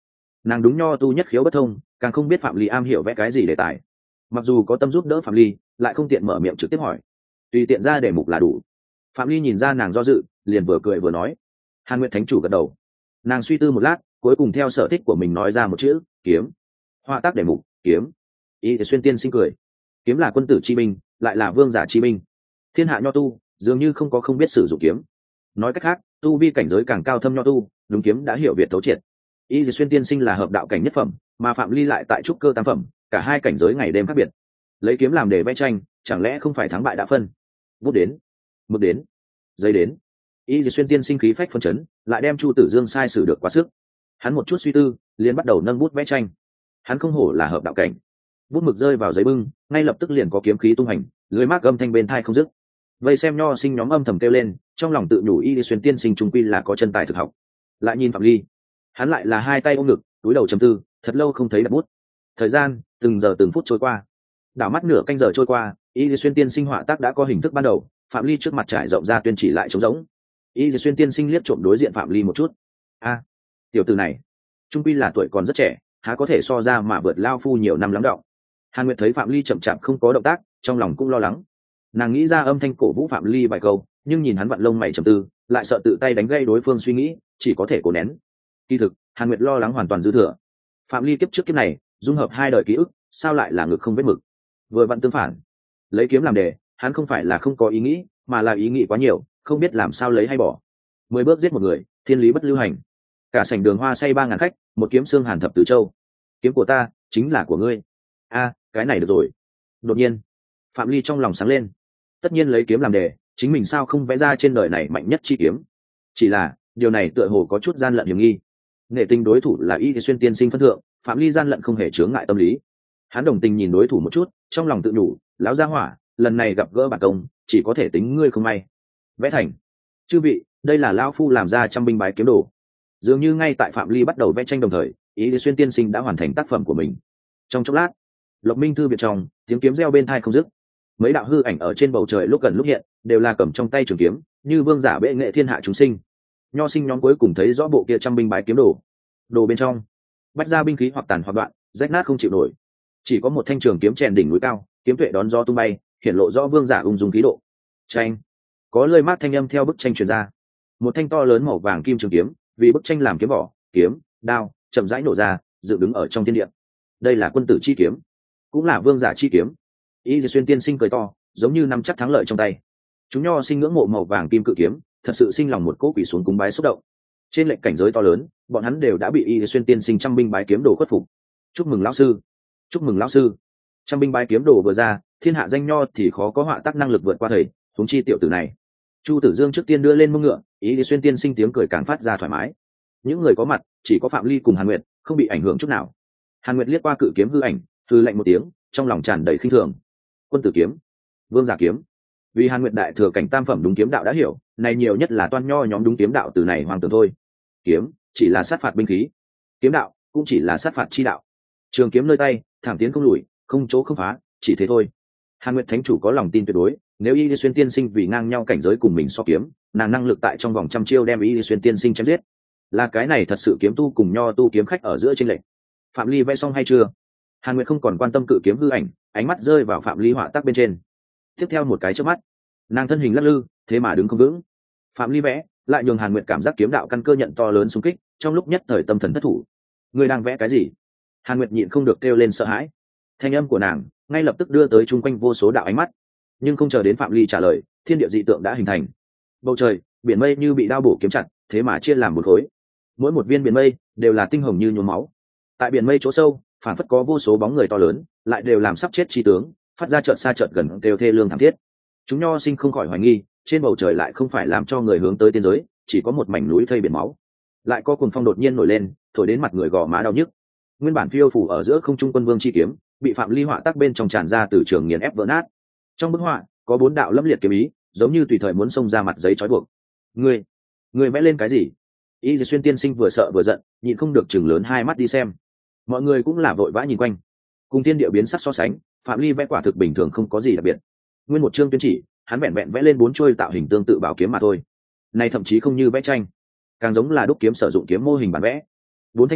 nàng đúng nho tu nhất khiếu bất thông, càng không biết phạm ly am hiểu vẽ cái gì đề tài. Mặc dù có tâm giúp đỡ phạm ly, lại không tiện mở miệng trực tiếp hỏi, tùy tiện ra để mục là đủ. Phạm ly nhìn ra nàng do dự, liền vừa cười vừa nói. Hàn Nguyệt thánh chủ gật đầu, nàng suy tư một lát, cuối cùng theo sở thích của mình nói ra một chữ: kiếm. Họa tác đề mục: kiếm. Y Xuyên tiên sinh cười, kiếm là quân tử chi binh, lại là vương giả chi binh. Thiên hạ nho tu dường như không có không biết sử dụng kiếm. Nói cách khác, tu vi cảnh giới càng cao thâm nho tu, đúng kiếm đã hiểu việt thấu triệt. Y Xuyên tiên sinh là hợp đạo cảnh nhất phẩm, mà Phạm Ly lại tại trúc cơ tam phẩm, cả hai cảnh giới ngày đêm khác biệt. Lấy kiếm làm để vẽ tranh, chẳng lẽ không phải thắng bại đã phân? Bút đến, mực đến, giấy đến. Y Xuyên tiên sinh khí phách phân chấn, lại đem Chu Tử Dương sai sử được quá sức. Hắn một chút suy tư, liền bắt đầu nâng bút vẽ tranh. Hắn không hổ là hợp đạo cảnh. Bút mực rơi vào giấy bưng, ngay lập tức liền có kiếm khí tung hành, lưới mác âm thanh bên thai không dứt. Vây xem nho sinh nhóm âm thầm kêu lên, trong lòng tự nhủ Y Xuyên tiên sinh trung quy là có chân tài thực học. Lại nhìn Phạm Ly, hắn lại là hai tay ôm ngực, túi đầu trầm tư, thật lâu không thấy đặt bút. Thời gian từng giờ từng phút trôi qua, đảo mắt nửa canh giờ trôi qua, Y Xuyên tiên sinh họa tác đã có hình thức ban đầu. Phạm Ly trước mặt trải rộng ra tuyên chỉ lại trống rỗng. Y Xuyên tiên sinh liếc trộm đối diện Phạm Ly một chút. A, tiểu tử này trung quy là tuổi còn rất trẻ, há có thể so ra mà vượt lao phu nhiều năm lắng đọng. Hàn Nguyệt thấy Phạm Ly chậm chạp không có động tác, trong lòng cũng lo lắng. Nàng nghĩ ra âm thanh cổ vũ Phạm Ly vài câu, nhưng nhìn hắn vặn lông mày trầm tư, lại sợ tự tay đánh gây đối phương suy nghĩ, chỉ có thể cố nén. Kỳ thực, Hàn Nguyệt lo lắng hoàn toàn dư thừa. Phạm Ly kiếp trước kiếp này dung hợp hai đời ký ức, sao lại là ngực không vết mực? Vừa vặn tương phản. Lấy kiếm làm đề, hắn không phải là không có ý nghĩ, mà là ý nghĩ quá nhiều, không biết làm sao lấy hay bỏ. Mười bước giết một người, thiên lý bất lưu hành. Cả sảnh đường hoa say ba ngàn khách, một kiếm xương hàn thập tứ châu. Kiếm của ta chính là của ngươi. A, cái này được rồi. Đột nhiên, Phạm Ly trong lòng sáng lên. Tất nhiên lấy kiếm làm đề, chính mình sao không vẽ ra trên đời này mạnh nhất chi kiếm? Chỉ là điều này tựa hồ có chút gian lận hiểm nghi. Nghệ tình đối thủ là Y Xuyên tiên sinh phân thượng, Phạm Ly gian lận không hề chướng ngại tâm lý. Hắn đồng tình nhìn đối thủ một chút, trong lòng tự nhủ, lão gia hỏa, lần này gặp gỡ bản công, chỉ có thể tính ngươi không may. Vẽ thành. Chư vị, đây là lão phu làm ra trăm binh bái kiếm đồ. Dường như ngay tại Phạm Ly bắt đầu vẽ tranh đồng thời, Y Xuyên tiên sinh đã hoàn thành tác phẩm của mình. Trong chốc lát, Lộc Minh thư viện trong, tiếng kiếm reo bên tai không dứt. Mấy đạo hư ảnh ở trên bầu trời lúc gần lúc hiện, đều là cầm trong tay trường kiếm, như vương giả bệ nghệ thiên hạ chúng sinh. Nho sinh nhóm cuối cùng thấy rõ bộ kia trăm binh bái kiếm đồ. Đồ bên trong, bách ra binh khí hoặc tàn hoặc đoạn, rách nát không chịu nổi. Chỉ có một thanh trường kiếm chèn đỉnh núi cao, kiếm tuệ đón gió tung bay, hiển lộ rõ vương giả ung dung khí độ. Tranh, có lời mát thanh âm theo bức tranh truyền ra. Một thanh to lớn màu vàng kim trường kiếm, vì bức tranh làm kiếm vỏ, kiếm, đao, chậm rãi nổ ra, dựng đứng ở trong thiên địa. Đây là quân tử chi kiếm, cũng là vương giả chi kiếm. Y Xuyên tiên sinh cười to, giống như nắm chắc thắng lợi trong tay. Chúng nho sinh ngưỡng mộ màu vàng kim cự kiếm, thật sự sinh lòng một cỗ quỷ xuống cúng bái xúc động. Trên lệnh cảnh giới to lớn, bọn hắn đều đã bị Y Xuyên tiên sinh trăm binh bái kiếm đồ khuất phục. Chúc mừng lão sư, chúc mừng lão sư. Trăm binh bái kiếm đồ vừa ra, thiên hạ danh nho thì khó có họa tác năng lực vượt qua thầy, huống chi tiểu tử này. Chu Tử Dương trước tiên đưa lên mông ngựa, Y Xuyên tiên sinh tiếng cười càng phát ra thoải mái. Những người có mặt, chỉ có Phạm Ly cùng Hàn Nguyệt, không bị ảnh hưởng chút nào. Hàn Nguyệt liếc qua cự kiếm hư ảnh, hư lạnh một tiếng, trong lòng tràn đầy khinh thường. Quân tử kiếm, vương giả kiếm. Vì Hàn Nguyệt đại thừa cảnh tam phẩm đúng kiếm đạo đã hiểu, này nhiều nhất là toan nho nhóm đúng kiếm đạo từ này hoàng tưởng thôi. Kiếm chỉ là sát phạt binh khí, kiếm đạo cũng chỉ là sát phạt chi đạo. Trường kiếm nơi tay, thẳng tiến không lùi, không chỗ không phá, chỉ thế thôi. Hàn Nguyệt thánh chủ có lòng tin tuyệt đối, nếu Y Xuyên tiên sinh vì ngang nhau cảnh giới cùng mình so kiếm, nàng năng lực tại trong vòng trăm chiêu đem Y Xuyên tiên sinh chém giết. Là cái này thật sự kiếm tu cùng nho tu kiếm khách ở giữa chênh lệch. Phạm Ly vẽ xong hay chưa? Hàn Nguyệt không còn quan tâm cự kiếm hư ảnh, ánh mắt rơi vào Phạm Ly họa tác bên trên. Tiếp theo một cái chớp mắt, nàng thân hình lắc lư, thế mà đứng không vững. Phạm Ly vẽ lại nhường Hàn Nguyệt cảm giác kiếm đạo căn cơ nhận to lớn xung kích, trong lúc nhất thời tâm thần thất thủ. Người đang vẽ cái gì? Hàn Nguyệt nhịn không được kêu lên sợ hãi. Thanh âm của nàng ngay lập tức đưa tới chung quanh vô số đạo ánh mắt, nhưng không chờ đến Phạm Ly trả lời, thiên địa dị tượng đã hình thành. Bầu trời, biển mây như bị đao bổ kiếm chặt, thế mà chia làm một khối. Mỗi một viên biển mây đều là tinh hồng như nhuốm máu. Tại biển mây chỗ sâu, phản phất có vô số bóng người to lớn, lại đều làm sắp chết chi tướng, phát ra chợt xa chợt gần đều thê lương thảm thiết. Chúng nho sinh không khỏi hoài nghi, trên bầu trời lại không phải làm cho người hướng tới tiên giới, chỉ có một mảnh núi thây biển máu. Lại có cuồng phong đột nhiên nổi lên, thổi đến mặt người gò má đau nhức. Nguyên bản phiêu phủ ở giữa không trung quân vương chi kiếm, bị Phạm Ly họa tác bên trong tràn ra từ trường nghiền ép vỡ nát. Trong bức họa có bốn đạo lâm liệt kiếm ý, giống như tùy thời muốn xông ra mặt giấy trói buộc. Ngươi, ngươi vẽ lên cái gì? Y Xuyên tiên sinh vừa sợ vừa giận, nhịn không được chừng lớn hai mắt đi xem. Mọi người cũng là vội vã nhìn quanh. Cùng thiên địa biến sắc so sánh, Phạm Ly vẽ quả thực bình thường không có gì đặc biệt. Nguyên một chương tuyên chỉ, hắn vẹn vẹn vẽ lên bốn chuôi tạo hình tương tự bảo kiếm mà thôi. Này thậm chí không như vẽ tranh, càng giống là đúc kiếm sử dụng kiếm mô hình bản vẽ. Bốn thanh kiếm,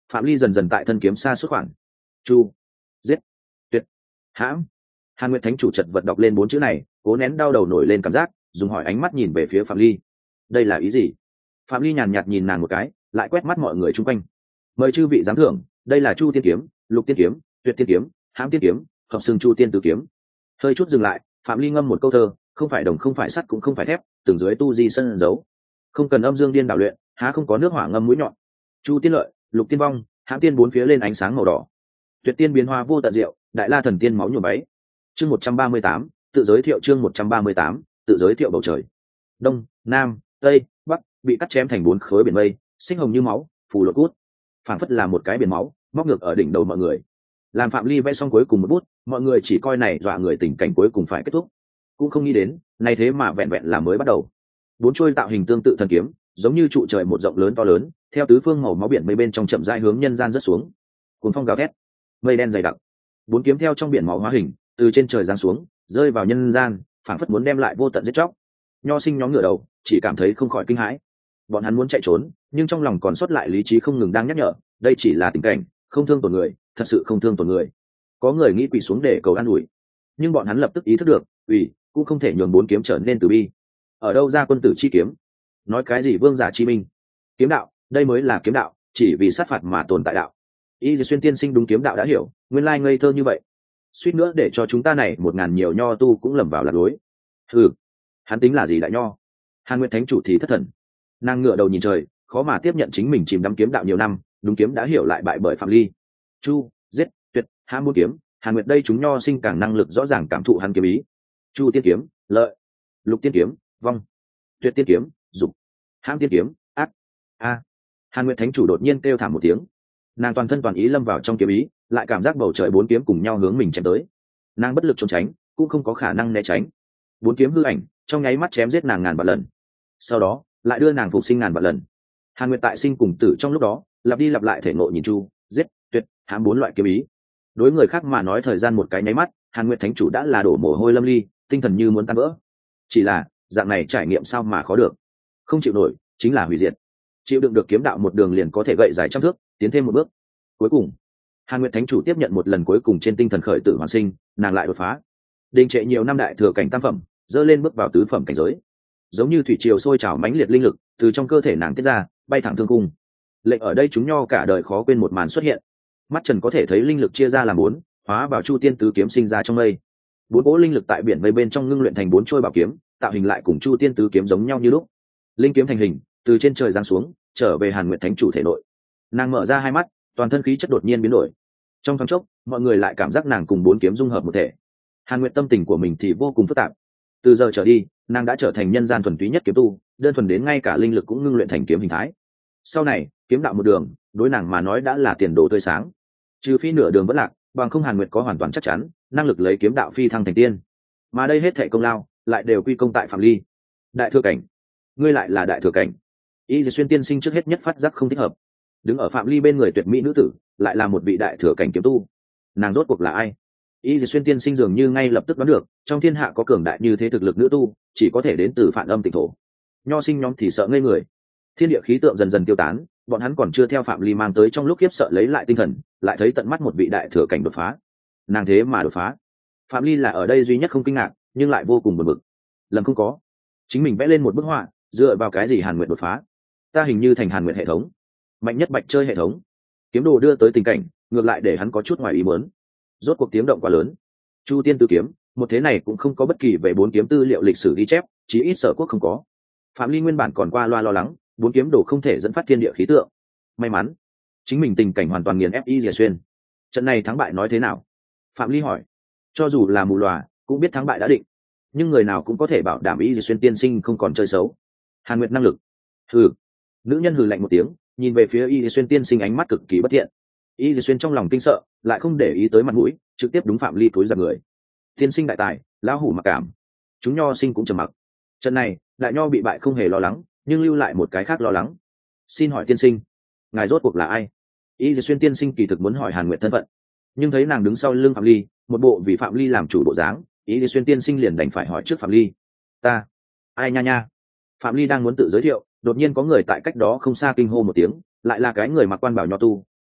phạm ly dần dần tại thân kiếm xa xuất khoản. Chu, giết, tuyệt, hãm. Hàn Nguyệt Thánh chủ chật vật đọc lên bốn chữ này, cố nén đau đầu nổi lên cảm giác, dùng hỏi ánh mắt nhìn về phía phạm ly. Đây là ý gì? Phạm ly nhàn nhạt nhìn nàng một cái, lại quét mắt mọi người chung quanh. Mời chư vị giám thưởng, đây là Chu tiên kiếm, Lục tiên kiếm, Tuyệt tiên kiếm, Hãm tiên kiếm, hợp xưng Chu tiên tứ kiếm. Hơi chút dừng lại, phạm ly ngâm một câu thơ, không phải đồng không phải sắt cũng không phải thép, từng dưới tu di sân giấu, không cần âm dương điên đảo luyện, há không có nước hỏa ngâm mũi nhọn. Chu tiên lợi, Lục tiên vong, Hãm tiên bốn phía lên ánh sáng màu đỏ, Tuyệt tiên biến hoa vô tận diệu, Đại la thần tiên máu nhuộm váy. Chương một trăm ba mươi tám, tự giới thiệu. Chương một trăm ba mươi tám, tự giới thiệu. Bầu trời đông, nam, tây, bắc bị cắt chém thành bốn khối biển mây, xích hồng như máu, phủ lột cút, phảng phất là một cái biển máu móc ngược ở đỉnh đầu mọi người. Làm phạm ly vẽ xong cuối cùng một bút, mọi người chỉ coi này dọa người tình cảnh cuối cùng phải kết thúc, cũng không nghĩ đến này thế mà vẹn vẹn là mới bắt đầu. Bốn chuôi tạo hình tương tự thần kiếm, giống như trụ trời một rộng lớn to lớn, theo tứ phương màu máu biển mây bên trong chậm rãi hướng nhân gian rớt xuống. Cuồng phong gào thét, mây đen dày đặc, bốn kiếm theo trong biển máu hóa hình, từ trên trời giáng xuống, rơi vào nhân gian, phảng phất muốn đem lại vô tận giết chóc. Nho sinh nhóm ngửa đầu, chỉ cảm thấy không khỏi kinh hãi. Bọn hắn muốn chạy trốn, nhưng trong lòng còn sót lại lý trí không ngừng đang nhắc nhở, đây chỉ là tình cảnh, không thương tổn người, thật sự không thương tổn người. Có người nghĩ quỳ xuống để cầu an ủi, nhưng bọn hắn lập tức ý thức được, ủy cũng không thể nhường bốn kiếm trở nên từ bi. Ở đâu ra quân tử chi kiếm? Nói cái gì vương giả chi minh? Kiếm đạo, đây mới là kiếm đạo, chỉ vì sát phạt mà tồn tại đạo. Y Xuyên tiên sinh đúng kiếm đạo đã hiểu, nguyên lai ngây thơ như vậy. Suýt nữa để cho chúng ta này một ngàn nhiều nho tu cũng lầm vào lạc lối. Ừ, hắn tính là gì đại nho? Hàn Nguyệt Thánh chủ thì thất thần, nàng ngửa đầu nhìn trời, khó mà tiếp nhận chính mình chìm đắm kiếm đạo nhiều năm, đúng kiếm đã hiểu lại bại bởi phạm ly. Chu, giết, tuyệt, hãm bốn kiếm, Hàn Nguyệt đây chúng nho sinh càng năng lực rõ ràng cảm thụ hắn kiếm ý. Chu tiên kiếm, lợi, Lục tiên kiếm, vong, Tuyệt tiên kiếm, dục, Hãm tiên kiếm, ác. A. Hàn Nguyệt Thánh chủ đột nhiên kêu thảm một tiếng, nàng toàn thân toàn ý lâm vào trong kiếm ý, lại cảm giác bầu trời bốn kiếm cùng nhau hướng mình chém tới. Nàng bất lực trốn tránh, cũng không có khả năng né tránh. Bốn kiếm hư ảnh trong nháy mắt chém giết nàng ngàn vạn lần, sau đó lại đưa nàng phục sinh ngàn vạn lần. Hàn Nguyệt tại sinh cùng tử trong lúc đó lặp đi lặp lại thể ngộ nhìn Chu, giết, tuyệt, hãm bốn loại kiếm ý. Đối người khác mà nói thời gian một cái nháy mắt, Hàn Nguyệt Thánh chủ đã là đổ mồ hôi lâm ly, tinh thần như muốn tan vỡ. Chỉ là dạng này trải nghiệm sao mà khó được, không chịu nổi chính là hủy diệt. Chịu đựng được kiếm đạo một đường liền có thể gậy dài trăm thước, tiến thêm một bước. Cuối cùng Hàn Nguyệt Thánh chủ tiếp nhận một lần cuối cùng trên tinh thần khởi tử hoàn sinh, nàng lại đột phá, đình trệ nhiều năm đại thừa cảnh tam phẩm, dơ lên bước vào tứ phẩm cảnh giới. Giống như thủy triều sôi trào mãnh liệt linh lực từ trong cơ thể nàng tiết ra, bay thẳng thương cung. Lệnh ở đây chúng nho cả đời khó quên một màn xuất hiện. Mắt trần có thể thấy linh lực chia ra làm bốn, hóa vào Chu tiên tứ kiếm sinh ra trong mây. Bốn cỗ linh lực tại biển mây bên trong ngưng luyện thành bốn trôi bảo kiếm, tạo hình lại cùng Chu tiên tứ kiếm giống nhau như lúc. Linh kiếm thành hình, từ trên trời giáng xuống, trở về Hàn Nguyệt Thánh chủ thể nội. Nàng mở ra hai mắt, toàn thân khí chất đột nhiên biến đổi. Trong thoáng chốc, mọi người lại cảm giác nàng cùng bốn kiếm dung hợp một thể. Hàn Nguyệt tâm tình của mình thì vô cùng phức tạp. Từ giờ trở đi, nàng đã trở thành nhân gian thuần túy nhất kiếm tu, đơn thuần đến ngay cả linh lực cũng ngưng luyện thành kiếm hình thái. Sau này kiếm đạo một đường, đối nàng mà nói đã là tiền đồ tươi sáng. Trừ phi nửa đường vẫn lạc, bằng không Hàn Nguyệt có hoàn toàn chắc chắn năng lực lấy kiếm đạo phi thăng thành tiên. Mà đây hết thảy công lao lại đều quy công tại phạm ly. Đại thừa cảnh, ngươi lại là đại thừa cảnh. Y Xuyên tiên sinh trước hết nhất phát giác không thích hợp. Đứng ở phạm ly bên người tuyệt mỹ nữ tử, lại là một vị đại thừa cảnh kiếm tu. Nàng rốt cuộc là ai? Y Xuyên tiên sinh dường như ngay lập tức đoán được, trong thiên hạ có cường đại như thế thực lực nữ tu, chỉ có thể đến từ Phản Âm Tịnh thổ. Nho sinh nhóm thì sợ ngây người. Thiên địa khí tượng dần dần tiêu tán, bọn hắn còn chưa theo phạm ly mang tới trong lúc khiếp sợ lấy lại tinh thần, lại thấy tận mắt một vị đại thừa cảnh đột phá. Nàng thế mà đột phá. Phạm ly là ở đây duy nhất không kinh ngạc, nhưng lại vô cùng buồn bực. Lầm không có, chính mình vẽ lên một bức họa, dựa vào cái gì Hàn Nguyệt đột phá? Ta hình như thành Hàn Nguyệt hệ thống, mạnh nhất bạch chơi hệ thống. Kiếm đồ đưa tới tình cảnh, ngược lại để hắn có chút ngoài ý muốn. Rốt cuộc tiếng động quá lớn. Chu tiên tứ kiếm, một thế này cũng không có bất kỳ về bốn kiếm tư liệu lịch sử ghi chép, chí ít sở quốc không có. Phạm ly nguyên bản còn qua loa lo lắng, bốn kiếm đồ không thể dẫn phát thiên địa khí tượng. May mắn, chính mình tình cảnh hoàn toàn nghiền ép Y Dìa Xuyên. Trận này thắng bại nói thế nào? Phạm ly hỏi. Cho dù là mù lòa, cũng biết thắng bại đã định, nhưng người nào cũng có thể bảo đảm Y Dìa Xuyên tiên sinh không còn chơi xấu. Hàn Nguyệt năng lực. Hừ. Nữ nhân hừ lạnh một tiếng, nhìn về phía Y Dìa Xuyên tiên sinh ánh mắt cực kỳ bất thiện. Y Dìa Xuyên trong lòng kinh sợ, lại không để ý tới mặt mũi, trực tiếp đúng phạm ly túi giật người. Tiên sinh đại tài, lão hủ mặc cảm. Chúng nho sinh cũng trầm mặc. Trận này đại nho bị bại không hề lo lắng, nhưng lưu lại một cái khác lo lắng. Xin hỏi tiên sinh, ngài rốt cuộc là ai? Y Dìa Xuyên tiên sinh kỳ thực muốn hỏi Hàn Nguyệt thân phận, nhưng thấy nàng đứng sau lưng phạm ly, một bộ vì phạm ly làm chủ bộ dáng, Y Dìa Xuyên tiên sinh liền đành phải hỏi trước phạm ly. Ta, ai nha nha? Phạm ly đang muốn tự giới thiệu, đột nhiên có người tại cách đó không xa kinh hô một tiếng, lại là cái người mặc quan bảo nho tu,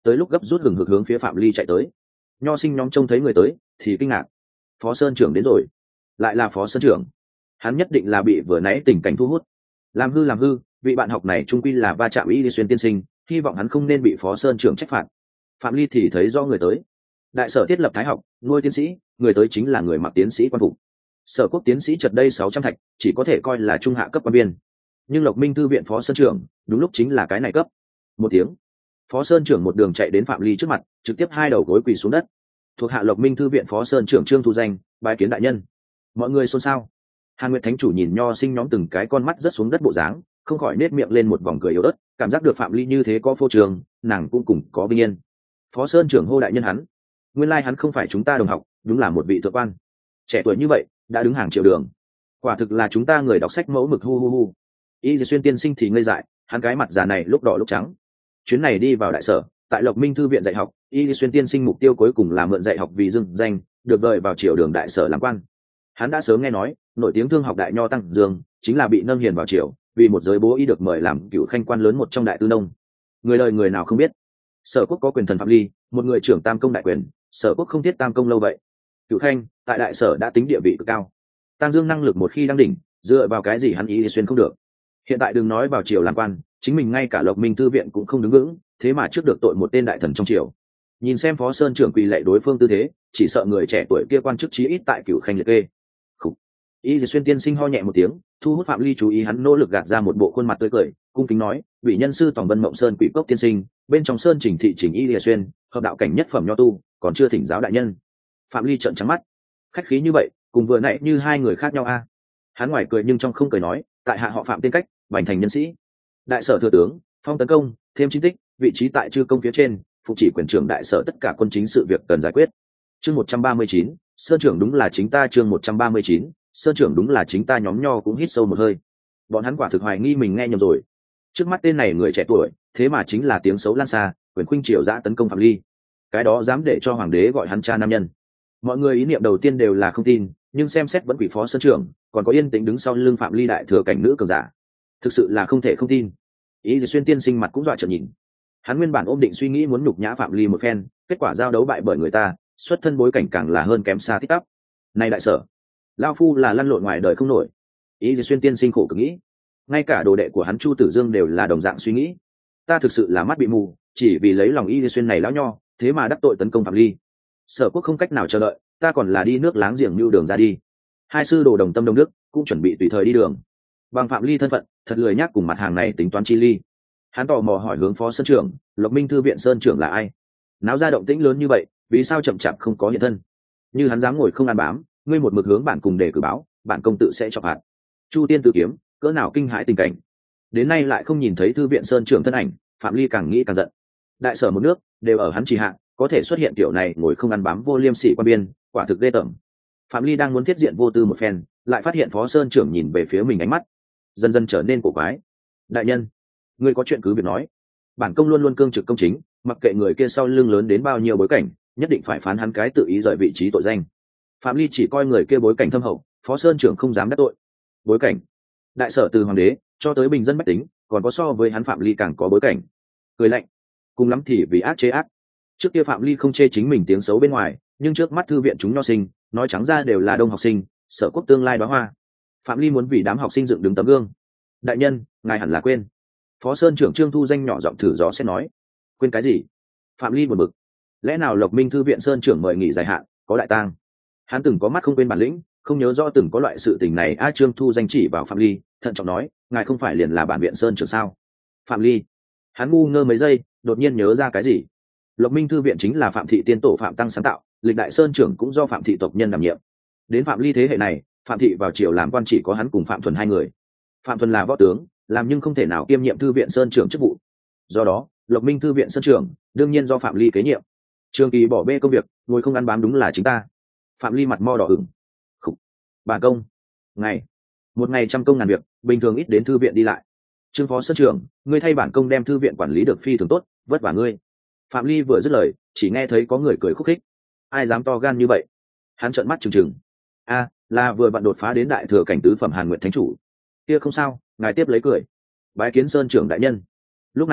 tới lúc gấp rút hừng hực hướng phía Phạm Ly chạy tới. Nho sinh nhóm trông thấy người tới thì kinh ngạc. Phó Sơn trưởng đến rồi. Lại là Phó Sơn trưởng. Hắn nhất định là bị vừa nãy tình cảnh thu hút. Làm hư làm hư, vị bạn học này trung quy là va chạm Y Xuyên tiên sinh, hy vọng hắn không nên bị Phó Sơn trưởng trách phạt. Phạm Ly thì thấy do người tới. Đại sở thiết lập thái học, nuôi tiến sĩ, người tới chính là người mặc tiến sĩ quan phục. Sở quốc tiến sĩ chợt đây sáu trăm thạch, chỉ có thể coi là trung hạ cấp quan biên. Nhưng Lộc Minh thư viện Phó Sơn trưởng, đúng lúc chính là cái này cấp. Một tiếng, Phó Sơn trưởng một đường chạy đến Phạm Ly trước mặt, trực tiếp hai đầu gối quỳ xuống đất. Thuộc hạ Lộc Minh thư viện Phó Sơn trưởng Trương Thu Danh, bái kiến đại nhân. Mọi người xôn xao. Hàn Nguyệt thánh chủ nhìn nho sinh nhóm từng cái con mắt rớt xuống đất bộ dáng, không khỏi nết miệng lên một vòng cười yếu ớt, cảm giác được Phạm Ly như thế có phô trường, nàng cũng cùng có vinh yên. Phó Sơn trưởng hô đại nhân hắn, nguyên lai hắn không phải chúng ta đồng học, đúng là một vị thượng quan. Trẻ tuổi như vậy, đã đứng hàng triệu đường. Quả thực là chúng ta người đọc sách mẫu mực hu hu hu. Y Xuyên tiên sinh thì ngây dại, hắn cái mặt già này lúc đỏ lúc trắng. Chuyến này đi vào đại sở, tại Lộc Minh thư viện dạy học, Y Xuyên tiên sinh mục tiêu cuối cùng là mượn dạy học vì dưng danh, được đợi vào triều đường đại sở làm quan. Hắn đã sớm nghe nói, nổi tiếng thương học đại nho Tăng Dương chính là bị nâng hiền vào triều, vì một giới bố y được mời làm cựu khanh quan lớn một trong đại tư nông. Người đời người nào không biết, Sở quốc có quyền thần Phạm Ly, một người trưởng tam công đại quyền, Sở quốc không thiết tam công lâu vậy. Cựu khanh tại đại sở đã tính địa vị cực cao. Tăng Dương năng lực một khi đăng đỉnh, dựa vào cái gì hắn Y Xuyên không được? Hiện tại đừng nói vào triều làm quan, chính mình ngay cả Lộc Minh thư viện cũng không đứng vững, thế mà trước được tội một tên đại thần trong triều. Nhìn xem Phó Sơn trưởng quỳ lạy đối phương tư thế, chỉ sợ người trẻ tuổi kia quan chức chí ít tại cửu khanh liệt kê. Y Xuyên tiên sinh ho nhẹ một tiếng, thu hút Phạm Ly chú ý, hắn nỗ lực gạt ra một bộ khuôn mặt tươi cười, cung kính nói: "Vị nhân sư Tòng Vân Mộng Sơn Quỷ Cốc tiên sinh, bên trong sơn chỉnh thị chỉnh Y Xuyên, hợp đạo cảnh nhất phẩm nho tu, còn chưa thỉnh giáo đại nhân." Phạm Ly trợn trắng mắt, khách khí như vậy, cùng vừa nãy như hai người khác nhau a. À? Hắn ngoài cười nhưng trong không cười nói: "Tại hạ họ Phạm tên cách, bành thành nhân sĩ, đại sở thừa tướng, phong tấn công, thêm chính tích, vị trí tại chư công phía trên, phụ chỉ quyền trưởng đại sở tất cả quân chính sự việc cần giải quyết." Chương một trăm ba mươi chín, sơn trưởng đúng là chính ta. Chương một trăm ba mươi chín, sơn trưởng đúng là chính ta. Nhóm nho cũng hít sâu một hơi, bọn hắn quả thực hoài nghi mình nghe nhầm rồi. Trước mắt tên này người trẻ tuổi, thế mà chính là tiếng xấu lan xa, quyền khuynh triều dã tấn công Phạm Ly, cái đó dám để cho hoàng đế gọi hắn cha nam nhân. Mọi người ý niệm đầu tiên đều là không tin, nhưng xem xét vẫn quỷ Phó Sơn trưởng, còn có yên tĩnh đứng sau lưng Phạm Ly đại thừa cảnh nữ cường giả, thực sự là không thể không tin. Ý Xuyên tiên sinh mặt cũng dọa trợn nhìn. Hắn nguyên bản ôm định suy nghĩ muốn nhục nhã Phạm Ly một phen, kết quả giao đấu bại bởi người ta, xuất thân bối cảnh càng là hơn kém xa tít tắp. Này đại sở, lao phu là lăn lộn ngoài đời không nổi. Ý Xuyên tiên sinh khổ cực nghĩ, ngay cả đồ đệ của hắn Chu Tử Dương đều là đồng dạng suy nghĩ. Ta thực sự là mắt bị mù, chỉ vì lấy lòng Y Xuyên này lão nho, thế mà đắc tội tấn công Phạm Ly. Sở quốc không cách nào chờ đợi, ta còn là đi nước láng giềng lưu đường ra đi. Hai sư đồ đồng tâm đồng đức, cũng chuẩn bị tùy thời đi đường. Bằng Phạm Ly thân phận, thật lười nhắc cùng mặt hàng này tính toán chi ly. Hắn tò mò hỏi hướng Phó Sơn trưởng, Lộc Minh thư viện Sơn trưởng là ai? Náo ra động tĩnh lớn như vậy, vì sao chậm chạp không có hiện thân? Như hắn dám ngồi không ăn bám, ngươi một mực hướng bản cùng để cử báo, bản công tự sẽ chọc hạt. Chu tiên tự kiếm, cỡ nào kinh hãi tình cảnh. Đến nay lại không nhìn thấy thư viện Sơn trưởng thân ảnh, Phạm Ly càng nghĩ càng giận. Đại sở một nước, đều ở hắn chỉ hạ, có thể xuất hiện kiểu này ngồi không ăn bám vô liêm sỉ quan biên, quả thực ghê tởm. Phạm Ly đang muốn thiết diện vô tư một phen, lại phát hiện Phó Sơn trưởng nhìn về phía mình, ánh mắt dần dần trở nên cổ quái. Đại nhân, ngươi có chuyện cứ việc nói. Bản công luôn luôn cương trực công chính, mặc kệ người kia sau lưng lớn đến bao nhiêu bối cảnh, nhất định phải phán hắn cái tự ý rời vị trí tội danh. Phạm Ly chỉ coi người kia bối cảnh thâm hậu, Phó Sơn trưởng không dám đắc tội. Bối cảnh? Đại sở từ hoàng đế cho tới bình dân bách tính, còn có so với hắn Phạm Ly càng có bối cảnh. Cười lạnh, cùng lắm thì vì ác chế ác. Trước kia Phạm Ly không chê chính mình tiếng xấu bên ngoài, nhưng trước mắt thư viện chúng nho sinh, nói trắng ra đều là đông học sinh, Sở quốc tương lai đóa hoa. Phạm Ly muốn vì đám học sinh dựng đứng tấm gương. Đại nhân, ngài hẳn là quên. Phó Sơn trưởng Trương Thu Danh nhỏ giọng thử gió xét nói. Quên cái gì? Phạm Ly buồn bực. Lẽ nào Lộc Minh thư viện Sơn trưởng mời nghỉ dài hạn, có đại tang? Hắn từng có mắt không quên bản lĩnh, không nhớ rõ từng có loại sự tình này. A Trương Thu Danh chỉ vào Phạm Ly, thận trọng nói, ngài không phải liền là bản viện Sơn trưởng sao? Phạm Ly, hắn ngu ngơ mấy giây, đột nhiên nhớ ra cái gì. Lộc Minh thư viện chính là Phạm thị tiên tổ Phạm Tăng sáng tạo, lịch đại Sơn trưởng cũng do Phạm thị tộc nhân đảm nhiệm. Đến Phạm Ly thế hệ này, Phạm thị vào triều làm quan chỉ có hắn cùng Phạm Thuần hai người. Phạm Thuần là võ tướng, làm nhưng không thể nào kiêm nhiệm thư viện Sơn trưởng chức vụ. Do đó, Lộc Minh thư viện Sơn trưởng đương nhiên do Phạm Ly kế nhiệm. Trường Kỳ bỏ bê công việc, ngồi không ăn bám đúng là chính ta. Phạm Ly mặt mo đỏ ửng. Khủ. Bà công. Ngày. Một ngày trăm công ngàn việc, bình thường ít đến thư viện đi lại. Trương Phó Sơn trưởng, ngươi thay bản công đem thư viện quản lý được phi thường tốt, vất vả ngươi. Phạm Ly vừa dứt lời, chỉ nghe thấy có người cười khúc khích. Ai dám to gan như vậy? Hắn trợn mắt trừng trừng. A, là vừa bạn đột phá đến đại thừa cảnh tứ phẩm Hàn Nguyệt thánh chủ. Kia không sao, ngài tiếp lấy cười. Bái kiến Sơn trưởng đại nhân. Lúc này,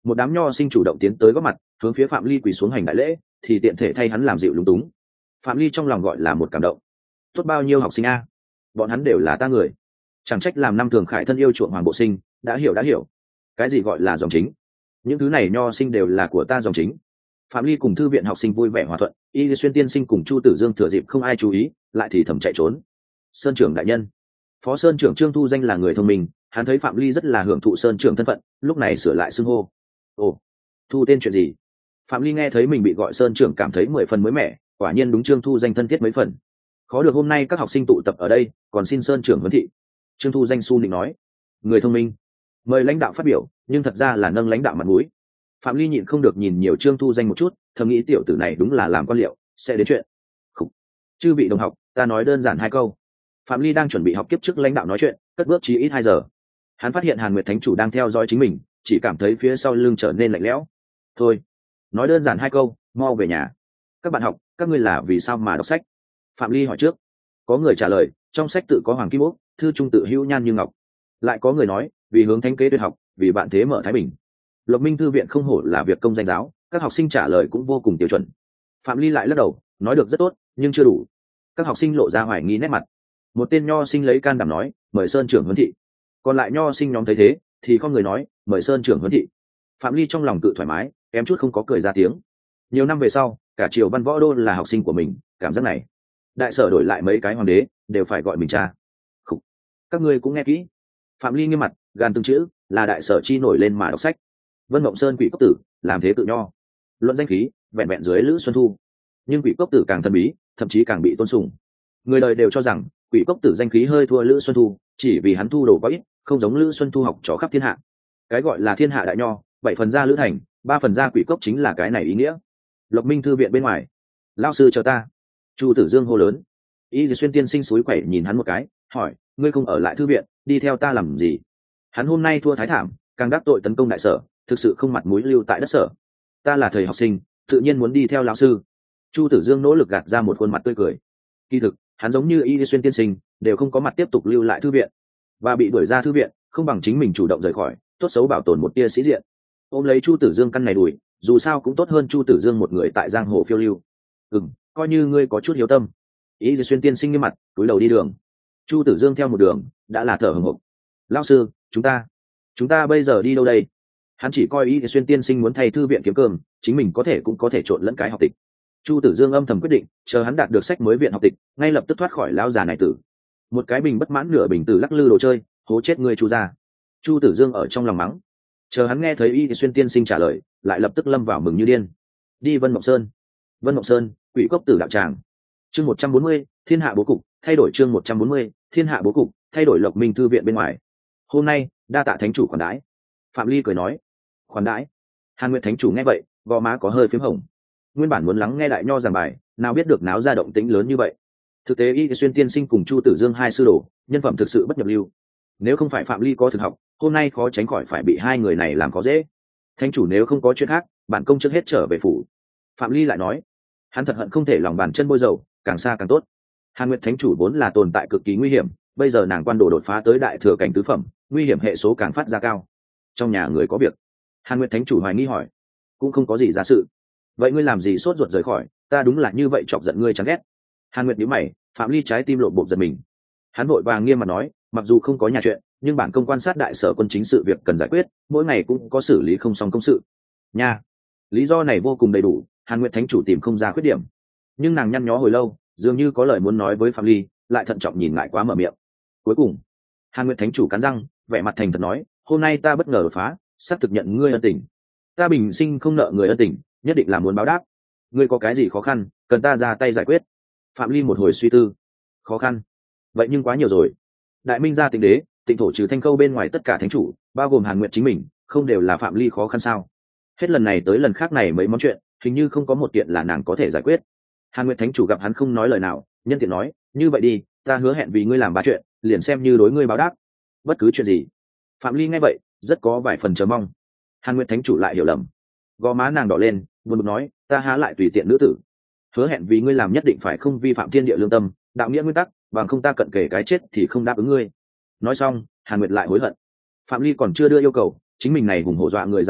một đám nho sinh chủ động tiến tới góp mặt hướng phía Phạm Ly quỳ xuống hành đại lễ, thì tiện thể thay hắn làm dịu lúng túng. Phạm Ly trong lòng gọi là một cảm động. Tốt bao nhiêu học sinh a, bọn hắn đều là ta người, chẳng trách làm năm thường khải thân yêu chuộng hoàng bộ sinh. Đã hiểu đã hiểu, cái gì gọi là dòng chính, những thứ này nho sinh đều là của ta dòng chính. Phạm Ly cùng thư viện học sinh vui vẻ hòa thuận, Y Xuyên tiên sinh cùng Chu Tử Dương thừa dịp không ai chú ý, lại thì thầm chạy trốn. Sơn trưởng đại nhân, phó sơn trưởng Trương Thu Danh là người thông minh, hắn thấy Phạm Ly rất là hưởng thụ sơn trưởng thân phận, lúc này sửa lại xưng hô. Ồ, Thu tên chuyện gì? Phạm Ly nghe thấy mình bị gọi sơn trưởng cảm thấy mười phần mới mẻ, quả nhiên đúng Trương Thu Danh thân thiết mấy phần. Khó được hôm nay các học sinh tụ tập ở đây, còn xin sơn trưởng huấn thị. Trương Thu Danh su định nói, người thông minh, mời lãnh đạo phát biểu, nhưng thật ra là nâng lãnh đạo mặt mũi. Phạm Ly nhịn không được nhìn nhiều Trương Thu Danh một chút, thầm nghĩ tiểu tử này đúng là làm quan liệu, sẽ đến chuyện. Khủ. Chư vị đồng học, ta nói đơn giản hai câu. Phạm Ly đang chuẩn bị học kiếp trước lãnh đạo nói chuyện, cất bước chí ít hai giờ. Hắn phát hiện Hàn Nguyệt Thánh chủ đang theo dõi chính mình, chỉ cảm thấy phía sau lưng trở nên lạnh lẽo. Thôi, nói đơn giản hai câu, mau về nhà. Các bạn học, các ngươi là vì sao mà đọc sách? Phạm Ly hỏi trước. Có người trả lời, trong sách tự có Hoàng Kim Úc, thư trung tự hữu Nhan Như Ngọc. Lại có người nói, vì hướng thánh kế tuyệt học, vì bạn thế mở thái bình. Lộc Minh thư viện không hổ là việc công danh giáo, các học sinh trả lời cũng vô cùng tiêu chuẩn. Phạm Ly lại lắc đầu, nói được rất tốt, nhưng chưa đủ. Các học sinh lộ ra hoài nghi nét mặt. Một tên nho sinh lấy can đảm nói, mời sơn trưởng huấn thị. Còn lại nho sinh nhóm thấy thế, thì con người nói, mời sơn trưởng huấn thị. Phạm Ly trong lòng tự thoải mái, kém chút không có cười ra tiếng. Nhiều năm về sau, cả triều văn võ đô là học sinh của mình, cảm giác này, đại sở đổi lại mấy cái hoàng đế đều phải gọi mình cha. Khủ. Các ngươi cũng nghe kỹ. Phạm Ly nghiêm mặt, gàn từng chữ, là đại sở chi nổi lên mà đọc sách. Vân Mộng Sơn Quỷ Cốc Tử làm thế tự nho, luận danh khí vẹn vẹn dưới Lữ Xuân Thu, nhưng Quỷ Cốc Tử càng thần bí, thậm chí càng bị tôn sùng. Người đời đều cho rằng Quỷ Cốc Tử danh khí hơi thua Lữ Xuân Thu, chỉ vì hắn thu đồ quá ít, không giống Lữ Xuân Thu học trò khắp thiên hạ. Cái gọi là thiên hạ đại nho, bảy phần ra Lữ Thành, ba phần ra Quỷ Cốc chính là cái này ý nghĩa. Lộc Minh thư viện bên ngoài, lão sư chờ ta. Chu Tử Dương hô lớn. Y Xuyên tiên sinh suối quẩy nhìn hắn một cái, hỏi, ngươi không ở lại thư viện, đi theo ta làm gì? Hắn hôm nay thua thái thảm, càng đắc tội tấn công đại sở, thực sự không mặt mũi lưu tại đất sở. Ta là thầy học sinh, tự nhiên muốn đi theo lão sư. Chu Tử Dương nỗ lực gạt ra một khuôn mặt tươi cười. Kỳ thực, hắn giống như Y Xuyên tiên sinh, đều không có mặt tiếp tục lưu lại thư viện, và bị đuổi ra thư viện, không bằng chính mình chủ động rời khỏi, tốt xấu bảo tồn một tia sĩ diện. Ôm lấy Chu Tử Dương căn này đuổi, dù sao cũng tốt hơn Chu Tử Dương một người tại giang hồ phiêu lưu. Ừm, coi như ngươi có chút hiếu tâm. Y Xuyên tiên sinh nghiêm mặt, cúi đầu đi đường. Chu Tử Dương theo một đường, đã là thở hổn hộc. Lão sư, chúng ta, chúng ta bây giờ đi đâu đây? Hắn chỉ coi Y Xuyên tiên sinh muốn thay thư viện kiếm cơm, chính mình có thể cũng có thể trộn lẫn cái học tịch. Chu Tử Dương âm thầm quyết định, chờ hắn đạt được sách mới viện học tịch, ngay lập tức thoát khỏi lão già này tử. Một cái bình bất mãn nửa bình tử lắc lư đồ chơi, hố chết ngươi Chu gia. Chu Tử Dương ở trong lòng mắng. Chờ hắn nghe thấy Y Xuyên tiên sinh trả lời, lại lập tức lâm vào mừng như điên. Đi Vân Mộng Sơn. Vân Mộng Sơn, Quỷ Cốc Tử đạo tràng. Chương một trăm bốn mươi, Thiên hạ bố cục, thay đổi chương một trăm bốn mươi, Thiên hạ bố cục, thay đổi Lộc Minh thư viện bên ngoài. Hôm nay, đa tạ thánh chủ khoản đãi. Phạm Ly cười nói. Khoản đãi? Hàn Nguyệt thánh chủ nghe vậy, gò má có hơi phím hồng. Nguyên bản muốn lắng nghe đại nho giảng bài, nào biết được náo ra động tĩnh lớn như vậy. Thực tế Y Xuyên tiên sinh cùng Chu Tử Dương hai sư đồ, nhân phẩm thực sự bất nhập lưu. Nếu không phải Phạm Ly có thực học, hôm nay khó tránh khỏi phải bị hai người này làm khó dễ. Thánh chủ nếu không có chuyện khác, bản công trước hết trở về phủ. Phạm Ly lại nói. Hắn thật hận không thể lòng bàn chân bôi dầu, càng xa càng tốt. Hàn Nguyệt thánh chủ vốn là tồn tại cực kỳ nguy hiểm, bây giờ nàng quan đồ đột phá tới đại thừa cảnh tứ phẩm, nguy hiểm hệ số càng phát ra cao. Trong nhà người có việc. Hàn Nguyệt thánh chủ hoài nghi hỏi. Cũng không có gì ra sự. Vậy ngươi làm gì sốt ruột rời khỏi, ta đúng là như vậy chọc giận ngươi chán ghét. Hàn Nguyệt nhíu mày, Phạm Ly trái tim lộn bột giật mình. Hắn vội vàng nghiêm mặt nói, mặc dù không có nhà chuyện, nhưng bản công quan sát đại sở quân chính sự việc cần giải quyết, mỗi ngày cũng có xử lý không xong công sự. Nha, lý do này vô cùng đầy đủ, Hàn Nguyệt thánh chủ tìm không ra khuyết điểm. Nhưng nàng nhăn nhó hồi lâu, dường như có lời muốn nói với Phạm Ly, lại thận trọng nhìn ngại quá mở miệng. Cuối cùng, Hàn Nguyệt thánh chủ cắn răng, vẻ mặt thành thật nói, hôm nay ta bất ngờ đột phá, sắp thực nhận ngươi ân tình. Ta bình sinh không nợ người ân tình, nhất định là muốn báo đáp. Ngươi có cái gì khó khăn, cần ta ra tay giải quyết? Phạm Ly một hồi suy tư. Khó khăn? Vậy nhưng quá nhiều rồi. Đại Minh gia Tịnh đế, Tịnh thổ trừ Thanh Khâu bên ngoài tất cả thánh chủ, bao gồm Hàn Nguyệt chính mình, không đều là Phạm Ly khó khăn sao? Hết lần này tới lần khác này mấy món chuyện, hình như không có một kiện là nàng có thể giải quyết. Hàn Nguyệt thánh chủ gặp hắn không nói lời nào, nhân tiện nói, như vậy đi, ta hứa hẹn vì ngươi làm ba chuyện, liền xem như đối ngươi báo đáp. Bất cứ chuyện gì? Phạm Ly nghe vậy, rất có vài phần chờ mong. Hàn Nguyệt thánh chủ lại hiểu lầm, gò má nàng đỏ lên, buồn bực nói, ta há lại tùy tiện nữ tử. Hứa hẹn vì ngươi làm nhất định phải không vi phạm thiên địa lương tâm, đạo nghĩa nguyên tắc, bằng không ta cận kề cái chết thì không đáp ứng ngươi. Nói xong, Hàn Nguyệt lại hối hận. Phạm Ly còn chưa đưa yêu cầu, chính mình này hùng hổ dọa người dáng vẻ,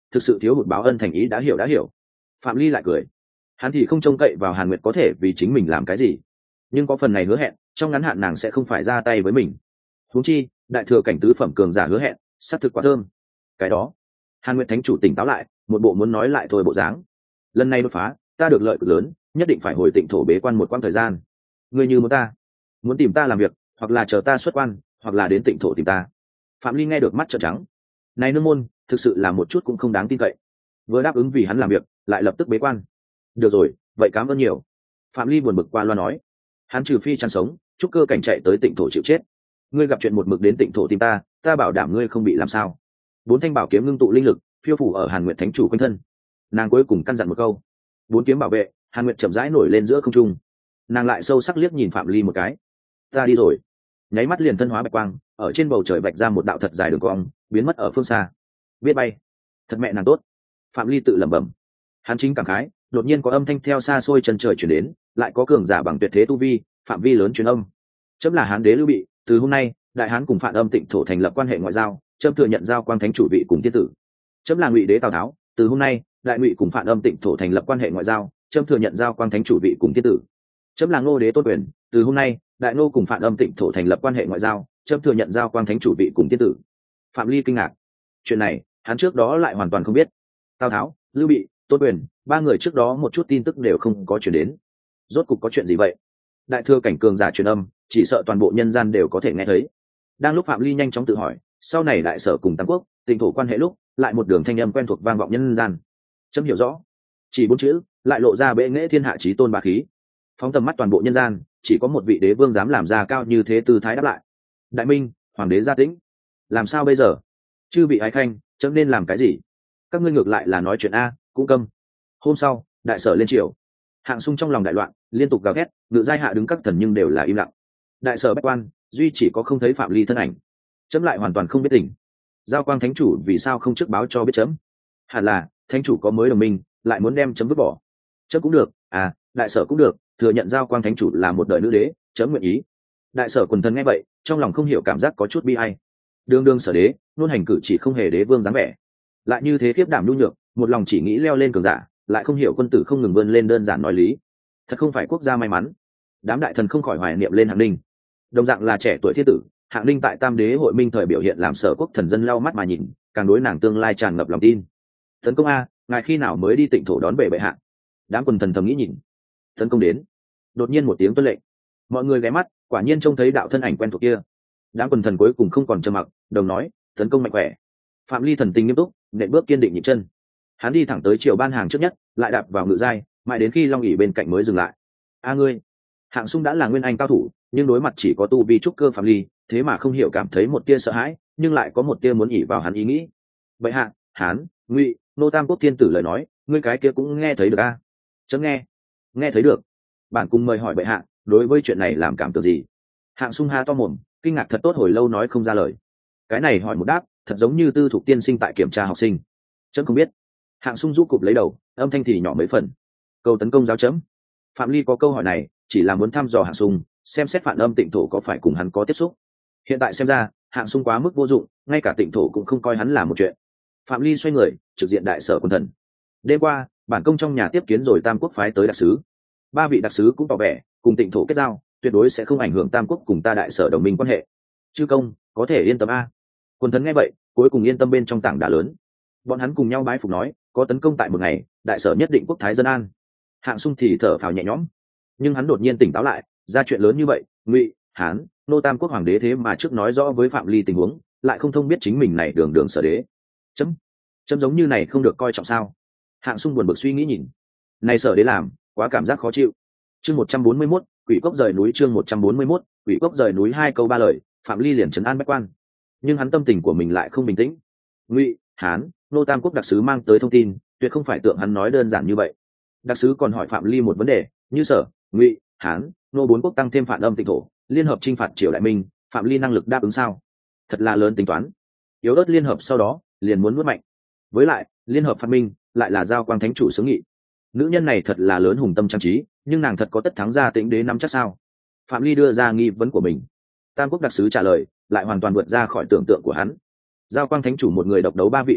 thực sự thiếu hụt báo ân thành ý, đã hiểu đã hiểu. Phạm Ly lại cười, hắn thì không trông cậy vào Hàn Nguyệt có thể vì chính mình làm cái gì, nhưng có phần này hứa hẹn, trong ngắn hạn nàng sẽ không phải ra tay với mình. Huống chi đại thừa cảnh tứ phẩm cường giả hứa hẹn xác thực quá thơm. Cái đó Hàn Nguyệt thánh chủ tỉnh táo lại, một bộ muốn nói lại thôi bộ dáng. Lần này đột phá, ta được lợi cực lớn, nhất định phải hồi tịnh thổ bế quan một quãng thời gian. Ngươi như muốn ta muốn tìm ta làm việc, hoặc là chờ ta xuất quan, hoặc là đến tịnh thổ tìm ta. Phạm Ly nghe được mắt trợn trắng. Này nương môn thực sự là một chút cũng không đáng tin cậy, vừa đáp ứng vì hắn làm việc lại lập tức bế quan. Được rồi, vậy cảm ơn nhiều. Phạm Ly buồn bực qua loa nói, hắn trừ phi chăn sống, chúc cơ cảnh chạy tới tịnh thổ chịu chết. Ngươi gặp chuyện một mực đến tịnh thổ tìm ta, ta bảo đảm ngươi không bị làm sao. Bốn thanh bảo kiếm ngưng tụ linh lực, phiêu phủ ở Hàn Nguyệt thánh chủ quanh thân. Nàng cuối cùng căn dặn một câu, bốn kiếm bảo vệ. Hàn Nguyệt chậm rãi nổi lên giữa không trung, nàng lại sâu sắc liếc nhìn Phạm Ly một cái. Ta đi rồi. Nháy mắt liền thân hóa bạch quang, ở trên bầu trời bạch ra một đạo thật dài đường cong, biến mất ở phương xa. Biết bay, thật mẹ nàng tốt. Phạm Ly tự lẩm bẩm. Hắn chính cảm khái, đột nhiên có âm thanh theo xa xôi chân trời chuyển đến, lại có cường giả bằng tuyệt thế tu vi, phạm vi lớn truyền âm. Chấm là Hán đế Lưu Bị, từ hôm nay đại hán cùng Phạn Âm Tịnh thổ thành lập quan hệ ngoại giao, chấm thừa nhận giao quang thánh chủ vị cùng thiên tử. Chấm là Ngụy đế Tào Tháo, từ hôm nay đại Ngụy cùng Phạn Âm Tịnh thổ thành lập quan hệ ngoại giao, chấm thừa nhận giao quang thánh chủ vị cùng thiên tử. Chấm là Ngô đế Tôn Quyền, từ hôm nay đại Ngô cùng Phạn Âm Tịnh thổ thành lập quan hệ ngoại giao, chấm thừa nhận giao quang thánh chủ vị cùng thiên tử. Phạm Ly kinh ngạc, chuyện này hắn trước đó lại hoàn toàn không biết. Tào Tháo, Lưu Bị, Tôn Quyền, ba người trước đó một chút tin tức đều không có chuyển đến. Rốt cục có chuyện gì vậy? Đại thừa cảnh cường giả truyền âm, chỉ sợ toàn bộ nhân gian đều có thể nghe thấy. Đang lúc Phạm Ly nhanh chóng tự hỏi, sau này đại sở cùng Tam Quốc Tịnh thổ quan hệ lúc, lại một đường thanh âm quen thuộc vang vọng nhân gian. Chấm hiểu rõ. Chỉ bốn chữ, lại lộ ra bệ nghệ thiên hạ chí tôn bá khí. Phóng tầm mắt toàn bộ nhân gian, chỉ có một vị đế vương dám làm ra cao như thế tư thái đáp lại. Đại Minh, hoàng đế gia tĩnh. Làm sao bây giờ? Chư vị ái khanh, chấm nên làm cái gì? Các ngươi ngược lại là nói chuyện a, cũng câm. Hôm sau, đại sở lên triều. Hạng Sung trong lòng đại loạn, liên tục gào thét, ngự giai hạ đứng các thần nhưng đều là im lặng. Đại sở bách quan, duy chỉ có không thấy Phạm Ly thân ảnh. Chấm lại hoàn toàn không biết tình. Giao quang thánh chủ vì sao không trước báo cho biết chấm? Hẳn là thánh chủ có mới đồng minh, lại muốn đem chấm vứt bỏ. Chấm cũng được, à, đại sở cũng được, thừa nhận giao quang thánh chủ là một đời nữ đế, chấm nguyện ý. Đại sở quần thần nghe vậy, trong lòng không hiểu cảm giác có chút bi ai. Đương đương sở đế, luôn hành cử chỉ không hề đế vương dáng vẻ, lại như thế kiếp đảm nhu nhược, một lòng chỉ nghĩ leo lên cường giả, lại không hiểu quân tử không ngừng vươn lên đơn giản nói lý. Thật không phải quốc gia may mắn. Đám đại thần không khỏi hoài niệm lên Hạng Ninh. Đồng dạng là trẻ tuổi thiên tử, Hạng Ninh tại Tam Đế hội minh thời biểu hiện làm sở quốc thần dân lau mắt mà nhìn, càng đối nàng tương lai tràn ngập lòng tin. Tấn công a, ngài khi nào mới đi Tịnh thổ đón về bệ hạ? Đám quần thần thầm nghĩ nhìn. Tấn công đến. Đột nhiên một tiếng tuân lệnh, mọi người ghé mắt, quả nhiên trông thấy đạo thân ảnh quen thuộc kia. Đám quần thần cuối cùng không còn trầm mặc, đồng nói, tấn công mạnh khỏe. Phạm Ly thần tình nghiêm túc, nện bước kiên định nhịp chân. Hắn đi thẳng tới triều ban hàng trước nhất, lại đạp vào ngự giai, mãi đến khi Long ỉ bên cạnh mới dừng lại. A ngươi, Hạng Sung đã là nguyên anh cao thủ, nhưng đối mặt chỉ có tu vi trúc cơ Phạm Ly, thế mà không hiểu cảm thấy một tia sợ hãi, nhưng lại có một tia muốn ỉ vào hắn ý nghĩ. Vậy hạ, Hán, Ngụy, Nô Tam Quốc thiên tử lời nói, ngươi cái kia cũng nghe thấy được a? À? Chấm nghe, nghe thấy được. Bản cùng mời hỏi bệ hạ, đối với chuyện này làm cảm tưởng gì? Hạng Sung ha to mồm, kinh ngạc thật tốt hồi lâu nói không ra lời. Cái này hỏi một đáp, thật giống như tư thục tiên sinh tại kiểm tra học sinh. Chấm không biết. Hạng Sung rũ cụp lấy đầu, âm thanh thì nhỏ mấy phần. Câu tấn công giáo chấm. Phạm Ly có câu hỏi này, chỉ là muốn thăm dò Hạng Sung, xem xét Phạn Âm Tịnh thổ có phải cùng hắn có tiếp xúc. Hiện tại xem ra, Hạng Sung quá mức vô dụng, ngay cả Tịnh thổ cũng không coi hắn là một chuyện. Phạm Ly xoay người, trực diện đại sở quân thần. Đêm qua, bản công trong nhà tiếp kiến rồi Tam Quốc phái tới đặc sứ. Ba vị đặc sứ cũng tỏ vẻ, cùng Tịnh thổ kết giao, tuyệt đối sẽ không ảnh hưởng Tam Quốc cùng ta đại sở đồng minh quan hệ. Chư công, có thể yên tâm a. Quân thần nghe vậy, cuối cùng yên tâm bên trong tảng đá lớn. Bọn hắn cùng nhau bái phục nói, có tấn công tại một ngày, đại sở nhất định quốc thái dân an. Hạng Sung thì thở phào nhẹ nhõm, nhưng hắn đột nhiên tỉnh táo lại, ra chuyện lớn như vậy, Ngụy, Hán, Nô Tam Quốc hoàng đế thế mà trước nói rõ với Phạm Ly tình huống, lại không thông biết chính mình này đường đường sở đế. Chấm, chấm giống như này không được coi trọng sao? Hạng Sung buồn bực suy nghĩ nhìn, này sở đế làm, quá cảm giác khó chịu. Chương một trăm bốn mươi mốt, Quỷ Cốc rời núi chương một trăm bốn mươi mốt, Quỷ Cốc rời núi hai câu ba lời, Phạm Ly liền trấn an bách quan. Nhưng hắn tâm tình của mình lại không bình tĩnh. Ngụy, Hán, Nô Tam Quốc đặc sứ mang tới thông tin, tuyệt không phải tượng hắn nói đơn giản như vậy. Đặc sứ còn hỏi Phạm Ly một vấn đề, như sở, Ngụy, Hán, Nô bốn quốc tăng thêm Phạn Âm Tịnh thổ, liên hợp chinh phạt triều đại Minh, Phạm Ly năng lực đáp ứng sao? Thật là lớn tính toán. Yếu ớt liên hợp sau đó, liền muốn nuốt mạnh. Với lại, liên hợp phát minh, lại là giao quang thánh chủ xướng nghị. Nữ nhân này thật là lớn hùng tâm trang trí, nhưng nàng thật có tất thắng gia Tĩnh đế nắm chắc sao? Phạm Ly đưa ra nghi vấn của mình. Tam Quốc đặc sứ trả lời, lại hoàn toàn vượt ra khỏi tưởng tượng của hắn. Giao quang thánh chủ một người độc đấu ba vị bệ hạ,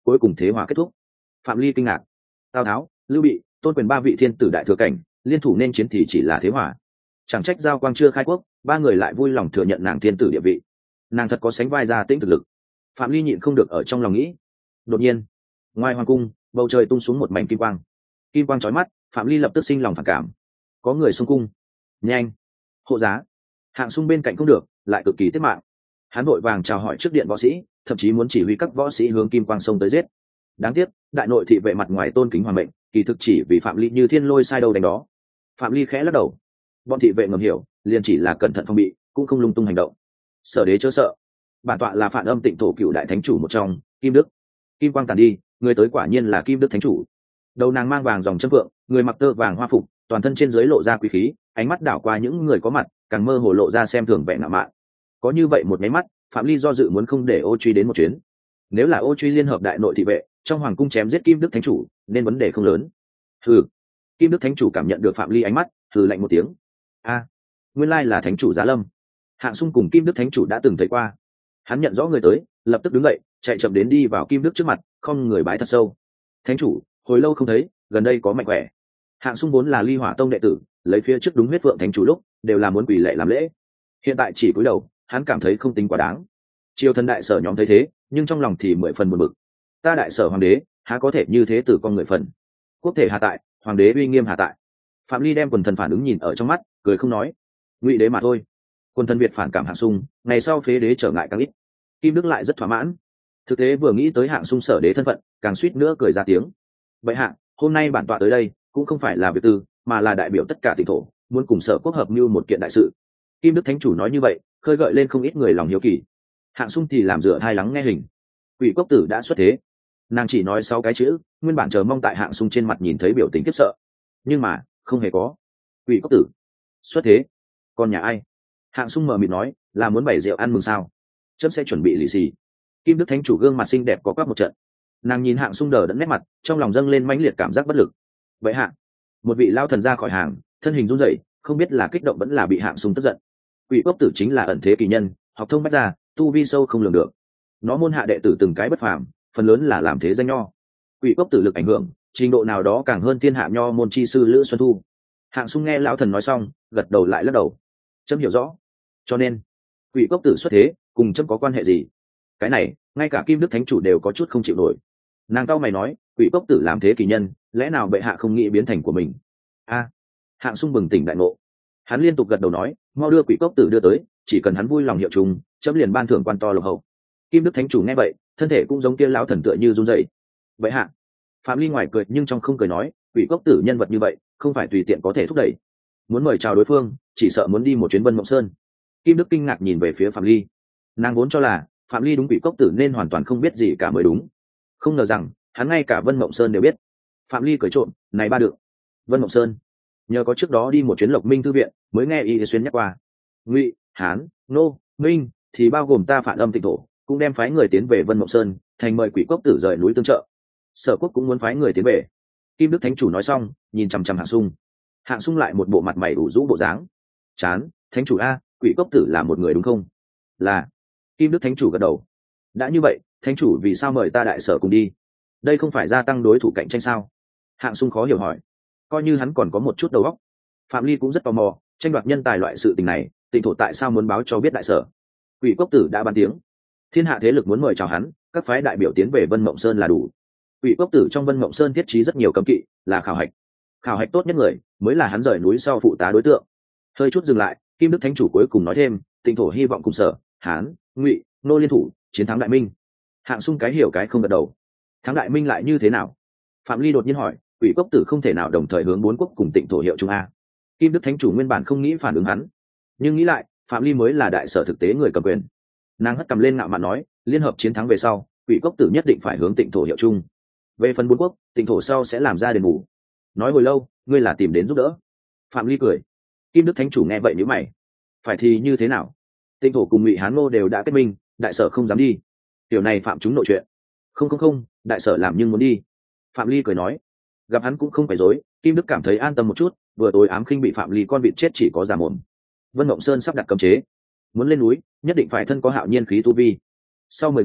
cuối cùng thế hòa kết thúc. Phạm Ly kinh ngạc. Tào Tháo, Lưu Bị, Tôn Quyền ba vị thiên tử đại thừa cảnh liên thủ nên chiến thì chỉ là thế hòa. Chẳng trách Giao Quang chưa khai quốc, ba người lại vui lòng thừa nhận nàng thiên tử địa vị. Nàng thật có sánh vai ra tĩnh thực lực. Phạm Ly nhịn không được ở trong lòng nghĩ. Đột nhiên, ngoài hoàng cung, bầu trời tung xuống một mảnh kim quang. Kim quang chói mắt, Phạm Ly lập tức sinh lòng phản cảm. Có người xung cung. Nhanh, hộ giá. Hạng Sung bên cạnh không được, lại cực kỳ tiết mạng. Hắn vội vàng chào hỏi trước điện võ sĩ, thậm chí muốn chỉ huy các võ sĩ hướng kim quang sông tới giết. Đáng tiếc, đại nội thị vệ mặt ngoài tôn kính hoàng mệnh, kỳ thực chỉ vì Phạm Ly như thiên lôi sai đâu đánh đó. Phạm Ly khẽ lắc đầu. Bọn thị vệ ngầm hiểu, liền chỉ là cẩn thận phòng bị, cũng không lung tung hành động. Sở đế chớ sợ. Bản tọa là Phản Âm Tịnh Thổ cựu đại thánh chủ một trong, Kim Đức. Kim quang tàn đi, người tới quả nhiên là Kim Đức thánh chủ. Đầu nàng mang vàng dòng châm vượng, người mặc tơ vàng hoa phục, toàn thân trên dưới lộ ra quý khí, ánh mắt đảo qua những người có mặt, càng mơ hồ lộ ra xem thường vẻ ngạo mạn. Có như vậy một máy mắt, Phạm Ly do dự muốn không để Ô Truy đến một chuyến. Nếu là Ô Truy liên hợp đại nội thị vệ, trong hoàng cung chém giết Kim Đức thánh chủ, nên vấn đề không lớn. Hừ. Kim Đức thánh chủ cảm nhận được Phạm Ly ánh mắt, hừ lạnh một tiếng. A, nguyên lai là thánh chủ Giá Lâm. Hạng Sung cùng Kim Đức thánh chủ đã từng thấy qua. Hắn nhận rõ người tới, lập tức đứng dậy, chạy chậm đến đi vào Kim Đức trước mặt, không người bái thật sâu. Thánh chủ, hồi lâu không thấy, gần đây có mạnh khỏe. Hạng Sung vốn là Ly Hỏa tông đệ tử, lấy phía trước đúng huyết vượng thánh chủ lúc đều là muốn quỳ lệ làm lễ, hiện tại chỉ cúi đầu, hắn cảm thấy không tính quá đáng. Triều thần đại sở nhóm thấy thế, nhưng trong lòng thì mười phần buồn bực. Ta đại sở hoàng đế há có thể như thế từ con người phần? Quốc thể hà tại, hoàng đế uy nghiêm hà tại. Phạm Ly đem quần thần phản ứng nhìn ở trong mắt, cười không nói. Ngụy đế mà thôi. Quần thần Việt phản cảm Hạng Sung, ngày sau phế đế trở ngại càng ít. Kim Đức lại rất thỏa mãn. Thực tế vừa nghĩ tới Hạng Sung sở đế thân phận, càng suýt nữa cười ra tiếng. Vậy hạ, hôm nay bản tọa tới đây cũng không phải là việc tư, mà là đại biểu tất cả tỉnh thổ, muốn cùng sở quốc hợp mưu một kiện đại sự. Kim Đức thánh chủ nói như vậy, khơi gợi lên không ít người lòng hiếu kỳ. Hạng Sung thì làm dựa hai lắng nghe hình. Quỷ Cốc Tử đã xuất thế. Nàng chỉ nói sáu cái chữ, nguyên bản chờ mong tại Hạng Sung trên mặt nhìn thấy biểu tình khiếp sợ, nhưng mà không hề có. Quỷ Cốc Tử xuất thế, còn nhà ai? Hạng Sung mờ mịt nói, là muốn bày rượu ăn mừng sao? Chấm sẽ chuẩn bị lì xì. Kim Đức thánh chủ gương mặt xinh đẹp có quắc một trận. Nàng nhìn Hạng Sung đờ đẫn nét mặt, trong lòng dâng lên mãnh liệt cảm giác bất lực. Vậy hạ, một vị lao thần ra khỏi hàng, thân hình run rẩy, không biết là kích động vẫn là bị Hạng Sung tức giận. Quỷ Cốc Tử chính là ẩn thế kỳ nhân, học thông bách gia, tu vi sâu không lường được. Nó môn hạ đệ tử từng cái bất phàm, phần lớn là làm thế danh nho. Quỷ Cốc Tử lực ảnh hưởng, trình độ nào đó càng hơn thiên hạ nho môn chi sư Lữ Xuân Thu. Hạng Sung nghe lão thần nói xong, gật đầu lại lắc đầu. Chấm hiểu rõ. Cho nên, Quỷ Cốc Tử xuất thế, cùng chấm có quan hệ gì? Cái này, ngay cả Kim Đức thánh chủ đều có chút không chịu nổi. Nàng cao mày nói, Quỷ Cốc Tử làm thế kỳ nhân, lẽ nào bệ hạ không nghĩ biến thành của mình? A. Hạng Sung bừng tỉnh đại ngộ. Hắn liên tục gật đầu nói, mau đưa Quỷ Cốc Tử đưa tới, chỉ cần hắn vui lòng hiệu trùng, chấm liền ban thưởng quan to lộc hậu. Kim Đức thánh chủ nghe vậy, thân thể cũng giống kia lão thần tựa như run rẩy. Vậy hạ. Phạm Ly ngoài cười nhưng trong không cười nói, Quỷ Cốc Tử nhân vật như vậy, không phải tùy tiện có thể thúc đẩy. Muốn mời chào đối phương, chỉ sợ muốn đi một chuyến Vân Mộng Sơn. Kim Đức kinh ngạc nhìn về phía Phạm Ly. Nàng vốn cho là Phạm Ly đúng Quỷ Cốc Tử nên hoàn toàn không biết gì cả mới đúng, không ngờ rằng hắn ngay cả Vân Mộng Sơn đều biết. Phạm Ly cười trộm, này ba được. Vân Mộng Sơn, nhờ có trước đó đi một chuyến Lộc Minh thư viện, mới nghe Y Xuyên nhắc qua. Ngụy, Hán, Nô, Minh thì bao gồm ta Phản Âm Tịnh Thổ, cũng đem phái người tiến về Vân Mộng Sơn, thành mời Quỷ Cốc Tử rời núi tương trợ. Sở quốc cũng muốn phái người tiến về. Kim Đức thánh chủ nói xong, nhìn chằm chằm Hạng Sung. Hạng Sung lại một bộ mặt mày ủ rũ bộ dáng. Chán, thánh chủ a, Quỷ Cốc Tử là một người đúng không? Là. Kim Đức thánh chủ gật đầu. Đã như vậy, thánh chủ vì sao mời ta đại sở cùng đi? Đây không phải gia tăng đối thủ cạnh tranh sao? Hạng Sung khó hiểu hỏi. Coi như hắn còn có một chút đầu óc. Phạm Ly cũng rất tò mò, tranh đoạt nhân tài loại sự tình này, Tịnh Thổ tại sao muốn báo cho biết đại sở? Quỷ Cốc Tử đã ban tiếng, thiên hạ thế lực muốn mời chào hắn, các phái đại biểu tiến về Vân Mộng Sơn là đủ. Quỷ Cốc Tử trong Vân Mộng Sơn thiết trí rất nhiều cấm kỵ, là khảo hạch. Khảo hạch tốt nhất người, mới là hắn rời núi sau phụ tá đối tượng. Hơi chút dừng lại, Kim Đức thánh chủ cuối cùng nói thêm, Tịnh Thổ hy vọng cùng sở, Hán, Ngụy, Nô liên thủ, chiến thắng Đại Minh. Hạng Sung cái hiểu cái không gật đầu. Thắng Đại Minh lại như thế nào? Phạm Ly đột nhiên hỏi, Quỷ Cốc Tử không thể nào đồng thời hướng bốn quốc cùng Tịnh Thổ hiệu chung a? Kim Đức thánh chủ nguyên bản không nghĩ phản ứng hắn, nhưng nghĩ lại, Phạm Ly mới là đại sở thực tế người cầm quyền. Nàng hất cầm lên ngạo mạn nói, liên hợp chiến thắng về sau, Quỷ Cốc Tử nhất định phải hướng Tịnh Thổ hiệu chung. Về phần bốn quốc, Tịnh Thổ sau sẽ làm ra đền bù. Nói hồi lâu, ngươi là tìm đến giúp đỡ. Phạm Ly cười. Kim Đức thánh chủ nghe vậy nhíu mày. Phải thì như thế nào? Tịnh Thổ cùng Ngụy Hán Ngô đều đã kết minh, đại sở không dám đi. Điều này phạm chúng nội chuyện. Không không không, đại sở làm nhưng muốn đi. Phạm Ly cười nói. Gặp hắn cũng không phải dối, Kim Đức cảm thấy an tâm một chút, vừa tối ám khinh bị Phạm Ly con vịt chết chỉ có giả mồm. Vân Mộng Sơn sắp đặt cấm chế, muốn lên núi, nhất định phải thân có hạo nhiên khí tu vi. Sau mười ngày,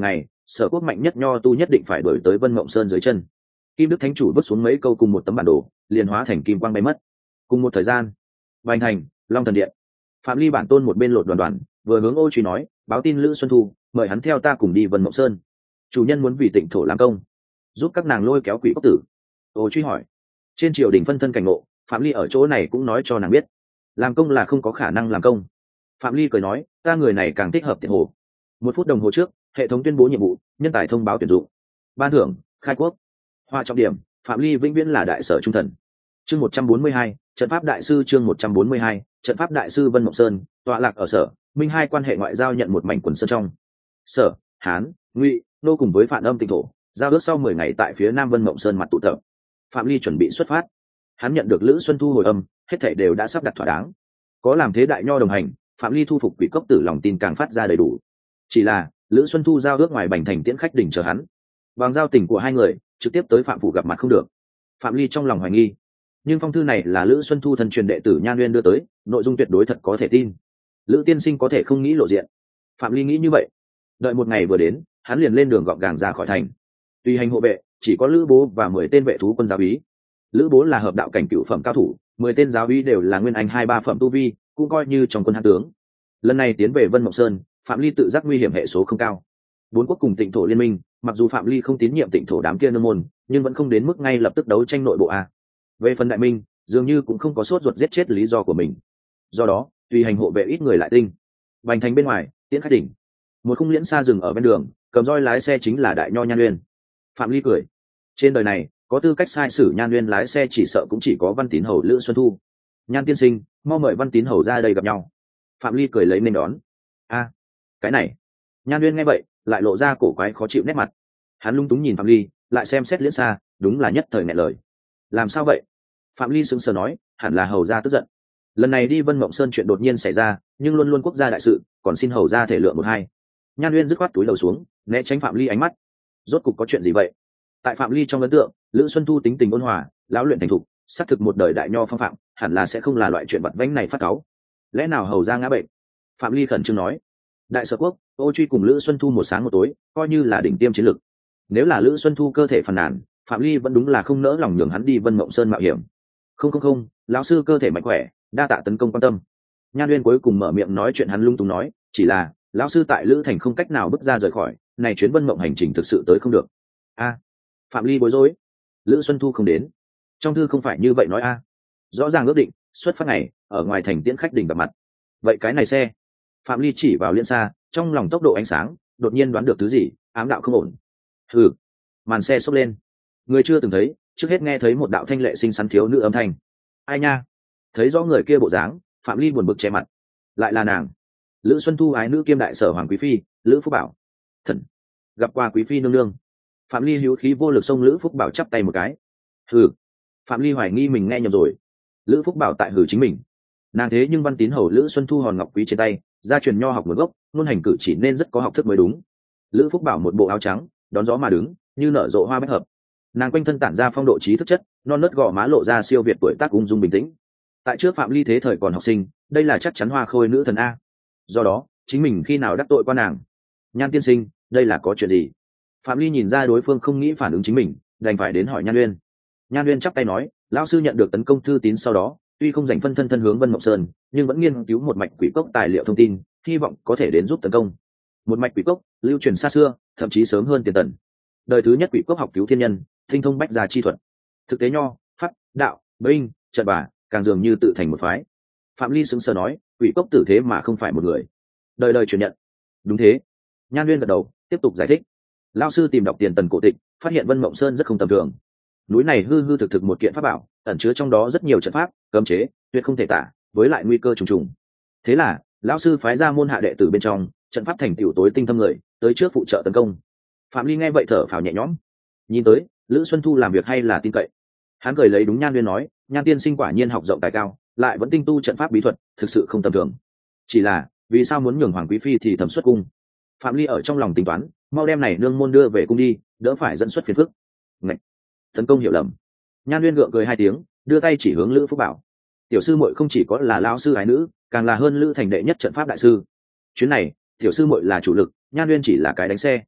Sở Quốc mạnh nhất nho tu nhất định phải đổi tới Vân Mộng Sơn dưới chân. Kim Đức Thánh chủ vứt xuống mấy câu cùng một tấm bản đồ, liền hóa thành kim quang bay mất. Cùng một thời gian, Bành Thành, Long Thần Điện, Phạm Ly bản tôn một bên lột đoàn đoàn, vừa hướng Ô Truy nói, báo tin Lữ Xuân Thu, mời hắn theo ta cùng đi Vân Mộng Sơn. Chủ nhân muốn vì Tịnh thổ làm công, giúp các nàng lôi kéo quỷ cốc tử. Ô Truy hỏi, trên triều đình phân thân cảnh ngộ, Phạm Ly ở chỗ này cũng nói cho nàng biết, làm công là không có khả năng làm công. Phạm Ly cười nói, ta người này càng thích hợp tiện hồ. Một phút đồng hồ trước, hệ thống tuyên bố nhiệm vụ, nhân tài thông báo tuyển dụng, ban thưởng khai quốc, hoa trọng điểm, Phạm Ly vĩnh viễn là đại sở trung thần. Chương một trăm bốn mươi hai, trận pháp đại sư. Chương một trăm bốn mươi hai, trận pháp đại sư. Vân Mộng Sơn tọa lạc ở sở minh hai quan hệ ngoại giao nhận một mảnh quần sơn trong. Sở, Hán, Ngụy, Nô cùng với Phản Âm Tịnh thổ giao ước sau mười ngày tại phía nam Vân Mộng Sơn mặt tụ tập. Phạm Ly chuẩn bị xuất phát. Hắn nhận được Lữ Xuân Thu hồi âm, hết thảy đều đã sắp đặt thỏa đáng. Có làm thế đại nho đồng hành, Phạm Ly thu phục quỷ cốc tử lòng tin càng phát ra đầy đủ. Chỉ là Lữ Xuân Thu giao ước ngoài Bành Thành tiễn khách đỉnh chờ hắn. Bằng giao tình của hai người, trực tiếp tới Phạm phủ gặp mặt không được. Phạm Ly trong lòng hoài nghi, nhưng phong thư này là Lữ Xuân Thu thân truyền đệ tử Nhan Nguyên đưa tới, nội dung tuyệt đối thật có thể tin. Lữ tiên sinh có thể không nghĩ lộ diện. Phạm Ly nghĩ như vậy. Đợi một ngày vừa đến, hắn liền lên đường gọn gàng ra khỏi thành. Tùy hành hộ vệ chỉ có Lữ Bố và mười tên vệ thú quân giáo úy. Lữ Bố là hợp đạo cảnh cựu phẩm cao thủ, mười tên giáo úy đều là nguyên anh hai ba phẩm tu vi, cũng coi như trong quân hán tướng. Lần này tiến về Vân Mộng Sơn, Phạm Ly tự giác nguy hiểm hệ số không cao. Bốn quốc cùng Tịnh thổ liên minh, mặc dù Phạm Ly không tín nhiệm Tịnh thổ đám kia nương môn, nhưng vẫn không đến mức ngay lập tức đấu tranh nội bộ a. Về phần Đại Minh, dường như cũng không có sốt ruột giết chết lý do của mình. Do đó, tùy hành hộ vệ ít người lại tinh. Bành Thành bên ngoài, tiễn khách đỉnh. Một khung liễn xa dừng ở bên đường, cầm roi lái xe chính là đại nho Nhan Nguyên. Phạm Ly cười. Trên đời này, có tư cách sai sử Nhan Nguyên lái xe chỉ sợ cũng chỉ có Văn Tín hầu Lữ Xuân Thu. Nhan tiên sinh, mau mời Văn Tín hầu ra đây gặp nhau. Phạm Ly cười lấy nên đón. A, cái này. Nhan Nguyên nghe vậy, lại lộ ra cổ quái khó chịu nét mặt. Hắn lung túng nhìn Phạm Ly, lại xem xét liễn xa, đúng là nhất thời nghẹn lời. Làm sao vậy? Phạm Ly sững sờ nói, hẳn là hầu gia tức giận. Lần này đi Vân Mộng Sơn chuyện đột nhiên xảy ra, nhưng luôn luôn quốc gia đại sự, còn xin hầu gia thể lượng một hai. Nhan Uyên dứt khoát túi đầu xuống, né tránh Phạm Ly ánh mắt. Rốt cục có chuyện gì vậy? Tại Phạm Ly trong ấn tượng, Lữ Xuân Thu tính tình ôn hòa, lão luyện thành thục, xác thực một đời đại nho phong phạm, hẳn là sẽ không là loại chuyện vặt vãnh này phát cáu. Lẽ nào hầu gia ngã bệnh? Phạm Ly khẩn trương nói. Đại Sở Quốc, Ô Truy cùng Lữ Xuân Thu một sáng một tối, coi như là đỉnh tiêm chiến lực. Nếu là Lữ Xuân Thu cơ thể phàn nàn, Phạm Ly vẫn đúng là không nỡ lòng nhường hắn đi Vân Mộng Sơn mạo hiểm. Không không không, lão sư cơ thể mạnh khỏe, đa tạ tấn công quan tâm. Nhan Uyên cuối cùng mở miệng nói chuyện, hắn lung tung nói, chỉ là lão sư tại Lữ Thành không cách nào bước ra rời khỏi, này chuyến Vân Mộng hành trình thực sự tới không được. A, Phạm Ly bối rối. Lữ Xuân Thu không đến, trong thư không phải như vậy nói a. Rõ ràng ước định xuất phát ngày ở ngoài thành tiễn khách đỉnh gặp mặt. Vậy cái này xe? Phạm Ly chỉ vào liên xa, trong lòng tốc độ ánh sáng, đột nhiên đoán được thứ gì, ám đạo không ổn. Hừ. Màn xe xốc lên, người chưa từng thấy, trước hết nghe thấy một đạo thanh lệ xinh xắn thiếu nữ âm thanh. Ai nha? Thấy rõ người kia bộ dáng, Phạm Ly buồn bực che mặt. Lại là nàng, Lữ Xuân Thu ái nữ kiêm đại sở hoàng quý phi, Lữ Phúc Bảo. Thần, gặp qua quý phi nương nương. Phạm Ly hữu khí vô lực xông Lữ Phúc Bảo chắp tay một cái. Hừ. Phạm Ly hoài nghi mình nghe nhầm rồi. Lữ Phúc Bảo tại hử chính mình. Nàng thế nhưng Văn Tín hầu Lữ Xuân Thu hòn ngọc quý trên tay, gia truyền nho học nguồn gốc, ngôn hành cử chỉ nên rất có học thức mới đúng. Lữ Phúc Bảo một bộ áo trắng, đón gió mà đứng, như nở rộ hoa bách hợp. Nàng quanh thân tản ra phong độ trí thức chất, non nớt gò má lộ ra siêu việt tuổi tác ung dung bình tĩnh. Tại trước Phạm Ly thế thời còn học sinh, đây là chắc chắn hoa khôi nữ thần a. Do đó, chính mình khi nào đắc tội qua nàng? Nhan tiên sinh, đây là có chuyện gì? Phạm Ly nhìn ra đối phương không nghĩ phản ứng chính mình, đành phải đến hỏi Nhan Uyên. Nhan Uyên chắp tay nói, lão sư nhận được tấn công thư tín sau đó, tuy không dành phân thân thân hướng Vân Mộng Sơn, nhưng vẫn nghiên cứu một mạch quỷ cốc tài liệu thông tin, hy vọng có thể đến giúp tấn công. Một mạch quỷ cốc lưu truyền xa xưa, thậm chí sớm hơn Tiền Tần. Đời thứ nhất quỷ cốc học cứu thiên nhân, tinh thông bách gia chi thuật, thực tế nho pháp đạo binh trận bà càng dường như tự thành một phái. Phạm Ly sững sờ nói, quỷ cốc tử thế mà không phải một người, đời đời truyền nhận. Đúng thế. Nhan Uyên gật đầu, tiếp tục giải thích. Lão sư tìm đọc Tiền Tần cổ tịch, phát hiện Vân Mộng Sơn rất không tầm thường. Núi này hư hư thực thực một kiện pháp bảo, ẩn chứa trong đó rất nhiều trận pháp cấm chế, tuyệt không thể tả, với lại nguy cơ trùng trùng. Thế là lão sư phái ra môn hạ đệ tử bên trong trận pháp thành tiểu tối tinh thâm người tới trước phụ trợ tấn công. Phạm Ly nghe vậy thở phào nhẹ nhõm. Nhìn tới Lữ Xuân Thu làm việc hay là tin cậy. Hắn cười lấy đúng Nhan Uyên nói, Nhan tiên sinh quả nhiên học rộng tài cao, lại vẫn tinh tu trận pháp bí thuật, thực sự không tầm thường. Chỉ là vì sao muốn nhường hoàng quý phi thì thẩm xuất cung? Phạm Ly ở trong lòng tính toán, mau đem này nương môn đưa về cung đi, đỡ phải dẫn xuất phiền phức. Ngạch, tấn công hiểu lầm. Nhan Uyên gượng cười hai tiếng, đưa tay chỉ hướng Lữ Phúc Bảo. Tiểu sư muội không chỉ có là lão sư ái nữ, càng là hơn Lữ thành đệ nhất trận pháp đại sư. Chuyến này tiểu sư muội là chủ lực, Nhan Uyên chỉ là cái đánh xe.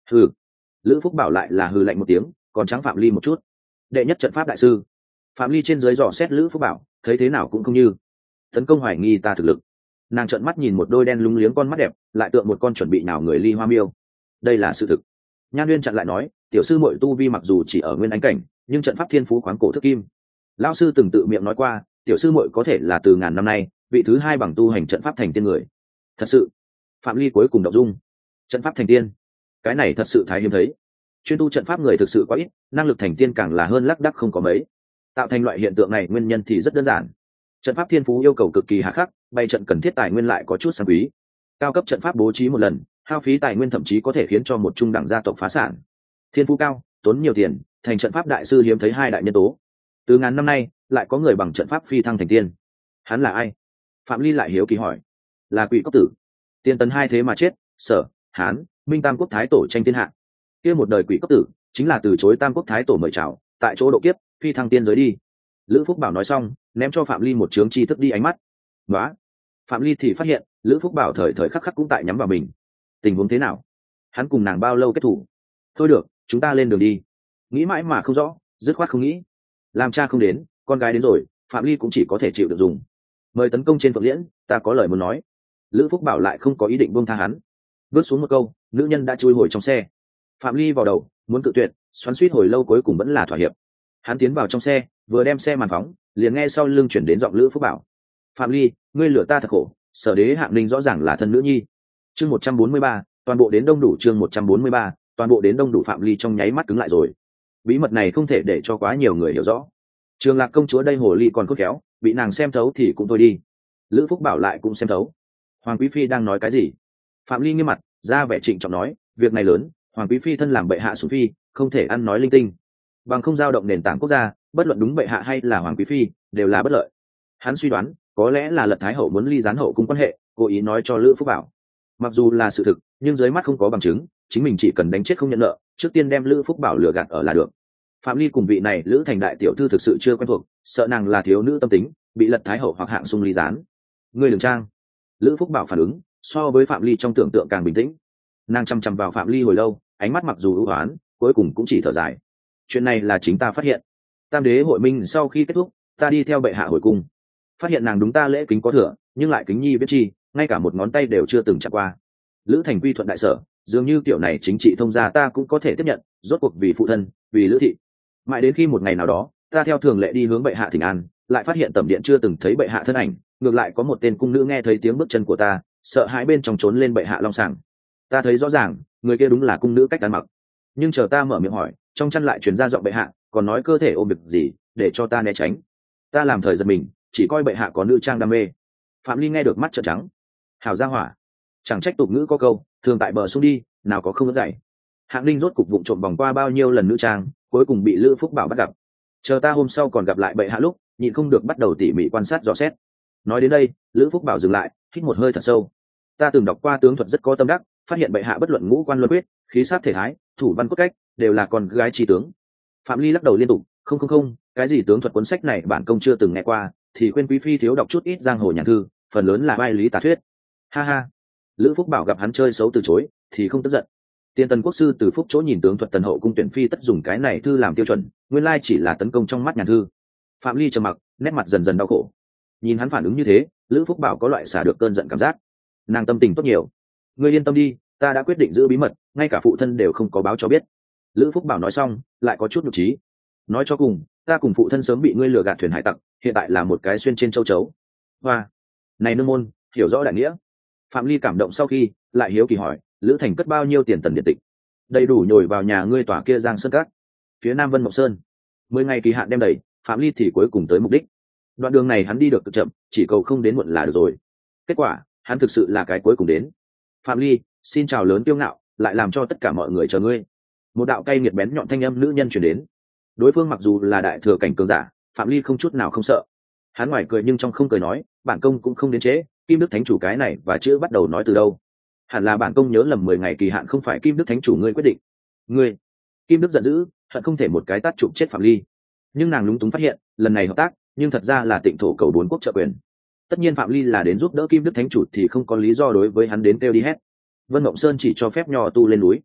hừ. Lữ Phúc Bảo lại là hừ lạnh một tiếng, còn trắng Phạm Ly một chút. Đệ nhất trận pháp đại sư. Phạm Ly trên dưới dò xét Lữ Phúc Bảo, thấy thế nào cũng không như tấn công hoài nghi ta thực lực. Nàng trợn mắt nhìn một đôi đen lúng liếng con mắt đẹp, lại tượng một con chuẩn bị nào người ly hoa miêu. Đây là sự thực. Nhan Nguyên chặn lại nói, tiểu sư muội tu vi mặc dù chỉ ở nguyên ánh cảnh, nhưng trận pháp thiên phú khoáng cổ thức kim. Lão sư từng tự miệng nói qua, tiểu sư muội có thể là từ ngàn năm nay vị thứ hai bằng tu hành trận pháp thành tiên người. Thật sự. Phạm Ly cuối cùng động dung. Trận pháp thành tiên, cái này thật sự thái hiếm thấy. Chuyên tu trận pháp người thực sự quá ít, năng lực thành tiên càng là hơn lác đác không có mấy. Tạo thành loại hiện tượng này nguyên nhân thì rất đơn giản. Trận pháp thiên phú yêu cầu cực kỳ hà khắc, bày trận cần thiết tài nguyên lại có chút sang quý. Cao cấp trận pháp bố trí một lần, hao phí tài nguyên thậm chí có thể khiến cho một trung đẳng gia tộc phá sản. Thiên phú cao, tốn nhiều tiền, thành trận pháp đại sư hiếm thấy hai đại nhân tố. Từ ngàn năm nay, lại có người bằng trận pháp phi thăng thành tiên. Hắn là ai? Phạm Ly lại hiếu kỳ hỏi. Là Quỷ Cốc Tử. Tiên tấn hai thế mà chết, Sở, Hán, Minh Tam Quốc thái tổ tranh thiên hạ. Kia một đời Quỷ Cốc Tử chính là từ chối Tam Quốc thái tổ mời chào, tại chỗ độ kiếp, phi thăng tiên giới đi. Lữ Phúc Bảo nói xong, ném cho Phạm Ly một chướng tri thức đi ánh mắt. Đó. Phạm Ly thì phát hiện, Lữ Phúc Bảo thời thời khắc khắc cũng tại nhắm vào mình. Tình huống thế nào? Hắn cùng nàng bao lâu kết thủ? Thôi được, chúng ta lên đường đi. Nghĩ mãi mà không rõ, dứt khoát không nghĩ. Làm cha không đến, con gái đến rồi, Phạm Ly cũng chỉ có thể chịu được dùng. Mời tấn công trên Phượng Liễn, ta có lời muốn nói. Lữ Phúc Bảo lại không có ý định buông tha hắn. Bước xuống một câu, nữ nhân đã chui hồi trong xe. Phạm Ly vào đầu, muốn cự tuyệt, xoắn xuýt hồi lâu cuối cùng vẫn là thỏa hiệp. Hắn tiến vào trong xe, vừa đem xe màn phóng, liền nghe sau lưng chuyển đến giọng Lữ Phúc Bảo. Phạm Ly, ngươi lừa ta thật khổ, Sở Đế Hạng Ninh rõ ràng là thân nữ nhi. Chương một trăm bốn mươi ba, toàn bộ đến đông đủ. Chương một trăm bốn mươi ba, toàn bộ đến đông đủ. Phạm Ly trong nháy mắt cứng lại rồi. Bí mật này không thể để cho quá nhiều người hiểu rõ. Trường Lạc công chúa đây hồ ly còn cốt khéo, bị nàng xem thấu thì cũng thôi đi. Lữ Phúc Bảo lại cũng xem thấu. Hoàng quý phi đang nói cái gì? Phạm Ly nghiêm mặt, ra vẻ trịnh trọng nói, việc này lớn, Hoàng quý phi thân làm bệ hạ sủng phi, không thể ăn nói linh tinh. Bằng không dao động nền tảng quốc gia, bất luận đúng bệ hạ hay là Hoàng quý phi, đều là bất lợi. Hắn suy đoán, có lẽ là Lật Thái hậu muốn ly gián hậu cung quan hệ, cố ý nói cho Lữ Phúc Bảo. Mặc dù là sự thực, nhưng dưới mắt không có bằng chứng, chính mình chỉ cần đánh chết không nhận nợ, trước tiên đem Lữ Phúc Bảo lừa gạt ở là được. Phạm Ly cùng vị này Lữ Thành đại tiểu thư thực sự chưa quen thuộc, sợ nàng là thiếu nữ tâm tính, bị Lật Thái hậu hoặc hạng sung ly gián. Ngươi đừng trang. Lữ Phúc Bảo phản ứng so với Phạm Ly trong tưởng tượng càng bình tĩnh. Nàng chăm chăm vào Phạm Ly hồi lâu, ánh mắt mặc dù ưu oán, cuối cùng cũng chỉ thở dài. Chuyện này là chính ta phát hiện. Tam đế hội minh sau khi kết thúc, ta đi theo bệ hạ hồi cung, phát hiện nàng đúng ta lễ kính có thừa, nhưng lại kính nhi biết chi, ngay cả một ngón tay đều chưa từng chạm qua. Lữ Thành quy thuận đại sở, dường như kiểu này chính trị thông gia ta cũng có thể tiếp nhận, rốt cuộc vì phụ thân, vì Lữ thị. Mãi đến khi một ngày nào đó, ta theo thường lệ đi hướng bệ hạ thỉnh an, lại phát hiện tẩm điện chưa từng thấy bệ hạ thân ảnh, ngược lại có một tên cung nữ nghe thấy tiếng bước chân của ta, sợ hãi bên trong trốn lên bệ hạ long sàng. Ta thấy rõ ràng, người kia đúng là cung nữ cách ăn mặc, nhưng chờ ta mở miệng hỏi, trong chăn lại truyền ra giọng bệ hạ, còn nói cơ thể ôm việc gì, để cho ta né tránh. Ta làm thời giật mình, chỉ coi bệ hạ có nữ trang đam mê. Phạm Ly nghe được mắt trợn trắng. Hảo gia hỏa, chẳng trách tục ngữ có câu, thường tại bờ sông đi, nào có không dậy. Hạng Linh rốt cục vụng trộm vòng qua bao nhiêu lần nữ trang, cuối cùng bị Lữ Phúc Bảo bắt gặp. Chờ ta hôm sau còn gặp lại bệ hạ lúc, nhịn không được bắt đầu tỉ mỉ quan sát dò xét. Nói đến đây, Lữ Phúc Bảo dừng lại, hít một hơi thật sâu. Ta từng đọc qua tướng thuật rất có tâm đắc, phát hiện bệ hạ bất luận ngũ quan luân quyết, khí sát thể thái, thủ văn cốt cách, đều là con gái chi tướng. Phạm Ly lắc đầu liên tục, không không không, cái gì tướng thuật cuốn sách này bản công chưa từng nghe qua, thì khuyên quý phi thiếu đọc chút ít giang hồ nhàn thư, phần lớn là vai lý tả thuyết. Ha ha. Lữ Phúc Bảo gặp hắn chơi xấu từ chối, thì không tức giận. Tiên Tần quốc sư từ Phúc chỗ nhìn tướng thuật tần hậu cung tuyển phi tất dùng cái này thư làm tiêu chuẩn, nguyên lai chỉ là tấn công trong mắt nhàn thư. Phạm Ly trầm mặc, nét mặt dần dần đau khổ. Nhìn hắn phản ứng như thế, Lữ Phúc Bảo có loại xả được cơn giận cảm giác. Nàng tâm tình tốt nhiều. Ngươi yên tâm đi, ta đã quyết định giữ bí mật, ngay cả phụ thân đều không có báo cho biết. Lữ Phúc Bảo nói xong, lại có chút nhục trí. Nói cho cùng, ta cùng phụ thân sớm bị ngươi lừa gạt thuyền hải tặc, hiện tại là một cái xuyên trên châu chấu. Hoa, này nương môn, hiểu rõ đại nghĩa. Phạm Ly cảm động sau khi, lại hiếu kỳ hỏi, Lữ Thành cất bao nhiêu tiền tần điện tịch? Đầy đủ nhồi vào nhà ngươi tòa kia Giang Sơn Cát, phía Nam Vân Mộng Sơn. Mười ngày kỳ hạn đem đầy, Phạm Ly thì cuối cùng tới mục đích. Đoạn đường này hắn đi được cực chậm, chỉ cầu không đến muộn là được rồi. Kết quả, hắn thực sự là cái cuối cùng đến. Phạm Ly, xin chào lớn kiêu ngạo, lại làm cho tất cả mọi người chờ ngươi. Một đạo cay nghiệt bén nhọn thanh âm nữ nhân truyền đến. Đối phương mặc dù là đại thừa cảnh cường giả, Phạm Ly không chút nào không sợ. Hắn ngoài cười nhưng trong không cười nói, bản công cũng không đến trễ, Kim Đức Thánh chủ cái này và chữ bắt đầu nói từ đâu? Hẳn là bản công nhớ lầm mười ngày kỳ hạn không phải Kim Đức Thánh chủ ngươi quyết định. Ngươi? Kim Đức giận dữ, hận không thể một cái tát chụp chết Phạm Ly. Nhưng nàng lúng túng phát hiện, lần này hợp tác, nhưng thật ra là Tịnh thổ cầu bốn quốc trợ quyền. Tất nhiên Phạm Ly là đến giúp đỡ Kim Đức Thánh chủ thì không có lý do đối với hắn đến kêu đi hết. Vân Mộng Sơn chỉ cho phép nho tu lên núi,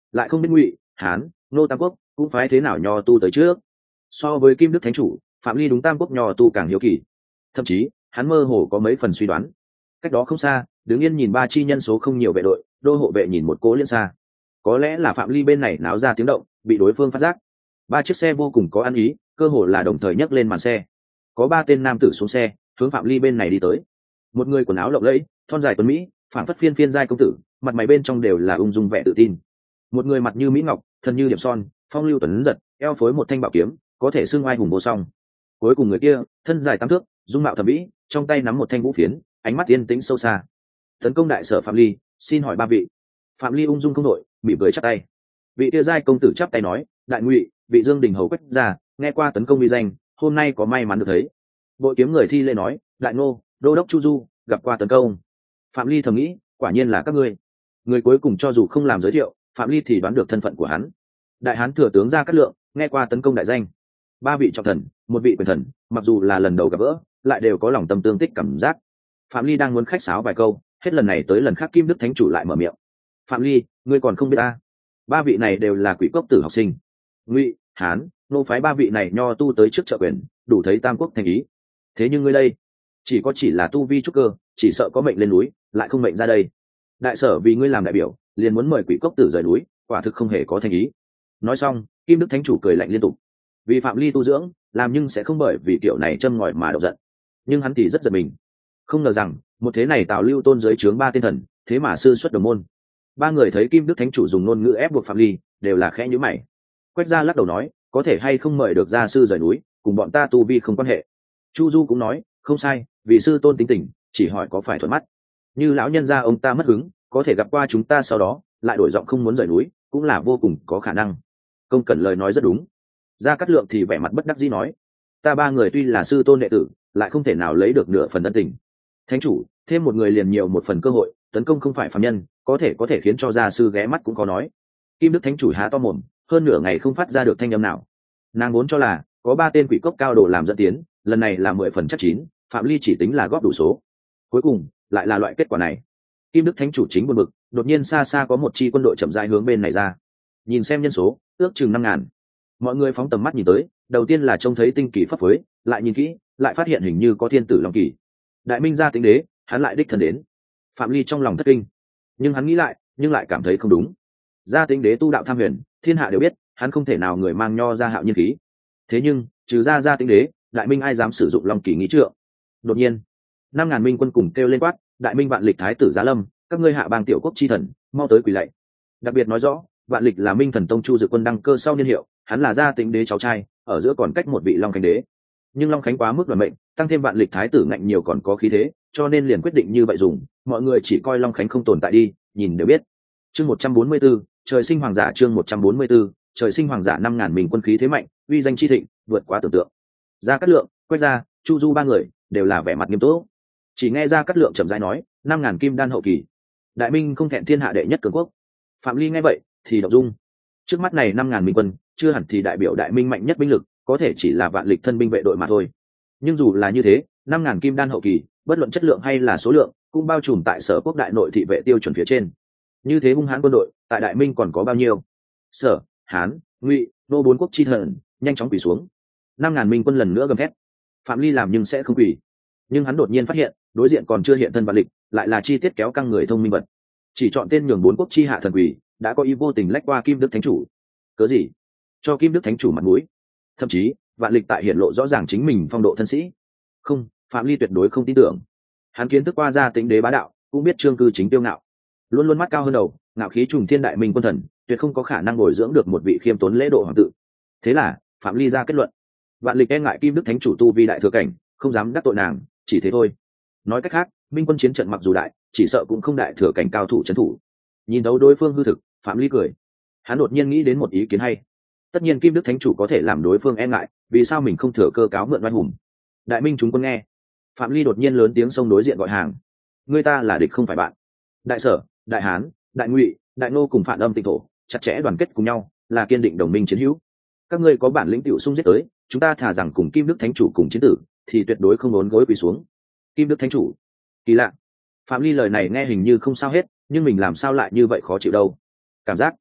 lại không biết Ngụy, Hán, Nô tam quốc cũng phái thế nào nho tu tới trước. So với Kim Đức Thánh chủ, Phạm Ly đúng tam quốc nho tu càng hiếu kỳ, thậm chí hắn mơ hồ có mấy phần suy đoán. Cách đó không xa, đứng yên nhìn ba chi nhân số không nhiều vệ đội, đô hộ vệ nhìn một cố liên xa. Có lẽ là Phạm Ly bên này náo ra tiếng động, bị đối phương phát giác. Ba chiếc xe vô cùng có ăn ý, cơ hồ là đồng thời nhấc lên màn xe. Có ba tên nam tử xuống xe, hướng Phạm Ly bên này đi tới. Một người quần áo lộng lẫy, thon dài tuấn mỹ, phảng phất phiên phiên giai công tử, mặt mày bên trong đều là ung dung vẻ tự tin. Một người mặt như mỹ ngọc, thân như điểm son, phong lưu tuấn giật, eo phối một thanh bảo kiếm, có thể xưng oai hùng vô song. Cuối cùng người kia, thân dài tám thước, dung mạo thẩm mỹ, trong tay nắm một thanh vũ phiến, ánh mắt yên tĩnh sâu xa. Tấn công đại sở Phạm Ly, xin hỏi ba vị. Phạm Ly ung dung không đội, mỉm cười chắp tay. Vị kia giai công tử chắp tay nói, đại Ngụy, vị Dương Đình hầu quách gia, nghe qua tấn công uy danh, hôm nay có may mắn được thấy. Bội kiếm người thi lễ nói, đại ngô, đô đốc Chu Du, gặp qua tấn công. Phạm Ly thầm nghĩ, quả nhiên là các ngươi. Người cuối cùng cho dù không làm giới thiệu, Phạm Ly thì đoán được thân phận của hắn. Đại hán thừa tướng Gia Cát Lượng, nghe qua tấn công đại danh. Ba vị trọng thần, một vị quyền thần, mặc dù là lần đầu gặp gỡ, lại đều có lòng tâm tương tích cảm giác. Phạm Ly đang muốn khách sáo vài câu, hết lần này tới lần khác Kim Đức Thánh chủ lại mở miệng. Phạm Ly, ngươi còn không biết ta? Ba vị này đều là Quỷ Cốc tử học sinh. Ngụy, Hán, Nô phái ba vị này nho tu tới trước trợ quyền, đủ thấy tam quốc thành ý. Thế nhưng ngươi đây, chỉ có chỉ là tu vi trúc cơ, chỉ sợ có mệnh lên núi, lại không mệnh ra đây. Đại sở vì ngươi làm đại biểu, liền muốn mời Quỷ Cốc tử rời núi, quả thực không hề có thành ý. Nói xong, Kim Đức Thánh chủ cười lạnh liên tục. Vì Phạm Ly tu dưỡng, làm nhưng sẽ không bởi vì kiểu này châm ngòi mà động giận. Nhưng hắn thì rất giật mình, không ngờ rằng một thế này Tào Lưu tôn giới trướng ba tên thần, thế mà sư xuất đồng môn. Ba người thấy Kim Đức Thánh chủ dùng ngôn ngữ ép buộc Phạm Ly, đều là khẽ nhíu mày. Quách gia lắc đầu nói, có thể hay không mời được gia sư rời núi, cùng bọn ta tu vi không quan hệ. Chu Du cũng nói, không sai, vì sư tôn tính tình, chỉ hỏi có phải thuận mắt. Như lão nhân gia ông ta mất hứng, có thể gặp qua chúng ta sau đó, lại đổi giọng không muốn rời núi, cũng là vô cùng có khả năng. Công Cẩn lời nói rất đúng. Gia Cát Lượng thì vẻ mặt bất đắc dĩ nói, ta ba người tuy là sư tôn đệ tử, lại không thể nào lấy được nửa phần ân tình. Thánh chủ, thêm một người liền nhiều một phần cơ hội, tấn công không phải phàm nhân, có thể có thể khiến cho gia sư ghé mắt cũng có nói. Kim Đức Thánh chủ há to mồm, hơn nửa ngày không phát ra được thanh âm nào. Nàng vốn cho là có ba tên quỷ cốc cao đồ làm dẫn tiến, lần này là mười phần chắc chín, Phạm Ly chỉ tính là góp đủ số. Cuối cùng lại là loại kết quả này. Kim Đức Thánh chủ chính buồn bực, đột nhiên xa xa có một chi quân đội chậm rãi hướng bên này ra. Nhìn xem nhân số, ước chừng năm ngàn. Mọi người phóng tầm mắt nhìn tới, đầu tiên là trông thấy tinh kỳ pháp phối, lại nhìn kỹ, lại phát hiện hình như có thiên tử long kỳ. Đại Minh gia tính đế, hắn lại đích thân đến. Phạm Ly trong lòng thất kinh, nhưng hắn nghĩ lại, nhưng lại cảm thấy không đúng. Gia tính đế tu đạo tham huyền, thiên hạ đều biết, hắn không thể nào người mang nho ra hạo nhiên khí. Thế nhưng, trừ ra gia tính đế, Đại Minh ai dám sử dụng long kỳ nghĩ trượng? Đột nhiên, năm ngàn minh quân cùng kêu lên quát, Đại Minh vạn lịch thái tử Giá Lâm, các ngươi hạ bang tiểu quốc chi thần, mau tới quỳ lạy. Đặc biệt nói rõ, vạn lịch là Minh thần tông Chu Dực quân đăng cơ sau niên hiệu, hắn là gia tính đế cháu trai, ở giữa còn cách một vị long khánh đế. Nhưng long khánh quá mức đoàn mệnh, tăng thêm vạn lịch thái tử ngạnh nhiều còn có khí thế, cho nên liền quyết định như vậy dùng. Mọi người chỉ coi long khánh không tồn tại đi, nhìn đều biết. Chương một trăm bốn mươi 144, trời sinh hoàng giả. Chương một trăm bốn mươi 144, trời sinh hoàng giả. Năm ngàn mình quân khí thế mạnh, uy danh chi thịnh, vượt quá tưởng tượng. Gia Cát Lượng, Quách gia, Chu Du ba người đều là vẻ mặt nghiêm túc. Chỉ nghe Gia Cát Lượng chậm rãi nói, năm ngàn kim đan hậu kỳ, Đại Minh không thẹn thiên hạ đệ nhất cường quốc. Phạm Ly nghe vậy thì động dung. Trước mắt này năm ngàn minh quân, chưa hẳn thì đại biểu Đại Minh mạnh nhất binh lực, có thể chỉ là vạn lịch thân binh vệ đội mà thôi. Nhưng dù là như thế, năm ngàn kim đan hậu kỳ, bất luận chất lượng hay là số lượng, cũng bao trùm tại sở quốc đại nội thị vệ tiêu chuẩn phía trên. Như thế hung hãn quân đội, tại Đại Minh còn có bao nhiêu? Sở, Hán, Ngụy, Nô bốn quốc chi thần, nhanh chóng quỳ xuống. Năm ngàn minh quân lần nữa gầm thét. Phạm Ly làm nhưng sẽ không quỳ. Nhưng hắn đột nhiên phát hiện, đối diện còn chưa hiện thân vạn lịch, lại là chi tiết kéo căng người thông minh vật. Chỉ chọn tên nhường bốn quốc chi hạ thần quỳ, đã có ý vô tình lách qua Kim Đức Thánh chủ. Cớ gì? Cho Kim Đức Thánh chủ mặt mũi. Thậm chí, vạn lịch tại hiện lộ rõ ràng chính mình phong độ thân sĩ. Không, Phạm Ly tuyệt đối không tin tưởng. Hắn kiến thức qua gia tính đế bá đạo, cũng biết trương cư chính tiêu ngạo, luôn luôn mắt cao hơn đầu, ngạo khí trùng thiên Đại Minh quân thần, tuyệt không có khả năng bồi dưỡng được một vị khiêm tốn lễ độ hoàng tử. Thế là Phạm Ly ra kết luận, vạn lịch e ngại Kim Đức Thánh chủ tu vi đại thừa cảnh, không dám đắc tội nàng, chỉ thế thôi. Nói cách khác, minh quân chiến trận mặc dù đại, chỉ sợ cũng không đại thừa cảnh cao thủ trấn thủ. Nhìn thấu đối phương hư thực, Phạm Ly cười. Hắn đột nhiên nghĩ đến một ý kiến hay. Tất nhiên Kim Đức Thánh chủ có thể làm đối phương e ngại, vì sao mình không thừa cơ cáo mượn oai hùng? Đại Minh chúng quân nghe. Phạm Ly đột nhiên lớn tiếng xông đối diện gọi hàng. Người ta là địch không phải bạn. Đại Sở, Đại Hán, Đại Ngụy, Đại Nô cùng Phản Âm Tịnh thổ, chặt chẽ đoàn kết cùng nhau, là kiên định đồng minh chiến hữu. Các ngươi có bản lĩnh tiểu xung giết tới, chúng ta thà rằng cùng Kim Đức Thánh chủ cùng chiến tử, thì tuyệt đối không ốn gối quỳ xuống. Kim Đức Thánh chủ, kỳ lạ. Phạm Ly lời này nghe hình như không sao hết, nhưng mình làm sao lại như vậy khó chịu đâu? Cảm giác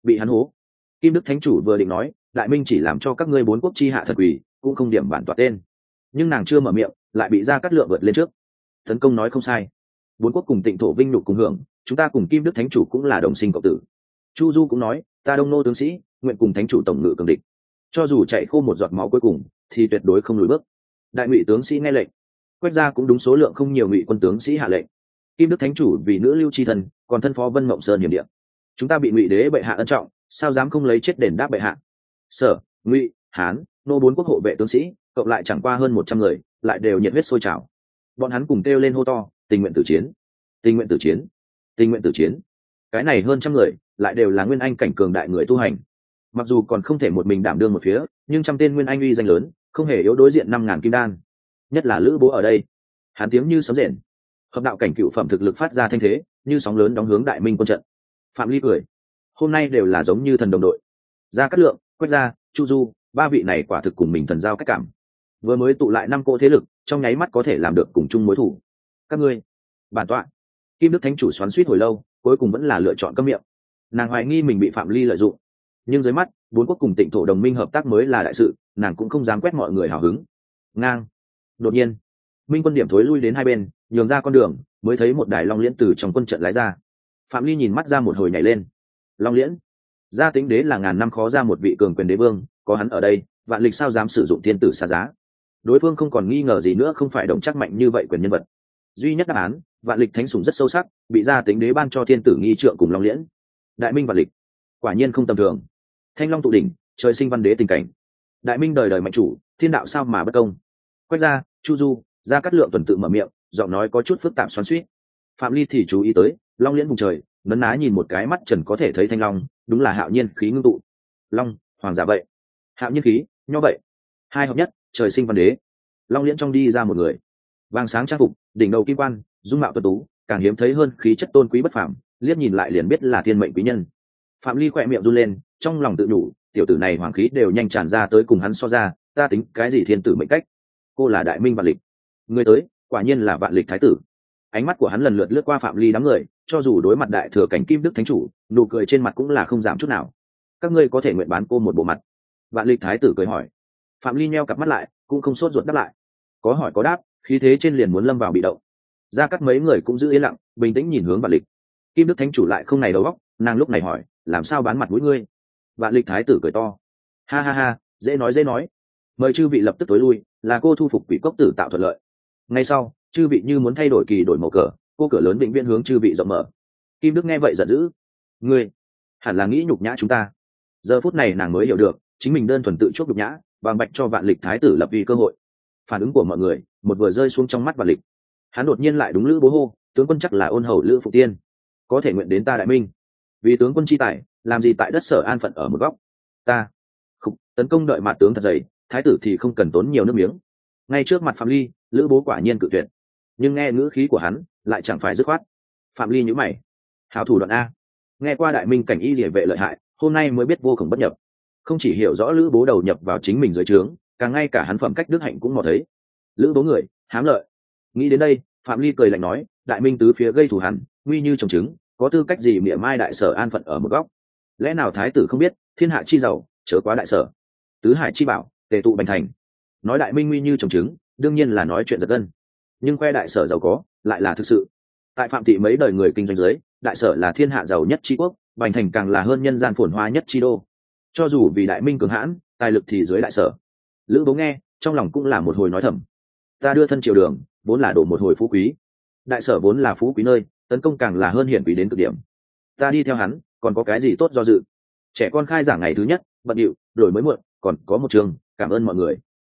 bị hắn hố. Kim Đức Thánh chủ vừa định nói đại minh chỉ làm cho các ngươi bốn quốc chi hạ thần quỷ cũng không điểm bản tọa tên, nhưng nàng chưa mở miệng lại bị Gia Cát Lượng vượt lên trước. Tấn công nói không sai, bốn quốc cùng Tịnh thổ vinh nhục cùng hưởng, chúng ta cùng Kim Đức Thánh chủ cũng là đồng sinh cộng tử. Chu Du cũng nói ta Đông Nô tướng sĩ nguyện cùng Thánh chủ tổng ngự cường địch, cho dù chạy khô một giọt máu cuối cùng thì tuyệt đối không lùi bước. Đại ngụy tướng sĩ nghe lệnh. Quách gia cũng đúng số lượng không nhiều ngụy quân tướng sĩ hạ lệnh. Kim Đức Thánh chủ vì nữ lưu chi thần còn thân phó Vân Mộng Sơn hiểm địa, chúng ta bị ngụy đế bệ hạ ân trọng, sao dám không lấy chết đền đáp bệ hạ. Sở, Ngụy, Hán, Nô bốn quốc hộ vệ tướng sĩ cộng lại chẳng qua hơn một trăm người, lại đều nhiệt huyết sôi trào. Bọn hắn cùng kêu lên hô to tình nguyện tử chiến, tình nguyện tử chiến, tình nguyện tử chiến. Cái này hơn trăm người lại đều là nguyên anh cảnh cường đại người tu hành, mặc dù còn không thể một mình đảm đương một phía, nhưng trăm tên nguyên anh uy danh lớn, không hề yếu đối diện năm ngàn kim đan. Nhất là Lữ Bố ở đây, hắn tiếng như sấm rền, hợp đạo cảnh cựu phẩm thực lực phát ra thanh thế như sóng lớn đóng hướng đại minh quân trận. Phạm Ly cười, hôm nay đều là giống như thần đồng đội. Gia Cát Lượng, Quách gia, Chu Du, ba vị này quả thực cùng mình thần giao cách cảm, vừa mới tụ lại năm cỗ thế lực, trong nháy mắt có thể làm được cùng chung mối thủ. Các ngươi, bản tọa. Kim Đức Thánh chủ xoắn xuýt hồi lâu, cuối cùng vẫn là lựa chọn câm miệng. Nàng hoài nghi mình bị Phạm Ly lợi dụng, nhưng dưới mắt bốn quốc cùng Tịnh thổ đồng minh hợp tác mới là đại sự, nàng cũng không dám quét mọi người hào hứng. Ngang. Đột nhiên, minh quân điểm thối lui đến hai bên, nhường ra con đường, mới thấy một đài long liễn từ trong quân trận lái ra. Phạm Ly nhìn mắt ra một hồi nhảy lên. Long liễn, gia tính đế là ngàn năm khó ra một vị cường quyền đế vương, có hắn ở đây, vạn lịch sao dám sử dụng thiên tử xa giá. Đối phương không còn nghi ngờ gì nữa, không phải đồng chắc mạnh như vậy quyền nhân vật. Duy nhất đáp án, vạn lịch thánh sủng rất sâu sắc, bị gia tính đế ban cho thiên tử nghi trượng cùng long liễn. Đại minh vạn lịch, quả nhiên không tầm thường. Thanh long tụ đỉnh, trời sinh văn đế tình cảnh. Đại minh đời đời mạnh chủ, thiên đạo sao mà bất công. Quách gia, Chu Du, Gia Cát Lượng tuần tự mở miệng, giọng nói có chút phức tạp xoắn xuýt. Phạm Ly thì chú ý tới long liễn vùng trời, nấn ná nhìn một cái mắt trần có thể thấy thanh long, đúng là hạo nhiên khí ngưng tụ. Long, hoàng giả vậy. Hạo nhiên khí, nho vậy. Hai hợp nhất, trời sinh văn đế. Long liễn trong đi ra một người, vàng sáng trang phục, đỉnh đầu kim quan, dung mạo tuấn tú, càng hiếm thấy hơn khí chất tôn quý bất phàm, liếc nhìn lại liền biết là thiên mệnh quý nhân. Phạm Ly khỏe miệng run lên, trong lòng tự nhủ, tiểu tử này hoàng khí đều nhanh tràn ra tới cùng hắn so ra, ta tính cái gì thiên tử mệnh cách. Cô là đại minh vạn lịch, người tới quả nhiên là vạn lịch thái tử. Ánh mắt của hắn lần lượt lướt qua Phạm Ly đám người, cho dù đối mặt đại thừa cảnh Kim Đức Thánh chủ, nụ cười trên mặt cũng là không giảm chút nào. Các ngươi có thể nguyện bán cô một bộ mặt? Vạn lịch thái tử cười hỏi. Phạm Ly nheo cặp mắt lại, cũng không sốt ruột đáp lại. Có hỏi có đáp, khí thế trên liền muốn lâm vào bị động. Ra các mấy người cũng giữ yên lặng, bình tĩnh nhìn hướng Vạn lịch. Kim Đức Thánh chủ lại không này đầu óc, nàng lúc này hỏi, làm sao bán mặt mũi ngươi? Vạn lịch thái tử cười to, ha ha ha, dễ nói dễ nói. Mời chư vị lập tức tối lui, là cô thu phục quỷ cốc tử tạo thuận lợi. Ngay sau, chư vị như muốn thay đổi kỳ đổi màu cờ, cô cửa lớn vĩnh viễn hướng chư vị rộng mở. Kim Đức nghe vậy giận dữ, ngươi hẳn là nghĩ nhục nhã chúng ta. Giờ phút này nàng mới hiểu được, chính mình đơn thuần tự chuốc nhục nhã, bằng bạch cho Vạn lịch thái tử lập uy cơ hội. Phản ứng của mọi người một vừa rơi xuống trong mắt Vạn lịch. Hắn đột nhiên lại đúng Lữ Bố hô, tướng quân chắc là ôn hầu Lữ Phụ Tiên, có thể nguyện đến ta đại minh, vì tướng quân chi tài, làm gì tại đất Sở an phận ở một góc. Ta không tấn công đợi mặt tướng thật dày, thái tử thì không cần tốn nhiều nước miếng. Ngay trước mặt Phạm Ly, Lữ Bố quả nhiên cự tuyệt, nhưng nghe ngữ khí của hắn lại chẳng phải dứt khoát. Phạm Ly nhíu mày, hảo thủ đoạn a, nghe qua đại minh cảnh y liễu vệ lợi hại, hôm nay mới biết vô cùng bất nhập. Không chỉ hiểu rõ Lữ Bố đầu nhập vào chính mình dưới trướng, càng ngay cả hắn phẩm cách đức hạnh cũng mò thấy. Lữ Bố người hám lợi. Nghĩ đến đây, Phạm Ly cười lạnh nói, đại minh tứ phía gây thù hắn, nguy như trồng trứng, có tư cách gì mỉa mai đại Sở an phận ở một góc? Lẽ nào thái tử không biết, thiên hạ chi giàu chớ quá đại Sở, tứ hải chi bảo tề tụ bành thành. Nói đại minh nguy như trồng trứng, đương nhiên là nói chuyện giật gân, nhưng khoe đại Sở giàu có lại là thực sự. Tại Phạm thị mấy đời người kinh doanh dưới, đại Sở là thiên hạ giàu nhất chi quốc, bành thành càng là hơn nhân gian phồn hoa nhất chi đô. Cho dù vì đại minh cường hãn, tài lực thì dưới đại Sở. Lữ Bố nghe, trong lòng cũng là một hồi nói thầm, ta đưa thân triều đường vốn là đổ một hồi phú quý, đại Sở vốn là phú quý nơi, tấn công càng là hơn hiển quý đến cực điểm. Ta đi theo hắn còn có cái gì tốt do dự? Trẻ con khai giảng ngày thứ nhất, bận điệu đổi mới muộn, còn có một trường, cảm ơn mọi người.